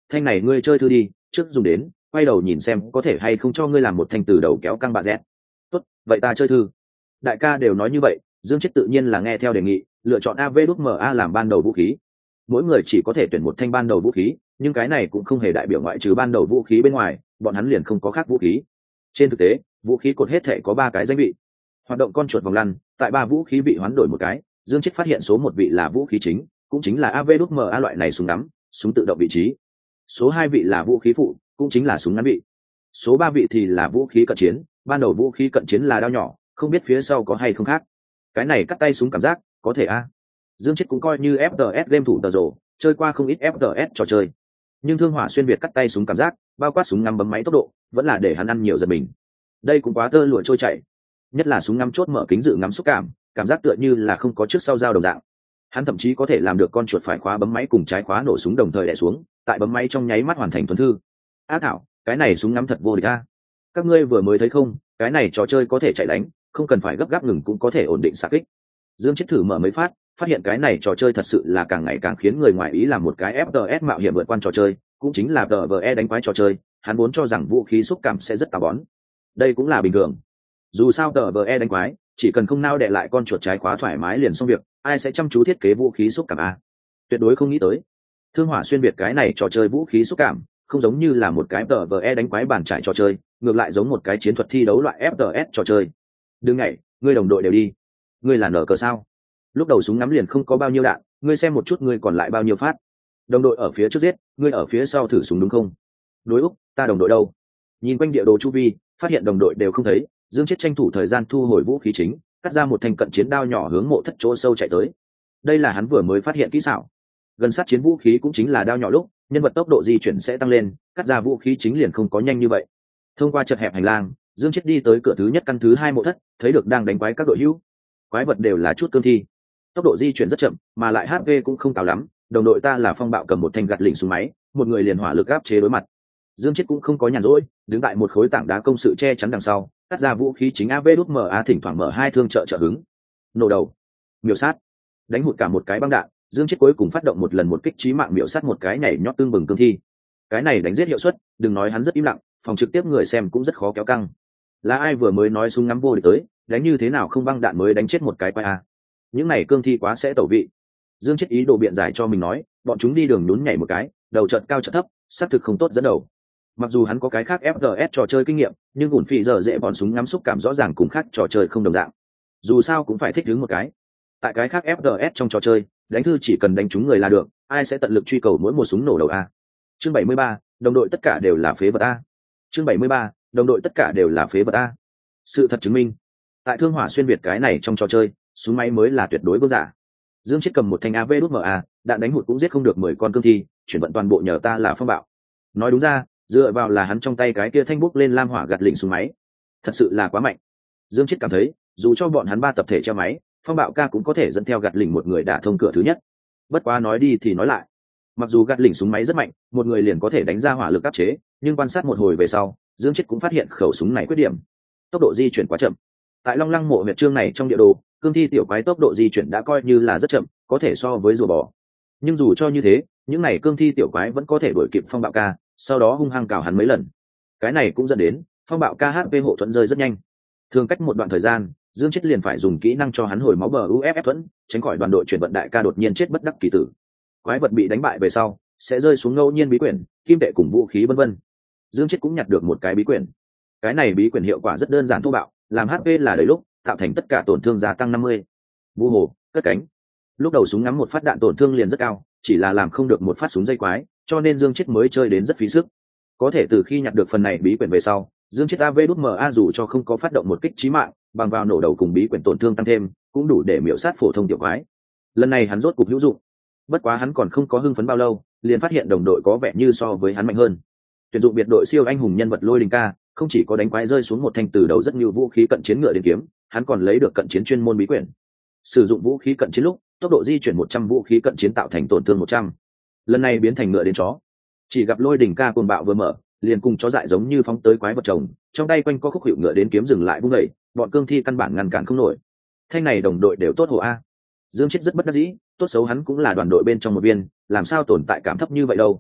thanh này ngươi chơi thư đi, trước dùng đến quay đầu nhìn xem có thể hay không cho ngươi làm một thanh từ đầu kéo căng bạ dẹt. Tốt, vậy ta chơi thư. Đại ca đều nói như vậy, Dương Chết tự nhiên là nghe theo đề nghị, lựa chọn a vê đút em a làm ban đầu vũ khí. Mỗi người chỉ có thể tuyển một thanh ban đầu vũ khí, nhưng cái này cũng không hề đại biểu ngoại trừ ban đầu vũ khí bên ngoài, bọn hắn liền không có khác vũ khí. Trên thực tế, vũ khí cột hết thể có ba cái danh vị. Hoạt động con chuột vòng lăn, tại ba vũ khí bị hoán đổi một cái, Dương Chết phát hiện số một vị là vũ khí chính, cũng chính là a vê đút em a loại này súng ngắm, súng tự động vị trí. Số hai vị là vũ khí phụ, cũng chính là súng ngắn vị. Số ba vị thì là vũ khí cận chiến, ban đầu vũ khí cận chiến là đao nhỏ, không biết phía sau có hay không khác. Cái này cắt tay súng cảm giác, có thể a. Dương Chết cũng coi như ép tê ét game thủ tờ rồ, chơi qua không ít ép tê ét trò chơi. Nhưng thương hỏa xuyên việt cắt tay súng cảm giác, bao quát súng ngắm bấm máy tốc độ, vẫn là để hắn ăn nhiều giật mình. Đây cũng quá tơ lụa trôi chảy. Nhất là súng ngắm chốt mở kính dự ngắm xúc cảm, cảm giác tựa như là không có trước sau dao đồng dạng. Hắn thậm chí có thể làm được con chuột phải khóa bấm máy cùng trái khóa nổ súng đồng thời đè xuống, tại bấm máy trong nháy mắt hoàn thành thuần thư. Á thảo, cái này súng ngắm thật vô địch a. Các ngươi vừa mới thấy không, cái này trò chơi có thể chạy đánh, không cần phải gấp gáp ngừng cũng có thể ổn định xạ kích. Dương Chết thử mở mấy phát, phát hiện cái này trò chơi thật sự là càng ngày càng khiến người ngoài ý làm một cái ép tê ét mạo hiểm vượt qua trò chơi, cũng chính là tê vê e đánh quái trò chơi, hắn vốn cho rằng vũ khí xúc cảm sẽ rất tà bón. Đây cũng là bình thường. Dù sao tê vê e đánh quái, chỉ cần không nao đè lại con chuột trái khóa thoải mái liền xong việc, ai sẽ chăm chú thiết kế vũ khí xúc cảm a? Tuyệt đối không nghĩ tới. Thương hỏa xuyên việt cái này trò chơi vũ khí xúc cảm, không giống như là một cái tê vê e đánh quái bàn trải trò chơi, ngược lại giống một cái chiến thuật thi đấu loại ép tê ét trò chơi. Đừng ngại, ngươi đồng đội đều đi. Ngươi là nở cờ sao? Lúc đầu súng ngắm liền không có bao nhiêu đạn, ngươi xem một chút ngươi còn lại bao nhiêu phát. Đồng đội ở phía trước giết, ngươi ở phía sau thử súng đúng không? Đối Úc, ta đồng đội đâu? Nhìn quanh địa đồ chu vi, phát hiện đồng đội đều không thấy, Dương Chết tranh thủ thời gian thu hồi vũ khí chính, cắt ra một thanh cận chiến đao nhỏ hướng mộ thất chỗ sâu chạy tới. Đây là hắn vừa mới phát hiện kỹ xảo. Gần sát chiến vũ khí cũng chính là đao nhỏ lúc, nhân vật tốc độ di chuyển sẽ tăng lên, cắt ra vũ khí chính liền không có nhanh như vậy. Thông qua chật hẹp hành lang, Dương Chết đi tới cửa thứ nhất căn thứ hai mộ thất, thấy được đang đánh quái các đội hữu. Quái vật đều là chút cương thi, tốc độ di chuyển rất chậm, mà lại hát pê cũng không cao lắm. Đồng đội ta là Phong Bạo cầm một thanh gạt lỉnh súng máy, một người liền hỏa lực áp chế đối mặt. Dương Chết cũng không có nhàn rỗi, đứng tại một khối tảng đá công sự che chắn đằng sau, cắt ra vũ khí chính a vê đút em a, thỉnh thoảng mở hai thương trợ trợ hứng. Nổ đầu, miểu sát, đánh hụt cả một cái băng đạn. Dương Chết cuối cùng phát động một lần một kích chí mạng miểu sát một cái nhảy nhót tương bừng cương thi. Cái này đánh giết hiệu suất, đừng nói hắn rất im lặng, phòng trực tiếp người xem cũng rất khó kéo căng. Là ai vừa mới nói súng ngắm vô địch tới, đánh như thế nào không băng đạn mới đánh chết một cái quái a. Những này cương thi quá sẽ tẩu vị. Dương Chết ý đồ biện giải cho mình nói, bọn chúng đi đường nhún nhảy một cái, đầu trận cao trận thấp, xác thực không tốt dẫn đầu. Mặc dù hắn có cái khác ép pê ét trò chơi kinh nghiệm, nhưng ủn phỉ giờ dễ bọn súng ngắm xúc cảm rõ ràng cùng khác trò chơi không đồng dạng. Dù sao cũng phải thích ứng một cái. Tại cái khác ép pê ét trong trò chơi, đánh thư chỉ cần đánh trúng người là được, ai sẽ tận lực truy cầu mỗi một súng nổ đầu a. Chương bảy mươi ba, đồng đội tất cả đều là phế vật a. Chương bảy mươi ba, đồng đội tất cả đều là phế vật a. Sự thật chứng minh, tại thương hỏa xuyên việt cái này trong trò chơi, súng máy mới là tuyệt đối vương giả. Dương Chết cầm một thanh a vê đút em a, đạn đánh hụt cũng giết không được mười con cương thi, chuyển vận toàn bộ nhờ ta là Phong Bạo. Nói đúng ra, dựa vào là hắn trong tay cái kia thanh bút lên lam hỏa gạt lỉnh súng máy, thật sự là quá mạnh. Dương Chết cảm thấy, dù cho bọn hắn ba tập thể treo máy, Phong Bạo ca cũng có thể dẫn theo gạt lỉnh một người đả thông cửa thứ nhất. Bất quá nói đi thì nói lại, mặc dù gạt lỉnh súng máy rất mạnh, một người liền có thể đánh ra hỏa lực áp chế, nhưng quan sát một hồi về sau, Dương Chết cũng phát hiện khẩu súng này khuyết điểm, tốc độ di chuyển quá chậm. Tại Long Lăng mộ huyệt chương này trong địa đồ, cương thi tiểu quái tốc độ di chuyển đã coi như là rất chậm, có thể so với rùa bò. Nhưng dù cho như thế, những này cương thi tiểu quái vẫn có thể đuổi kịp Phong Bạo ca, sau đó hung hăng cào hắn mấy lần. Cái này cũng dẫn đến Phong Bạo ca hát pê hộ thuẫn rơi rất nhanh. Thường cách một đoạn thời gian, Dương Chết liền phải dùng kỹ năng cho hắn hồi máu bờ u ép ép thuẫn, tránh khỏi đoàn đội chuyển vận đại ca đột nhiên chết bất đắc kỳ tử. Quái vật bị đánh bại về sau, sẽ rơi xuống ngẫu nhiên bí quyển, kim tệ cùng vũ khí vân vân. Dương Chết cũng nhặt được một cái bí quyển. Cái này bí quyển hiệu quả rất đơn giản thô bạo, làm hát pê là đầy lúc, tạo thành tất cả tổn thương gia tăng năm mươi. Vu hồ, cất cánh. Lúc đầu súng ngắm một phát đạn tổn thương liền rất cao, chỉ là làm không được một phát súng dây quái, cho nên Dương Chết mới chơi đến rất phí sức. Có thể từ khi nhặt được phần này bí quyển về sau, Dương Chết a vê đút em a dù cho không có phát động một kích chí mạng, bằng vào nổ đầu cùng bí quyển tổn thương tăng thêm, cũng đủ để miểu sát phổ thông tiểu quái. Lần này hắn rốt cục hữu dụng. Bất quá hắn còn không có hưng phấn bao lâu, liền phát hiện đồng đội có vẻ như so với hắn mạnh hơn. Tuyển dụng biệt đội siêu anh hùng nhân vật Lôi Đình ca, không chỉ có đánh quái rơi xuống một thanh từ đầu rất nhiều vũ khí cận chiến ngựa đến kiếm, hắn còn lấy được cận chiến chuyên môn bí quyển. Sử dụng vũ khí cận chiến lúc, tốc độ di chuyển một trăm vũ khí cận chiến tạo thành tổn thương một trăm. Lần này biến thành ngựa đến chó. Chỉ gặp Lôi Đình ca cuồng bạo vừa mở, liền cùng chó dại giống như phóng tới quái vật chồng, trong tay quanh có khúc hiệu ngựa đến kiếm dừng lại vung đẩy, bọn cương thi căn bản ngăn cản không nổi. Thanh này đồng đội đều tốt hộ a. Dương Chết rất bất đắc dĩ, tốt xấu hắn cũng là đoàn đội bên trong một viên, làm sao tồn tại cảm thấp như vậy đâu.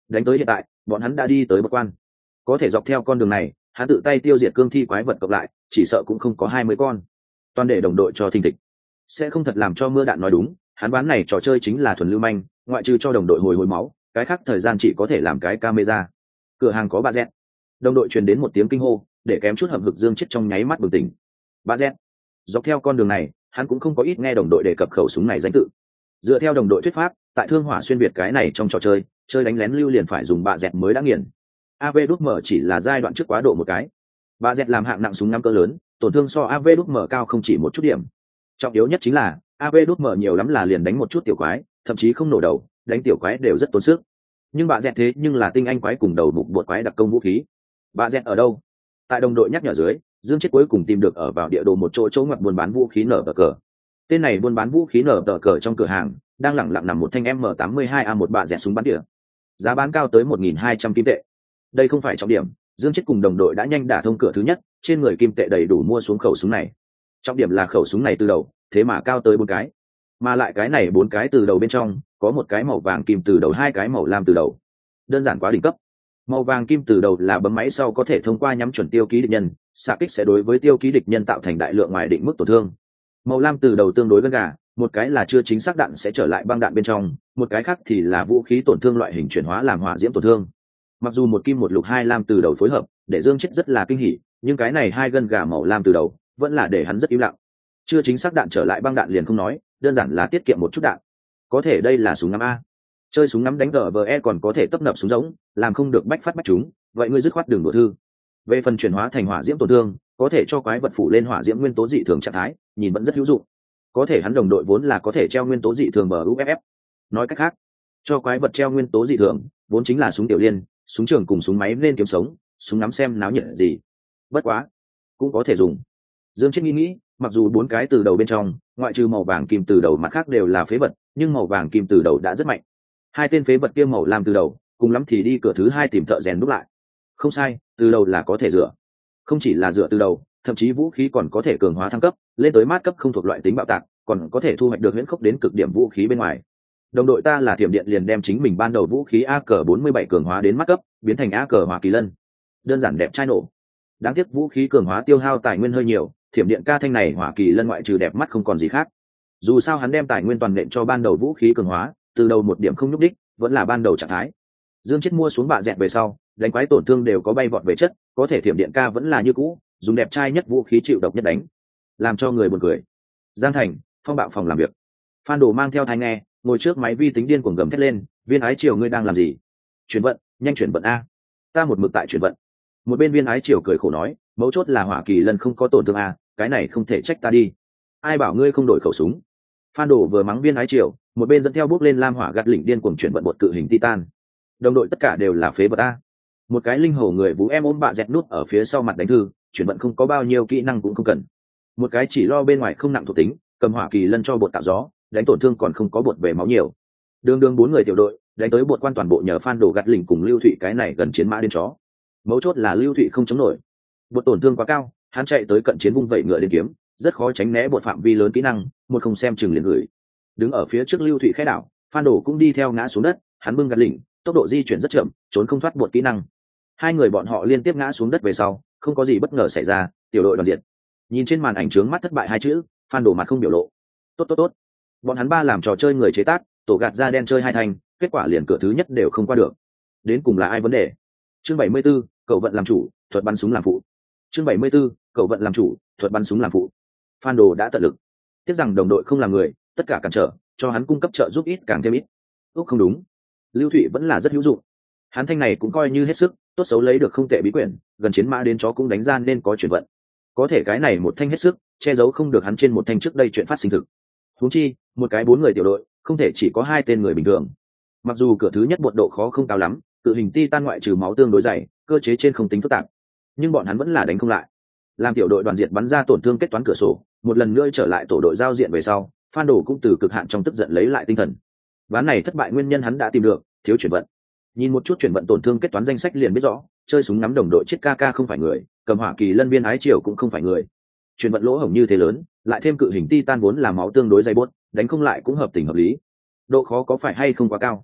Đánh tới hiện tại bọn hắn đã đi tới bậc quan, có thể dọc theo con đường này hắn tự tay tiêu diệt cương thi quái vật cộng lại chỉ sợ cũng không có hai mươi con, toàn để đồng đội cho thình thịch. Sẽ không thật làm cho mưa đạn nói đúng, hắn bán này trò chơi chính là thuần lưu manh, ngoại trừ cho đồng đội hồi hồi máu, cái khác thời gian chỉ có thể làm cái camera. Cửa hàng có bà dẹt, đồng đội truyền đến một tiếng kinh hô, để kém chút hầm hực Dương Chết trong nháy mắt bừng tỉnh. Bà dẹt. Dọc theo con đường này hắn cũng không có ít nghe đồng đội đề cập khẩu súng này danh tự. Dựa theo đồng đội thuyết pháp, tại thương hỏa xuyên việt cái này trong trò chơi chơi đánh lén lưu liền phải dùng bạ dẹt mới đã nghiền. a vê đút mở chỉ là giai đoạn trước quá độ một cái, bạ dẹt làm hạng nặng súng ngắm cỡ lớn, tổn thương so a vê đút mở cao không chỉ một chút điểm. Trọng yếu nhất chính là a vê đút mở nhiều lắm là liền đánh một chút tiểu quái, thậm chí không nổ đầu, đánh tiểu quái đều rất tốn sức. Nhưng bạ dẹt thế nhưng là tinh anh quái cùng đầu mục bột quái đặc công vũ khí. Bạ dẹt ở đâu? Tại đồng đội nhắc nhở dưới, Dương Chết cuối cùng tìm được ở vào địa đồ một chỗ chỗ ngoặt buôn bán vũ khí nở tờ cờ. Tên này buôn bán vũ khí nở tờ cờ trong cửa hàng đang lẳng lặng nằm một thanh M tám mươi hai A một bạ dẹt súng bắn tỉa, giá bán cao tới một nghìn hai trăm kim tệ. Đây không phải trọng điểm, Dương Chết cùng đồng đội đã nhanh đả thông cửa thứ nhất, trên người kim tệ đầy đủ mua xuống khẩu súng này. Trọng điểm là khẩu súng này từ đầu, thế mà cao tới bốn cái, mà lại cái này bốn cái từ đầu bên trong có một cái màu vàng kim từ đầu, hai cái màu lam từ đầu, đơn giản quá đỉnh cấp. Màu vàng kim từ đầu là bấm máy sau có thể thông qua nhắm chuẩn tiêu ký địch nhân, xạ kích sẽ đối với tiêu ký địch nhân tạo thành đại lượng ngoài định mức tổn thương. Màu lam từ đầu tương đối gân gà, một cái là chưa chính xác đạn sẽ trở lại băng đạn bên trong, một cái khác thì là vũ khí tổn thương loại hình chuyển hóa làm hỏa diễm tổn thương. Mặc dù một kim một lục hai lam từ đầu phối hợp để Dương Chết rất là kinh hỉ, nhưng cái này hai gân gà màu lam từ đầu vẫn là để hắn rất im lặng. Chưa chính xác đạn trở lại băng đạn liền không nói, đơn giản là tiết kiệm một chút đạn. Có thể đây là súng ngắm a, chơi súng ngắm đánh gờ vê e còn có thể tấp nập súng giống, làm không được bách phát bách chúng, vậy ngươi dứt khoát đường đổ thư. Về phần chuyển hóa thành hỏa diễm tổn thương, có thể cho quái vật phủ lên hỏa diễm nguyên tố dị thường trạng thái, nhìn vẫn rất hữu dụng. Có thể hắn đồng đội vốn là có thể treo nguyên tố dị thường bờ u ép ép. Nói cách khác, cho quái vật treo nguyên tố dị thường vốn chính là súng tiểu liên, súng trường cùng súng máy nên kiếm sống, súng ngắm xem náo nhiệt gì. Bất quá cũng có thể dùng. Dương Chết nghĩ nghĩ, mặc dù bốn cái từ đầu bên trong ngoại trừ màu vàng kim từ đầu mặt khác đều là phế vật, nhưng màu vàng kim từ đầu đã rất mạnh. Hai tên phế vật kia màu làm từ đầu cùng lắm thì đi cửa thứ hai tìm thợ rèn đúc lại. Không sai, từ đầu là có thể rửa, không chỉ là rửa từ đầu, thậm chí vũ khí còn có thể cường hóa thăng cấp lên tới mát cấp không thuộc loại tính bạo tạc, còn có thể thu hoạch được huyễn khốc đến cực điểm vũ khí bên ngoài. Đồng đội ta là Thiểm Điện liền đem chính mình ban đầu vũ khí a cờ bốn mươi bảy cường hóa đến mát cấp, biến thành a cờ Hỏa Kỳ Lân, đơn giản đẹp trai nổ. Đáng tiếc vũ khí cường hóa tiêu hao tài nguyên hơi nhiều, Thiểm Điện ca thanh này Hỏa Kỳ Lân ngoại trừ đẹp mắt không còn gì khác. Dù sao hắn đem tài nguyên toàn nện cho ban đầu vũ khí cường hóa, từ đầu một điểm không nhúc đích, vẫn là ban đầu trạng thái. Dương Chết mua xuống bạ dẹt về sau, đánh quái tổn thương đều có bay vọt về chất, có thể Thiểm Điện ca vẫn là như cũ, dùng đẹp trai nhất vũ khí chịu độc nhất đánh, làm cho người buồn cười. Giang Thành, Phong Bạo phòng làm việc. Phan Đồ mang theo tai nghe, ngồi trước máy vi tính điên cuồng gầm thét lên, Viên Ái Triều ngươi đang làm gì? Chuyển vận, nhanh chuyển vận a. Ta một mực tại chuyển vận. Một bên Viên Ái Triều cười khổ nói, mấu chốt là Hỏa Kỳ Lân không có tổn thương a, cái này không thể trách ta đi. Ai bảo ngươi không đổi khẩu súng? Phan Đồ vừa mắng Viên Ái Triều, một bên dẫn theo bước lên lam hỏa gạt lỉnh điên cuồng chuyển vận bột cự hình titan. Đồng đội tất cả đều là phế vật a. Một cái linh hồn người vũ em ôm bạ dẹt nút ở phía sau mặt đánh thư, chuyển vận không có bao nhiêu kỹ năng cũng không cần. Một cái chỉ lo bên ngoài không nặng thuộc tính, cầm Hỏa Kỳ Lân cho bột tạo gió, đánh tổn thương còn không có bột về máu nhiều. Đường đường bốn người tiểu đội đánh tới bột quan toàn bộ nhờ Phan Đồ gạt lỉnh cùng Lưu Thụy cái này gần chiến mã đến chó. Mấu chốt là Lưu Thụy không chống nổi, bột tổn thương quá cao, hắn chạy tới cận chiến vung vẩy ngựa đến kiếm, rất khó tránh né bột phạm vi lớn kỹ năng, một không xem chừng liền gửi. Đứng ở phía trước Lưu Thụy khẽ đảo, Phan Đồ cũng đi theo ngã xuống đất, hắn bưng gạt lỉnh, tốc độ di chuyển rất chậm, trốn không thoát bột kỹ năng. Hai người bọn họ liên tiếp ngã xuống đất về sau, không có gì bất ngờ xảy ra, tiểu đội đoàn diệt. Nhìn trên màn ảnh trướng mắt thất bại hai chữ, Phan Đồ mặt không biểu lộ. Tốt tốt tốt. Bọn hắn ba làm trò chơi người chế tác, tổ gạt ra đen chơi hai thành, kết quả liền cửa thứ nhất đều không qua được. Đến cùng là ai vấn đề? Chương bảy mươi 74, cậu vận làm chủ, thuật bắn súng làm phụ. Chương bảy mươi 74, cậu vận làm chủ, thuật bắn súng làm phụ. Phan Đồ đã tận lực. Tiếc rằng đồng đội không làm người, tất cả cản trở, cho hắn cung cấp trợ giúp ít càng thêm ít. Úc không đúng. Lưu Thụy vẫn là rất hữu dụng. Hắn thanh này cũng coi như hết sức, tốt xấu lấy được không tệ bí quyển, gần chiến mã đến chó cũng đánh ra nên có chuyển vận. Có thể cái này một thanh hết sức, che giấu không được hắn trên một thanh trước đây chuyện phát sinh thực. Huống chi, một cái bốn người tiểu đội, không thể chỉ có hai tên người bình thường. Mặc dù cửa thứ nhất bột độ khó không cao lắm, cự hình titan ngoại trừ máu tương đối dày, cơ chế trên không tính phức tạp, nhưng bọn hắn vẫn là đánh không lại. Làm tiểu đội đoàn diệt bắn ra tổn thương kết toán cửa sổ, một lần nữa trở lại tổ đội giao diện về sau, Phan Đồ cũng từ cực hạn trong tức giận lấy lại tinh thần. Ván này thất bại nguyên nhân hắn đã tìm được, thiếu chuyển vận. Nhìn một chút chuyển vận tổn thương kết toán danh sách liền biết rõ, chơi súng ngắm đồng đội chết ca ca không phải người, cầm Hỏa Kỳ Lân Viên Ái Triều cũng không phải người. Chuyển vận lỗ hổng như thế lớn, lại thêm cự hình titan vốn là máu tương đối dày buốt, đánh không lại cũng hợp tình hợp lý. Độ khó có phải hay không quá cao?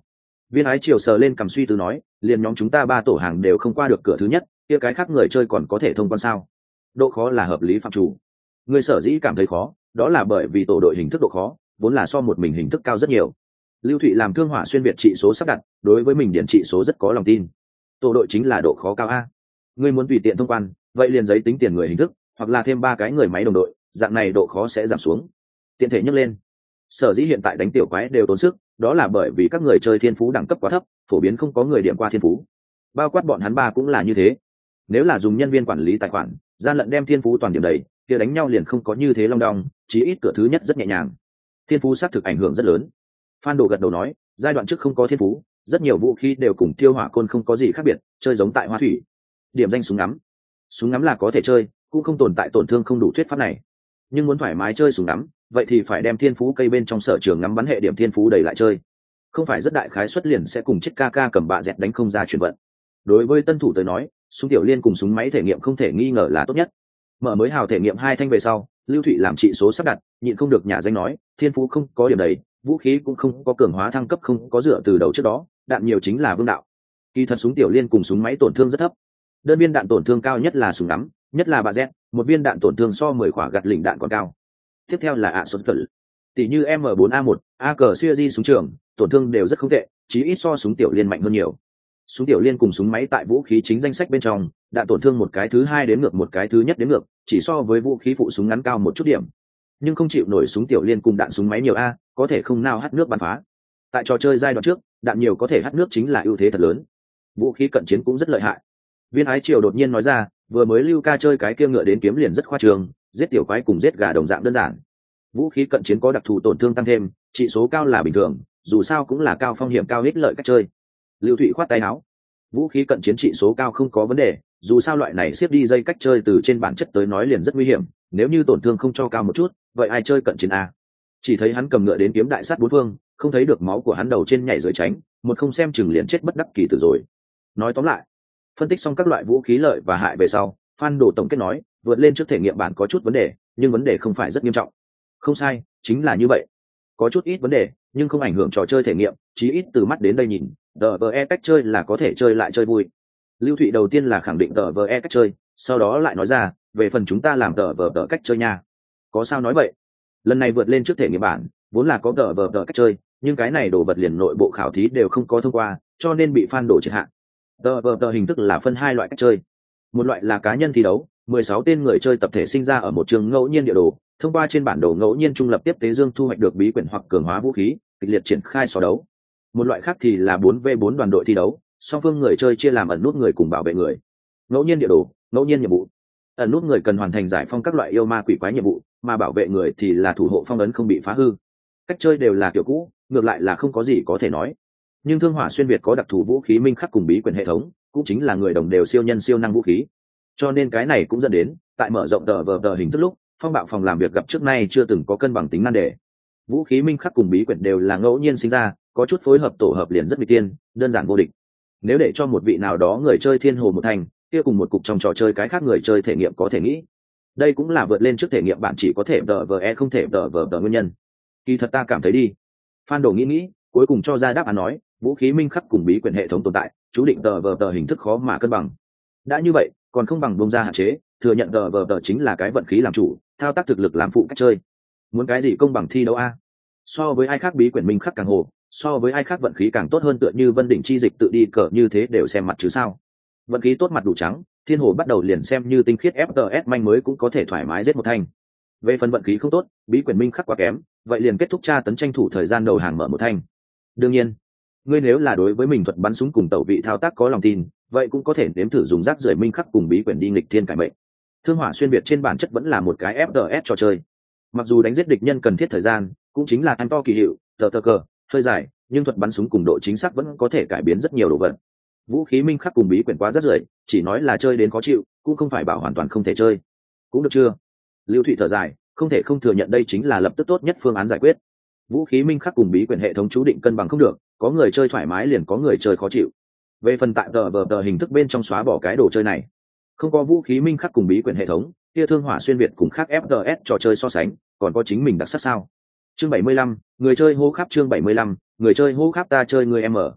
Viên ái triều sờ lên cầm suy tư nói, liền nhóm chúng ta ba tổ hàng đều không qua được cửa thứ nhất, kia cái khác người chơi còn có thể thông quan sao? Độ khó là hợp lý phạm chủ. Người sở dĩ cảm thấy khó, đó là bởi vì tổ đội hình thức độ khó vốn là so một mình hình thức cao rất nhiều. Lưu Thụy làm Thương Hỏa Xuyên Việt trị số sắp đặt, đối với mình điển trị số rất có lòng tin. Tổ đội chính là độ khó cao a. Ngươi muốn tùy tiện thông quan, vậy liền giấy tính tiền người hình thức, hoặc là thêm ba cái người máy đồng đội, dạng này độ khó sẽ giảm xuống. Tiện thể nhấc lên. Sở dĩ hiện tại đánh tiểu quái đều tốn sức, đó là bởi vì các người chơi thiên phú đẳng cấp quá thấp, phổ biến không có người điểm qua thiên phú. Bao quát bọn hắn ba cũng là như thế. Nếu là dùng nhân viên quản lý tài khoản, gian lận đem thiên phú toàn điểm đầy, kia đánh nhau liền không có như thế long đong, chí ít cửa thứ nhất rất nhẹ nhàng. Thiên phú xác thực ảnh hưởng rất lớn. Phan Đồ gật đầu nói, giai đoạn trước không có thiên phú, rất nhiều vũ khí đều cùng tiêu hỏa côn không có gì khác biệt, chơi giống tại Hoa Thủy. Điểm danh súng ngắm. Súng ngắm là có thể chơi, cũng không tồn tại tổn thương không đủ thuyết pháp này. Nhưng muốn thoải mái chơi súng ngắm, vậy thì phải đem thiên phú cây bên trong sở trường ngắm bắn hệ điểm thiên phú đầy lại chơi. Không phải rất đại khái xuất liền sẽ cùng chết ca ca cầm bạ dẹt đánh không ra chuyển vận. Đối với tân thủ tới nói, súng tiểu liên cùng súng máy thể nghiệm không thể nghi ngờ là tốt nhất. Mở mới hào thể nghiệm hai thanh về sau, Lưu Thụy làm trị số sắp đặt, nhịn không được nhà danh nói, thiên phú không có điểm đấy, vũ khí cũng không có cường hóa thăng cấp, không có dựa từ đầu trước đó, đạn nhiều chính là vương đạo. Kỳ thật súng tiểu liên cùng súng máy tổn thương rất thấp. Đơn viên đạn tổn thương cao nhất là súng ngắm, nhất là bà Z, một viên đạn tổn thương so mười quả gạt lỉnh đạn còn cao. Tiếp theo là ạ sốt phật. Tỷ như M bốn A một, A cờ series súng trường, tổn thương đều rất không tệ, chí ít so súng tiểu liên mạnh hơn nhiều. Súng tiểu liên cùng súng máy tại vũ khí chính danh sách bên trong, đạn tổn thương một cái thứ hai đến ngược một cái thứ nhất đến ngược, chỉ so với vũ khí phụ súng ngắn cao một chút điểm. Nhưng không chịu nổi súng tiểu liên cùng đạn súng máy nhiều a, có thể không nào hắt nước bắn phá. Tại trò chơi giai đoạn trước, đạn nhiều có thể hắt nước chính là ưu thế thật lớn. Vũ khí cận chiến cũng rất lợi hại. Viên Ái Triều đột nhiên nói ra, vừa mới Lưu Ca chơi cái kia ngựa đến kiếm liền rất khoa trương, giết tiểu quái cùng giết gà đồng dạng đơn giản. Vũ khí cận chiến có đặc thù tổn thương tăng thêm, trị số cao là bình thường, dù sao cũng là cao phong hiểm cao ích lợi cách chơi. Lưu Thụy khoát tay áo, vũ khí cận chiến trị số cao không có vấn đề, dù sao loại này xếp đi dây cách chơi từ trên bản chất tới nói liền rất nguy hiểm, nếu như tổn thương không cho cao một chút, vậy ai chơi cận chiến a? Chỉ thấy hắn cầm ngựa đến kiếm đại sát bốn phương, không thấy được máu của hắn đầu trên nhảy dưới tránh, một không xem chừng liền chết bất đắc kỳ tử rồi. Nói tóm lại, phân tích xong các loại vũ khí lợi và hại về sau, Phan Đồ tổng kết nói, vượt lên trước thể nghiệm bản có chút vấn đề, nhưng vấn đề không phải rất nghiêm trọng. Không sai, chính là như vậy. Có chút ít vấn đề, nhưng không ảnh hưởng trò chơi thể nghiệm, chí ít từ mắt đến đây nhìn, đê vê e cách chơi là có thể chơi lại chơi vui. Lưu Thụy đầu tiên là khẳng định đê vê e cách chơi, sau đó lại nói ra, về phần chúng ta làm đê vê e cách chơi nha. Có sao nói vậy? Lần này vượt lên trước thể nghiệm bản, vốn là có đê vê e cách chơi, nhưng cái này đồ vật liền nội bộ khảo thí đều không có thông qua, cho nên bị Phan Đồ triệt hạ. đê vê e hình thức là phân hai loại cách chơi. Một loại là cá nhân thi đấu, mười sáu tên người chơi tập thể sinh ra ở một trường ngẫu nhiên địa đồ, thông qua trên bản đồ ngẫu nhiên trung lập tiếp tế dương thu hoạch được bí quyển hoặc cường hóa vũ khí, kịch liệt triển khai so đấu. Một loại khác thì là bốn v bốn đoàn đội thi đấu, song phương người chơi chia làm ẩn nút người cùng bảo vệ người. Ngẫu nhiên địa đồ, ngẫu nhiên nhiệm vụ. Ẩn nút người cần hoàn thành giải phong các loại yêu ma quỷ quái nhiệm vụ, mà bảo vệ người thì là thủ hộ phong ấn không bị phá hư. Cách chơi đều là kiểu cũ, ngược lại là không có gì có thể nói. Nhưng Thương Hỏa Xuyên Việt có đặc thù vũ khí minh khắc cùng bí quyển hệ thống, cũng chính là người đồng đều siêu nhân siêu năng vũ khí. Cho nên cái này cũng dẫn đến, tại mở rộng tờ vờ tờ hình thức lúc, phong bạo phòng làm việc gặp trước nay chưa từng có cân bằng tính nan đề. Vũ khí minh khắc cùng bí quyển đều là ngẫu nhiên sinh ra, có chút phối hợp tổ hợp liền rất nguy tiên, đơn giản vô địch. Nếu để cho một vị nào đó người chơi thiên hồ một thành, kia cùng một cục trong trò chơi cái khác người chơi thể nghiệm có thể nghĩ. Đây cũng là vượt lên trước thể nghiệm bạn chỉ có thể đờ vờ e không thể đờ vờ tờ nguyên nhân. Kỳ thật ta cảm thấy đi. Phan Đồ nghĩ nghĩ, cuối cùng cho ra đáp án nói, vũ khí minh khắc cùng bí quyển hệ thống tồn tại, chú định tờ vờ tờ hình thức khó mà cân bằng. Đã như vậy, còn không bằng bông ra hạn chế, thừa nhận tờ vờ tờ chính là cái vận khí làm chủ, thao tác thực lực làm phụ cách chơi. Muốn cái gì công bằng thi đấu a? So với ai khác bí quyển minh khắc càng hồ, so với ai khác vận khí càng tốt hơn, tựa như Vân Đỉnh chi dịch tự đi cờ như thế đều xem mặt chứ sao. Vận khí tốt mặt đủ trắng, thiên hồ bắt đầu liền xem như tinh khiết ép tê ét manh mới cũng có thể thoải mái giết một thanh. Về phần vận khí không tốt, bí quyển minh khắc quá kém, vậy liền kết thúc tra tấn tranh thủ thời gian đầu hàng mở một thanh. Đương nhiên, ngươi nếu là đối với mình thuật bắn súng cùng tẩu vị thao tác có lòng tin, vậy cũng có thể nếm thử dùng rác rưởi minh khắc cùng bí quyển đi nghịch thiên cải mệnh. Thương Hỏa Xuyên Việt trên bản chất vẫn là một cái ép tê ét trò chơi. Mặc dù đánh giết địch nhân cần thiết thời gian, cũng chính là time to kỳ hiệu, tờ tờ cờ, hơi dài, nhưng thuật bắn súng cùng độ chính xác vẫn có thể cải biến rất nhiều đồ vật. Vũ khí minh khắc cùng bí quyển quá rất rưởi, chỉ nói là chơi đến khó chịu, cũng không phải bảo hoàn toàn không thể chơi. Cũng được chưa? Lưu Thụy thở dài, không thể không thừa nhận đây chính là lập tức tốt nhất phương án giải quyết. Vũ khí minh khắc cùng bí quyển hệ thống chú định cân bằng không được, có người chơi thoải mái liền có người chơi khó chịu. Về phần tại tờ vờ tờ hình thức bên trong xóa bỏ cái đồ chơi này, không có vũ khí minh khắc cùng bí quyển hệ thống, kia Thương Hỏa Xuyên Việt cùng khác ép tê ét trò chơi so sánh, còn có chính mình đặc sắc sao? Chương bảy mươi lăm, người chơi hô khắp chương bảy mươi lăm, người chơi hô khắp ta chơi người em ở.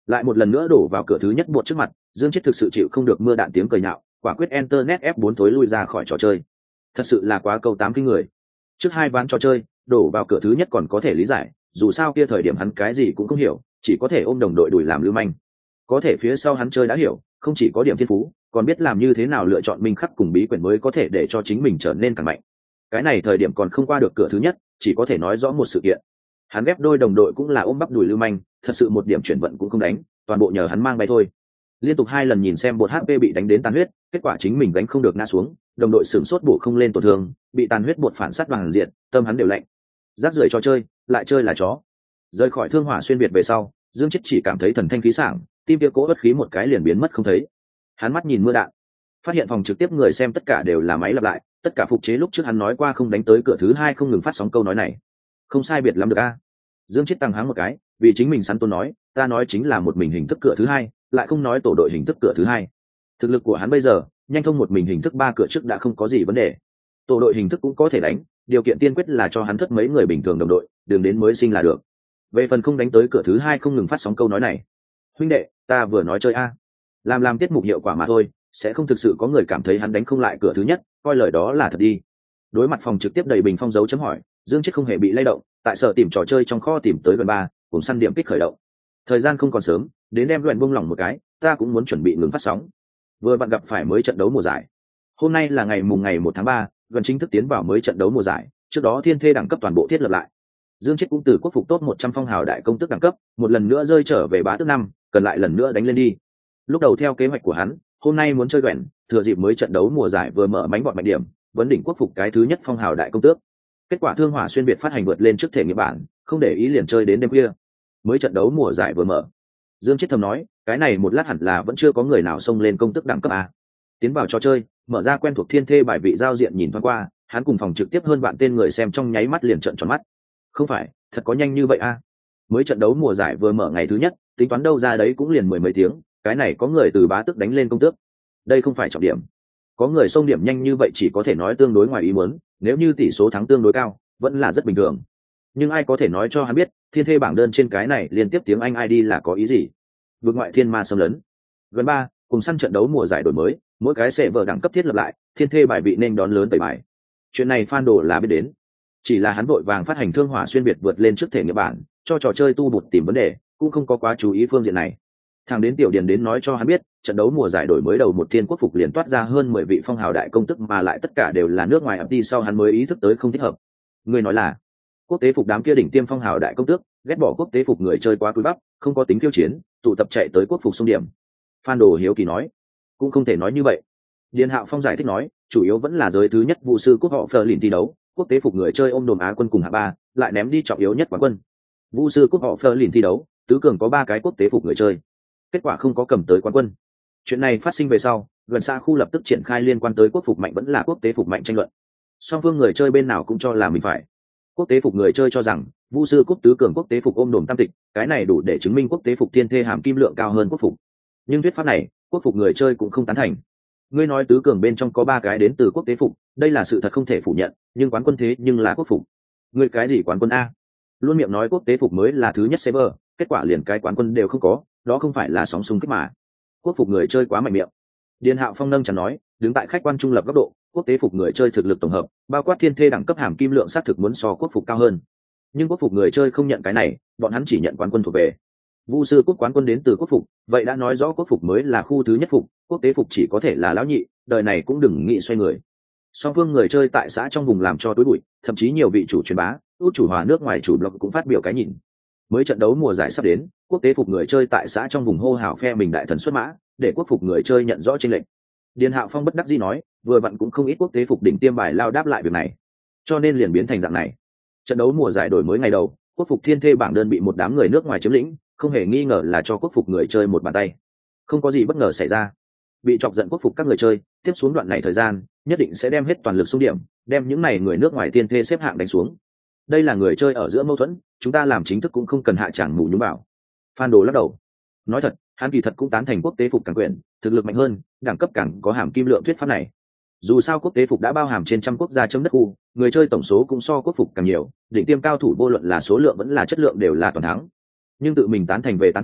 lại một lần nữa đổ vào cửa thứ nhất buột trước mặt. Dương Chết thực sự chịu không được mưa đạn tiếng cười nhạo, quả quyết internet ép bốn tối lui ra khỏi trò chơi. Thật sự là quá câu tám kinh người. Trước hai ván trò chơi đổ vào cửa thứ nhất còn có thể lý giải, dù sao kia thời điểm hắn cái gì cũng không hiểu, chỉ có thể ôm đồng đội đuổi làm lưu manh. Có thể phía sau hắn chơi đã hiểu, không chỉ có điểm thiên phú, còn biết làm như thế nào lựa chọn minh khắc cùng bí quyển mới có thể để cho chính mình trở nên càng mạnh. Cái này thời điểm còn không qua được cửa thứ nhất, chỉ có thể nói rõ một sự kiện. Hắn ghép đôi đồng đội cũng là ôm bắp đùi lưu manh, thật sự một điểm chuyển vận cũng không đánh, toàn bộ nhờ hắn mang bay thôi. Liên tục hai lần nhìn xem bột hát pê bị đánh đến tan huyết, kết quả chính mình đánh không được ngã xuống, đồng đội sửng sốt bổ không lên tổn thương, bị tàn huyết bột phản sát bằng diện, tâm hắn đều lạnh. Rác rưởi cho chơi, lại chơi là chó. Rời khỏi thương hỏa xuyên việt về sau, Dương Chết chỉ cảm thấy thần thanh khí sảng, tim kia cố bất khí một cái liền biến mất không thấy. Hắn mắt nhìn mưa đạn, phát hiện phòng trực tiếp người xem tất cả đều là máy lặp lại, tất cả phục chế lúc trước hắn nói qua không đánh tới cửa thứ hai không ngừng phát sóng câu nói này. Không sai biệt lắm được a. Dương Chết tăng háng một cái, vì chính mình sắn tôn nói, ta nói chính là một mình hình thức cửa thứ hai, lại không nói tổ đội hình thức cửa thứ hai. Thực lực của hắn bây giờ, nhanh thông một mình hình thức ba cửa trước đã không có gì vấn đề. Tổ đội hình thức cũng có thể đánh, điều kiện tiên quyết là cho hắn thất mấy người bình thường đồng đội, đường đến mới sinh là được. Về phần không đánh tới cửa thứ hai không ngừng phát sóng câu nói này, huynh đệ, ta vừa nói chơi a, làm làm tiết mục hiệu quả mà thôi, sẽ không thực sự có người cảm thấy hắn đánh không lại cửa thứ nhất, coi lời đó là thật đi. Đối mặt phòng trực tiếp đầy bình phong dấu chấm hỏi, Dương Chết không hề bị lay động, tại sở tìm trò chơi trong kho tìm tới gần ba, cùng săn điểm kích khởi động. Thời gian không còn sớm, đến đem luyện buông lỏng một cái, ta cũng muốn chuẩn bị ngừng phát sóng. Vừa bạn gặp phải mới trận đấu mùa giải. Hôm nay là ngày mùng ngày một tháng ba, gần chính thức tiến vào mới trận đấu mùa giải, trước đó thiên thê đẳng cấp toàn bộ thiết lập lại. Dương Chết cũng từ quốc phục top một trăm phong hào đại công tước đẳng cấp, một lần nữa rơi trở về bá tước năm, cần lại lần nữa đánh lên đi. Lúc đầu theo kế hoạch của hắn, hôm nay muốn chơi quèn, thừa dịp mới trận đấu mùa giải vừa mở bánh bọn mạnh điểm, vấn đỉnh quốc phục cái thứ nhất phong hào đại công tước. Kết quả thương hỏa xuyên biệt phát hành vượt lên trước thể nghiệm bản, không để ý liền chơi đến đêm khuya. Mới trận đấu mùa giải vừa mở, Dương Chết thầm nói, cái này một lát hẳn là vẫn chưa có người nào xông lên công tước đẳng cấp a. Tiến vào trò chơi, mở ra quen thuộc thiên thê bài vị giao diện nhìn thoáng qua, hắn cùng phòng trực tiếp hơn bạn tên người xem trong nháy mắt liền trợn tròn mắt. Không phải, thật có nhanh như vậy a? Mới trận đấu mùa giải vừa mở ngày thứ nhất, tính toán đâu ra đấy cũng liền mười mấy tiếng, cái này có người từ bá tước đánh lên công tước. Đây không phải trọng điểm. Có người xông điểm nhanh như vậy chỉ có thể nói tương đối ngoài ý muốn, nếu như tỷ số thắng tương đối cao, vẫn là rất bình thường. Nhưng ai có thể nói cho hắn biết, thiên thê bảng đơn trên cái này liên tiếp tiếng Anh i đê là có ý gì? Vượt ngoại thiên ma xâm lấn. Gần ba, cùng săn trận đấu mùa giải đổi mới, mỗi cái sẽ vở đẳng cấp thiết lập lại, thiên thê bài vị nên đón lớn tẩy bài. Chuyện này fan đồ là biết đến. Chỉ là hắn vội vàng phát hành thương hỏa xuyên biệt vượt lên trước thể nghiệm bản, cho trò chơi tu bụt tìm vấn đề, cũng không có quá chú ý phương diện này. Thằng đến tiểu điền đến nói cho hắn biết, trận đấu mùa giải đổi mới đầu một thiên quốc phục liền toát ra hơn mười vị phong hào đại công tức mà lại tất cả đều là nước ngoài ập đi, sau hắn mới ý thức tới không thích hợp. Người nói là quốc tế phục đám kia đỉnh tiêm phong hào đại công tước, ghét bỏ quốc tế phục người chơi quá cúi bắp, không có tính khiêu chiến, tụ tập chạy tới quốc phục xung điểm. Phan Đồ hiếu kỳ nói, cũng không thể nói như vậy. Điền Hạo Phong giải thích nói, chủ yếu vẫn là giới thứ nhất vụ sư quốc họ Fleur lìn thi đấu, quốc tế phục người chơi ôm đồm Á quân cùng hạ ba, lại ném đi trọng yếu nhất quán quân. Vụ sư quốc họ Fleur lìn thi đấu, tứ cường có ba cái quốc tế phục người chơi, kết quả không có cầm tới quán quân. Chuyện này phát sinh về sau, gần xa khu lập tức triển khai liên quan tới quốc phục mạnh vẫn là quốc tế phục mạnh tranh luận. Song phương người chơi bên nào cũng cho là mình phải. Quốc tế phục người chơi cho rằng vu sư quốc tứ cường quốc tế phục ôm đồm tam tịch, cái này đủ để chứng minh quốc tế phục thiên thê hàm kim lượng cao hơn quốc phục. Nhưng thuyết pháp này, quốc phục người chơi cũng không tán thành. Ngươi nói tứ cường bên trong có ba cái đến từ quốc tế phục, đây là sự thật không thể phủ nhận, nhưng quán quân thế nhưng là quốc phục. Ngươi cái gì quán quân a? Luôn miệng nói quốc tế phục mới là thứ nhất server, kết quả liền cái quán quân đều không có, đó không phải là sóng xung kích mà. Quốc phục người chơi quá mạnh miệng. Điền Hạo Phong nâng chẳng nói, đứng tại khách quan trung lập góc độ, quốc tế phục người chơi thực lực tổng hợp, bao quát thiên thê đẳng cấp hàm kim lượng xác thực muốn so quốc phục cao hơn. Nhưng quốc phục người chơi không nhận cái này, bọn hắn chỉ nhận quán quân thuộc về. Vu sư quốc quán quân đến từ quốc phục, vậy đã nói rõ quốc phục mới là khu thứ nhất phục, quốc tế phục chỉ có thể là lão nhị, đời này cũng đừng nghĩ xoay người. Song phương người chơi tại xã trong vùng làm cho tối bụi, thậm chí nhiều vị chủ truyền bá, út chủ hòa nước ngoài chủ blog cũng phát biểu cái nhìn. Mới trận đấu mùa giải sắp đến, quốc tế phục người chơi tại xã trong vùng hô hào phe mình đại thần xuất mã, để quốc phục người chơi nhận rõ chênh lệch. Điền Hạo Phong bất đắc dĩ nói, vừa vặn cũng không ít quốc tế phục đỉnh tiêm bài lao đáp lại việc này, cho nên liền biến thành dạng này. Trận đấu mùa giải đổi mới ngày đầu, quốc phục thiên thê bảng đơn bị một đám người nước ngoài chiếm lĩnh, không hề nghi ngờ là cho quốc phục người chơi một bàn tay. Không có gì bất ngờ xảy ra, bị chọc giận quốc phục các người chơi, tiếp xuống đoạn này thời gian, nhất định sẽ đem hết toàn lực xung điểm, đem những này người nước ngoài thiên thê xếp hạng đánh xuống. Đây là người chơi ở giữa mâu thuẫn, chúng ta làm chính thức cũng không cần hạ tràng mù nhúng bảo. Phan Đồ lắc đầu, nói thật, hắn kỳ thật cũng tán thành quốc tế phục càng quyền, thực lực mạnh hơn, đẳng cấp càng có hàm kim lượng thuyết pháp này. Dù sao quốc tế phục đã bao hàm trên trăm quốc gia trong đất khu, người chơi tổng số cũng so quốc phục càng nhiều, đỉnh tiêm cao thủ vô luận là số lượng vẫn là chất lượng đều là toàn thắng. Nhưng tự mình tán thành về tán thành,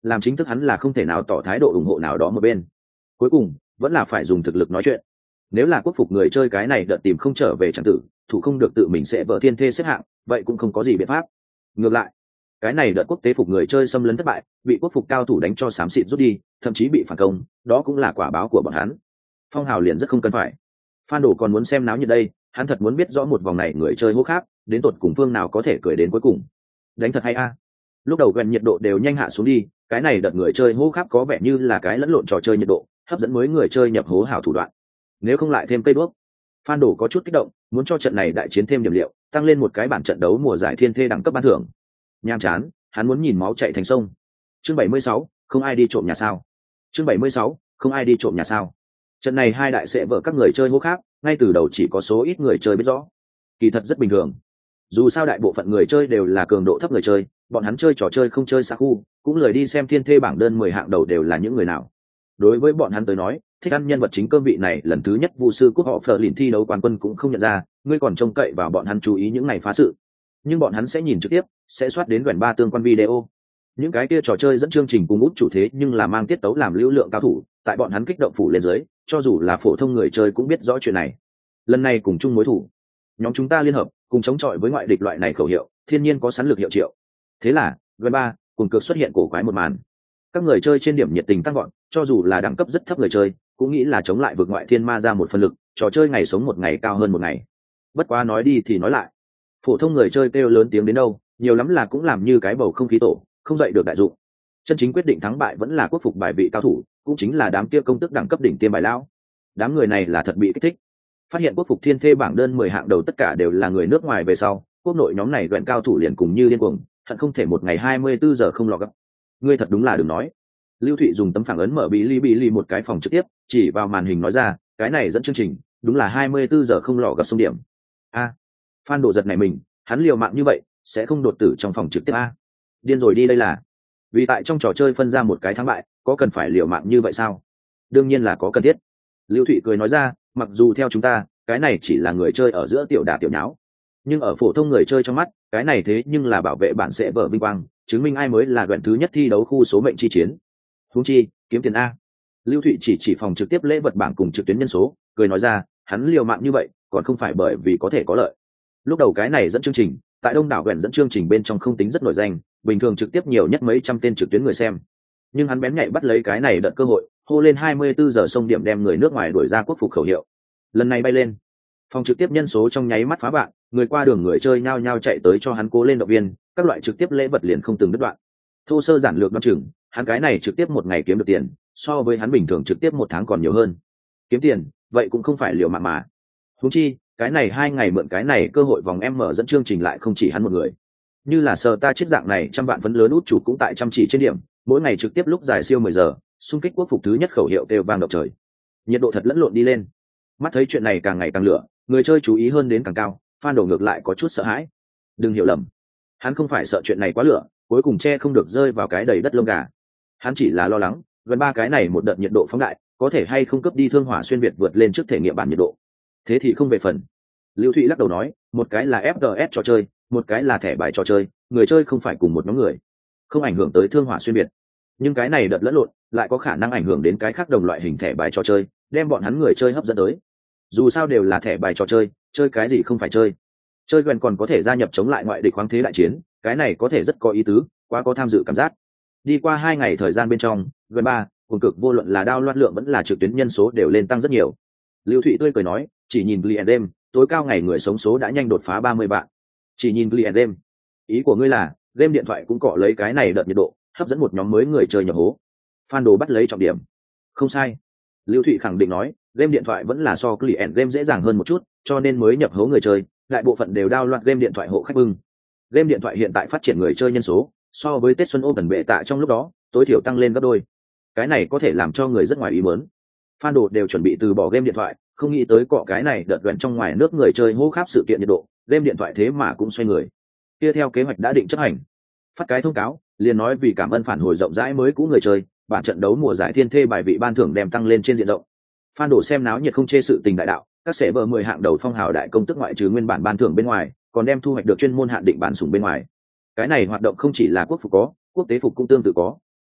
làm chính thức hắn là không thể nào tỏ thái độ ủng hộ nào đó một bên. Cuối cùng vẫn là phải dùng thực lực nói chuyện. Nếu là quốc phục người chơi cái này đợt tìm không trở về chẳng tử, thủ không được tự mình sẽ vỡ thiên thê xếp hạng, vậy cũng không có gì biện pháp. Ngược lại, cái này đợt quốc tế phục người chơi xâm lấn thất bại, bị quốc phục cao thủ đánh cho xám xịt rút đi, thậm chí bị phản công, đó cũng là quả báo của bọn hắn. Phong hào liền rất không cần phải. Phan Đồ còn muốn xem náo nhiệt đây, hắn thật muốn biết rõ một vòng này người chơi hô khác, đến tột cùng phương nào có thể cười đến cuối cùng. Đánh thật hay a. Lúc đầu gần nhiệt độ đều nhanh hạ xuống đi, cái này đợt người chơi hô khác có vẻ như là cái lẫn lộn trò chơi nhiệt độ, hấp dẫn mới người chơi nhập hố hảo thủ đoạn. Nếu không lại thêm cây đuốc. Phan Đồ có chút kích động, muốn cho trận này đại chiến thêm điểm liệu, tăng lên một cái bản trận đấu mùa giải thiên thê đẳng cấp ban thưởng. Nhàm chán, hắn muốn nhìn máu chảy thành sông. Chương bảy mươi sáu, không ai đi trộm nhà sao? Chương bảy mươi sáu, không ai đi trộm nhà sao? Trận này hai đại sẽ vợ các người chơi hô khác, ngay từ đầu chỉ có số ít người chơi biết rõ. Kỳ thật rất bình thường. Dù sao đại bộ phận người chơi đều là cường độ thấp người chơi, bọn hắn chơi trò chơi không chơi xa khu, cũng lười đi xem thiên thê bảng đơn mười hạng đầu đều là những người nào. Đối với bọn hắn tới nói, thích ăn nhân vật chính cương vị này lần thứ nhất vu sư quốc họ phờ lìn thi đấu quán quân cũng không nhận ra, ngươi còn trông cậy vào bọn hắn chú ý những ngày phá sự. Nhưng bọn hắn sẽ nhìn trực tiếp, sẽ soát đến gần ba tương quan video. Những cái kia trò chơi dẫn chương trình cùng út chủ thế nhưng là mang tiết tấu làm lưu lượng cao thủ, tại bọn hắn kích động phủ lên dưới, cho dù là phổ thông người chơi cũng biết rõ chuyện này. Lần này cùng chung mối thủ, nhóm chúng ta liên hợp, cùng chống chọi với ngoại địch loại này khẩu hiệu, thiên nhiên có sẵn lực hiệu triệu. Thế là, gần ba, cùng cực xuất hiện cổ quái một màn. Các người chơi trên điểm nhiệt tình tăng gọn, cho dù là đẳng cấp rất thấp người chơi, cũng nghĩ là chống lại vượt ngoại thiên ma ra một phần lực, trò chơi ngày sống một ngày cao hơn một ngày. Bất quá nói đi thì nói lại, phổ thông người chơi kêu lớn tiếng đến đâu, nhiều lắm là cũng làm như cái bầu không khí tổ, không dậy được đại dụng. Chân chính quyết định thắng bại vẫn là quốc phục bài vị cao thủ, cũng chính là đám kia công tức đẳng cấp đỉnh tiêm bài lão. Đám người này là thật bị kích thích. Phát hiện quốc phục thiên thê bảng đơn mười hạng đầu tất cả đều là người nước ngoài về sau, quốc nội nhóm này đoạn cao thủ liền cùng như điên cuồng, hận không thể một ngày hai mươi bốn giờ không lọt gấp. Ngươi thật đúng là đừng nói. Lưu Thụy dùng tấm phẳng ấn mở bí li bí li một cái phòng trực tiếp, chỉ vào màn hình nói ra, cái này dẫn chương trình, đúng là hai mươi bốn giờ không lọt gặp sông điểm. A, Phan Độ giật này mình, hắn liều mạng như vậy, sẽ không đột tử trong phòng trực tiếp a? Điên rồi đi đây là. Vì tại trong trò chơi phân ra một cái thắng bại, có cần phải liều mạng như vậy sao? Đương nhiên là có cần thiết. Lưu Thụy cười nói ra, mặc dù theo chúng ta, cái này chỉ là người chơi ở giữa tiểu đả tiểu nháo, nhưng ở phổ thông người chơi trong mắt, cái này thế nhưng là bảo vệ bản sẽ vợ vinh quang, chứng minh ai mới là đoạn thứ nhất thi đấu khu số mệnh chi chiến. Huống chi, kiếm tiền a. Lưu Thụy chỉ chỉ phòng trực tiếp lễ vật bảng cùng trực tuyến nhân số, cười nói ra, hắn liều mạng như vậy, còn không phải bởi vì có thể có lợi. Lúc đầu cái này dẫn chương trình, tại đông đảo quyển dẫn chương trình bên trong không tính rất nổi danh, bình thường trực tiếp nhiều nhất mấy trăm tên trực tuyến người xem. Nhưng hắn bén nhạy bắt lấy cái này đợt cơ hội, hô lên hai mươi bốn giờ sông điểm đem người nước ngoài đuổi ra quốc phục khẩu hiệu. Lần này bay lên, phòng trực tiếp nhân số trong nháy mắt phá bạn, người qua đường người chơi nhao nhao chạy tới cho hắn cố lên động viên, các loại trực tiếp lễ vật liền không từng đứt đoạn. Thô sơ giản lược đoán chừng, hắn cái này trực tiếp một ngày kiếm được tiền, so với hắn bình thường trực tiếp một tháng còn nhiều hơn. Kiếm tiền, vậy cũng không phải liều mạng mà. Huống chi, cái này hai ngày mượn cái này cơ hội vòng em mở dẫn chương trình lại không chỉ hắn một người. Như là sờ ta chết dạng này trăm vạn phấn lớn út chủ cũng tại chăm chỉ trên điểm, mỗi ngày trực tiếp lúc dài siêu mười giờ, xung kích quốc phục thứ nhất khẩu hiệu đều vang động trời. Nhiệt độ thật lẫn lộn đi lên. Mắt thấy chuyện này càng ngày càng lửa, người chơi chú ý hơn đến càng cao, Phan Đồ ngược lại có chút sợ hãi. Đừng hiểu lầm, hắn không phải sợ chuyện này quá lửa, cuối cùng che không được rơi vào cái đầy đất lông gà. Hắn chỉ là lo lắng, gần ba cái này một đợt nhiệt độ phóng đại, có thể hay không cấp đi thương hỏa xuyên việt vượt lên trước thể nghiệm bản nhiệt độ. Thế thì không về phần. Lưu Thụy lắc đầu nói, một cái là ép pê ét trò chơi, một cái là thẻ bài trò chơi, người chơi không phải cùng một nhóm người, không ảnh hưởng tới thương hỏa xuyên biệt. Nhưng cái này đợt lẫn lộn, lại có khả năng ảnh hưởng đến cái khác đồng loại hình thẻ bài trò chơi, đem bọn hắn người chơi hấp dẫn tới. Dù sao đều là thẻ bài trò chơi, chơi cái gì không phải chơi. Chơi gần còn có thể gia nhập chống lại ngoại địch khoáng thế đại chiến, cái này có thể rất có ý tứ, quá có tham dự cảm giác. Đi qua hai ngày thời gian bên trong, gần ba, cùng cực vô luận là đao loạt lượng vẫn là trực tuyến nhân số đều lên tăng rất nhiều. Lưu Thụy tươi cười nói, chỉ nhìn Glee Game, tối cao ngày người sống số đã nhanh đột phá ba mươi vạn. Chỉ nhìn Glee Game. Ý của ngươi là, game điện thoại cũng cọ lấy cái này đợt nhiệt độ, hấp dẫn một nhóm mới người chơi nhập hố. Phan Đồ bắt lấy trọng điểm. Không sai. Lưu Thụy khẳng định nói, game điện thoại vẫn là so Glee Game dễ dàng hơn một chút, cho nên mới nhập hố người chơi, đại bộ phận đều download game điện thoại hộ khách bưng. Game điện thoại hiện tại phát triển người chơi nhân số, so với Tết Xuân Open bệ tạ trong lúc đó, tối thiểu tăng lên gấp đôi. Cái này có thể làm cho người rất ngoài ý muốn. Phan Đồ đều chuẩn bị từ bỏ game điện thoại, không nghĩ tới cọ cái này đợt gần trong ngoài nước người chơi hô khắp sự kiện nhiệt độ, game điện thoại thế mà cũng xoay người. Kia theo kế hoạch đã định chấp hành, phát cái thông cáo, liền nói vì cảm ơn phản hồi rộng rãi mới cũ người chơi, bản trận đấu mùa giải thiên thê bài vị ban thưởng đem tăng lên trên diện rộng. Phan Đồ xem náo nhiệt không chê sự tình đại đạo, các sẽ vợ mười hạng đầu phong hào đại công tức ngoại trừ nguyên bản ban thưởng bên ngoài, còn đem thu hoạch được chuyên môn hạn định bản sủng bên ngoài. Cái này hoạt động không chỉ là quốc phục có, quốc tế phục cũng tương tự có.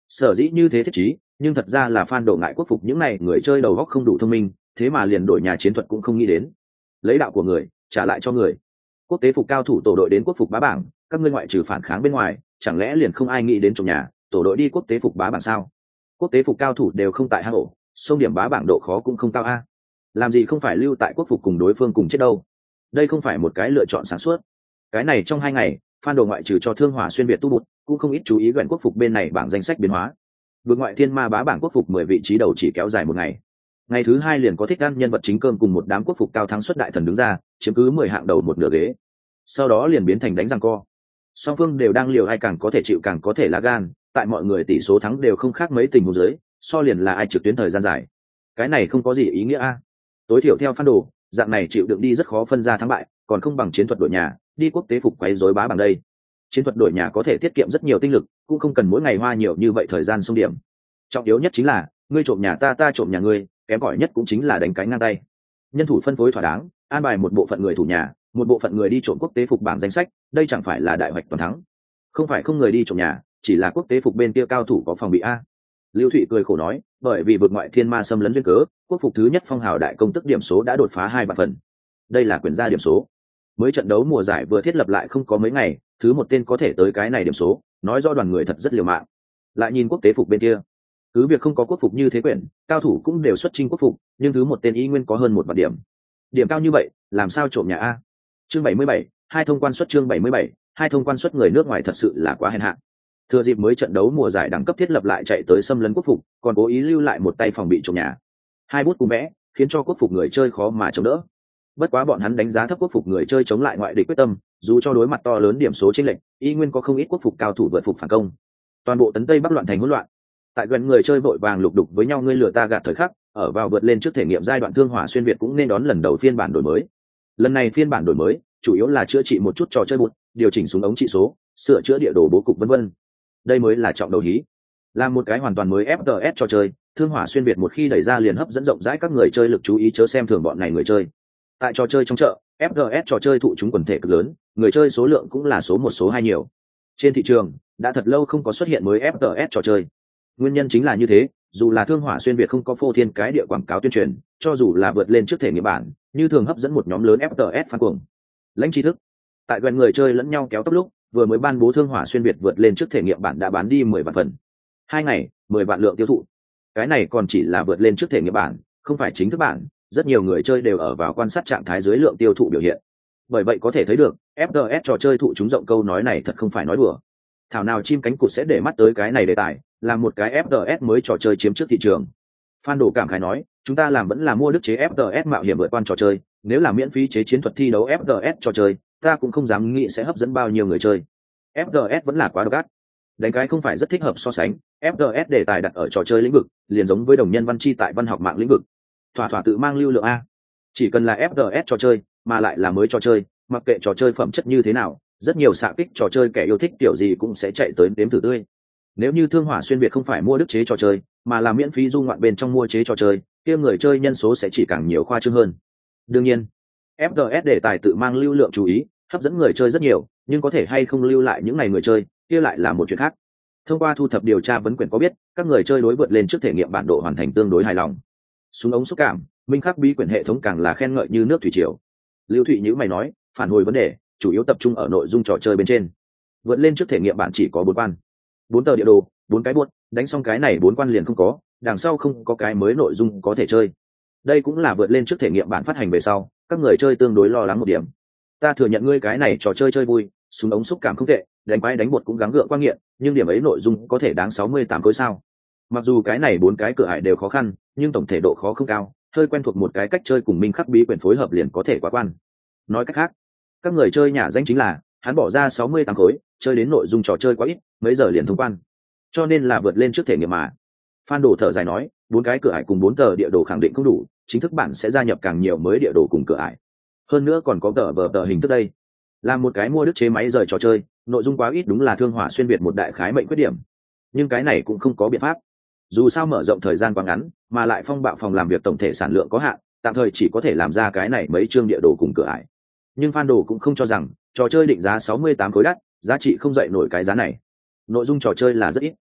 Sở dĩ như thế thiết trí, nhưng thật ra là fan độ ngại quốc phục những này người chơi đầu óc không đủ thông minh, thế mà liền đổi nhà chiến thuật cũng không nghĩ đến. Lấy đạo của người trả lại cho người. Quốc tế phục cao thủ tổ đội đến quốc phục bá bảng, các ngươi ngoại trừ phản kháng bên ngoài, chẳng lẽ liền không ai nghĩ đến trộm nhà, tổ đội đi quốc tế phục bá bảng sao? Quốc tế phục cao thủ đều không tại hang ổ, sông điểm bá bảng độ khó cũng không cao a. Làm gì không phải lưu tại quốc phục cùng đối phương cùng chết đâu? Đây không phải một cái lựa chọn sáng suốt. Cái này trong hai ngày, fan đồ ngoại trừ cho Thương Hỏa xuyên việt tu bụt, cũng không ít chú ý gần quốc phục bên này bảng danh sách biến hóa. Vượt ngoại thiên ma bá bảng quốc phục mười vị trí đầu chỉ kéo dài một ngày. Ngày thứ hai liền có thích ăn nhân vật chính cơm cùng một đám quốc phục cao thắng xuất đại thần đứng ra, chiếm cứ mười hạng đầu một nửa ghế. Sau đó liền biến thành đánh răng co. Song phương đều đang liều ai càng có thể chịu càng có thể lá gan, tại mọi người tỷ số thắng đều không khác mấy tình huống dưới, so liền là ai trực tuyến thời gian dài. Cái này không có gì ý nghĩa a. Tối thiểu theo fan đồ, dạng này chịu đựng đi rất khó phân ra thắng bại, còn không bằng chiến thuật đội nhà, đi quốc tế phục quấy rối bá bằng đây. Chiến thuật đội nhà có thể tiết kiệm rất nhiều tinh lực, cũng không cần mỗi ngày hoa nhiều như vậy thời gian xung điểm. Trọng yếu nhất chính là, ngươi trộm nhà ta ta trộm nhà ngươi, kém cỏi nhất cũng chính là đánh cái ngang tay. Nhân thủ phân phối thỏa đáng, an bài một bộ phận người thủ nhà, một bộ phận người đi trộm quốc tế phục bảng danh sách, đây chẳng phải là đại hoạch toàn thắng. Không phải không người đi trộm nhà, chỉ là quốc tế phục bên kia cao thủ có phòng bị a. Lưu Thụy cười khổ nói, bởi vì vượt ngoại thiên ma xâm lấn duyên cớ, quốc phục thứ nhất phong hào đại công tức điểm số đã đột phá hai vạn phần. Đây là quyền ra điểm số. Mới trận đấu mùa giải vừa thiết lập lại không có mấy ngày, thứ một tên có thể tới cái này điểm số, nói do đoàn người thật rất liều mạng. Lại nhìn quốc tế phục bên kia, cứ việc không có quốc phục như thế quyển, cao thủ cũng đều xuất chinh quốc phục, nhưng thứ một tên y nguyên có hơn một vạn điểm. Điểm cao như vậy, làm sao trộm nhà a? Chương bảy mươi bảy, hai thông quan xuất chương bảy mươi bảy, hai thông quan xuất người nước ngoài thật sự là quá hèn hạ. Thừa dịp mới trận đấu mùa giải đẳng cấp thiết lập lại chạy tới xâm lấn quốc phục, còn cố ý lưu lại một tay phòng bị trộm nhà. Hai bút cùng vẽ, khiến cho quốc phục người chơi khó mà chống đỡ. Bất quá bọn hắn đánh giá thấp quốc phục người chơi chống lại ngoại địch quyết tâm, dù cho đối mặt to lớn điểm số chênh lệch, y nguyên có không ít quốc phục cao thủ vượt phục phản công. Toàn bộ tấn tây bắc loạn thành hỗn loạn. Tại gần người chơi vội vàng lục đục với nhau ngươi lừa ta gạt thời khắc, ở vào vượt lên trước thể nghiệm giai đoạn Thương Hỏa xuyên việt cũng nên đón lần đầu phiên bản đổi mới. Lần này phiên bản đổi mới, chủ yếu là chữa trị một chút trò chơi bụt, điều chỉnh súng ống trị số, sửa chữa địa đồ bố cục vân vân. Đây mới là trọng đầu hí. Là một cái hoàn toàn mới ép pê ét trò chơi, Thương Hỏa xuyên việt một khi đẩy ra liền hấp dẫn rộng rãi các người chơi lực chú ý chớ xem thường bọn này người chơi. Tại trò chơi trong chợ, ép pê ét trò chơi thụ chúng quần thể cực lớn, người chơi số lượng cũng là số một số hai nhiều. Trên thị trường, đã thật lâu không có xuất hiện mới ép pê ét trò chơi. Nguyên nhân chính là như thế, dù là Thương Hỏa xuyên việt không có phô thiên cái địa quảng cáo tuyên truyền, cho dù là vượt lên trước thể nghiệm bản, như thường hấp dẫn một nhóm lớn ép pê ét fan cuồng. Lãnh tri thức. Tại gần người chơi lẫn nhau kéo tốc lúc, vừa mới ban bố Thương Hỏa xuyên việt vượt lên trước thể nghiệm bản đã bán đi mười vạn phần. Hai ngày, mười vạn lượng tiêu thụ. Cái này còn chỉ là vượt lên trước thể nghiệm bản, không phải chính thức bản, rất nhiều người chơi đều ở vào quan sát trạng thái dưới lượng tiêu thụ biểu hiện. Bởi vậy có thể thấy được, ép pê ét trò chơi thụ chúng rộng câu nói này thật không phải nói đùa. Thảo nào chim cánh cụt sẽ để mắt tới cái này đề tài, làm một cái ép pê ét mới trò chơi chiếm trước thị trường. Phan Đồ cảm khái nói, chúng ta làm vẫn là mua đức chế ép pê ét mạo hiểm vượt quan trò chơi, nếu là miễn phí chế chiến thuật thi đấu ép pê ét trò chơi, ta cũng không dám nghĩ sẽ hấp dẫn bao nhiêu người chơi. ép pê ét vẫn là quá độc ác. Đánh cái không phải rất thích hợp so sánh, ép pê ét đề tài đặt ở trò chơi lĩnh vực, liền giống với đồng nhân văn chi tại văn học mạng lĩnh vực. Thỏa thỏa tự mang lưu lượng a. Chỉ cần là ép pê ét trò chơi, mà lại là mới trò chơi, mặc kệ trò chơi phẩm chất như thế nào, rất nhiều xạ kích trò chơi kẻ yêu thích kiểu gì cũng sẽ chạy tới đếm thử tươi. Nếu như Thương Hỏa xuyên việt không phải mua đức chế trò chơi, mà là miễn phí du ngoạn bên trong mua chế trò chơi, kia người chơi nhân số sẽ chỉ càng nhiều khoa trương hơn. Đương nhiên, ép pê ét đề tài tự mang lưu lượng chú ý, hấp dẫn người chơi rất nhiều, nhưng có thể hay không lưu lại những ngày người chơi, kia lại là một chuyện khác. Thông qua thu thập điều tra vấn quyển có biết, các người chơi đối vượt lên trước thể nghiệm bản độ hoàn thành tương đối hài lòng. Súng ống xúc cảm, minh khắc bí quyển hệ thống càng là khen ngợi như nước thủy triều. Lưu Thụy nhữ mày nói, phản hồi vấn đề, chủ yếu tập trung ở nội dung trò chơi bên trên. Vượt lên trước thể nghiệm bản chỉ có bốn quan, bốn tờ địa đồ, bốn cái buốt, đánh xong cái này bốn quan liền không có, đằng sau không có cái mới nội dung có thể chơi. Đây cũng là vượt lên trước thể nghiệm bản phát hành về sau, các người chơi tương đối lo lắng một điểm. Ta thừa nhận ngươi cái này trò chơi chơi vui, súng ống xúc cảm không tệ, đánh quái đánh bột cũng gắng gượng qua nghiện, nhưng điểm ấy nội dung có thể đáng sáu mươi tám khối sao? Mặc dù cái này bốn cái cửa ải đều khó khăn, nhưng tổng thể độ khó không cao, hơi quen thuộc một cái cách chơi cùng minh khắc bí quyển phối hợp liền có thể qua quan. Nói cách khác, các người chơi nhà danh chính là hắn bỏ ra sáu mươi tám khối, chơi đến nội dung trò chơi quá ít, mấy giờ liền thông quan. Cho nên là vượt lên trước thể nghiệm mà. Phan Đồ thở dài nói, bốn cái cửa ải cùng bốn tờ địa đồ khẳng định không đủ, chính thức bản sẽ gia nhập càng nhiều mới địa đồ cùng cửa ải. Hơn nữa còn có tờ vờ tờ hình thức đây. Là một cái mua đức chế máy rời trò chơi, nội dung quá ít đúng là Thương Hỏa xuyên việt một đại khái mệnh khuyết điểm. Nhưng cái này cũng không có biện pháp. Dù sao mở rộng thời gian quá ngắn, mà lại phong bạo phòng làm việc tổng thể sản lượng có hạn, tạm thời chỉ có thể làm ra cái này mấy chương địa đồ cùng cửa ải. Nhưng Phan Đồ cũng không cho rằng trò chơi định giá sáu mươi tám khối đắt, giá trị không dậy nổi cái giá này. Nội dung trò chơi là rất ít.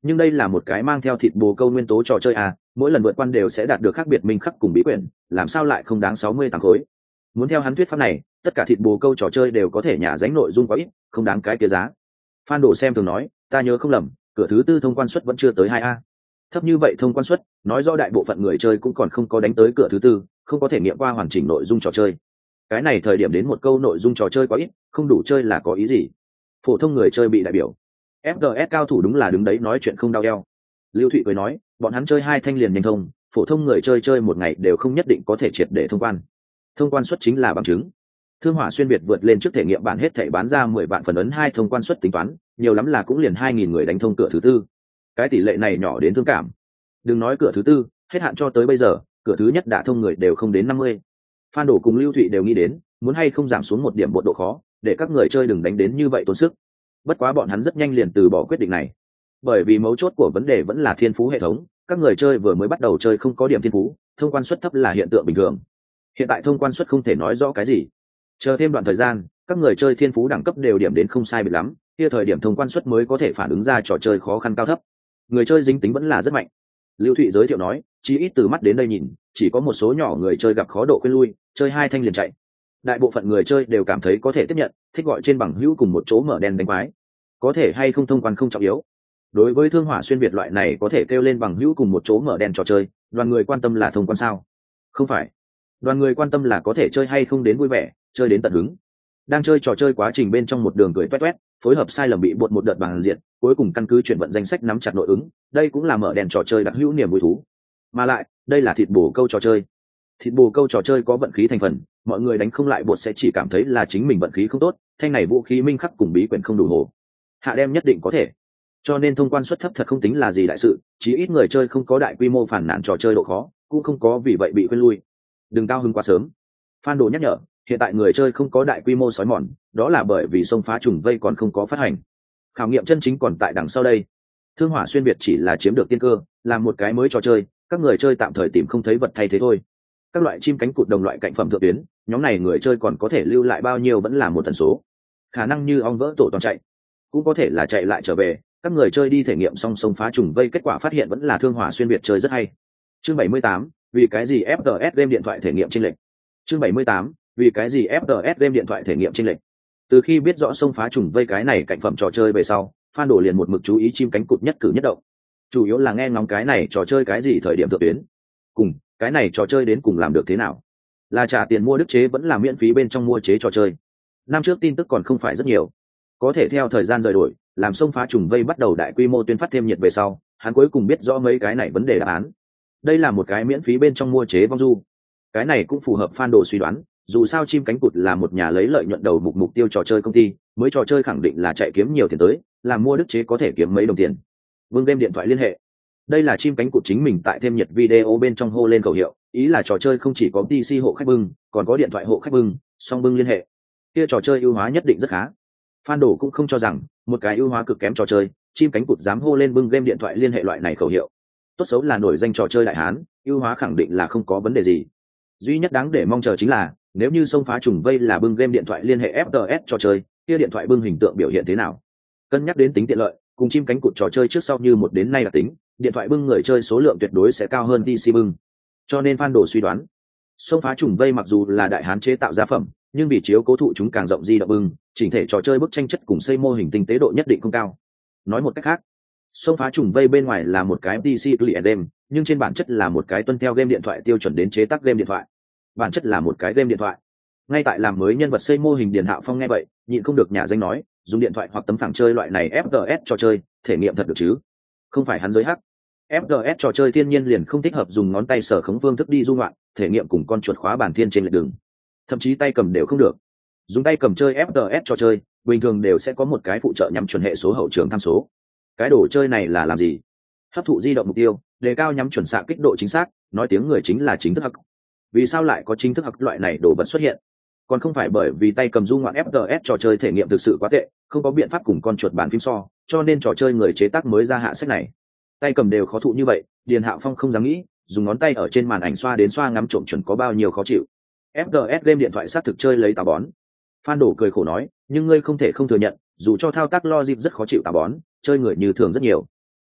Nhưng đây là một cái mang theo thịt bồ câu nguyên tố trò chơi à, mỗi lần vượt quan đều sẽ đạt được khác biệt minh khắc cùng bí quyển, làm sao lại không đáng sáu mươi tám khối. Muốn theo hắn thuyết pháp này, tất cả thịt bồ câu trò chơi đều có thể nhả dánh nội dung quá ít, không đáng cái kia giá. Phan Đồ xem thường nói, ta nhớ không lầm, cửa thứ tư thông quan suất vẫn chưa tới hai a. Thấp như vậy thông quan suất, nói rõ đại bộ phận người chơi cũng còn không có đánh tới cửa thứ tư, không có thể nghiệm qua hoàn chỉnh nội dung trò chơi. Cái này thời điểm đến một câu nội dung trò chơi quá ít, không đủ chơi là có ý gì? Phổ thông người chơi bị đại biểu, ép giê ét cao thủ đúng là đứng đấy nói chuyện không đau eo. Lưu Thụy cười nói, bọn hắn chơi hai thanh liền nhanh thông, phổ thông người chơi chơi một ngày đều không nhất định có thể triệt để thông quan. Thông quan suất chính là bằng chứng. Thương Hỏa Xuyên Việt vượt lên trước thể nghiệm bản hết thảy bán ra mười vạn phần ấn hai thông quan suất tính toán, nhiều lắm là cũng liền hai nghìn người đánh thông cửa thứ tư. Cái tỷ lệ này nhỏ đến thương cảm. Đừng nói cửa thứ tư, hết hạn cho tới bây giờ, cửa thứ nhất đã thông người đều không đến năm mươi. Phan Đổ cùng Lưu Thụy đều nghĩ đến, muốn hay không giảm xuống một điểm bộ độ khó, để các người chơi đừng đánh đến như vậy tốn sức. Bất quá bọn hắn rất nhanh liền từ bỏ quyết định này. Bởi vì mấu chốt của vấn đề vẫn là thiên phú hệ thống, các người chơi vừa mới bắt đầu chơi không có điểm thiên phú, thông quan suất thấp là hiện tượng bình thường. Hiện tại thông quan suất không thể nói rõ cái gì. Chờ thêm đoạn thời gian, các người chơi thiên phú đẳng cấp đều điểm đến không sai biệt lắm, kia thời điểm thông quan suất mới có thể phản ứng ra trò chơi khó khăn cao thấp. Người chơi dính tính vẫn là rất mạnh. Lưu Thụy giới thiệu nói, chí ít từ mắt đến đây nhìn, chỉ có một số nhỏ người chơi gặp khó độ quên lui, chơi hai thanh liền chạy. Đại bộ phận người chơi đều cảm thấy có thể tiếp nhận, thích gọi trên bằng hữu cùng một chỗ mở đèn đánh quái. Có thể hay không thông quan không trọng yếu. Đối với Thương Hỏa Xuyên Việt loại này có thể kêu lên bằng hữu cùng một chỗ mở đèn trò chơi, đoàn người quan tâm là thông quan sao? Không phải. Đoàn người quan tâm là có thể chơi hay không đến vui vẻ, chơi đến tận hứng. Đang chơi trò chơi quá trình bên trong một đường cười toét toét, phối hợp sai lầm bị bột một đợt bằng diện, cuối cùng căn cứ chuyển vận danh sách nắm chặt nội ứng, đây cũng là mở đèn trò chơi đặc hữu niềm vui thú. Mà lại, đây là thịt bổ câu trò chơi. Thịt bổ câu trò chơi có vận khí thành phần, mọi người đánh không lại bột sẽ chỉ cảm thấy là chính mình vận khí không tốt, thanh này vũ khí minh khắc cùng bí quyển không đủ hồ. Hạ đem nhất định có thể. Cho nên thông quan suất thấp thật không tính là gì đại sự, chí ít người chơi không có đại quy mô phản nàn trò chơi độ khó, cũng không có vì vậy bị quên lui. Đừng cao hứng quá sớm. Phan Đồ nhắc nhở, hiện tại người chơi không có đại quy mô sói mòn, đó là bởi vì xông phá trùng vây còn không có phát hành. Khảo nghiệm chân chính còn tại đằng sau đây. Thương Hỏa Xuyên Việt chỉ là chiếm được tiên cơ, làm một cái mới trò chơi, các người chơi tạm thời tìm không thấy vật thay thế thôi. Các loại chim cánh cụt đồng loại cạnh phẩm thượng tuyến, nhóm này người chơi còn có thể lưu lại bao nhiêu vẫn là một tần số. Khả năng như ong vỡ tổ toàn chạy, cũng có thể là chạy lại trở về. Các người chơi đi thể nghiệm xong xông phá trùng vây, kết quả phát hiện vẫn là Thương Hỏa Xuyên Việt chơi rất hay. Chương bảy mươi tám, vì cái gì ép tê ét game điện thoại thể nghiệm chênh lệch. Chương bảy mươi tám, vì cái gì ép tê ét game điện thoại thể nghiệm chênh lệch. Từ khi biết rõ xông phá trùng vây cái này cạnh phẩm trò chơi về sau, Phan Đồ liền một mực chú ý chim cánh cụt nhất cử nhất động. Chủ yếu là nghe ngóng cái này trò chơi cái gì thời điểm thượng tuyến. Cùng, cái này trò chơi đến cùng làm được thế nào? Là trả tiền mua đức chế vẫn là miễn phí bên trong mua chế trò chơi. Năm trước tin tức còn không phải rất nhiều. Có thể theo thời gian rời đổi, làm xông phá trùng vây bắt đầu đại quy mô tuyên phát thêm nhiệt về sau, hắn cuối cùng biết rõ mấy cái này vấn đề đáp án. Đây là một cái miễn phí bên trong mua chế vong du. Cái này cũng phù hợp Phan Đồ suy đoán, dù sao chim cánh cụt là một nhà lấy lợi nhuận đầu mục mục tiêu trò chơi công ty, mới trò chơi khẳng định là chạy kiếm nhiều tiền tới, làm mua đức chế có thể kiếm mấy đồng tiền. Vương đem điện thoại liên hệ. Đây là chim cánh cụt chính mình tại thêm nhiệt video bên trong hô lên khẩu hiệu, ý là trò chơi không chỉ có pê xê hộ khách bưng, còn có điện thoại hộ khách bưng, song bưng liên hệ. Kia trò chơi ưu hóa nhất định rất khá. Phan Đồ cũng không cho rằng một cái ưu hóa cực kém trò chơi, chim cánh cụt dám hô lên bưng game điện thoại liên hệ loại này khẩu hiệu. Tốt xấu là nổi danh trò chơi đại hán, ưu hóa khẳng định là không có vấn đề gì. Duy nhất đáng để mong chờ chính là, nếu như xông phá trùng vây là bưng game điện thoại liên hệ ép tê ét trò chơi, kia điện thoại bưng hình tượng biểu hiện thế nào? Cân nhắc đến tính tiện lợi, cùng chim cánh cụt trò chơi trước sau như một đến nay là tính, điện thoại bưng người chơi số lượng tuyệt đối sẽ cao hơn pê xê bưng. Cho nên Phan Đồ suy đoán, xông phá trùng vây mặc dù là đại hán chế tạo ra phẩm, nhưng vì chiếu cố thụ chúng càng rộng di động bưng, chỉnh thể trò chơi bức tranh chất cùng xây mô hình tinh tế độ nhất định không cao. Nói một cách khác, xông phá trùng vây bên ngoài là một cái pê xê client game, nhưng trên bản chất là một cái tuân theo game điện thoại tiêu chuẩn đến chế tác game điện thoại. Bản chất là một cái game điện thoại. Ngay tại làm mới nhân vật xây mô hình Điền Hạo Phong nghe vậy, nhịn không được nhà danh nói, dùng điện thoại hoặc tấm phẳng chơi loại này ép tê ét trò chơi, thể nghiệm thật được chứ? Không phải hắn giới hắc. ép tê ét trò chơi thiên nhiên liền không thích hợp dùng ngón tay sở khống phương thức đi du ngoạn, thể nghiệm cùng con chuột khóa bàn thiên trên lệch đường. Thậm chí tay cầm đều không được. Dùng tay cầm chơi ép tê ét trò chơi, bình thường đều sẽ có một cái phụ trợ nhắm chuẩn hệ số hậu trường tham số. Cái đồ chơi này là làm gì? Hấp thụ di động mục tiêu, đề cao nhắm chuẩn xạ kích độ chính xác, nói tiếng người chính là chính thức hắc. Vì sao lại có chính thức hắc loại này đồ vật xuất hiện? Còn không phải bởi vì tay cầm du ngoạn ép tê ét trò chơi thể nghiệm thực sự quá tệ, không có biện pháp cùng con chuột bàn phím so, cho nên trò chơi người chế tác mới ra hạ sách này. Tay cầm đều khó thụ như vậy, Điền Hạo Phong không dám nghĩ, dùng ngón tay ở trên màn ảnh xoa đến xoa ngắm trộm chuẩn có bao nhiêu khó chịu. ép tê ét game điện thoại xác thực chơi lấy tà bón. Phan Đổ cười khổ nói, nhưng ngươi không thể không thừa nhận, dù cho thao tác logic rất khó chịu tà bón, chơi người như thường rất nhiều.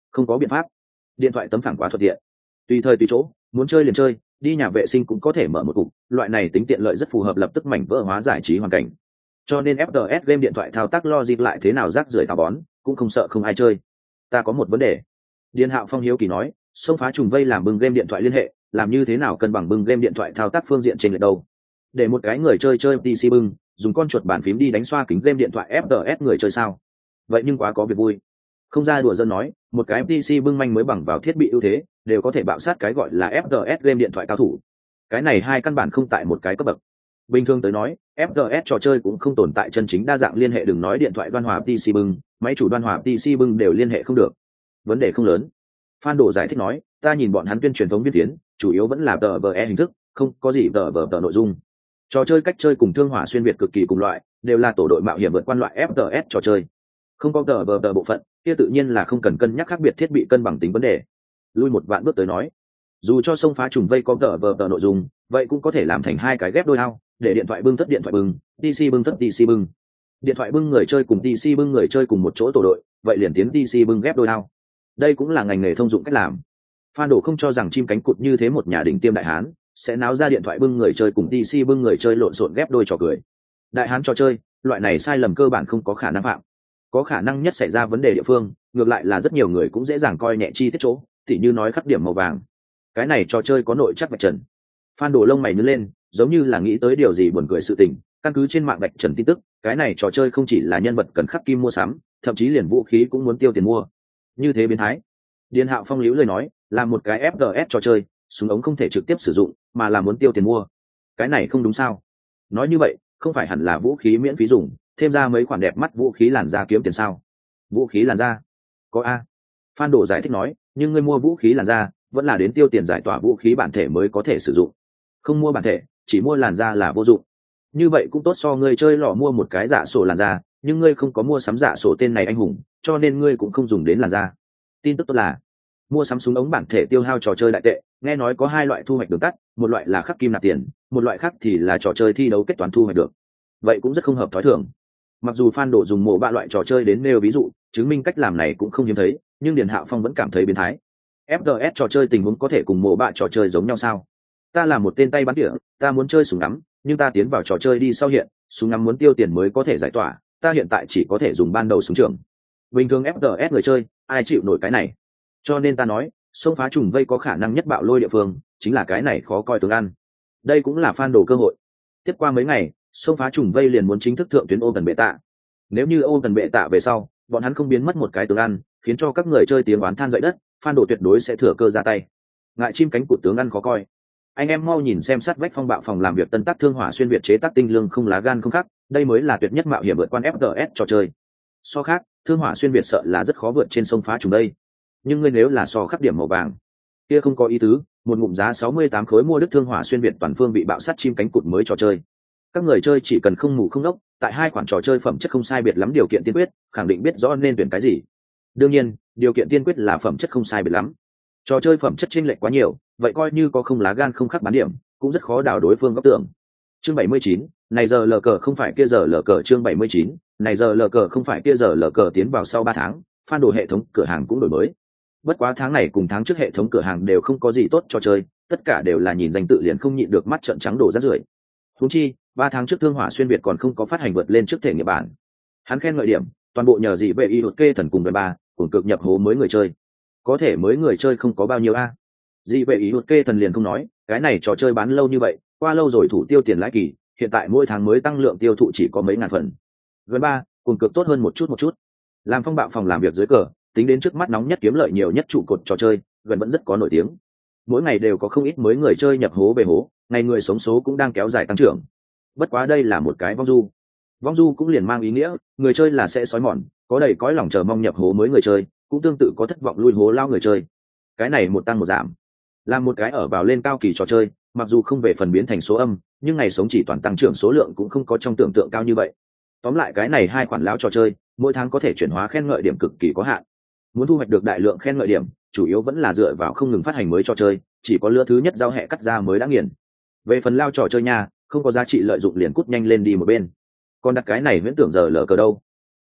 Không có biện pháp, điện thoại tấm phẳng quá thuận tiện, tùy thời tùy chỗ, muốn chơi liền chơi, đi nhà vệ sinh cũng có thể mở một cục, loại này tính tiện lợi rất phù hợp lập tức mảnh vỡ hóa giải trí hoàn cảnh. Cho nên ép tê ét game điện thoại thao tác logic lại thế nào rác rưởi táo bón cũng không sợ không ai chơi. Ta có một vấn đề. Điền Hạo Phong hiếu kỳ nói, xông phá trùng vây làm bưng game điện thoại liên hệ, làm như thế nào cân bằng bưng game điện thoại thao tác phương diện trên lệch đâu? Để một cái người chơi chơi pê xê bưng, dùng con chuột bàn phím đi đánh xoa kính game điện thoại ép tê ét người chơi sao? Vậy nhưng quá có việc vui. Không ra đùa dân nói, một cái pê xê bưng manh mới bằng vào thiết bị ưu thế, đều có thể bạo sát cái gọi là ép tê ét game điện thoại cao thủ. Cái này hai căn bản không tại một cái cấp bậc. Bình thường tới nói, ép tê ét trò chơi cũng không tồn tại chân chính đa dạng liên hệ, đừng nói điện thoại đoan hòa pê xê bưng, máy chủ đoan hòa pê xê bưng đều liên hệ không được. Vấn đề không lớn. Phan Đồ giải thích nói, ta nhìn bọn hắn tuyên truyền thống viết tiến, chủ yếu vẫn là tờ vờ e hình thức, không có gì tờ vờ tờ nội dung. Trò chơi cách chơi cùng thương hỏa xuyên việt cực kỳ cùng loại, đều là tổ đội mạo hiểm vượt qua loại ép tê ét trò chơi. Không có tờ vờ tờ bộ phận, kia tự nhiên là không cần cân nhắc khác biệt thiết bị cân bằng tính vấn đề. Lui một vạn bước tới nói, dù cho xông phá trùng vây có tờ vờ tờ nội dung, vậy cũng có thể làm thành hai cái ghép đôi ao, để điện thoại bưng thất điện thoại bưng, pê xê bưng thất pê xê bưng. Điện thoại bưng người chơi cùng pê xê bưng người chơi cùng một chỗ tổ đội, vậy liền tiến pê xê bưng ghép đôi ao. Đây cũng là ngành nghề thông dụng cách làm. Phan Đồ không cho rằng chim cánh cụt như thế một nhà đỉnh tiêm đại hán sẽ náo ra điện thoại bưng người chơi cùng pê xê bưng người chơi lộn xộn ghép đôi trò cười. Đại hán trò chơi, loại này sai lầm cơ bản không có khả năng phạm. Có khả năng nhất xảy ra vấn đề địa phương, ngược lại là rất nhiều người cũng dễ dàng coi nhẹ chi tiết chỗ, tỉ như nói khắc điểm màu vàng. Cái này trò chơi có nội chắc vạch trần. Phan Đồ lông mày nhướng lên, giống như là nghĩ tới điều gì buồn cười sự tình, căn cứ trên mạng vạch trần tin tức, cái này trò chơi không chỉ là nhân vật cần khắc kim mua sắm, thậm chí liền vũ khí cũng muốn tiêu tiền mua. Như thế biến thái. Điền Hạo Phong liễu lời nói, là một cái ép tê ét trò chơi, súng ống không thể trực tiếp sử dụng, mà là muốn tiêu tiền mua. Cái này không đúng sao? Nói như vậy, không phải hẳn là vũ khí miễn phí dùng, thêm ra mấy khoản đẹp mắt vũ khí làn da kiếm tiền sao? Vũ khí làn da? Có a. Phan Đồ giải thích nói, nhưng ngươi mua vũ khí làn da, vẫn là đến tiêu tiền giải tỏa vũ khí bản thể mới có thể sử dụng. Không mua bản thể, chỉ mua làn da là vô dụng. Như vậy cũng tốt so ngươi chơi lọ mua một cái giả sổ làn da, nhưng ngươi không có mua sắm giả sổ tên này anh hùng, cho nên ngươi cũng không dùng đến làn da. Tin tức tốt là mua sắm súng ống bản thể tiêu hao trò chơi đại tệ, nghe nói có hai loại thu hoạch đường tắt, một loại là khắc kim nạp tiền, một loại khác thì là trò chơi thi đấu kết toán thu hoạch được. Vậy cũng rất không hợp thói thường. Mặc dù Phan Đồ dùng mổ ba loại trò chơi đến nêu ví dụ, chứng minh cách làm này cũng không hiếm thấy, nhưng Điền Hạo Phong vẫn cảm thấy biến thái. ép tê ét trò chơi tình huống có thể cùng mổ ba trò chơi giống nhau sao? Ta là một tên tay bắn tỉa, ta muốn chơi súng ngắm, nhưng ta tiến vào trò chơi đi sau hiện, súng ngắm muốn tiêu tiền mới có thể giải tỏa, ta hiện tại chỉ có thể dùng ban đầu súng trường. Bình thường ép tê ét người chơi, ai chịu nổi cái này? Cho nên ta nói, xông phá trùng vây có khả năng nhất bạo lôi địa phương, chính là cái này khó coi tướng ăn. Đây cũng là Phan Đồ cơ hội. Tiếp qua mấy ngày, xông phá trùng vây liền muốn chính thức thượng tuyến ô tần bệ tạ. Nếu như ô tần bệ tạ về sau, bọn hắn không biến mất một cái tướng ăn, khiến cho các người chơi tiếng oán than dậy đất, Phan Đồ tuyệt đối sẽ thừa cơ ra tay. Ngại chim cánh cụt tướng ăn khó coi. Anh em mau nhìn xem sát vách phong bạo phòng làm việc tân tác thương hỏa xuyên việt chế tác tinh lương không lá gan không khác, đây mới là tuyệt nhất mạo hiểm vượt qua ép tê ét trò chơi. So khác, thương hỏa xuyên việt sợ là rất khó vượt trên sông phá trùng đây. Nhưng ngươi nếu là so khắc điểm màu vàng, kia không có ý tứ, một ngụm giá sáu mươi tám khối mua đức thương hỏa xuyên việt toàn phương bị bạo sát chim cánh cụt mới trò chơi. Các người chơi chỉ cần không mù không đốc, tại hai khoản trò chơi phẩm chất không sai biệt lắm điều kiện tiên quyết, khẳng định biết rõ nên tuyển cái gì. Đương nhiên, điều kiện tiên quyết là phẩm chất không sai biệt lắm. Trò chơi phẩm chất chênh lệch quá nhiều, vậy coi như có không lá gan không khắc bán điểm, cũng rất khó đào đối phương góc tưởng. Chương bảy mươi chín, này giờ lờ cờ không phải kia giờ lờ cờ chương bảy mươi chín, này giờ lờ cờ không phải kia giờ lờ cờ tiến vào sau ba tháng, Phan Đồ hệ thống cửa hàng cũng đổi mới. Bất quá tháng này cùng tháng trước hệ thống cửa hàng đều không có gì tốt cho chơi, tất cả đều là nhìn danh tự liền không nhịn được mắt trợn trắng đổ rác rưởi. Huống chi, ba tháng trước Thương Hỏa xuyên việt còn không có phát hành vượt lên trước thể nghiệm bản. Hắn khen ngợi điểm, toàn bộ nhờ dị vệ y đột kê thần cùng đời ba, cùng cực nhập hố mới người chơi. Có thể mới người chơi không có bao nhiêu a. Dị vệ ý đột kê thần liền không nói, cái này trò chơi bán lâu như vậy, qua lâu rồi thủ tiêu tiền lãi kỳ, hiện tại mỗi tháng mới tăng lượng tiêu thụ chỉ có mấy ngàn phần. Gần ba, cùng cực tốt hơn một chút một chút. Làm phong bạo phòng làm việc dưới cờ, tính đến trước mắt nóng nhất kiếm lợi nhiều nhất trụ cột trò chơi, gần vẫn rất có nổi tiếng. Mỗi ngày đều có không ít mới người chơi nhập hố về hố, ngày người sống số cũng đang kéo dài tăng trưởng. Bất quá đây là một cái vong du. Vong du cũng liền mang ý nghĩa, người chơi là sẽ sói mòn, có đầy cõi lòng chờ mong nhập hố mới người chơi, cũng tương tự có thất vọng lui hố lao người chơi. Cái này một tăng một giảm, làm một cái ở vào lên cao kỳ trò chơi, mặc dù không về phần biến thành số âm, nhưng ngày sống chỉ toàn tăng trưởng số lượng cũng không có trong tưởng tượng cao như vậy. Tóm lại cái này hai khoản lão trò chơi, mỗi tháng có thể chuyển hóa khen ngợi điểm cực kỳ có hạn. Muốn thu hoạch được đại lượng khen ngợi điểm, chủ yếu vẫn là dựa vào không ngừng phát hành mới trò chơi, chỉ có lứa thứ nhất giao hẹ cắt ra mới đã nghiền. Về phần lao trò chơi nha, không có giá trị lợi dụng liền cút nhanh lên đi một bên. Còn đặt cái này viễn tưởng giờ lờ cờ đâu?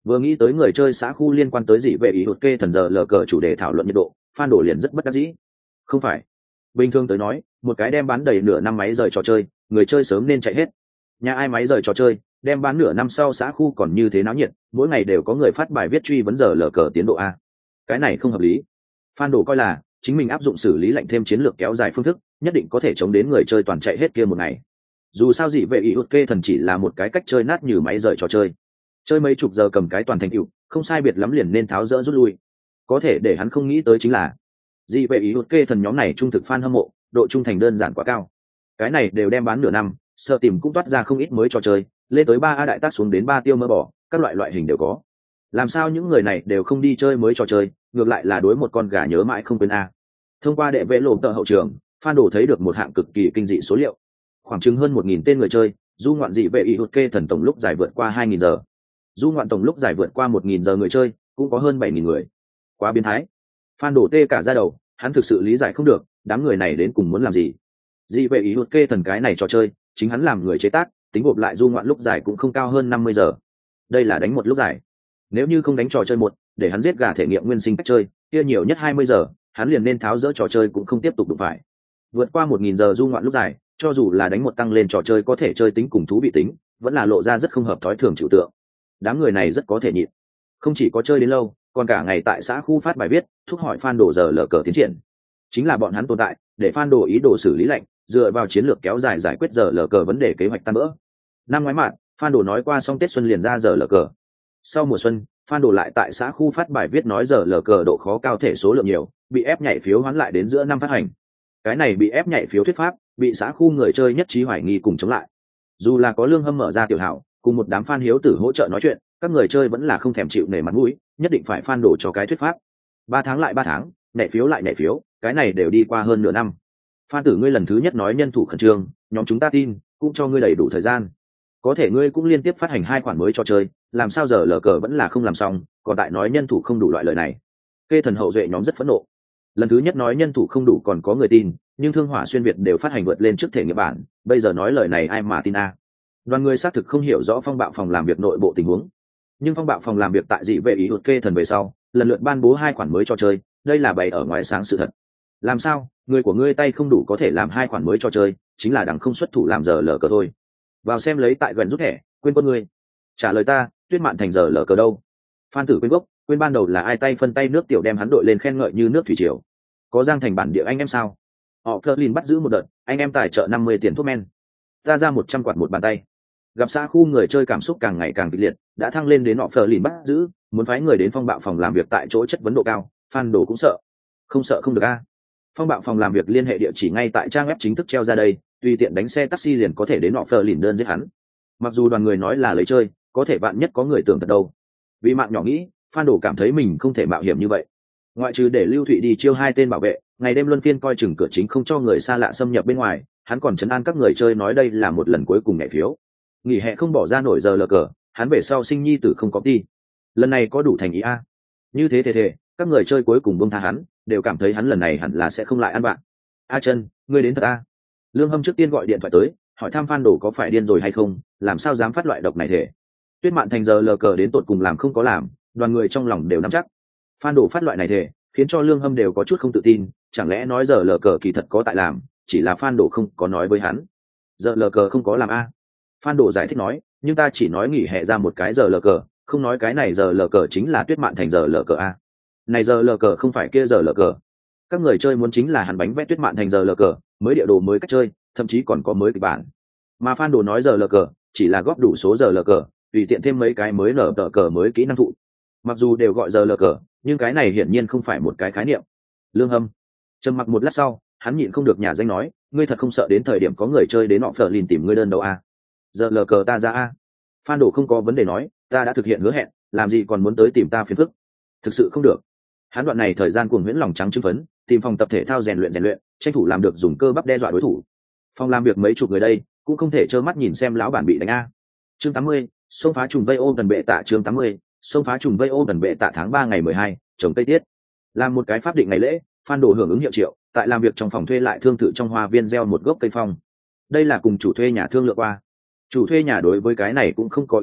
Vừa nghĩ tới người chơi xã khu liên quan tới dị vệ ý hụt kê thần giờ lờ cờ chủ đề thảo luận nhiệt độ, Phan Đổ liền rất bất đắc dĩ. Không phải, bình thường tới nói, một cái đem bán đầy nửa năm máy rời trò chơi, người chơi sớm nên chạy hết. Nhà ai máy rời trò chơi, đem bán nửa năm sau xã khu còn như thế náo nhiệt, mỗi ngày đều có người phát bài viết truy vấn giờ lờ cờ tiến độ a. Cái này không hợp lý. Phan Đổ coi là chính mình áp dụng xử lý lệnh thêm chiến lược kéo dài phương thức, nhất định có thể chống đến người chơi toàn chạy hết kia một ngày. Dù sao dị vệ ý hụt kê thần chỉ là một cái cách chơi nát như máy rời trò chơi, chơi mấy chục giờ cầm cái toàn thành tựu, không sai biệt lắm liền nên tháo dỡ rút lui. Có thể để hắn không nghĩ tới chính là dị vệ ý hụt kê thần nhóm này trung thực fan hâm mộ, độ trung thành đơn giản quá cao. Cái này đều đem bán nửa năm, sợ tìm cũng toát ra không ít mới trò chơi, lên tới ba a đại tác xuống đến ba tiêu mơ bỏ, các loại loại hình đều có. Làm sao những người này đều không đi chơi mới trò chơi, ngược lại là đối một con gà nhớ mãi không quên a. Thông qua đệ vệ lộ tờ hậu trường, Phan Đổ thấy được một hạng cực kỳ kinh dị số liệu, khoảng chừng hơn một nghìn tên người chơi du ngoạn dị vệ ý hụt kê thần tổng lúc dài vượt qua hai nghìn giờ, du ngoạn tổng lúc dài vượt qua một nghìn giờ người chơi cũng có hơn bảy nghìn người. Quá biến thái. Phan Đổ tê cả ra đầu, hắn thực sự lý giải không được đám người này đến cùng muốn làm gì. Dị vệ ý hụt kê thần cái này trò chơi chính hắn làm người chế tác, tính gộp lại du ngoạn lúc dài cũng không cao hơn năm mươi giờ. Đây là đánh một lúc dài. Nếu như không đánh trò chơi một, để hắn giết gà thể nghiệm nguyên sinh cách chơi, kia nhiều nhất hai mươi giờ, hắn liền nên tháo dỡ trò chơi cũng không tiếp tục đụng phải. Vượt qua một nghìn giờ du ngoạn lúc dài, cho dù là đánh một tăng lên trò chơi có thể chơi tính cùng thú vị tính, vẫn là lộ ra rất không hợp thói thường chịu tượng. Đám người này rất có thể nhịn, không chỉ có chơi đến lâu, còn cả ngày tại xã khu phát bài viết thúc hỏi Phan Đổ giờ lờ cờ tiến triển. Chính là bọn hắn tồn tại để Phan Đổ ý đồ xử lý lệnh, dựa vào chiến lược kéo dài giải quyết giờ lờ cờ vấn đề kế hoạch tan vỡ. Năm ngoái mạn, Phan Đổ nói qua xong Tết xuân liền ra giờ lờ cờ. Sau mùa xuân, Phan Đổ lại tại xã khu phát bài viết nói giờ lờ cờ độ khó cao thể số lượng nhiều, bị ép nhảy phiếu hoán lại đến giữa năm phát hành. Cái này bị ép nhảy phiếu thuyết pháp bị xã khu người chơi nhất trí hoài nghi cùng chống lại. Dù là có Lương Hâm mở ra tiểu hảo cùng một đám fan hiếu tử hỗ trợ nói chuyện, các người chơi vẫn là không thèm chịu nể mặt mũi, nhất định phải Phan Đổ cho cái thuyết pháp. Ba tháng lại ba tháng, nhảy phiếu lại nhảy phiếu, cái này đều đi qua hơn nửa năm. Phan tử ngươi lần thứ nhất nói nhân thủ khẩn trương, nhóm chúng ta tin, cũng cho ngươi đầy đủ thời gian. Có thể ngươi cũng liên tiếp phát hành hai khoản mới cho chơi, làm sao giờ lờ cờ vẫn là không làm xong, còn tại nói nhân thủ không đủ loại lời này. Kê thần hậu duệ nhóm rất phẫn nộ. Lần thứ nhất nói nhân thủ không đủ còn có người tin, nhưng Thương Hỏa Xuyên Việt đều phát hành vượt lên trước thể nghiệm bản, bây giờ nói lời này ai mà tin a? Đoàn người xác thực không hiểu rõ phong bạo phòng làm việc nội bộ tình huống, nhưng phong bạo phòng làm việc tại dị vệ ý hụt kê thần về sau, lần lượt ban bố hai khoản mới cho chơi, đây là bày ở ngoài sáng sự thật. Làm sao, người của ngươi tay không đủ có thể làm hai khoản mới cho chơi, chính là đằng không xuất thủ làm giờ lờ cờ thôi. Vào xem lấy tại gần rút thẻ, quên con ngươi. Trả lời ta, Tuyết Mạn thành giờ lờ cờ đâu? Phan tử quên gốc, quên ban đầu là ai tay phân tay nước tiểu đem hắn đội lên khen ngợi như nước thủy triều. Có Giang thành bản địa anh em sao? Họ Flerlin bắt giữ một đợt, anh em tài trợ năm mươi tiền thuốc men. Ta ra một trăm quạt một bàn tay. Gặp xã khu người chơi cảm xúc càng ngày càng kịch liệt, đã thăng lên đến họ Flerlin bắt giữ, muốn phái người đến phong bạo phòng làm việc tại chỗ chất vấn độ cao, Phan Đổ cũng sợ. Không sợ không được a. Phong bạo phòng làm việc liên hệ địa chỉ ngay tại trang web chính thức treo ra đây, tùy tiện đánh xe taxi liền có thể đến họ Flerlin đơn giết hắn. Mặc dù đoàn người nói là lấy chơi, có thể bạn nhất có người tưởng thật đâu. Vì mạng nhỏ nghĩ, Phan Đổ cảm thấy mình không thể mạo hiểm như vậy. Ngoại trừ để Lưu Thụy đi chiêu hai tên bảo vệ, ngày đêm luân phiên coi chừng cửa chính không cho người xa lạ xâm nhập bên ngoài, hắn còn trấn an các người chơi nói đây là một lần cuối cùng nhảy phiếu. Nghỉ hè không bỏ ra nổi giờ lờ cờ, hắn về sau sinh nhi tử không có đi. Lần này có đủ thành ý a. Như thế thế thế, các người chơi cuối cùng buông tha hắn, đều cảm thấy hắn lần này hẳn là sẽ không lại ăn bạn. A Chân, ngươi đến thật a? Lương Hâm trước tiên gọi điện thoại tới, hỏi thăm Phan Đổ có phải điên rồi hay không, làm sao dám phát loại độc này thể. Tuyết Mạn thành giờ lờ cờ đến tột cùng làm không có làm, đoàn người trong lòng đều nắm chắc. Phan Đổ phát loại này thể, khiến cho Lương Hâm đều có chút không tự tin, chẳng lẽ nói giờ lờ cờ kỳ thật có tại làm, chỉ là Phan Đổ không có nói với hắn. Giờ lờ cờ không có làm a. Phan Đổ giải thích nói, nhưng ta chỉ nói nghỉ hè ra một cái giờ lờ cờ, không nói cái này giờ lờ cờ chính là Tuyết Mạn thành giờ lờ cờ a. Này giờ lờ cờ không phải kia giờ lờ cờ. Các người chơi muốn chính là hắn bánh vẽ Tuyết Mạn thành giờ lờ cờ, mới địa đồ mới cách chơi, thậm chí còn có mới kịch bản. Mà Phan Đổ nói giờ lờ cờ, chỉ là góp đủ số giờ lờ cờ, tùy tiện thêm mấy cái mới nở tờ cờ mới kỹ năng thụ. Mặc dù đều gọi giờ lờ cờ, nhưng cái này hiển nhiên không phải một cái khái niệm. Lương Hâm trầm mặc một lát sau, hắn nhịn không được nhà danh nói, ngươi thật không sợ đến thời điểm có người chơi đến họ Flerlin tìm ngươi đơn đấu a? Giờ lờ cờ ta ra a. Phan Đổ không có vấn đề nói, ta đã thực hiện hứa hẹn, làm gì còn muốn tới tìm ta phiền phức? Thực sự không được. Hắn đoạn này thời gian cuồng huyễn lòng trắng trưng phấn, tìm phòng tập thể thao rèn luyện rèn luyện, tranh thủ làm được dùng cơ bắp đe dọa đối thủ. Phòng làm việc mấy chục người đây, cũng không thể trơ mắt nhìn xem lão bản bị đánh a. Chương tám mươi, xông phá trùng vây ô gần bệ tạ. Chương tám mươi, xông phá trùng vây ô gần bệ tạ. Tháng ba ngày mười hai, trồng tây tiết. Làm một cái pháp định ngày lễ, Phan Đổ hưởng ứng hiệu triệu, tại làm việc trong phòng thuê lại thương thự trong hoa viên gieo một gốc cây phong. Đây là cùng chủ thuê nhà thương lượng qua. Chủ thuê nhà đối với cái này cũng không có ý kiến,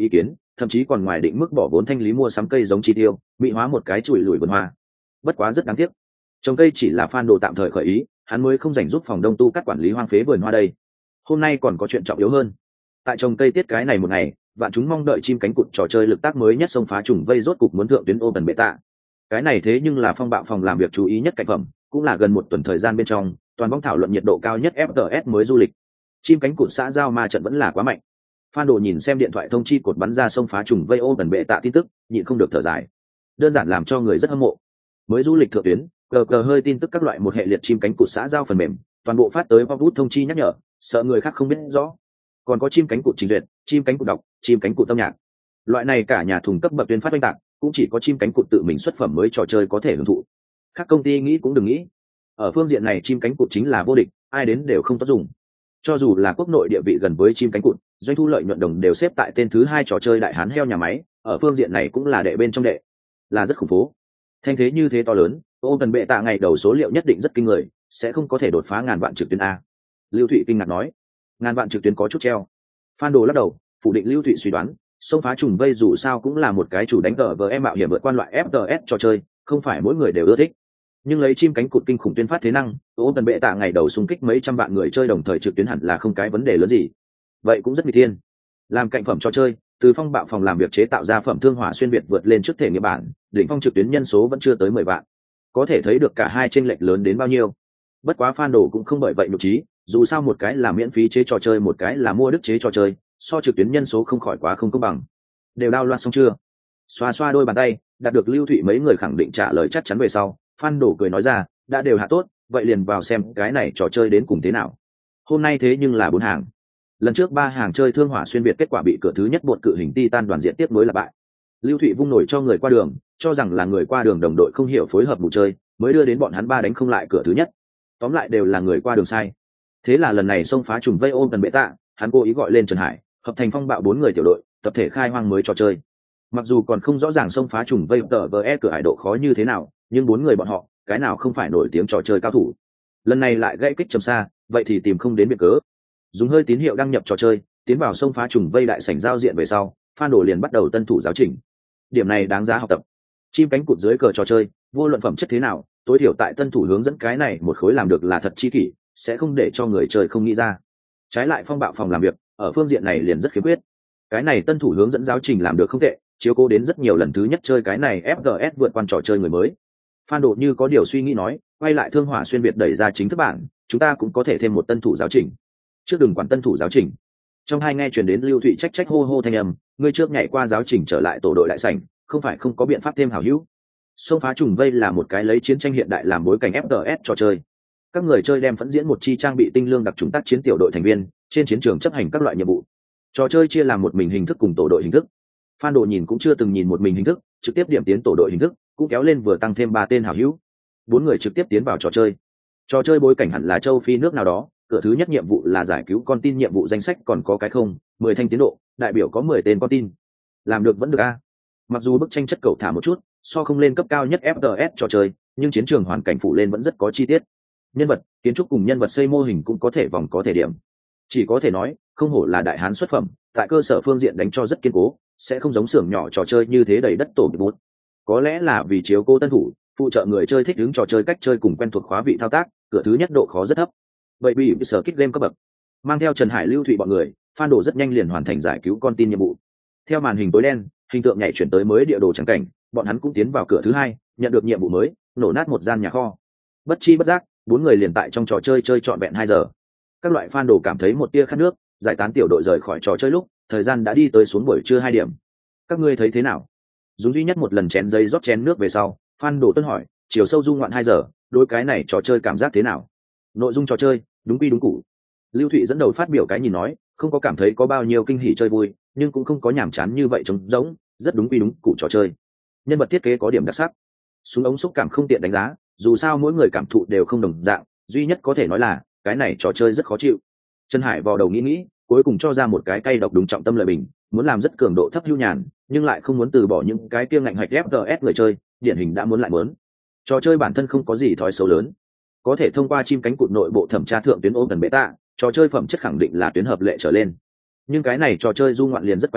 thậm chí còn ngoài định mức bỏ vốn thanh lý mua sắm cây giống chi tiêu, bị hóa một cái chùi lùi vườn hoa. Bất quá rất đáng tiếc, trồng cây chỉ là Phan Đồ tạm thời khởi ý, hắn mới không dành giúp phòng đông tu cắt quản lý hoang phế vườn hoa đây. Hôm nay còn có chuyện trọng yếu hơn. Tại trồng cây tiết cái này một ngày, vạn chúng mong đợi chim cánh cụt trò chơi lực tác mới nhất xông phá trùng vây rốt cục muốn thượng tuyến Open Beta. Cái này thế nhưng là phong bạo phòng làm việc chú ý nhất cạnh phẩm, cũng là gần một tuần thời gian bên trong, toàn bóng thảo luận nhiệt độ cao nhất ép tê ét mới du lịch. Chim cánh cụt xã giao ma trận vẫn là quá mạnh. Phan Đồ nhìn xem điện thoại thông chi cột bắn ra xông phá trùng vây Open Beta tin tức, nhịn không được thở dài. Đơn giản làm cho người rất hâm mộ. Mới du lịch thượng tuyến, cờ cờ hơi tin tức các loại một hệ liệt chim cánh cụt xã giao phần mềm, toàn bộ phát tới pop thông chi nhắc nhở, sợ người khác không biết rõ. Còn có chim cánh cụt trình duyệt, chim cánh cụt đọc, chim cánh cụt âm nhạc. Loại này cả nhà thùng cấp bậc tuyên phát oanh tạc, cũng chỉ có chim cánh cụt tự mình xuất phẩm mới trò chơi có thể hưởng thụ. Các công ty nghĩ cũng đừng nghĩ. Ở phương diện này chim cánh cụt chính là vô địch, ai đến đều không tốt dùng. Cho dù là quốc nội địa vị gần với chim cánh cụt, doanh thu lợi nhuận đồng đều xếp tại tên thứ hai trò chơi đại hán heo nhà máy, ở phương diện này cũng là đệ bên trong đệ, là rất khủng phố. Thanh thế như thế to lớn, Open Beta ngày đầu số liệu nhất định rất kinh người, sẽ không có thể đột phá ngàn vạn trực tuyến a. Lưu Thụy kinh ngạc nói, ngàn vạn trực tuyến có chút treo. Phan Đồ lắc đầu, phủ định Lưu Thụy suy đoán, xông phá trùng vây dù sao cũng là một cái chủ đánh cờ với em mạo hiểm vượt qua loại ép tê ét trò chơi, không phải mỗi người đều ưa thích. Nhưng lấy chim cánh cụt kinh khủng tuyên phát thế năng, Open Beta ngày đầu xung kích mấy trăm vạn người chơi đồng thời trực tuyến hẳn là không cái vấn đề lớn gì. Vậy cũng rất nguy thiên. Làm cạnh phẩm trò chơi, từ phong bạo phòng làm việc chế tạo ra phẩm thương hỏa xuyên việt vượt lên trước thể nghiệm bản, đỉnh phong trực tuyến nhân số vẫn chưa tới mười vạn. Có thể thấy được cả hai chênh lệch lớn đến bao nhiêu. Bất quá Phan Đồ cũng không bởi vậy nhục trí, dù sao một cái là miễn phí chế trò chơi, một cái là mua đức chế trò chơi, so trực tuyến nhân số không khỏi quá không công bằng. Đều đao loa xong chưa? Xoa xoa đôi bàn tay, đạt được Lưu Thụy mấy người khẳng định trả lời chắc chắn về sau, Phan Đồ cười nói ra, đã đều hạ tốt, vậy liền vào xem cái này trò chơi đến cùng thế nào. Hôm nay thế nhưng là bốn hàng. Lần trước ba hàng chơi thương hỏa xuyên việt kết quả bị cửa thứ nhất bột cự hình Titan đoàn diện tiếp nối là bại. Lưu Thụy vung nổi cho người qua đường, cho rằng là người qua đường đồng đội không hiểu phối hợp mù chơi, mới đưa đến bọn hắn ba đánh không lại cửa thứ nhất. Tóm lại đều là người qua đường sai. Thế là lần này xông phá trùng vây Open Beta, hắn cố ý gọi lên Trần Hải, hợp thành phong bạo bốn người tiểu đội, tập thể khai hoang mới trò chơi. Mặc dù còn không rõ ràng xông phá trùng vây tờ vê e cửa ải độ khó như thế nào, nhưng bốn người bọn họ, cái nào không phải nổi tiếng trò chơi cao thủ. Lần này lại gãy kích trầm xa, vậy thì tìm không đến biệt cớ. Dùng hơi tín hiệu đăng nhập trò chơi, tiến vào xông phá trùng vây đại sảnh giao diện về sau, Phan Đồ liền bắt đầu tân thủ giáo trình. Điểm này đáng giá học tập. Chim cánh cụt dưới cờ trò chơi, vô luận phẩm chất thế nào, tối thiểu tại tân thủ hướng dẫn cái này một khối làm được là thật chi kỷ, sẽ không để cho người chơi không nghĩ ra. Trái lại phong bạo phòng làm việc, ở phương diện này liền rất khiếm khuyết. Cái này tân thủ hướng dẫn giáo trình làm được không tệ, chiếu cố đến rất nhiều lần thứ nhất chơi cái này ép giê ét vượt qua trò chơi người mới. Phan Độ như có điều suy nghĩ nói, quay lại thương hỏa xuyên việt đẩy ra chính thức bản, chúng ta cũng có thể thêm một tân thủ giáo trình. Trước đừng quản tân thủ giáo trình. Trong hai nghe truyền đến Lưu Thụy trách trách hô hô thanh âm, ngươi trước nhảy qua giáo trình trở lại tổ đội đại sảnh, không phải không có biện pháp thêm hảo hữu. Xông phá trùng vây là một cái lấy chiến tranh hiện đại làm bối cảnh ép giê ét trò chơi. Các người chơi đem phẫn diễn một chi trang bị tinh lương đặc trùng tác chiến tiểu đội thành viên, trên chiến trường chấp hành các loại nhiệm vụ. Trò chơi chia làm một mình hình thức cùng tổ đội hình thức. Phan Độ nhìn cũng chưa từng nhìn một mình hình thức, trực tiếp điểm tiến tổ đội hình thức, cũng kéo lên vừa tăng thêm ba tên hảo hữu. Bốn người trực tiếp tiến vào trò chơi. Trò chơi bối cảnh hẳn là châu Phi nước nào đó, cửa thứ nhất nhiệm vụ là giải cứu con tin, nhiệm vụ danh sách còn có cái không, mười thanh tiến độ, đại biểu có mười tên con tin. Làm được vẫn được a. Mặc dù bức tranh chất cầu thả một chút, so không lên cấp cao nhất ép giê ét trò chơi, nhưng chiến trường hoàn cảnh phụ lên vẫn rất có chi tiết. Nhân vật, kiến trúc cùng nhân vật xây mô hình cũng có thể vòng có thể điểm. Chỉ có thể nói, không hổ là đại hán xuất phẩm, tại cơ sở phương diện đánh cho rất kiên cố, sẽ không giống xưởng nhỏ trò chơi như thế đầy đất tổ bút. Có lẽ là vì chiếu cố tân thủ, phụ trợ người chơi thích ứng trò chơi cách chơi cùng quen thuộc khóa vị thao tác, cửa thứ nhất độ khó rất thấp. Vậy bị sở kích game cấp bậc. Mang theo Trần Hải, Lưu Thụy bọn người, Phan Độ rất nhanh liền hoàn thành giải cứu con tin nhiệm vụ. Theo màn hình tối đen, hình tượng nhảy chuyển tới mới địa đồ trắng cảnh, bọn hắn cũng tiến vào cửa thứ hai, nhận được nhiệm vụ mới, nổ nát một gian nhà kho. Bất chi bất giác, bốn người liền tại trong trò chơi chơi trọn vẹn hai giờ. Các loại Phan Đồ cảm thấy một tia khát nước, giải tán tiểu đội rời khỏi trò chơi lúc, thời gian đã đi tới xuống buổi trưa hai điểm. Các ngươi thấy thế nào? Dùng duy nhất một lần chén giấy rót chén nước về sau, Phan Đồ tuân hỏi, chiều sâu du ngoạn hai giờ, đối cái này trò chơi cảm giác thế nào? Nội dung trò chơi, đúng quy đúng cũ. Lưu Thụy dẫn đầu phát biểu cái nhìn nói, không có cảm thấy có bao nhiêu kinh hỉ chơi vui, nhưng cũng không có nhàm chán như vậy trống rỗng, rất đúng quy đúng cũ trò chơi. Nhân vật thiết kế có điểm đặc sắc. Súng ống xúc cảm không tiện đánh giá, dù sao mỗi người cảm thụ đều không đồng dạng, duy nhất có thể nói là cái này trò chơi rất khó chịu. Trần Hải vào đầu nghĩ nghĩ, cuối cùng cho ra một cái cay độc đúng trọng tâm lợi mình, muốn làm rất cường độ thấp hưu nhàn, nhưng lại không muốn từ bỏ những cái kia ngạnh hạch ép giê ét người chơi, điển hình đã muốn lại muốn. Trò chơi bản thân không có gì thói xấu lớn, có thể thông qua chim cánh cụt nội bộ thẩm tra thượng tuyến Open Beta, trò chơi phẩm chất khẳng định là tuyến hợp lệ trở lên. Nhưng cái này trò chơi du ngoạn liền rất quái lạ,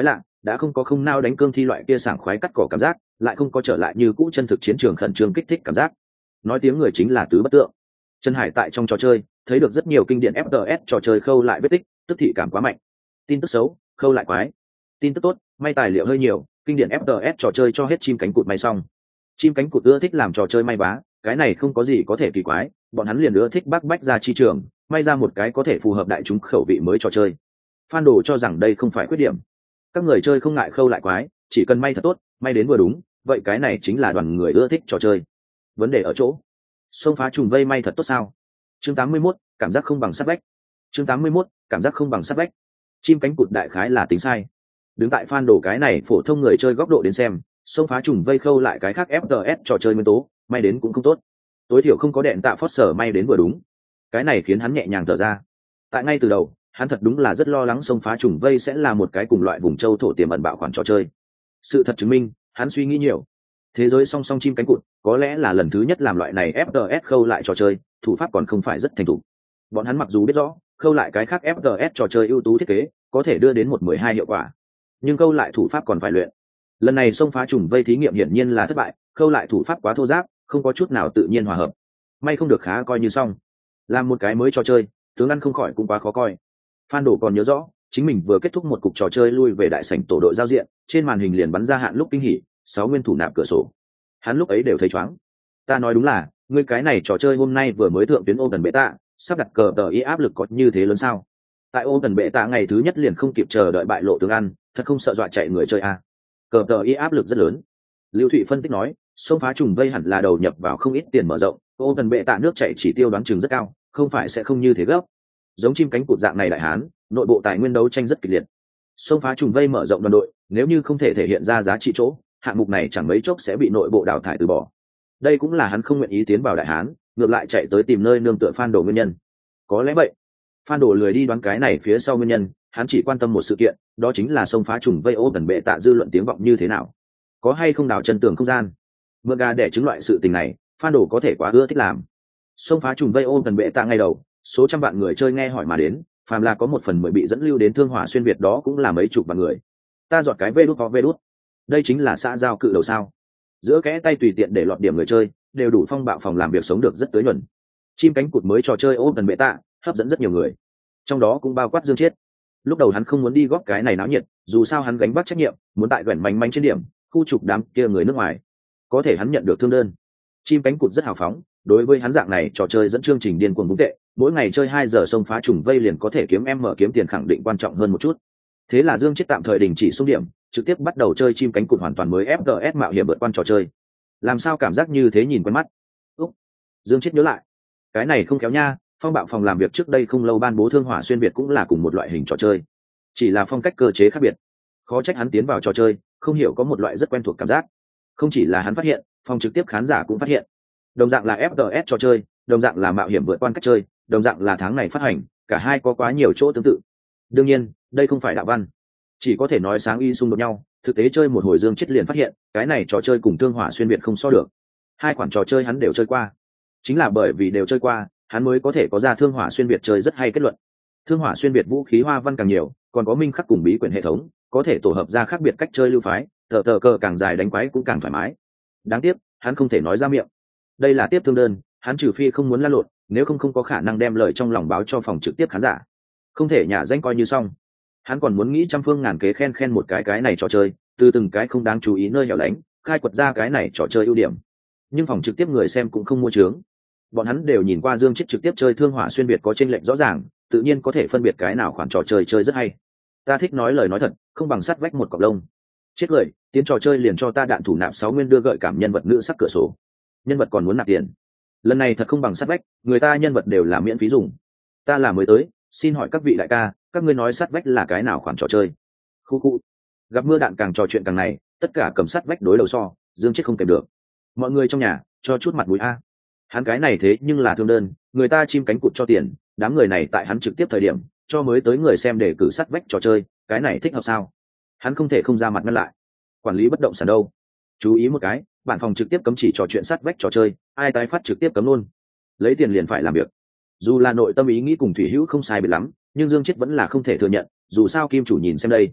đã không có không nao đánh cương thi loại kia sảng khoái cắt cỏ cảm giác, lại không có trở lại như cũ chân thực chiến trường khẩn trương kích thích cảm giác. Nói tiếng người chính là Tứ Bất Tượng. Trần Hải tại trong trò chơi thấy được rất nhiều kinh điển ép pê ét trò chơi khâu lại vết tích, tức thị cảm quá mạnh. Tin tức xấu, khâu lại quái. Tin tức tốt, may tài liệu hơi nhiều, kinh điển ép pê ét trò chơi cho hết chim cánh cụt may xong. Chim cánh cụt ưa thích làm trò chơi may vá, cái này không có gì có thể kỳ quái, bọn hắn liền ưa thích bác bách ra chi trường, may ra một cái có thể phù hợp đại chúng khẩu vị mới trò chơi. Fan đồ cho rằng đây không phải khuyết điểm. Các người chơi không ngại khâu lại quái, chỉ cần may thật tốt, may đến vừa đúng, vậy cái này chính là đoàn người ưa thích trò chơi. Vấn đề ở chỗ, xông phá trùng vây may thật tốt sao? Chương tám mươi mốt, cảm giác không bằng sắt vách. Chương tám mươi mốt, cảm giác không bằng sắt vách. Chim cánh cụt đại khái là tính sai. Đứng tại fan đồ cái này phổ thông người chơi góc độ đến xem, xông phá trùng vây khâu lại cái khác ép pê ét trò chơi nguyên tố, may đến cũng không tốt. Tối thiểu không có đèn tạ phót sở may đến vừa đúng. Cái này khiến hắn nhẹ nhàng thở ra. Tại ngay từ đầu, hắn thật đúng là rất lo lắng xông phá trùng vây sẽ là một cái cùng loại vùng châu thổ tiềm ẩn bạo khoản trò chơi. Sự thật chứng minh, hắn suy nghĩ nhiều. Thế giới song song chim cánh cụt, có lẽ là lần thứ nhất làm loại này ép pê ét khâu lại trò chơi, thủ pháp còn không phải rất thành thục. Bọn hắn mặc dù biết rõ, khâu lại cái khác ép pê ét trò chơi ưu tú thiết kế, có thể đưa đến một mười hai hiệu quả, nhưng khâu lại thủ pháp còn phải luyện. Lần này xông phá trùng vây thí nghiệm hiển nhiên là thất bại, khâu lại thủ pháp quá thô ráp, không có chút nào tự nhiên hòa hợp. May không được khá coi như xong. Làm một cái mới trò chơi, tướng ăn không khỏi cũng quá khó coi. Phan Đổ còn nhớ rõ, chính mình vừa kết thúc một cục trò chơi lui về đại sảnh tổ đội giao diện, trên màn hình liền bắn ra hạn lúc kinh hỉ, sáu nguyên thủ nạp cửa sổ. Hắn lúc ấy đều thấy choáng. Ta nói đúng là, ngươi cái này trò chơi hôm nay vừa mới thượng tuyến ô tần bệ tạ, sắp đặt cờ tờ y áp lực có như thế lớn sao? Tại ô tần bệ tạ ngày thứ nhất liền không kịp chờ đợi bại lộ tướng ăn, thật không sợ dọa chạy người chơi à? Cờ tờ y áp lực rất lớn. Lưu Thụy phân tích nói, xông phá trùng vây hẳn là đầu nhập vào không ít tiền mở rộng, ô tần bệ tạ nước chạy chỉ tiêu đoán chừng rất cao, không phải sẽ không như thế gấp. Giống chim cánh cụt dạng này đại hán, nội bộ tài nguyên đấu tranh rất kịch liệt. Xông phá trùng vây mở rộng đoàn đội, nếu như không thể thể hiện ra giá trị chỗ, hạng mục này chẳng mấy chốc sẽ bị nội bộ đào thải từ bỏ. Đây cũng là hắn không nguyện ý tiến vào đại hán, ngược lại chạy tới tìm nơi nương tựa Phan Đồ nguyên nhân. Có lẽ vậy. Phan Đồ lười đi đoán cái này phía sau nguyên nhân, hắn chỉ quan tâm một sự kiện, đó chính là xông phá trùng vây ô tần bệ tạ dư luận tiếng vọng như thế nào, có hay không đào chân tường không gian. Mượn gà để chứng loại sự tình này, Phan Đồ có thể quá ưa thích làm. Xông phá trùng vây ô tần bệ tạ ngay đầu, số trăm vạn người chơi nghe hỏi mà đến, phàm là có một phần mười bị dẫn lưu đến thương hỏa xuyên việt đó cũng là mấy chục vạn người. Ta dọn cái vê đút có vê đút, đây chính là xã giao cự đầu sao? Giữa kẽ tay tùy tiện để lọt điểm người chơi, đều đủ phong bạo phòng làm việc sống được rất tới nhuần. Chim cánh cụt mới trò chơi ô tần bệ tạ, hấp dẫn rất nhiều người, trong đó cũng bao quát Dương Chiết. Lúc đầu hắn không muốn đi góp cái này náo nhiệt, dù sao hắn gánh vác trách nhiệm, muốn tại gần manh manh trên điểm, khu trục đám kia người nước ngoài. Có thể hắn nhận được thương đơn. Chim cánh cụt rất hào phóng, đối với hắn dạng này trò chơi dẫn chương trình điên cuồng vũng tệ, mỗi ngày chơi hai giờ xông phá trùng vây liền có thể kiếm em mở kiếm tiền khẳng định quan trọng hơn một chút. Thế là Dương Chiết tạm thời đình chỉ xung điểm, trực tiếp bắt đầu chơi chim cánh cụt hoàn toàn mới ép pê ét mạo hiểm vượt qua trò chơi. Làm sao cảm giác như thế nhìn quen mắt? Úc, Dương Chiết nhớ lại, cái này không khéo nha, phong bạo phòng làm việc trước đây không lâu ban bố thương hỏa xuyên việt cũng là cùng một loại hình trò chơi, chỉ là phong cách cơ chế khác biệt. Khó trách hắn tiến vào trò chơi, không hiểu có một loại rất quen thuộc cảm giác. Không chỉ là hắn phát hiện, phòng trực tiếp khán giả cũng phát hiện. Đồng dạng là ép pê ét trò chơi, đồng dạng là mạo hiểm vượt qua cách chơi, đồng dạng là tháng này phát hành, cả hai có quá nhiều chỗ tương tự. Đương nhiên, đây không phải đạo văn, chỉ có thể nói sáng y xung đột nhau. Thực tế chơi một hồi Dương Chiết liền phát hiện, cái này trò chơi cùng thương hỏa xuyên việt không so được. Hai khoản trò chơi hắn đều chơi qua, chính là bởi vì đều chơi qua, hắn mới có thể có ra thương hỏa xuyên việt chơi rất hay kết luận. Thương hỏa xuyên việt vũ khí hoa văn càng nhiều, còn có minh khắc cùng bí quyển hệ thống, có thể tổ hợp ra khác biệt cách chơi lưu phái, tờ tờ cờ càng dài đánh quái cũng càng thoải mái. Đáng tiếc, hắn không thể nói ra miệng. Đây là tiếp thương đơn, hắn trừ phi không muốn lan lộn, nếu không không có khả năng đem lời trong lòng báo cho phòng trực tiếp khán giả. Không thể nhả danh coi như xong. Hắn còn muốn nghĩ trăm phương ngàn kế khen khen một cái cái này trò chơi, từ từng cái không đáng chú ý nơi hẻo lánh, khai quật ra cái này trò chơi ưu điểm. Nhưng phòng trực tiếp người xem cũng không mua trướng. Bọn hắn đều nhìn qua Dương Chiết trực tiếp chơi thương hỏa xuyên việt có chênh lệch rõ ràng, tự nhiên có thể phân biệt cái nào khoản trò chơi chơi rất hay. Ta thích nói lời nói thật, không bằng sắt vách một cọc lông. Chết cười, tiến trò chơi liền cho ta đạn thủ nạp sáu nguyên đưa gợi cảm nhân vật nữ sắc cửa sổ. Nhân vật còn muốn nạp tiền. Lần này thật không bằng sắt vách, người ta nhân vật đều là miễn phí dùng. Ta là mới tới, xin hỏi các vị đại ca, các ngươi nói sắt vách là cái nào khoản trò chơi? Khu khu. Gặp mưa đạn càng trò chuyện càng này, tất cả cầm sắt vách đối đầu so, Dương Chiết không kèm được. Mọi người trong nhà, cho chút mặt mũi a. Hắn cái này thế nhưng là thương đơn, người ta chim cánh cụt cho tiền, đám người này tại hắn trực tiếp thời điểm, cho mới tới người xem để cử sắt vách trò chơi, cái này thích hợp sao? Hắn không thể không ra mặt ngăn lại. Quản lý bất động sản đâu? Chú ý một cái, bản phòng trực tiếp cấm chỉ trò chuyện sắt vách trò chơi, ai tái phát trực tiếp cấm luôn. Lấy tiền liền phải làm việc. Dù là nội tâm ý nghĩ cùng Thủy Hữu không sai biệt lắm, nhưng Dương Chiết vẫn là không thể thừa nhận, dù sao kim chủ nhìn xem đây.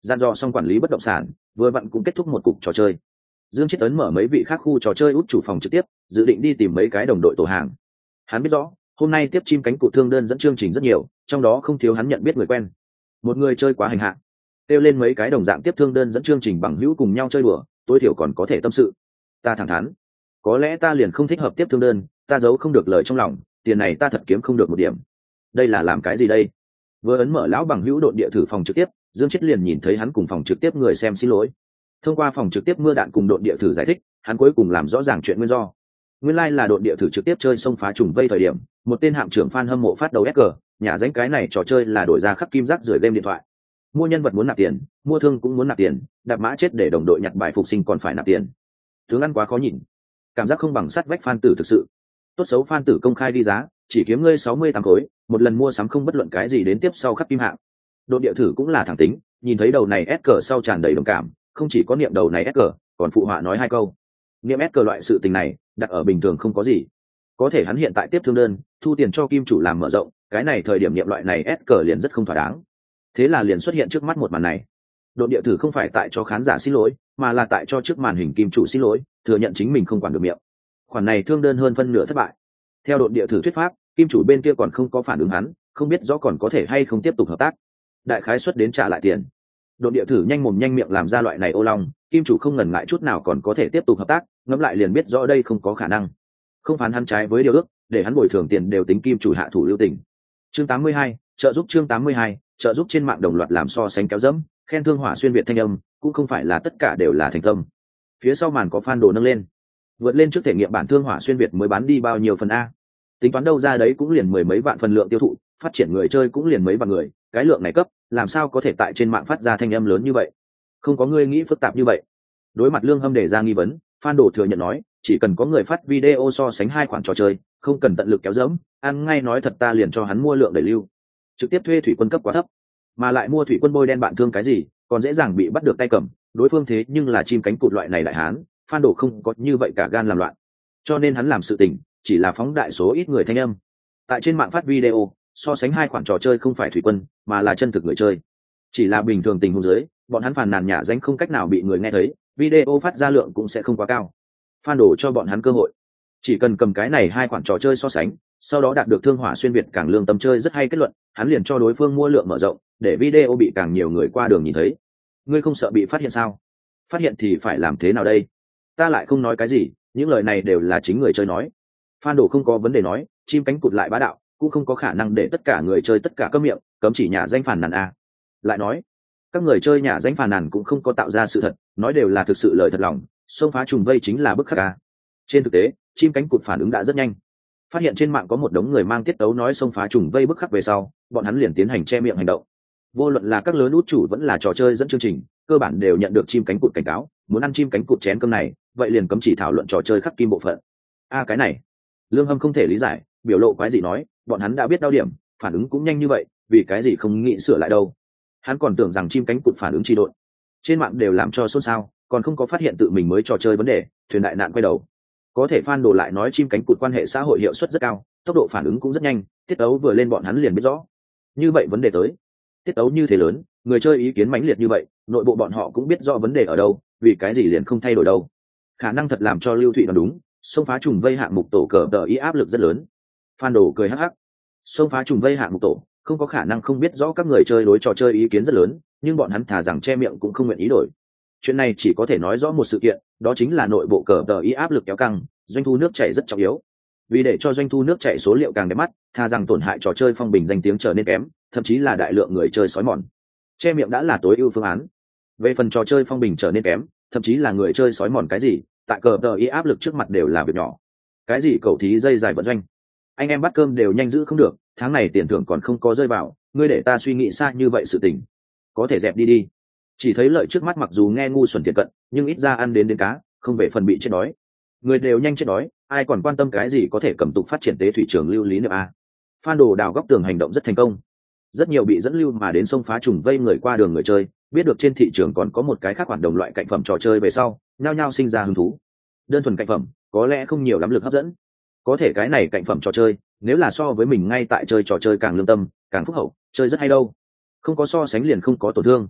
Gian dò xong quản lý bất động sản, vừa vặn cũng kết thúc một cục trò chơi. Dương Chiết Ấn mở mấy vị khác khu trò chơi út chủ phòng trực tiếp, dự định đi tìm mấy cái đồng đội tổ hàng. Hắn biết rõ, hôm nay tiếp chim cánh cụt thương đơn dẫn chương trình rất nhiều, trong đó không thiếu hắn nhận biết người quen. Một người chơi quá hành hạ, kêu lên mấy cái đồng dạng tiếp thương đơn dẫn chương trình bằng hữu cùng nhau chơi đùa, tối thiểu còn có thể tâm sự. Ta thẳng thắn, có lẽ ta liền không thích hợp tiếp thương đơn, ta giấu không được lời trong lòng, tiền này ta thật kiếm không được một điểm. Đây là làm cái gì đây? Vừa ấn mở lão bằng hữu độn địa thử phòng trực tiếp, Dương Chiết liền nhìn thấy hắn cùng phòng trực tiếp người xem xin lỗi. Thông qua phòng trực tiếp mưa đạn cùng độn địa thử giải thích, hắn cuối cùng làm rõ ràng chuyện nguyên do. Nguyên lai like là độn địa thử trực tiếp chơi xông phá trùng vây thời điểm, một tên hạm trưởng fan hâm mộ phát đầu ét giê, nhà danh cái này trò chơi là đổi ra khắc kim rác rưởi game điện thoại. Mua nhân vật muốn nạp tiền, mua thương cũng muốn nạp tiền, đạp mã chết để đồng đội nhặt bài phục sinh còn phải nạp tiền. Tướng ăn quá khó nhìn, cảm giác không bằng sắt vách fan tử thực sự. Tốt xấu fan tử công khai đi giá, chỉ kiếm ngươi sáu mươi tám khối, một lần mua sắm không bất luận cái gì đến tiếp sau khắc kim hạng. Độn địa thử cũng là thẳng tính, nhìn thấy đầu này ét giê sau tràn đầy đồng cảm, không chỉ có niệm đầu này ét giê, còn phụ họa nói hai câu. Niệm ét giê loại sự tình này, đặt ở bình thường không có gì. Có thể hắn hiện tại tiếp thương đơn, thu tiền cho kim chủ làm mở rộng, cái này thời điểm niệm loại này ét giê liền rất không thỏa đáng. Thế là liền xuất hiện trước mắt một màn này. Độn địa thử không phải tại cho khán giả xin lỗi, mà là tại cho trước màn hình kim chủ xin lỗi, thừa nhận chính mình không quản được miệng. Khoản này thương đơn hơn phân nửa thất bại. Theo độn địa thử thuyết pháp, kim chủ bên kia còn không có phản ứng hắn, không biết rõ còn có thể hay không tiếp tục hợp tác. Đại khái suất đến trả lại tiền. Độn địa thử nhanh mồm nhanh miệng làm ra loại này ô long, kim chủ không ngần ngại chút nào còn có thể tiếp tục hợp tác, ngẫm lại liền biết rõ đây không có khả năng. Không phán hắn trái với điều ước, để hắn bồi thường tiền đều tính kim chủ hạ thủ lưu tình. Chương tám mươi hai, trợ giúp chương tám mươi hai, trợ giúp trên mạng đồng loạt làm so sánh kéo dẫm, khen thương hỏa xuyên việt thanh âm, cũng không phải là tất cả đều là thành tâm. Phía sau màn có fan đồ nâng lên, vượt lên trước thể nghiệm bản thương hỏa xuyên việt mới bán đi bao nhiêu phần a? Tính toán đâu ra đấy cũng liền mười mấy vạn phần lượng tiêu thụ, phát triển người chơi cũng liền mấy vạn người, cái lượng này cấp, làm sao có thể tại trên mạng phát ra thanh âm lớn như vậy? Không có người nghĩ phức tạp như vậy. Đối mặt Lương Hâm đề ra nghi vấn, fan đồ thừa nhận nói, chỉ cần có người phát video so sánh hai khoản trò chơi, không cần tận lực kéo dẫm, ăn ngay nói thật ta liền cho hắn mua lượng đẩy lưu. Trực tiếp thuê thủy quân cấp quá thấp, mà lại mua thủy quân bôi đen bạn thương cái gì, còn dễ dàng bị bắt được tay cầm, đối phương thế nhưng là chim cánh cụt loại này đại hán, fan đồ không có như vậy cả gan làm loạn. Cho nên hắn làm sự tình, chỉ là phóng đại số ít người thanh âm. Tại trên mạng phát video, so sánh hai khoản trò chơi không phải thủy quân, mà là chân thực người chơi. Chỉ là bình thường tình huống dưới, bọn hắn phàn nàn nhả danh không cách nào bị người nghe thấy, video phát ra lượng cũng sẽ không quá cao. Fan đổ cho bọn hắn cơ hội, chỉ cần cầm cái này hai khoản trò chơi so sánh, sau đó đạt được thương hỏa xuyên việt càng lương tâm chơi rất hay kết luận, hắn liền cho đối phương mua lượng mở rộng, để video bị càng nhiều người qua đường nhìn thấy. Ngươi không sợ bị phát hiện sao? Phát hiện thì phải làm thế nào đây? Ta lại không nói cái gì, những lời này đều là chính người chơi nói. Fan đổ không có vấn đề nói, chim cánh cụt lại bá đạo, cũng không có khả năng để tất cả người chơi tất cả cấm miệng, cấm chỉ nhà danh phàn nàn a. Lại nói, các người chơi nhà danh phàn nàn cũng không có tạo ra sự thật, nói đều là thực sự lời thật lòng, xông phá trùng vây chính là bức khắc a. Trên thực tế, chim cánh cụt phản ứng đã rất nhanh. Phát hiện trên mạng có một đống người mang tiết tấu nói xông phá trùng vây bức khắc về sau, bọn hắn liền tiến hành che miệng hành động. Vô luận là các lớn út chủ vẫn là trò chơi dẫn chương trình, cơ bản đều nhận được chim cánh cụt cảnh cáo, muốn ăn chim cánh cụt chén cơm này, vậy liền cấm chỉ thảo luận trò chơi khắc kim bộ phận. A cái này, Lương Hâm không thể lý giải, biểu lộ quái gì nói, bọn hắn đã biết đau điểm, phản ứng cũng nhanh như vậy, vì cái gì không nghĩ sửa lại đâu? Hắn còn tưởng rằng chim cánh cụt phản ứng trì độn. Trên mạng đều làm cho xôn xao, còn không có phát hiện tự mình mới trò chơi vấn đề, thuyền đại nạn quay đầu. Có thể fan đồ lại nói chim cánh cụt quan hệ xã hội hiệu suất rất cao, tốc độ phản ứng cũng rất nhanh, tiết tấu vừa lên bọn hắn liền biết rõ. Như vậy vấn đề tới, tiết tấu như thế lớn, người chơi ý kiến mãnh liệt như vậy, nội bộ bọn họ cũng biết rõ vấn đề ở đâu, vì cái gì liền không thay đổi đâu. Khả năng thật làm cho Lưu Thụy đoán đúng, xông phá trùng vây hạng mục tổ cờ đờ ý áp lực rất lớn. Fan đồ cười hắc hắc, xông phá trùng vây hạng mục tổ không có khả năng không biết rõ các người chơi đối trò chơi ý kiến rất lớn, nhưng bọn hắn thà rằng che miệng cũng không nguyện ý đổi. Chuyện này chỉ có thể nói rõ một sự kiện, đó chính là nội bộ cờ đờ ý áp lực kéo căng, doanh thu nước chảy rất trọng yếu. Vì để cho doanh thu nước chảy số liệu càng đẹp mắt, thà rằng tổn hại trò chơi phong bình danh tiếng trở nên kém, thậm chí là đại lượng người chơi sói mòn. Che miệng đã là tối ưu phương án. Về phần trò chơi phong bình trở nên kém, thậm chí là người chơi sói mòn cái gì, tại cờ đờ ý áp lực trước mặt đều là việc nhỏ. Cái gì cầu thí dây dài vận doanh, anh em bắt cơm đều nhanh giữ không được, tháng này tiền thưởng còn không có rơi vào, ngươi để ta suy nghĩ xa như vậy sự tình, có thể dẹp đi đi. Chỉ thấy lợi trước mắt mặc dù nghe ngu xuẩn thiệt cận, nhưng ít ra ăn đến đến cá, không về phần bị chết đói. Người đều nhanh chết đói, ai còn quan tâm cái gì có thể cầm tục phát triển tế thủy trường lưu lý nữa a. Phan đồ đào góc tường hành động rất thành công, rất nhiều bị dẫn lưu mà đến sông phá trùng vây người qua đường người chơi biết được trên thị trường còn có một cái khác khoản đồng loại cạnh phẩm trò chơi về sau, nhao nhao sinh ra hứng thú. Đơn thuần cạnh phẩm có lẽ không nhiều lắm lực hấp dẫn, có thể cái này cạnh phẩm trò chơi nếu là so với mình ngay tại chơi trò chơi càng lương tâm càng phúc hậu, chơi rất hay đâu. Không có so sánh liền không có tổn thương.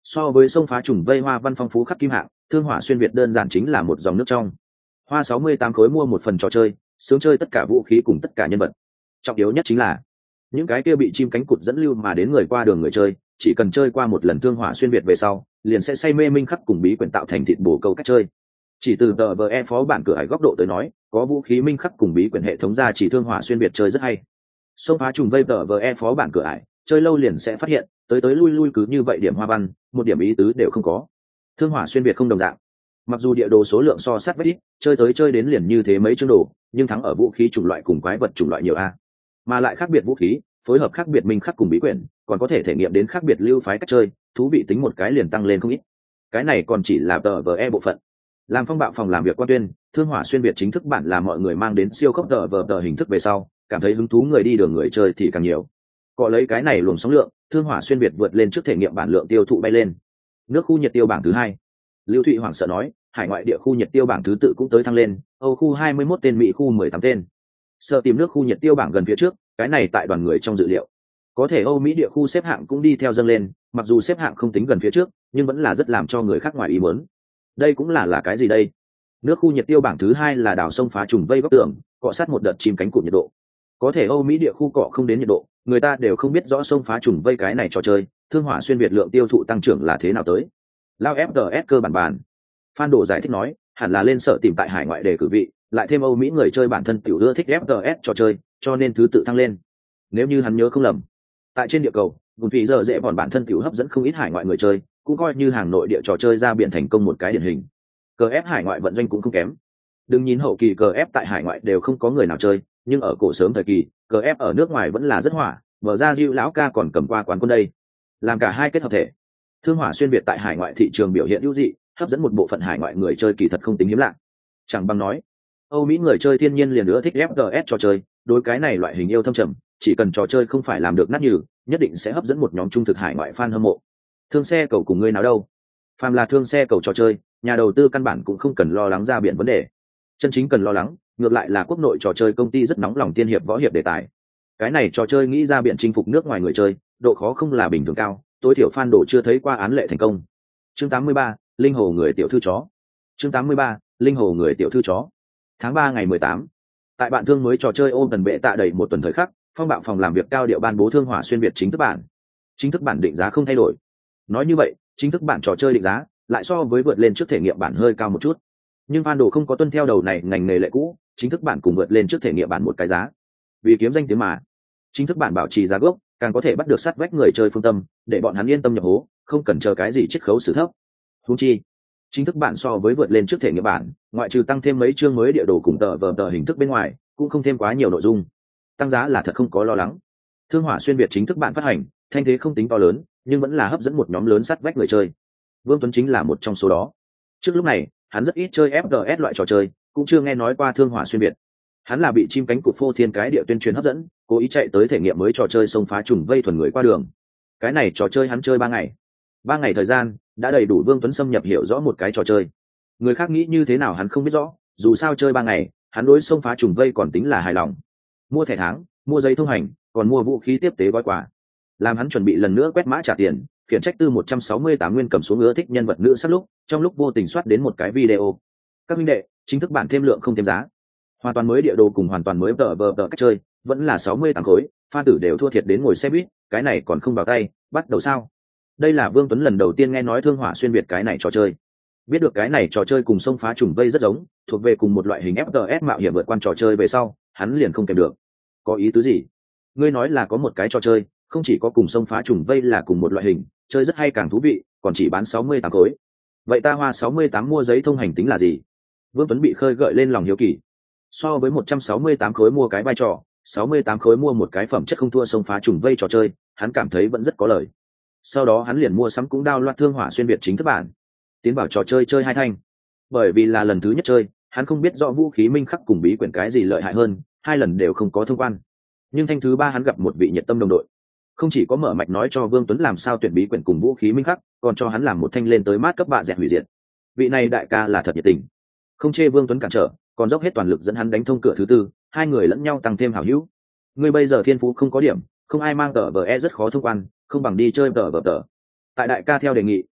So với sông phá trùng vây hoa văn phong phú khắp kim hạng, thương hỏa xuyên việt đơn giản chính là một dòng nước trong. Hoa sáu mươi tám khối mua một phần trò chơi, sướng chơi tất cả vũ khí cùng tất cả nhân vật. Trọng yếu nhất chính là những cái kia bị chim cánh cụt dẫn lưu mà đến người qua đường người chơi, chỉ cần chơi qua một lần thương hỏa xuyên việt về sau, liền sẽ say mê minh khắc cùng bí quyển tạo thành thịt bổ câu cách chơi. Chỉ từ tờ vờ e phó bản cửa hải góc độ tới nói, có vũ khí minh khắc cùng bí quyển hệ thống ra chỉ thương hỏa xuyên việt chơi rất hay. Xông phá trùng vây tờ vờ e phó bản cửa ải, chơi lâu liền sẽ phát hiện tới tới lui lui cứ như vậy điểm hoa văn, một điểm ý tứ đều không có. Thương hỏa xuyên việt không đồng dạng, mặc dù địa đồ số lượng so sát với ít, chơi tới chơi đến liền như thế mấy chương đồ, nhưng thắng ở vũ khí chủng loại cùng quái vật chủng loại nhiều a, mà lại khác biệt vũ khí, phối hợp khác biệt minh khắc cùng bí quyển, còn có thể thể nghiệm đến khác biệt lưu phái cách chơi, thú vị tính một cái liền tăng lên không ít. Cái này còn chỉ là tờ vờ e bộ phận. Làm phong bạo phòng làm việc quan tuyên, thương hỏa xuyên việt chính thức bản là mọi người mang đến siêu khốc tờ vờ tờ hình thức về sau, cảm thấy hứng thú người đi đường người chơi thì càng nhiều. Cọ lấy cái này luồng sóng lượng, thương hỏa xuyên việt vượt lên trước thể nghiệm bản lượng tiêu thụ bay lên. Nước khu nhiệt tiêu bảng thứ hai, Lưu Thụy hoảng sợ nói, hải ngoại địa khu nhiệt tiêu bảng thứ tự cũng tới thăng lên, Âu khu hai mươi mốt tên, Mỹ khu mười tám tên. Sợ tìm nước khu nhiệt tiêu bảng gần phía trước, cái này tại đoàn người trong dự liệu. Có thể Âu Mỹ địa khu xếp hạng cũng đi theo dâng lên, mặc dù xếp hạng không tính gần phía trước, nhưng vẫn là rất làm cho người khác ngoài ý muốn. Đây cũng là là cái gì đây? Nước khu nhiệt tiêu bảng thứ hai là đảo sông phá trùng vây góc tường, cọ sát một đợt chim cánh cụt nhiệt độ. Có thể Âu Mỹ địa khu cọ không đến nhiệt độ, người ta đều không biết rõ sông phá trùng vây cái này trò chơi, thương hỏa xuyên việt lượng tiêu thụ tăng trưởng là thế nào tới. Lao ép đê ét cơ bản bản. Phan Đồ giải thích nói, hẳn là lên sở tìm tại hải ngoại để cử vị, lại thêm Âu Mỹ người chơi bản thân tiểu ưa thích ép pê ét trò chơi, cho nên thứ tự tăng lên. Nếu như hắn nhớ không lầm, tại trên địa cầu, một vị giờ dễ bọn bản thân tiểu hấp dẫn không ít hải ngoại người chơi, cũng coi như hàng nội địa trò chơi ra biển thành công một cái điển hình. Cờ ép hải ngoại vận doanh cũng không kém. Đừng nhìn hậu kỳ cờ ép tại hải ngoại đều không có người nào chơi, nhưng ở cổ sớm thời kỳ, cờ ép ở nước ngoài vẫn là rất hỏa, mở ra Diệu lão ca còn cầm qua quán quân đây. Làm cả hai kết hợp thể, thương hỏa xuyên việt tại hải ngoại thị trường biểu hiện ưu dị, hấp dẫn một bộ phận hải ngoại người chơi kỳ thật không tính hiếm lạ. Chẳng bằng nói, Âu Mỹ người chơi thiên nhiên liền nữa thích ép pê ét trò chơi, đối cái này loại hình yêu thâm trầm, chỉ cần trò chơi không phải làm được nát nhừ, nhất định sẽ hấp dẫn một nhóm trung thực hải ngoại fan hâm mộ. Thương xe cầu cùng ngươi nào đâu? Phàm là thương xe cầu trò chơi, nhà đầu tư căn bản cũng không cần lo lắng ra biển vấn đề. Chân chính cần lo lắng, ngược lại là quốc nội trò chơi công ty rất nóng lòng tiên hiệp võ hiệp đề tài. Cái này trò chơi nghĩ ra biển chinh phục nước ngoài người chơi, độ khó không là bình thường cao, tối thiểu fan đồ chưa thấy qua án lệ thành công. Chương tám mươi ba, linh hồ người tiểu thư chó. Chương tám mươi ba, linh hồ người tiểu thư chó. Tháng ba ngày mười tám, tại bạn thương mới trò chơi ôm tần bệ tạ đầy một tuần thời khắc, phong bạo phòng làm việc cao điệu ban bố thương hỏa xuyên việt chính thức bản. Chính thức bản định giá không thay đổi. Nói như vậy, chính thức bản trò chơi định giá lại so với vượt lên trước thể nghiệm bản hơi cao một chút. Nhưng fan đồ không có tuân theo đầu này ngành nghề lệ cũ, chính thức bản cùng vượt lên trước thể nghiệm bản một cái giá. Vì kiếm danh tiếng mà, chính thức bản bảo trì giá gốc, càng có thể bắt được sát vách người chơi phương tâm, để bọn hắn yên tâm nhập hố, không cần chờ cái gì chiết khấu xử thấp. Huống chi, chính thức bản so với vượt lên trước thể nghiệm bản, ngoại trừ tăng thêm mấy chương mới địa đồ cùng tờ vờ tờ hình thức bên ngoài, cũng không thêm quá nhiều nội dung. Tăng giá là thật không có lo lắng. Thương hỏa xuyên việt chính thức bản phát hành, thanh thế không tính to lớn, nhưng vẫn là hấp dẫn một nhóm lớn sát vách người chơi. Vương Tuấn chính là một trong số đó. Trước lúc này, hắn rất ít chơi ép pê ét loại trò chơi, cũng chưa nghe nói qua thương hỏa xuyên việt. Hắn là bị chim cánh cụt phô thiên cái địa tuyên truyền hấp dẫn, cố ý chạy tới thể nghiệm mới trò chơi xông phá trùng vây thuần người qua đường. Cái này trò chơi hắn chơi ba ngày. Ba ngày thời gian, đã đầy đủ Vương Tuấn xâm nhập hiểu rõ một cái trò chơi. Người khác nghĩ như thế nào hắn không biết rõ, dù sao chơi ba ngày, hắn đối xông phá trùng vây còn tính là hài lòng. Mua thẻ tháng, mua giấy thông hành, còn mua vũ khí tiếp tế gói quà. Làm hắn chuẩn bị lần nữa quét mã trả tiền, khiển trách tư một trăm sáu mươi tám nguyên cầm xuống ưa thích nhân vật nữ sát lúc, trong lúc vô tình soát đến một cái video. Các minh đệ, chính thức bản thêm lượng không thêm giá. Hoàn toàn mới địa đồ cùng hoàn toàn mới tờ vờ tờ cách chơi, vẫn là sáu mươi tám khối, pha tử đều thua thiệt đến ngồi xe buýt, cái này còn không vào tay, bắt đầu sao? Đây là Vương Tuấn lần đầu tiên nghe nói thương hỏa xuyên việt cái này trò chơi. Biết được cái này trò chơi cùng xông phá trùng vây rất giống, thuộc về cùng một loại hình ép pê ét mạo hiểm vượt qua trò chơi về sau, hắn liền không kèm được. Có ý tứ gì? Ngươi nói là có một cái trò chơi, không chỉ có cùng xông phá trùng vây là cùng một loại hình, chơi rất hay càng thú vị, còn chỉ bán sáu mươi tám khối. Vậy ta hoa sáu mươi tám mua giấy thông hành tính là gì? Vương Tuấn bị khơi gợi lên lòng hiếu kỳ. So với một trăm sáu mươi tám khối mua cái vai trò, sáu mươi tám khối mua một cái phẩm chất không thua xông phá trùng vây trò chơi, hắn cảm thấy vẫn rất có lời. Sau đó hắn liền mua sắm cũng download thương hỏa xuyên việt chính thức bản, tiến vào trò chơi chơi hai thanh. Bởi vì là lần thứ nhất chơi, hắn không biết rõ vũ khí minh khắc cùng bí quyển cái gì lợi hại hơn, hai lần đều không có thông quan. Nhưng thanh thứ ba hắn gặp một vị nhiệt tâm đồng đội, không chỉ có mở mạch nói cho Vương Tuấn làm sao tuyển bí quyển cùng vũ khí minh khắc, còn cho hắn làm một thanh lên tới mát cấp bạ dẹt hủy diệt. Vị này đại ca là thật nhiệt tình, không chê Vương Tuấn cản trở, còn dốc hết toàn lực dẫn hắn đánh thông cửa thứ tư, hai người lẫn nhau tăng thêm hảo hữu. Ngươi bây giờ thiên phú không có điểm, không ai mang tờ vờ e rất khó thông quan, không bằng đi chơi tờ vờ tờ. Tại đại ca theo đề nghị,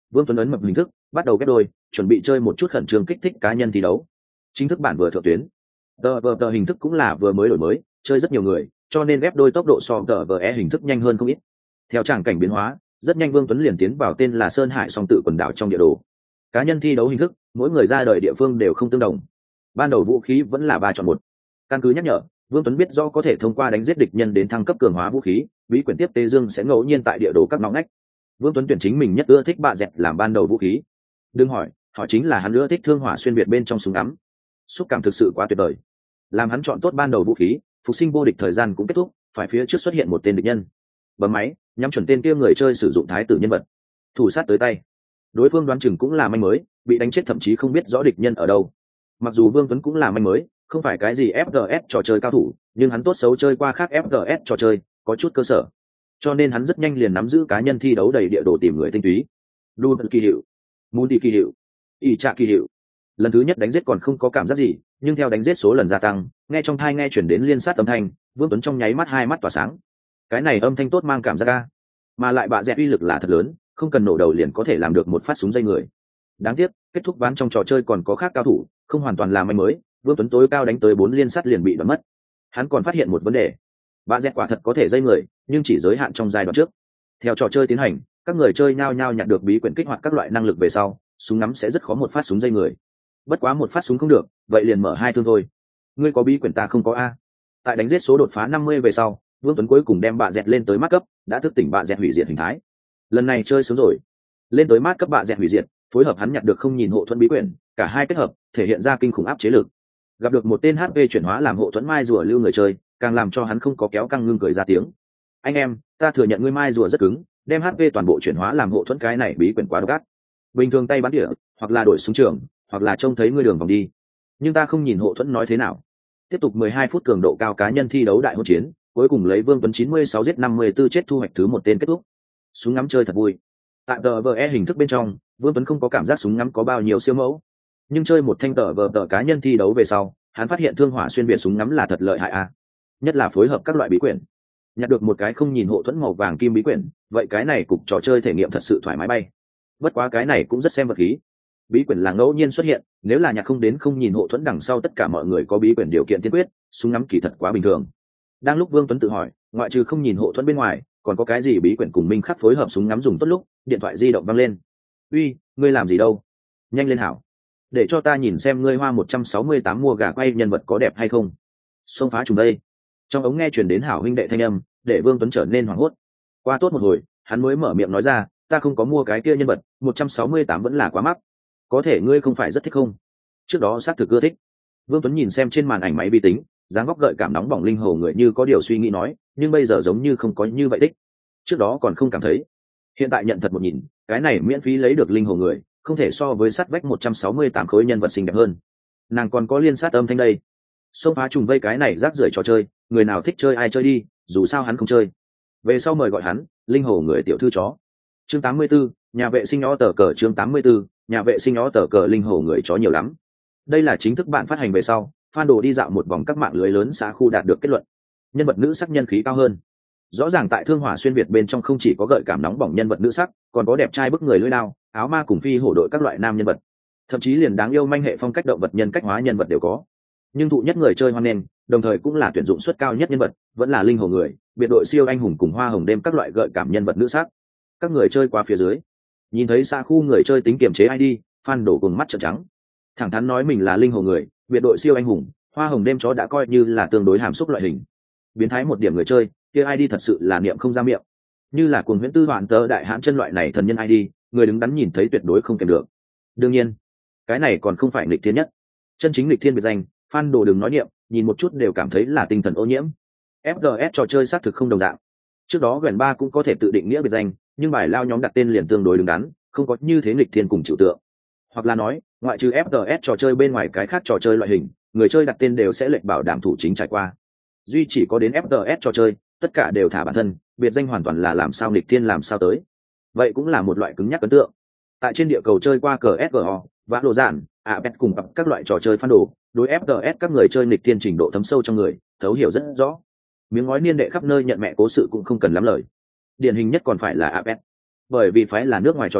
Vương Tuấn ấn mập hình thức bắt đầu ghép đôi, chuẩn bị chơi một chút khẩn trương kích thích cá nhân thi đấu. Chính thức bản vừa thượng tuyến, tờ vờ tờ hình thức cũng là vừa mới đổi mới, chơi rất nhiều người, cho nên ghép đôi tốc độ so tờ vờ e hình thức nhanh hơn không ít. Theo tràng cảnh biến hóa, rất nhanh Vương Tuấn liền tiến vào tên là Sơn Hải song tự quần đảo trong địa đồ. Cá nhân thi đấu hình thức, mỗi người ra đời địa phương đều không tương đồng. Ban đầu vũ khí vẫn là ba chọn một. Căn cứ nhắc nhở, Vương Tuấn biết do có thể thông qua đánh giết địch nhân đến thăng cấp cường hóa vũ khí, bí quyển tiếp tế dương sẽ ngẫu nhiên tại địa đồ các ngõ ngách. Vương Tuấn tuyển chính mình nhất ưa thích bạ dẹt làm ban đầu vũ khí. Đừng hỏi, hỏi chính là hắn ưa thích thương hỏa xuyên việt bên trong súng ngắm. Xúc cảm thực sự quá tuyệt vời. Làm hắn chọn tốt ban đầu vũ khí, phục sinh vô địch thời gian cũng kết thúc, phải phía trước xuất hiện một tên địch nhân. Bấm máy, nhắm chuẩn tên kia người chơi sử dụng thái tử nhân vật. Thủ sát tới tay. Đối phương đoán chừng cũng là manh mới, bị đánh chết thậm chí không biết rõ địch nhân ở đâu. Mặc dù Vương Tuấn cũng là manh mới, không phải cái gì ép pê ét trò chơi cao thủ, nhưng hắn tốt xấu chơi qua khác ép pê ét trò chơi, có chút cơ sở. Cho nên hắn rất nhanh liền nắm giữ cá nhân thi đấu đầy địa đồ tìm người tinh túy. Đu kỳ hiệu, muốn đi kỳ hiệu, ỷ trạ kỳ hiệu. Lần thứ nhất đánh giết còn không có cảm giác gì, nhưng theo đánh giết số lần gia tăng, nghe trong thai nghe chuyển đến liên sát âm thanh, Vương Tuấn trong nháy mắt hai mắt tỏa sáng. Cái này âm thanh tốt mang cảm giác a, mà lại bạ dẹt uy lực là thật lớn, không cần nổ đầu liền có thể làm được một phát súng dây người. Đáng tiếc, kết thúc ván trong trò chơi còn có khác cao thủ, không hoàn toàn là may mới, Vương Tuấn tối cao đánh tới bốn liên sát liền bị đoán mất. Hắn còn phát hiện một vấn đề, bạ dẹt quả thật có thể dây người, nhưng chỉ giới hạn trong giai đoạn trước. Theo trò chơi tiến hành, các người chơi nhao nhao nhặt được bí quyển kích hoạt các loại năng lực về sau, súng ngắm sẽ rất khó một phát súng dây người. Bất quá một phát súng không được, vậy liền mở hai thương thôi. Ngươi có bí quyển ta không có a. Tại đánh giết số đột phá năm mươi về sau, Vương Tuấn cuối cùng đem bạ dẹt lên tới mát cấp, đã thức tỉnh bạ dẹt hủy diệt hình thái. Lần này chơi sướng rồi. Lên tới mát cấp bạ dẹt hủy diệt, phối hợp hắn nhặt được không nhìn hộ thuẫn bí quyển, cả hai kết hợp, thể hiện ra kinh khủng áp chế lực. Gặp được một tên hát pê chuyển hóa làm hộ thuẫn mai rùa lưu người chơi, càng làm cho hắn không có kéo căng ngưng cười ra tiếng. Anh em, ta thừa nhận ngươi mai rùa rất cứng, đem hát pê toàn bộ chuyển hóa làm hộ thuẫn cái này bí quyển quá độc ác. Bình thường tay bắn tỉa, hoặc là đổi súng trường, hoặc là trông thấy ngươi đường vòng đi. Nhưng ta không nhìn hộ thuẫn nói thế nào. Tiếp tục mười hai phút cường độ cao cá nhân thi đấu đại hỗn chiến, cuối cùng lấy Vương Tuấn chín mươi sáu giết năm mươi tư chết thu hoạch thứ một tên kết thúc. Súng ngắm chơi thật vui. Tại tờ vờ e hình thức bên trong, Vương Tuấn không có cảm giác súng ngắm có bao nhiêu siêu mẫu, nhưng chơi một thanh tờ vờ tờ cá nhân thi đấu về sau, hắn phát hiện thương hỏa xuyên việt súng ngắm là thật lợi hại a. Nhất là phối hợp các loại bí quyển, nhặt được một cái không nhìn hộ thuẫn màu vàng kim bí quyển, vậy cái này cục trò chơi thể nghiệm thật sự thoải mái bay. Bất quá cái này cũng rất xem vật khí. Bí quyển là ngẫu nhiên xuất hiện, nếu là nhặt không đến không nhìn hộ thuẫn đằng sau tất cả mọi người có bí quyển điều kiện tiên quyết, súng ngắm kỳ thật quá bình thường. Đang lúc Vương Tuấn tự hỏi, ngoại trừ không nhìn hộ thuẫn bên ngoài, còn có cái gì bí quyển cùng minh khắc phối hợp súng ngắm dùng tốt lúc, điện thoại di động vang lên. Uy, ngươi làm gì đâu? Nhanh lên hảo, để cho ta nhìn xem ngươi hoa một trăm sáu mươi tám mua gà quay nhân vật có đẹp hay không. Xông phá trùng đây. Trong ống nghe truyền đến hảo huynh đệ thanh âm, để Vương Tuấn trở nên hoảng hốt. Qua tốt một hồi, hắn mới mở miệng nói ra, ta không có mua cái kia nhân vật, một trăm sáu mươi tám vẫn là quá mắc. Có thể ngươi không phải rất thích không? Trước đó xác thực ưa thích. Vương Tuấn nhìn xem trên màn ảnh máy vi tính, dáng góc gợi cảm nóng bỏng linh hồ người như có điều suy nghĩ nói, nhưng bây giờ giống như không có như vậy thích. Trước đó còn không cảm thấy, hiện tại nhận thật một nhìn, cái này miễn phí lấy được linh hồ người, không thể so với sát vách một trăm sáu mươi tám khối nhân vật xinh đẹp hơn. Nàng còn có liên sát âm thanh đây. Xông phá trùng vây cái này rác rưởi trò chơi, người nào thích chơi ai chơi đi, dù sao hắn không chơi. Về sau mời gọi hắn, linh hồ người tiểu thư chó. Chương tám mươi 84, nhà vệ sinh ó tờ cờ chương tám mươi 84, nhà vệ sinh ó tờ cờ linh hồ người chó nhiều lắm. Đây là chính thức bạn phát hành về sau, fan đồ đi dạo một vòng các mạng lưới lớn xã khu đạt được kết luận. Nhân vật nữ sắc nhân khí cao hơn. Rõ ràng tại thương hỏa xuyên việt bên trong không chỉ có gợi cảm nóng bỏng nhân vật nữ sắc, còn có đẹp trai bức người lưỡi đao, áo ma cùng phi hổ đội các loại nam nhân vật. Thậm chí liền đáng yêu manh hệ phong cách động vật nhân cách hóa nhân vật đều có. Nhưng thụ nhất người chơi hoan nghênh, đồng thời cũng là tuyển dụng suất cao nhất nhân vật, vẫn là linh hồ người, biệt đội siêu anh hùng cùng hoa hồng đêm các loại gợi cảm nhân vật nữ sắc. Các người chơi qua phía dưới, nhìn thấy xa khu người chơi tính kiểm chế i đê, fan đổ cùng mắt trợn trắng. Thẳng thắn nói mình là linh hồ người, biệt đội siêu anh hùng, hoa hồng đêm chó đã coi như là tương đối hàm xúc loại hình. Biến thái một điểm người chơi, kia i đê thật sự là niệm không ra miệng. Như là cuồng huyễn tư hoạn tớ đại hãn chân loại này thần nhân i đê, người đứng đắn nhìn thấy tuyệt đối không kèm được. Đương nhiên, cái này còn không phải nghịch thiên nhất. Chân chính nghịch thiên biệt danh, fan đồ đừng nói niệm, nhìn một chút đều cảm thấy là tinh thần ô nhiễm. ép giê ét trò chơi xác thực không đồng dạng. Trước đó Gwen ba cũng có thể tự định nghĩa biệt danh, nhưng bài lao nhóm đặt tên liền tương đối đứng đắn, không có như thế nghịch thiên cùng chịu tượng. Hoặc là nói, ngoại trừ ép giê ét trò chơi bên ngoài cái khác trò chơi loại hình, người chơi đặt tên đều sẽ lệnh bảo đảm thủ chính trải qua. Duy chỉ có đến ép giê ét trò chơi, tất cả đều thả bản thân, biệt danh hoàn toàn là làm sao nghịch thiên làm sao tới. Vậy cũng là một loại cứng nhắc ấn tượng. Tại trên địa cầu chơi qua cờ ét giê o, vã lộ giản, ạ pet cùng các loại trò chơi fan đồ, đối ép giê ét các người chơi nghịch thiên trình độ thấm sâu trong người, thấu hiểu rất rõ. Miếng ngói niên đệ khắp nơi nhận mẹ cố sự cũng không cần lắm lời. Điển hình nhất còn phải là a pê e, bởi vì phái là nước ngoài trò chơi,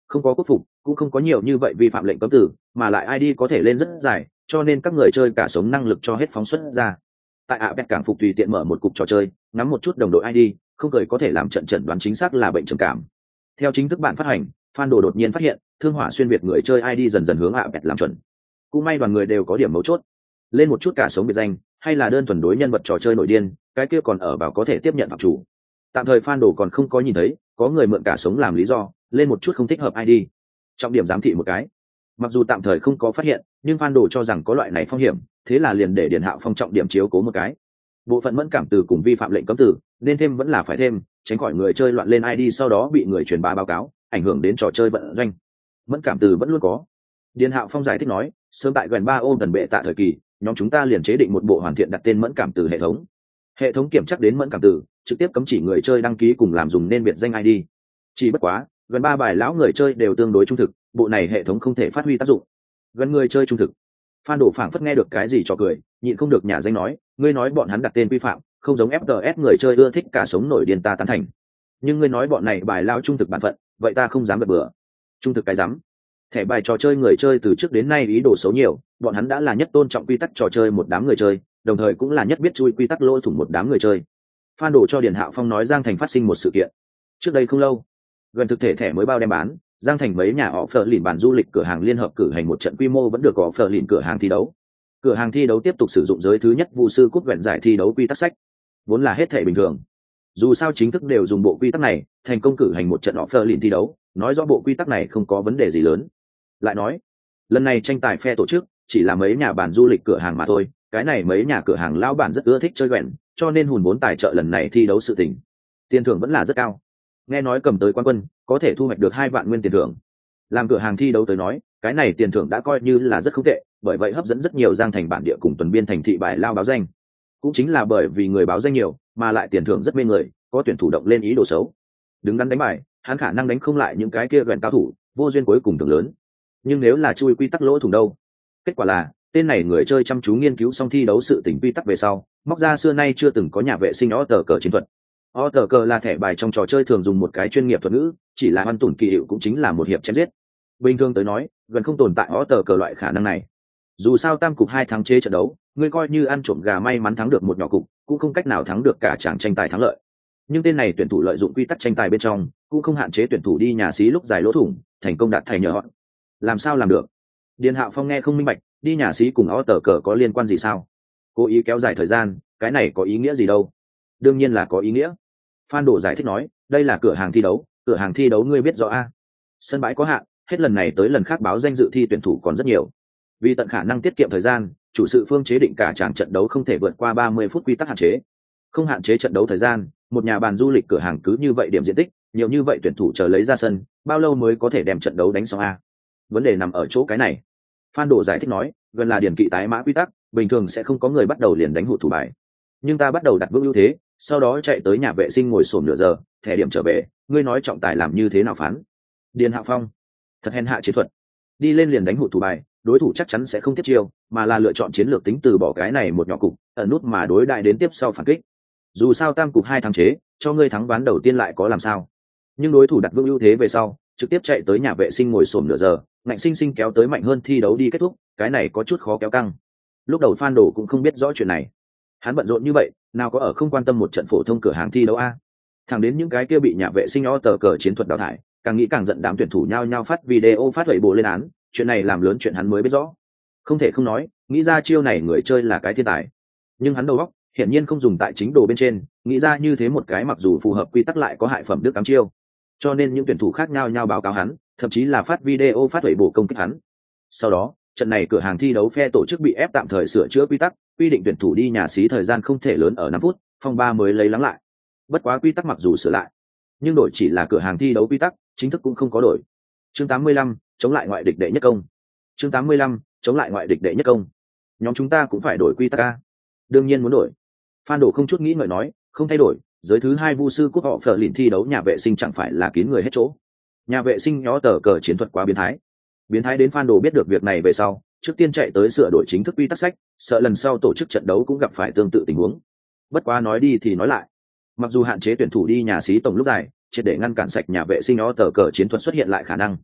không có quốc phục, cũng không có nhiều như vậy vi phạm lệnh cấm tử, mà lại ai đi có thể lên rất dài, cho nên các người chơi cả sống năng lực cho hết phóng xuất ra. Tại ạ bẹt cảng phục tùy tiện mở một cục trò chơi, ngắm một chút đồng đội ai đi, không cười có thể làm trận trận đoán chính xác là bệnh trầm cảm. Theo chính thức bản phát hành, fan đồ đột nhiên phát hiện thương hỏa xuyên việt người chơi i đê dần dần hướng ạ bẹt làm chuẩn. Cũng may đoàn người đều có điểm mấu chốt, lên một chút cả sống biệt danh hay là đơn thuần đối nhân vật trò chơi nội điên, cái kia còn ở vào có thể tiếp nhận phạm chủ. Tạm thời fan đồ còn không có nhìn thấy có người mượn cả sống làm lý do lên một chút không thích hợp i đê, trọng điểm giám thị một cái. Mặc dù tạm thời không có phát hiện, nhưng fan đồ cho rằng có loại này phong hiểm, thế là liền để Điền Hạo Phong trọng điểm chiếu cố một cái. Bộ phận mẫn cảm từ cùng vi phạm lệnh cấm từ nên thêm vẫn là phải thêm, tránh khỏi người chơi loạn lên i đê sau đó bị người truyền bá báo cáo, ảnh hưởng đến trò chơi vận doanh. Mẫn cảm từ vẫn luôn có. Điền Hạo Phong giải thích nói, sớm tại gần ba ôm tần bệ tạ thời kỳ, nhóm chúng ta liền chế định một bộ hoàn thiện đặt tên mẫn cảm từ hệ thống. Hệ thống kiểm chắc đến mẫn cảm từ, trực tiếp cấm chỉ người chơi đăng ký cùng làm dùng nên biệt danh i đê. Chỉ bất quá, gần ba bài lão người chơi đều tương đối trung thực, bộ này hệ thống không thể phát huy tác dụng. Gần người chơi trung thực. Phan Đổ phảng phất nghe được cái gì cho cười, nhịn không được nhả danh nói, ngươi nói bọn hắn đặt tên vi phạm, không giống ép tê ét người chơi ưa thích cả sống nổi điên ta tán thành. Nhưng ngươi nói bọn này bài lao trung thực bản phận, vậy ta không dám gật bừa. Trung thực cái rắm. Thẻ bài trò chơi người chơi từ trước đến nay ý đồ xấu nhiều, bọn hắn đã là nhất tôn trọng quy tắc trò chơi một đám người chơi, đồng thời cũng là nhất biết chui quy tắc lỗ thủng một đám người chơi. Phan Đổ cho Điền Hạo Phong nói Giang Thành phát sinh một sự kiện. Trước đây không lâu, gần thực thể thẻ mới bao đem bán, Giang Thành mấy nhà họ phở lìn bản du lịch cửa hàng liên hợp cử hành một trận quy mô vẫn được có phở lìn cửa hàng thi đấu. Cửa hàng thi đấu tiếp tục sử dụng giới thứ nhất vụ sư cúp vẹn giải thi đấu quy tắc sách, vốn là hết thể bình thường. Dù sao chính thức đều dùng bộ quy tắc này, thành công cử hành một trận họ phở lìn thi đấu, nói rõ bộ quy tắc này không có vấn đề gì lớn. Lại nói, lần này tranh tài phe tổ chức chỉ là mấy nhà bản du lịch cửa hàng mà thôi, cái này mấy nhà cửa hàng lão bản rất ưa thích chơi quẹn, cho nên hùn vốn tài trợ lần này thi đấu sự tình. Tiền thưởng vẫn là rất cao. Nghe nói cầm tới quán quân có thể thu hoạch được hai vạn nguyên tiền thưởng. Làm cửa hàng thi đấu tới nói, cái này tiền thưởng đã coi như là rất không tệ, bởi vậy hấp dẫn rất nhiều Giang Thành bản địa cùng tuần biên thành thị bài lao báo danh. Cũng chính là bởi vì người báo danh nhiều, mà lại tiền thưởng rất mê người, có tuyển thủ động lên ý đồ xấu. Đứng đắn đánh bài, hắn khả năng đánh không lại những cái kia gần cao thủ, vô duyên cuối cùng thưởng lớn. Nhưng nếu là chui quy tắc lỗ thủng đâu? Kết quả là, tên này người chơi chăm chú nghiên cứu xong thi đấu sự tình quy tắc về sau, móc ra xưa nay chưa từng có nhà vệ sinh ó tờ cờ chiến thuật. Ó tờ cờ là thẻ bài trong trò chơi thường dùng một cái chuyên nghiệp thuật ngữ, chỉ là oan tủn kỳ hiệu cũng chính là một hiệp chém giết. Bình thường tới nói, gần không tồn tại ó tờ cờ loại khả năng này. Dù sao tam cục hai thắng chế trận đấu, ngươi coi như ăn trộm gà may mắn thắng được một nhỏ cục, cũng không cách nào thắng được cả chàng tranh tài thắng lợi. Nhưng tên này tuyển thủ lợi dụng quy tắc tranh tài bên trong, cũng không hạn chế tuyển thủ đi nhà xí lúc giải lỗ thủng, thành công đạt thành nhờ họ. Làm sao làm được? Điền Hạo Phong nghe không minh bạch, đi nhà xí cùng ó tờ cờ có liên quan gì sao? Cố ý kéo dài thời gian, cái này có ý nghĩa gì đâu? Đương nhiên là có ý nghĩa. Phan Đổ giải thích nói, đây là cửa hàng thi đấu, cửa hàng thi đấu ngươi biết rõ a. Sân bãi có hạn, hết lần này tới lần khác báo danh dự thi tuyển thủ còn rất nhiều. Vì tận khả năng tiết kiệm thời gian, chủ sự phương chế định cả tràng trận đấu không thể vượt qua ba mươi phút quy tắc hạn chế. Không hạn chế trận đấu thời gian, một nhà bàn du lịch cửa hàng cứ như vậy điểm diện tích, nhiều như vậy tuyển thủ chờ lấy ra sân, bao lâu mới có thể đem trận đấu đánh xong a? Vấn đề nằm ở chỗ cái này. Phan Đổ giải thích nói, gần là điển kỵ tái mã quy tắc, bình thường sẽ không có người bắt đầu liền đánh hụt thủ bài. Nhưng ta bắt đầu đặt vững ưu thế, sau đó chạy tới nhà vệ sinh ngồi xổm nửa giờ, thẻ điểm trở về, ngươi nói trọng tài làm như thế nào phán? Điền Hạo Phong, thật hèn hạ chiến thuật. Đi lên liền đánh hụt thủ bài, đối thủ chắc chắn sẽ không tiếp chiêu, mà là lựa chọn chiến lược tính từ bỏ cái này một nhỏ cục, ẩn nút mà đối đại đến tiếp sau phản kích. Dù sao tam cục hai thắng chế, cho ngươi thắng ván đầu tiên lại có làm sao? Nhưng đối thủ đặt vững ưu thế về sau, trực tiếp chạy tới nhà vệ sinh ngồi xổm nửa giờ, ngạnh sinh sinh kéo tới mạnh hơn thi đấu đi kết thúc, cái này có chút khó kéo căng. Lúc đầu Phan Đổ cũng không biết rõ chuyện này. Hắn bận rộn như vậy, nào có ở không quan tâm một trận phổ thông cửa hàng thi đấu a. Thẳng đến những cái kia bị nhà vệ sinh o tờ cờ chiến thuật đào thải, càng nghĩ càng giận, đám tuyển thủ nhao nhao phát video phát lẩy bộ lên án, chuyện này làm lớn chuyện hắn mới biết rõ. Không thể không nói, nghĩ ra chiêu này người chơi là cái thiên tài. Nhưng hắn đầu óc hiển nhiên không dùng tại chính đồ bên trên, nghĩ ra như thế một cái mặc dù phù hợp quy tắc lại có hại phẩm đức ám chiêu. Cho nên những tuyển thủ khác nhao nhao báo cáo hắn, thậm chí là phát video phát lẩy bộ công kích hắn. Sau đó, trận này cửa hàng thi đấu phe tổ chức bị ép tạm thời sửa chữa quy tắc, quy định tuyển thủ đi nhà xí thời gian không thể lớn ở năm phút, phong ba mới lấy lắng lại. Bất quá quy tắc mặc dù sửa lại, nhưng đổi chỉ là cửa hàng thi đấu quy tắc, chính thức cũng không có đổi. Chương tám mươi lăm, chống lại ngoại địch đệ nhất công. Chương tám mươi lăm, chống lại ngoại địch đệ nhất công. Nhóm chúng ta cũng phải đổi quy tắc a. Đương nhiên muốn đổi. Phan Đổ không chút nghĩ ngợi nói, không thay đổi, giới thứ hai vu sư cúp họ phở lìn thi đấu nhà vệ sinh chẳng phải là kín người hết chỗ. Nhà vệ sinh nhó tờ cờ chiến thuật quá biến thái. Biến thái đến Phan Đổ biết được việc này về sau, trước tiên chạy tới sửa đổi chính thức quy tắc sách, sợ lần sau tổ chức trận đấu cũng gặp phải tương tự tình huống. Bất quá nói đi thì nói lại, mặc dù hạn chế tuyển thủ đi nhà xí tổng lúc dài, triệt để ngăn cản sạch nhà vệ sinh ó tờ cờ chiến thuật xuất hiện lại khả năng,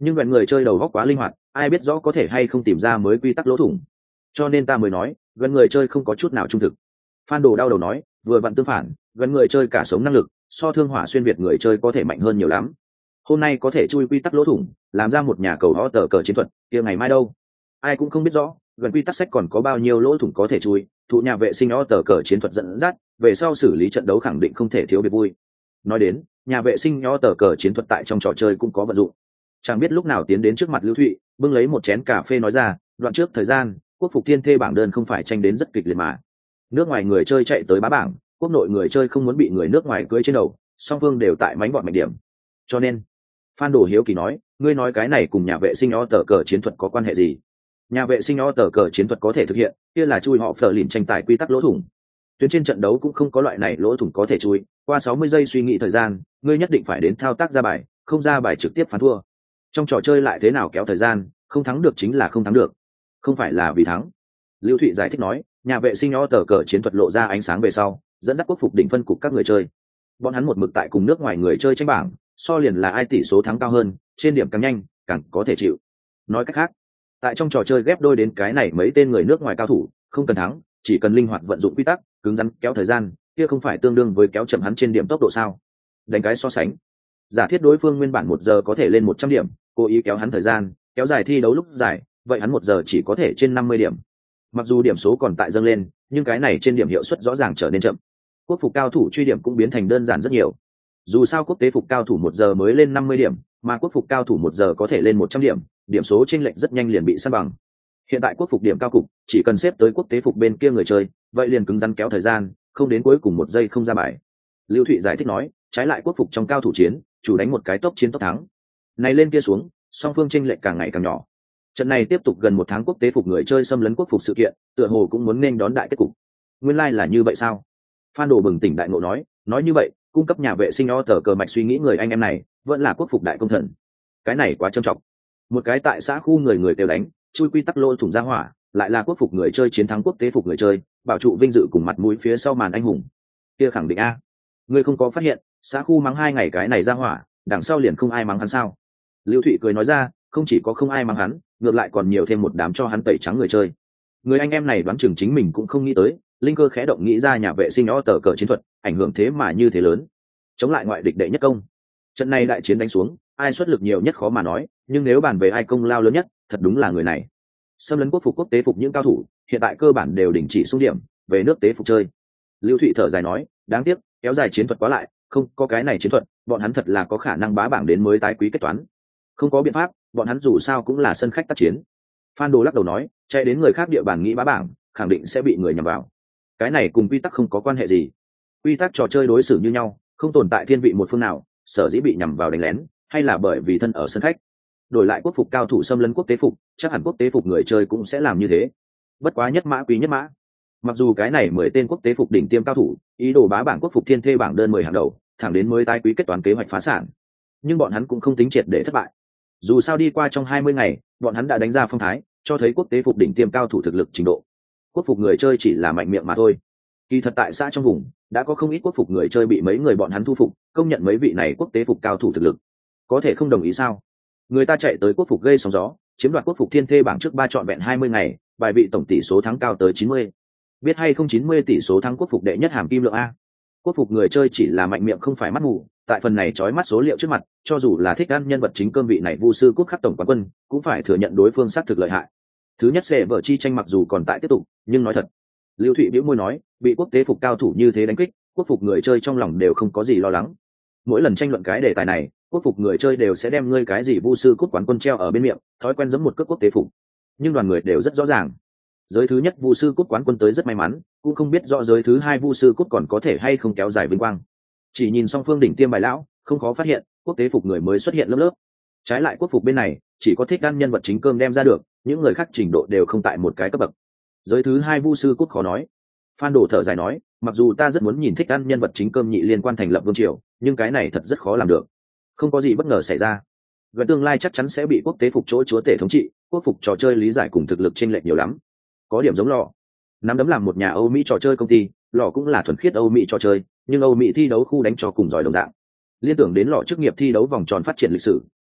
nhưng gần người chơi đầu góc quá linh hoạt, ai biết rõ có thể hay không tìm ra mới quy tắc lỗ thủng. Cho nên ta mới nói gần người chơi không có chút nào trung thực. Phan Đồ đau đầu nói, vừa vặn tương phản, gần người chơi cả sống năng lực so thương hỏa xuyên việt người chơi có thể mạnh hơn nhiều lắm. Hôm nay có thể chui quy tắc lỗ thủng, làm ra một nhà cầu ho tờ cờ chiến thuật, kia ngày mai đâu ai cũng không biết rõ gần quy tắc sách còn có bao nhiêu lỗ thủng có thể chui. Thụ nhà vệ sinh ho tờ cờ chiến thuật dẫn dắt, về sau xử lý trận đấu khẳng định không thể thiếu biệt vui. Nói đến nhà vệ sinh ho tờ cờ chiến thuật tại trong trò chơi cũng có vận dụng. Chẳng biết lúc nào tiến đến trước mặt Lưu Thụy, bưng lấy một chén cà phê nói ra, đoạn trước thời gian quốc phục thiên thê bảng đơn không phải tranh đến rất kịch liệt mà. Nước ngoài người chơi chạy tới bá bảng, quốc nội người chơi không muốn bị người nước ngoài cưỡi trên đầu, song phương đều tại mánh bọn mạnh điểm. Cho nên Phan Đồ hiếu kỳ nói, ngươi nói cái này cùng nhà vệ sinh o tờ cờ chiến thuật có quan hệ gì? Nhà vệ sinh o tờ cờ chiến thuật có thể thực hiện, kia là chui họ phờ lìn tranh tài quy tắc lỗ thủng. Tuyến trên trận đấu cũng không có loại này lỗ thủng có thể chui, qua sáu mươi giây suy nghĩ thời gian, ngươi nhất định phải đến thao tác ra bài, không ra bài trực tiếp phán thua. Trong trò chơi lại thế nào kéo thời gian, không thắng được chính là không thắng được, không phải là vì thắng. Lưu Thụy giải thích nói, nhà vệ sinh o tờ cờ chiến thuật lộ ra ánh sáng về sau, dẫn dắt quốc phục đỉnh phân cục các người chơi. Bọn hắn một mực tại cùng nước ngoài người chơi tranh bảng, so liền là ai tỷ số thắng cao hơn, trên điểm càng nhanh càng có thể chịu. Nói cách khác, tại trong trò chơi ghép đôi đến cái này mấy tên người nước ngoài cao thủ, không cần thắng, chỉ cần linh hoạt vận dụng quy tắc, cứng rắn kéo thời gian, kia không phải tương đương với kéo chậm hắn trên điểm tốc độ sao? Đánh cái so sánh, giả thiết đối phương nguyên bản một giờ có thể lên một trăm điểm, cố ý kéo hắn thời gian, kéo dài thi đấu lúc dài, vậy hắn một giờ chỉ có thể trên năm mươi điểm. Mặc dù điểm số còn tại dâng lên, nhưng cái này trên điểm hiệu suất rõ ràng trở nên chậm. Quốc phục cao thủ truy điểm cũng biến thành đơn giản rất nhiều. Dù sao quốc tế phục cao thủ một giờ mới lên năm mươi điểm, mà quốc phục cao thủ một giờ có thể lên một trăm điểm, điểm số chênh lệch rất nhanh liền bị san bằng. Hiện tại quốc phục điểm cao cục, chỉ cần xếp tới quốc tế phục bên kia người chơi, vậy liền cứng rắn kéo thời gian, không đến cuối cùng một giây không ra bài. Lưu Thụy giải thích nói, trái lại quốc phục trong cao thủ chiến, chủ đánh một cái tốc chiến tốc thắng. Này lên kia xuống, song phương chênh lệch càng ngày càng nhỏ. Trận này tiếp tục gần một tháng quốc tế phục người chơi xâm lấn quốc phục sự kiện, tựa hồ cũng muốn nên đón đại kết cục. Nguyên lai like là như vậy sao? Phan Đồ bừng tỉnh đại ngộ nói, nói như vậy, cung cấp nhà vệ sinh o tờ cờ mạch suy nghĩ người anh em này vẫn là quốc phục đại công thần. Cái này quá trầm trọng. Một cái tại xã khu người người đều đánh, chui quy tắc lỗ thủng ra hỏa, lại là quốc phục người chơi chiến thắng quốc tế phục người chơi, bảo trụ vinh dự cùng mặt mũi phía sau màn anh hùng. Kia khẳng định a. Ngươi không có phát hiện, xã khu mắng hai ngày cái này ra hỏa, đằng sau liền không ai mắng hắn sao? Lưu Thụy cười nói ra, không chỉ có không ai mắng hắn, ngược lại còn nhiều thêm một đám cho hắn tẩy trắng người chơi. Người anh em này đoán chừng chính mình cũng không nghĩ tới, linh cơ khẽ động nghĩ ra nhà vệ sinh o tờ cờ chiến thuật, ảnh hưởng thế mà như thế lớn. Chống lại ngoại địch đệ nhất công. Trận này đại chiến đánh xuống, ai xuất lực nhiều nhất khó mà nói, nhưng nếu bàn về ai công lao lớn nhất, thật đúng là người này. Xâm lấn quốc phục quốc tế phục những cao thủ, hiện tại cơ bản đều đình chỉ xung điểm, về nước tế phục chơi. Lưu Thụy thở dài nói, đáng tiếc, kéo dài chiến thuật quá lại, không có cái này chiến thuật, bọn hắn thật là có khả năng bá bảng đến mới tái quý kết toán. Không có biện pháp, bọn hắn dù sao cũng là sân khách tác chiến. Phan Đồ lắc đầu nói, chạy đến người khác địa bàn nghĩ bá bảng, khẳng định sẽ bị người nhằm vào. Cái này cùng quy tắc không có quan hệ gì. Quy tắc trò chơi đối xử như nhau, không tồn tại thiên vị một phương nào, sở dĩ bị nhằm vào đánh lén, hay là bởi vì thân ở sân khách. Đổi lại quốc phục cao thủ xâm lấn quốc tế phục, chắc hẳn quốc tế phục người chơi cũng sẽ làm như thế. Bất quá nhất mã quý nhất mã. Mặc dù cái này mười tên quốc tế phục đỉnh tiêm cao thủ, ý đồ bá bảng quốc phục thiên thê bảng đơn mười hàng đầu, thẳng đến mới tái quý kết toán kế hoạch phá sản. Nhưng bọn hắn cũng không tính triệt để thất bại. Dù sao đi qua trong hai mươi ngày, bọn hắn đã đánh ra phong thái, cho thấy quốc tế phục đỉnh tiêm cao thủ thực lực trình độ. Quốc phục người chơi chỉ là mạnh miệng mà thôi. Kỳ thật tại xã trong vùng đã có không ít quốc phục người chơi bị mấy người bọn hắn thu phục, công nhận mấy vị này quốc tế phục cao thủ thực lực. Có thể không đồng ý sao? Người ta chạy tới quốc phục gây sóng gió, chiếm đoạt quốc phục thiên thê bảng trước ba trọn vẹn hai mươi ngày, bài vị tổng tỷ số thắng cao tới chín mươi. Biết hay không, chín mươi tỷ số thắng quốc phục đệ nhất hàm kim lượng a. Quốc phục người chơi chỉ là mạnh miệng không phải mắt mù, tại phần này chói mắt số liệu trước mặt, cho dù là thích ăn nhân vật chính cơm vị này vu sư quốc khắc tổng quán quân, cũng phải thừa nhận đối phương sát thực lợi hại. Thứ nhất sẽ vở chi tranh mặc dù còn tại tiếp tục, nhưng nói thật, Lưu Thụy bĩu môi nói, bị quốc tế phục cao thủ như thế đánh kích, quốc phục người chơi trong lòng đều không có gì lo lắng. Mỗi lần tranh luận cái đề tài này, quốc phục người chơi đều sẽ đem ngươi cái gì vu sư cúp quán quân treo ở bên miệng, thói quen giống một cước quốc tế phục. Nhưng đoàn người đều rất rõ ràng, giới thứ nhất vu sư cúp quán quân tới rất may mắn, cũng không biết rõ giới thứ hai vu sư cúp còn có thể hay không kéo dài vinh quang. Chỉ nhìn song phương đỉnh tiêm bài lão, không khó phát hiện, quốc tế phục người mới xuất hiện lớp lớp. Trái lại quốc phục bên này, chỉ có thích ăn nhân vật chính cơm đem ra được, những người khác trình độ đều không tại một cái cấp bậc. Giới thứ hai vu sư cúp khó nói. Phan Đồ thở dài nói, mặc dù ta rất muốn nhìn thích ăn nhân vật chính cơm nhị liên quan thành lập vương triều, nhưng cái này thật rất khó làm được. Không có gì bất ngờ xảy ra, gần tương lai chắc chắn sẽ bị quốc tế phục chỗ chúa tể thống trị, quốc phục trò chơi lý giải cùng thực lực chênh lệch nhiều lắm. Có điểm giống lò, nắm đấm làm một nhà Âu Mỹ trò chơi công ty, lò cũng là thuần khiết Âu Mỹ trò chơi, nhưng Âu Mỹ thi đấu khu đánh cho cùng giỏi đồng dạng. Liên tưởng đến lò chức nghiệp thi đấu vòng tròn phát triển lịch sử,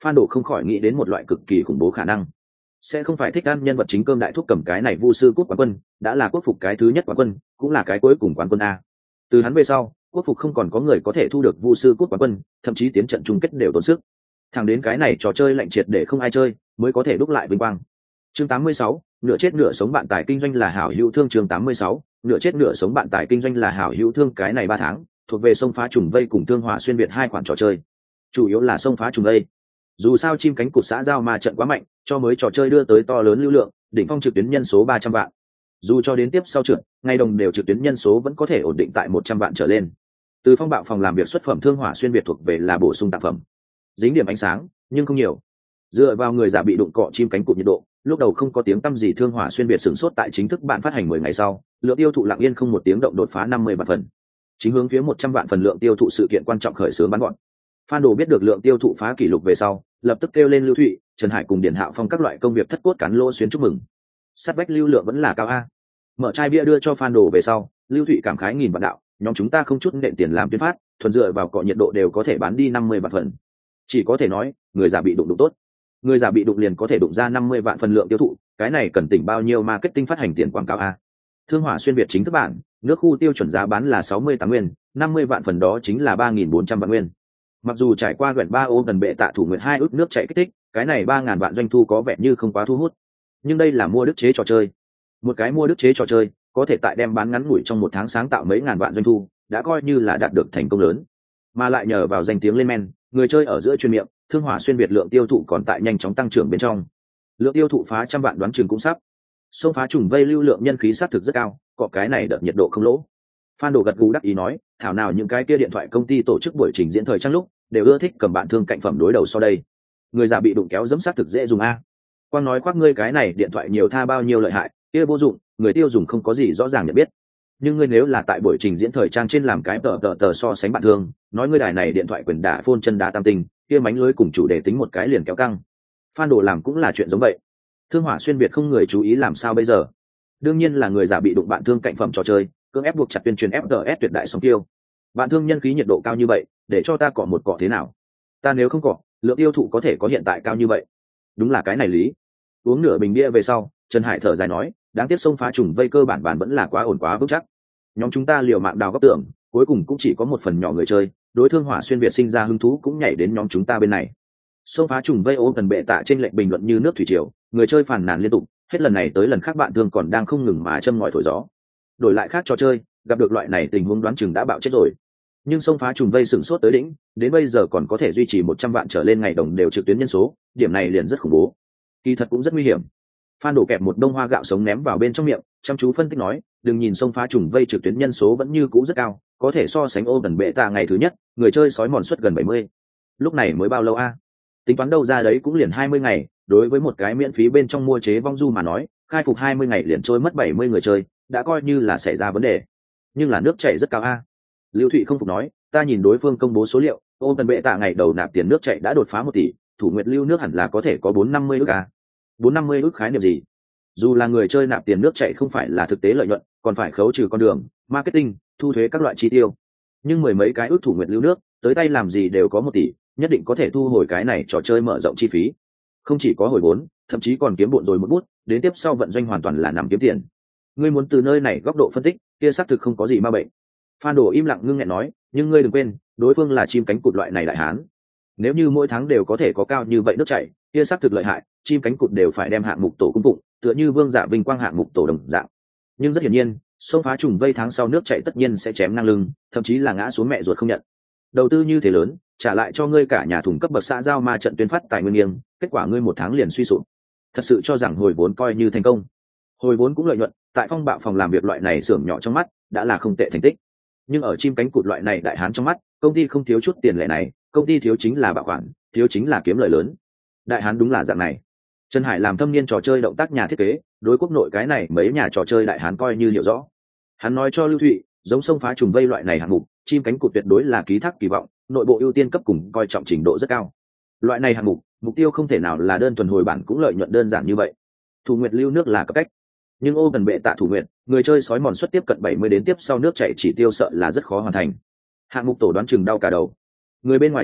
Phan Đồ không khỏi nghĩ đến một loại cực kỳ khủng bố khả năng, sẽ không phải thích ăn nhân vật chính cơm đại thúc cầm cái này vu sư cúp quán quân, đã là quốc phục cái thứ nhất quán quân, cũng là cái cuối cùng quán quân a. Từ hắn về sau, quốc phục không còn có người có thể thu được vu sư cúp quán quân, thậm chí tiến trận chung kết đều tốn sức. Thẳng đến cái này trò chơi lạnh triệt để không ai chơi, mới có thể đúc lại vinh quang. Chương tám mươi sáu, nửa chết nửa sống bạn tài kinh doanh là hảo hữu thương. Chương tám mươi sáu, nửa chết nửa sống bạn tài kinh doanh là hảo hữu thương. Cái này ba tháng thuộc về sông phá trùng vây cùng thương hỏa xuyên việt hai khoản trò chơi, chủ yếu là sông phá trùng vây. Dù sao chim cánh cụt xã giao ma trận quá mạnh, cho mới trò chơi đưa tới to lớn lưu lượng, đỉnh phong trực tuyến nhân số ba trăm vạn. Dù cho đến tiếp sau trượt, ngày đồng đều trực tuyến nhân số vẫn có thể ổn định tại một trăm vạn trở lên. Từ phong bạo phòng làm việc xuất phẩm thương hỏa xuyên việt thuộc về là bổ sung tạp phẩm, dính điểm ánh sáng nhưng không nhiều. Dựa vào người giả bị đụng cọ chim cánh cụt nhiệt độ, lúc đầu không có tiếng tăm gì thương hỏa xuyên việt sửng sốt tại chính thức bạn phát hành mười ngày sau, lượng tiêu thụ lặng yên không một tiếng động đột phá năm mươi vạn phần. Chính hướng phía một trăm vạn phần lượng tiêu thụ sự kiện quan trọng khởi xướng bán gọn. Phan Đồ biết được lượng tiêu thụ phá kỷ lục về sau, lập tức kêu lên Lưu Thụy, Trần Hải cùng Điền Hạo Phong các loại công việc thất cốt cán lô xuyến chúc mừng. Sát vách lưu lượng vẫn là cao a. Mở chai bia đưa cho Phan Đồ về sau, Lưu Thụy cảm khái nghìn vạn đạo, nhóm chúng ta không chút nện tiền làm tuyên phát, thuần dựa vào cọ nhiệt độ đều có thể bán đi năm mươi vạn phần. Chỉ có thể nói, người già bị đụng đụng tốt. Người già bị đụng liền có thể đụng ra năm mươi vạn phần lượng tiêu thụ, cái này cần tỉnh bao nhiêu marketing phát hành tiền quảng cáo a. Thương hỏa xuyên việt chính thức bản, nước khu tiêu chuẩn giá bán là sáu mươi tám nguyên, năm mươi vạn phần đó chính là ba nghìn bốn trăm vạn nguyên. Mặc dù trải qua gần ba ô gần bệ tạ thủ nguyện hai ước nước chạy kích thích, cái này ba ngàn vạn doanh thu có vẻ như không quá thu hút. Nhưng đây là mua đức chế trò chơi. Một cái mua đức chế trò chơi, có thể tại đem bán ngắn ngủi trong một tháng sáng tạo mấy ngàn vạn doanh thu, đã coi như là đạt được thành công lớn. Mà lại nhờ vào danh tiếng lên men, người chơi ở giữa chuyên miệng, thương hỏa xuyên việt lượng tiêu thụ còn tại nhanh chóng tăng trưởng bên trong. Lượng tiêu thụ phá trăm vạn đoán chừng cũng sắp. Xông phá trùng vây lưu lượng nhân khí sát thực rất cao, cọ cái này đợt nhiệt độ không lỗ. Phan Đồ gật gù đắc ý nói, thảo nào những cái kia điện thoại công ty tổ chức buổi trình diễn thời trang lúc đều ưa thích cầm bạn thương cạnh phẩm đối đầu so đây. Người già bị đụng kéo dẫm sát thực dễ dùng a. Quang nói khoác ngươi cái này điện thoại nhiều tha bao nhiêu lợi hại, kia vô dụng, người tiêu dùng không có gì rõ ràng nhận biết. Nhưng ngươi nếu là tại buổi trình diễn thời trang trên làm cái tờ tờ tờ so sánh bạn thương, nói ngươi đài này điện thoại quyền đả phôn chân đá tam tinh, kia mánh lưới cùng chủ đề tính một cái liền kéo căng. Phan Đồ làm cũng là chuyện giống vậy. Thương hỏa xuyên việt không người chú ý làm sao bây giờ? Đương nhiên là người già bị đụng bạn thương cạnh phẩm trò chơi, cưỡng ép buộc chặt tuyên truyền ép tê ét tuyệt đại sóng tiêu. Bạn thương nhân khí nhiệt độ cao như vậy, để cho ta cọ một cọ thế nào? Ta nếu không cọ, lượng tiêu thụ có thể có hiện tại cao như vậy. Đúng là cái này lý. Uống nửa bình bia về sau, Trần Hải thở dài nói, đáng tiếc sông phá trùng vây cơ bản bản vẫn là quá ổn quá vững chắc. Nhóm chúng ta liều mạng đào góc tưởng, cuối cùng cũng chỉ có một phần nhỏ người chơi, đối thương hỏa xuyên việt sinh ra hứng thú cũng nhảy đến nhóm chúng ta bên này. Sông phá trùng vây ô tần bệ tạ trên lệnh bình luận như nước thủy triều, người chơi phàn nàn liên tục, hết lần này tới lần khác bạn thương còn đang không ngừng mà châm ngòi thổi gió. Đổi lại khác trò chơi, gặp được loại này tình huống đoán chừng đã bạo chết rồi. Nhưng sông phá trùng vây sửng sốt tới đỉnh, đến bây giờ còn có thể duy trì một trăm vạn trở lên ngày đồng đều trực tuyến nhân số, điểm này liền rất khủng bố. Kỳ thật cũng rất nguy hiểm. Phan Đổ kẹp một đông hoa gạo sống ném vào bên trong miệng, chăm chú phân tích nói, đừng nhìn sông phá trùng vây trực tuyến nhân số vẫn như cũ rất cao, có thể so sánh ô tần bệ tạ ngày thứ nhất, người chơi sói mòn suất gần bảy mươi. Lúc này mới bao lâu a? Tính toán đâu ra đấy cũng liền hai mươi ngày, đối với một cái miễn phí bên trong mua chế vong du mà nói, khai phục hai mươi ngày liền trôi mất bảy mươi người chơi, đã coi như là xảy ra vấn đề. Nhưng là nước chảy rất cao a. Lưu Thụy không phục nói, ta nhìn đối phương công bố số liệu, ô tần bệ tạ ngày đầu nạp tiền nước chảy đã đột phá một tỷ, thủ nguyệt lưu nước hẳn là có thể có bốn năm mươi ức a. bốn năm mươi ức khái niệm gì? Dù là người chơi nạp tiền nước chảy không phải là thực tế lợi nhuận, còn phải khấu trừ con đường, marketing, thu thuế các loại chi tiêu. Nhưng mười mấy cái ước thủ nguyệt lưu nước, tới tay làm gì đều có một tỷ, nhất định có thể thu hồi cái này trò chơi mở rộng chi phí. Không chỉ có hồi vốn, thậm chí còn kiếm bộn rồi một bút, đến tiếp sau vận doanh hoàn toàn là nằm kiếm tiền. Ngươi muốn từ nơi này góc độ phân tích, kia xác thực không có gì ma bệnh. Phan Đồ im lặng ngưng nghẹn nói, nhưng ngươi đừng quên, đối phương là chim cánh cụt loại này đại hán. Nếu như mỗi tháng đều có thể có cao như vậy nước chảy, kia xác thực lợi hại, chim cánh cụt đều phải đem hạng mục tổ cung phụng, tựa như vương giả vinh quang hạng mục tổ đồng dạng. Nhưng rất hiển nhiên, xông phá trùng vây tháng sau nước chảy tất nhiên sẽ chém ngang lưng, thậm chí là ngã xuống mẹ ruột không nhận. Đầu tư như thế lớn, trả lại cho ngươi cả nhà thùng cấp bậc xã giao ma trận tuyên phát tài nguyên nghiêng, kết quả ngươi một tháng liền suy sụp. Thật sự cho rằng hồi vốn coi như thành công. Hồi vốn cũng lợi nhuận, tại phong bạo phòng làm việc loại này xưởng nhỏ trong mắt, đã là không tệ thành tích. Nhưng ở chim cánh cụt loại này đại hán trong mắt, công ty không thiếu chút tiền lệ này, công ty thiếu chính là bảo khoản, thiếu chính là kiếm lời lớn. Đại hán đúng là dạng này. Trần Hải làm thâm niên trò chơi động tác nhà thiết kế, đối quốc nội cái này mấy nhà trò chơi đại hán coi như hiểu rõ. Hắn nói cho Lưu Thụy, giống sông phá trùng vây loại này hạng mục, chim cánh cụt tuyệt đối là ký thác kỳ vọng, nội bộ ưu tiên cấp cùng coi trọng trình độ rất cao. Loại này hạng mục, mục tiêu không thể nào là đơn thuần hồi bản cũng lợi nhuận đơn giản như vậy. Thủ nguyệt lưu nước là cấp cách, nhưng ô cần bệ tạ thủ nguyệt, người chơi sói mòn suất tiếp cận bảy mươi đến tiếp sau nước chảy chỉ tiêu sợ là rất khó hoàn thành. Hạng mục tổ đoán chừng đau cả đầu. Người bên ngoài trong mắt,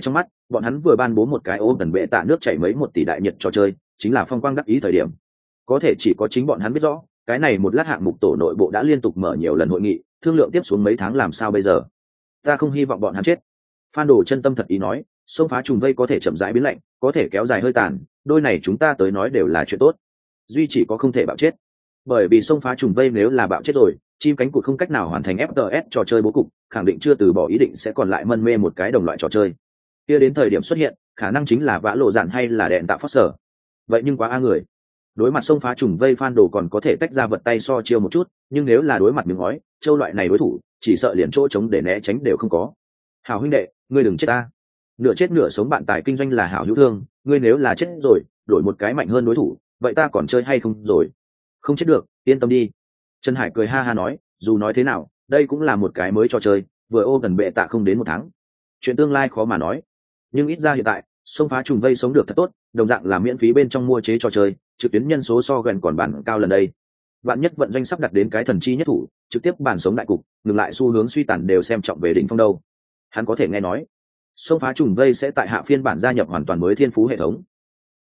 bọn hắn vừa ban bố một cái ô tần bệ tạ nước chảy mấy một tỷ đại nhật trò chơi, chính là phong quang đắc ý thời điểm. Có thể chỉ có chính bọn hắn biết rõ, cái này một lát hạng mục tổ nội bộ đã liên tục mở nhiều lần hội nghị, thương lượng tiếp xuống mấy tháng làm sao bây giờ. Ta không hy vọng bọn hắn chết. Phan Đồ chân tâm thật ý nói, xông phá trùng vây có thể chậm rãi biến lạnh, có thể kéo dài hơi tàn, đôi này chúng ta tới nói đều là chuyện tốt. Duy chỉ có không thể bạo chết. Bởi vì xông phá trùng vây nếu là bạo chết rồi, chim cánh cụt không cách nào hoàn thành ép tê ét trò chơi bố cục, khẳng định chưa từ bỏ ý định sẽ còn lại mân mê một cái đồng loại trò chơi. Kia đến thời điểm xuất hiện, khả năng chính là vã lộ dạn hay là đèn tạo phát sở. Vậy nhưng quá a người. Đối mặt xông phá trùng vây, Phan Đồ còn có thể tách ra vật tay so chiêu một chút, nhưng nếu là đối mặt miếng ngói, châu loại này đối thủ, chỉ sợ liền chỗ chống để né tránh đều không có. Hảo huynh đệ, ngươi đừng chết ta. Nửa chết nửa sống bạn tài kinh doanh là hảo hữu thương, ngươi nếu là chết rồi, đổi một cái mạnh hơn đối thủ, vậy ta còn chơi hay không rồi? Không chết được, yên tâm đi. Trần Hải cười ha ha nói, dù nói thế nào, đây cũng là một cái mới trò chơi, vừa ô gần bệ tạ không đến một tháng. Chuyện tương lai khó mà nói, nhưng ít ra hiện tại, xông phá trùng vây sống được thật tốt, đồng dạng là miễn phí bên trong mua chế trò chơi, trực tuyến nhân số so gần còn bản cao lần đây. Vạn nhất vận doanh sắp đặt đến cái thần chi nhất thủ, trực tiếp bản sống đại cục, ngừng lại xu hướng suy tàn đều xem trọng về đỉnh phong đâu. Hắn có thể nghe nói, xông phá trùng vây sẽ tại hạ phiên bản gia nhập hoàn toàn mới thiên phú hệ thống,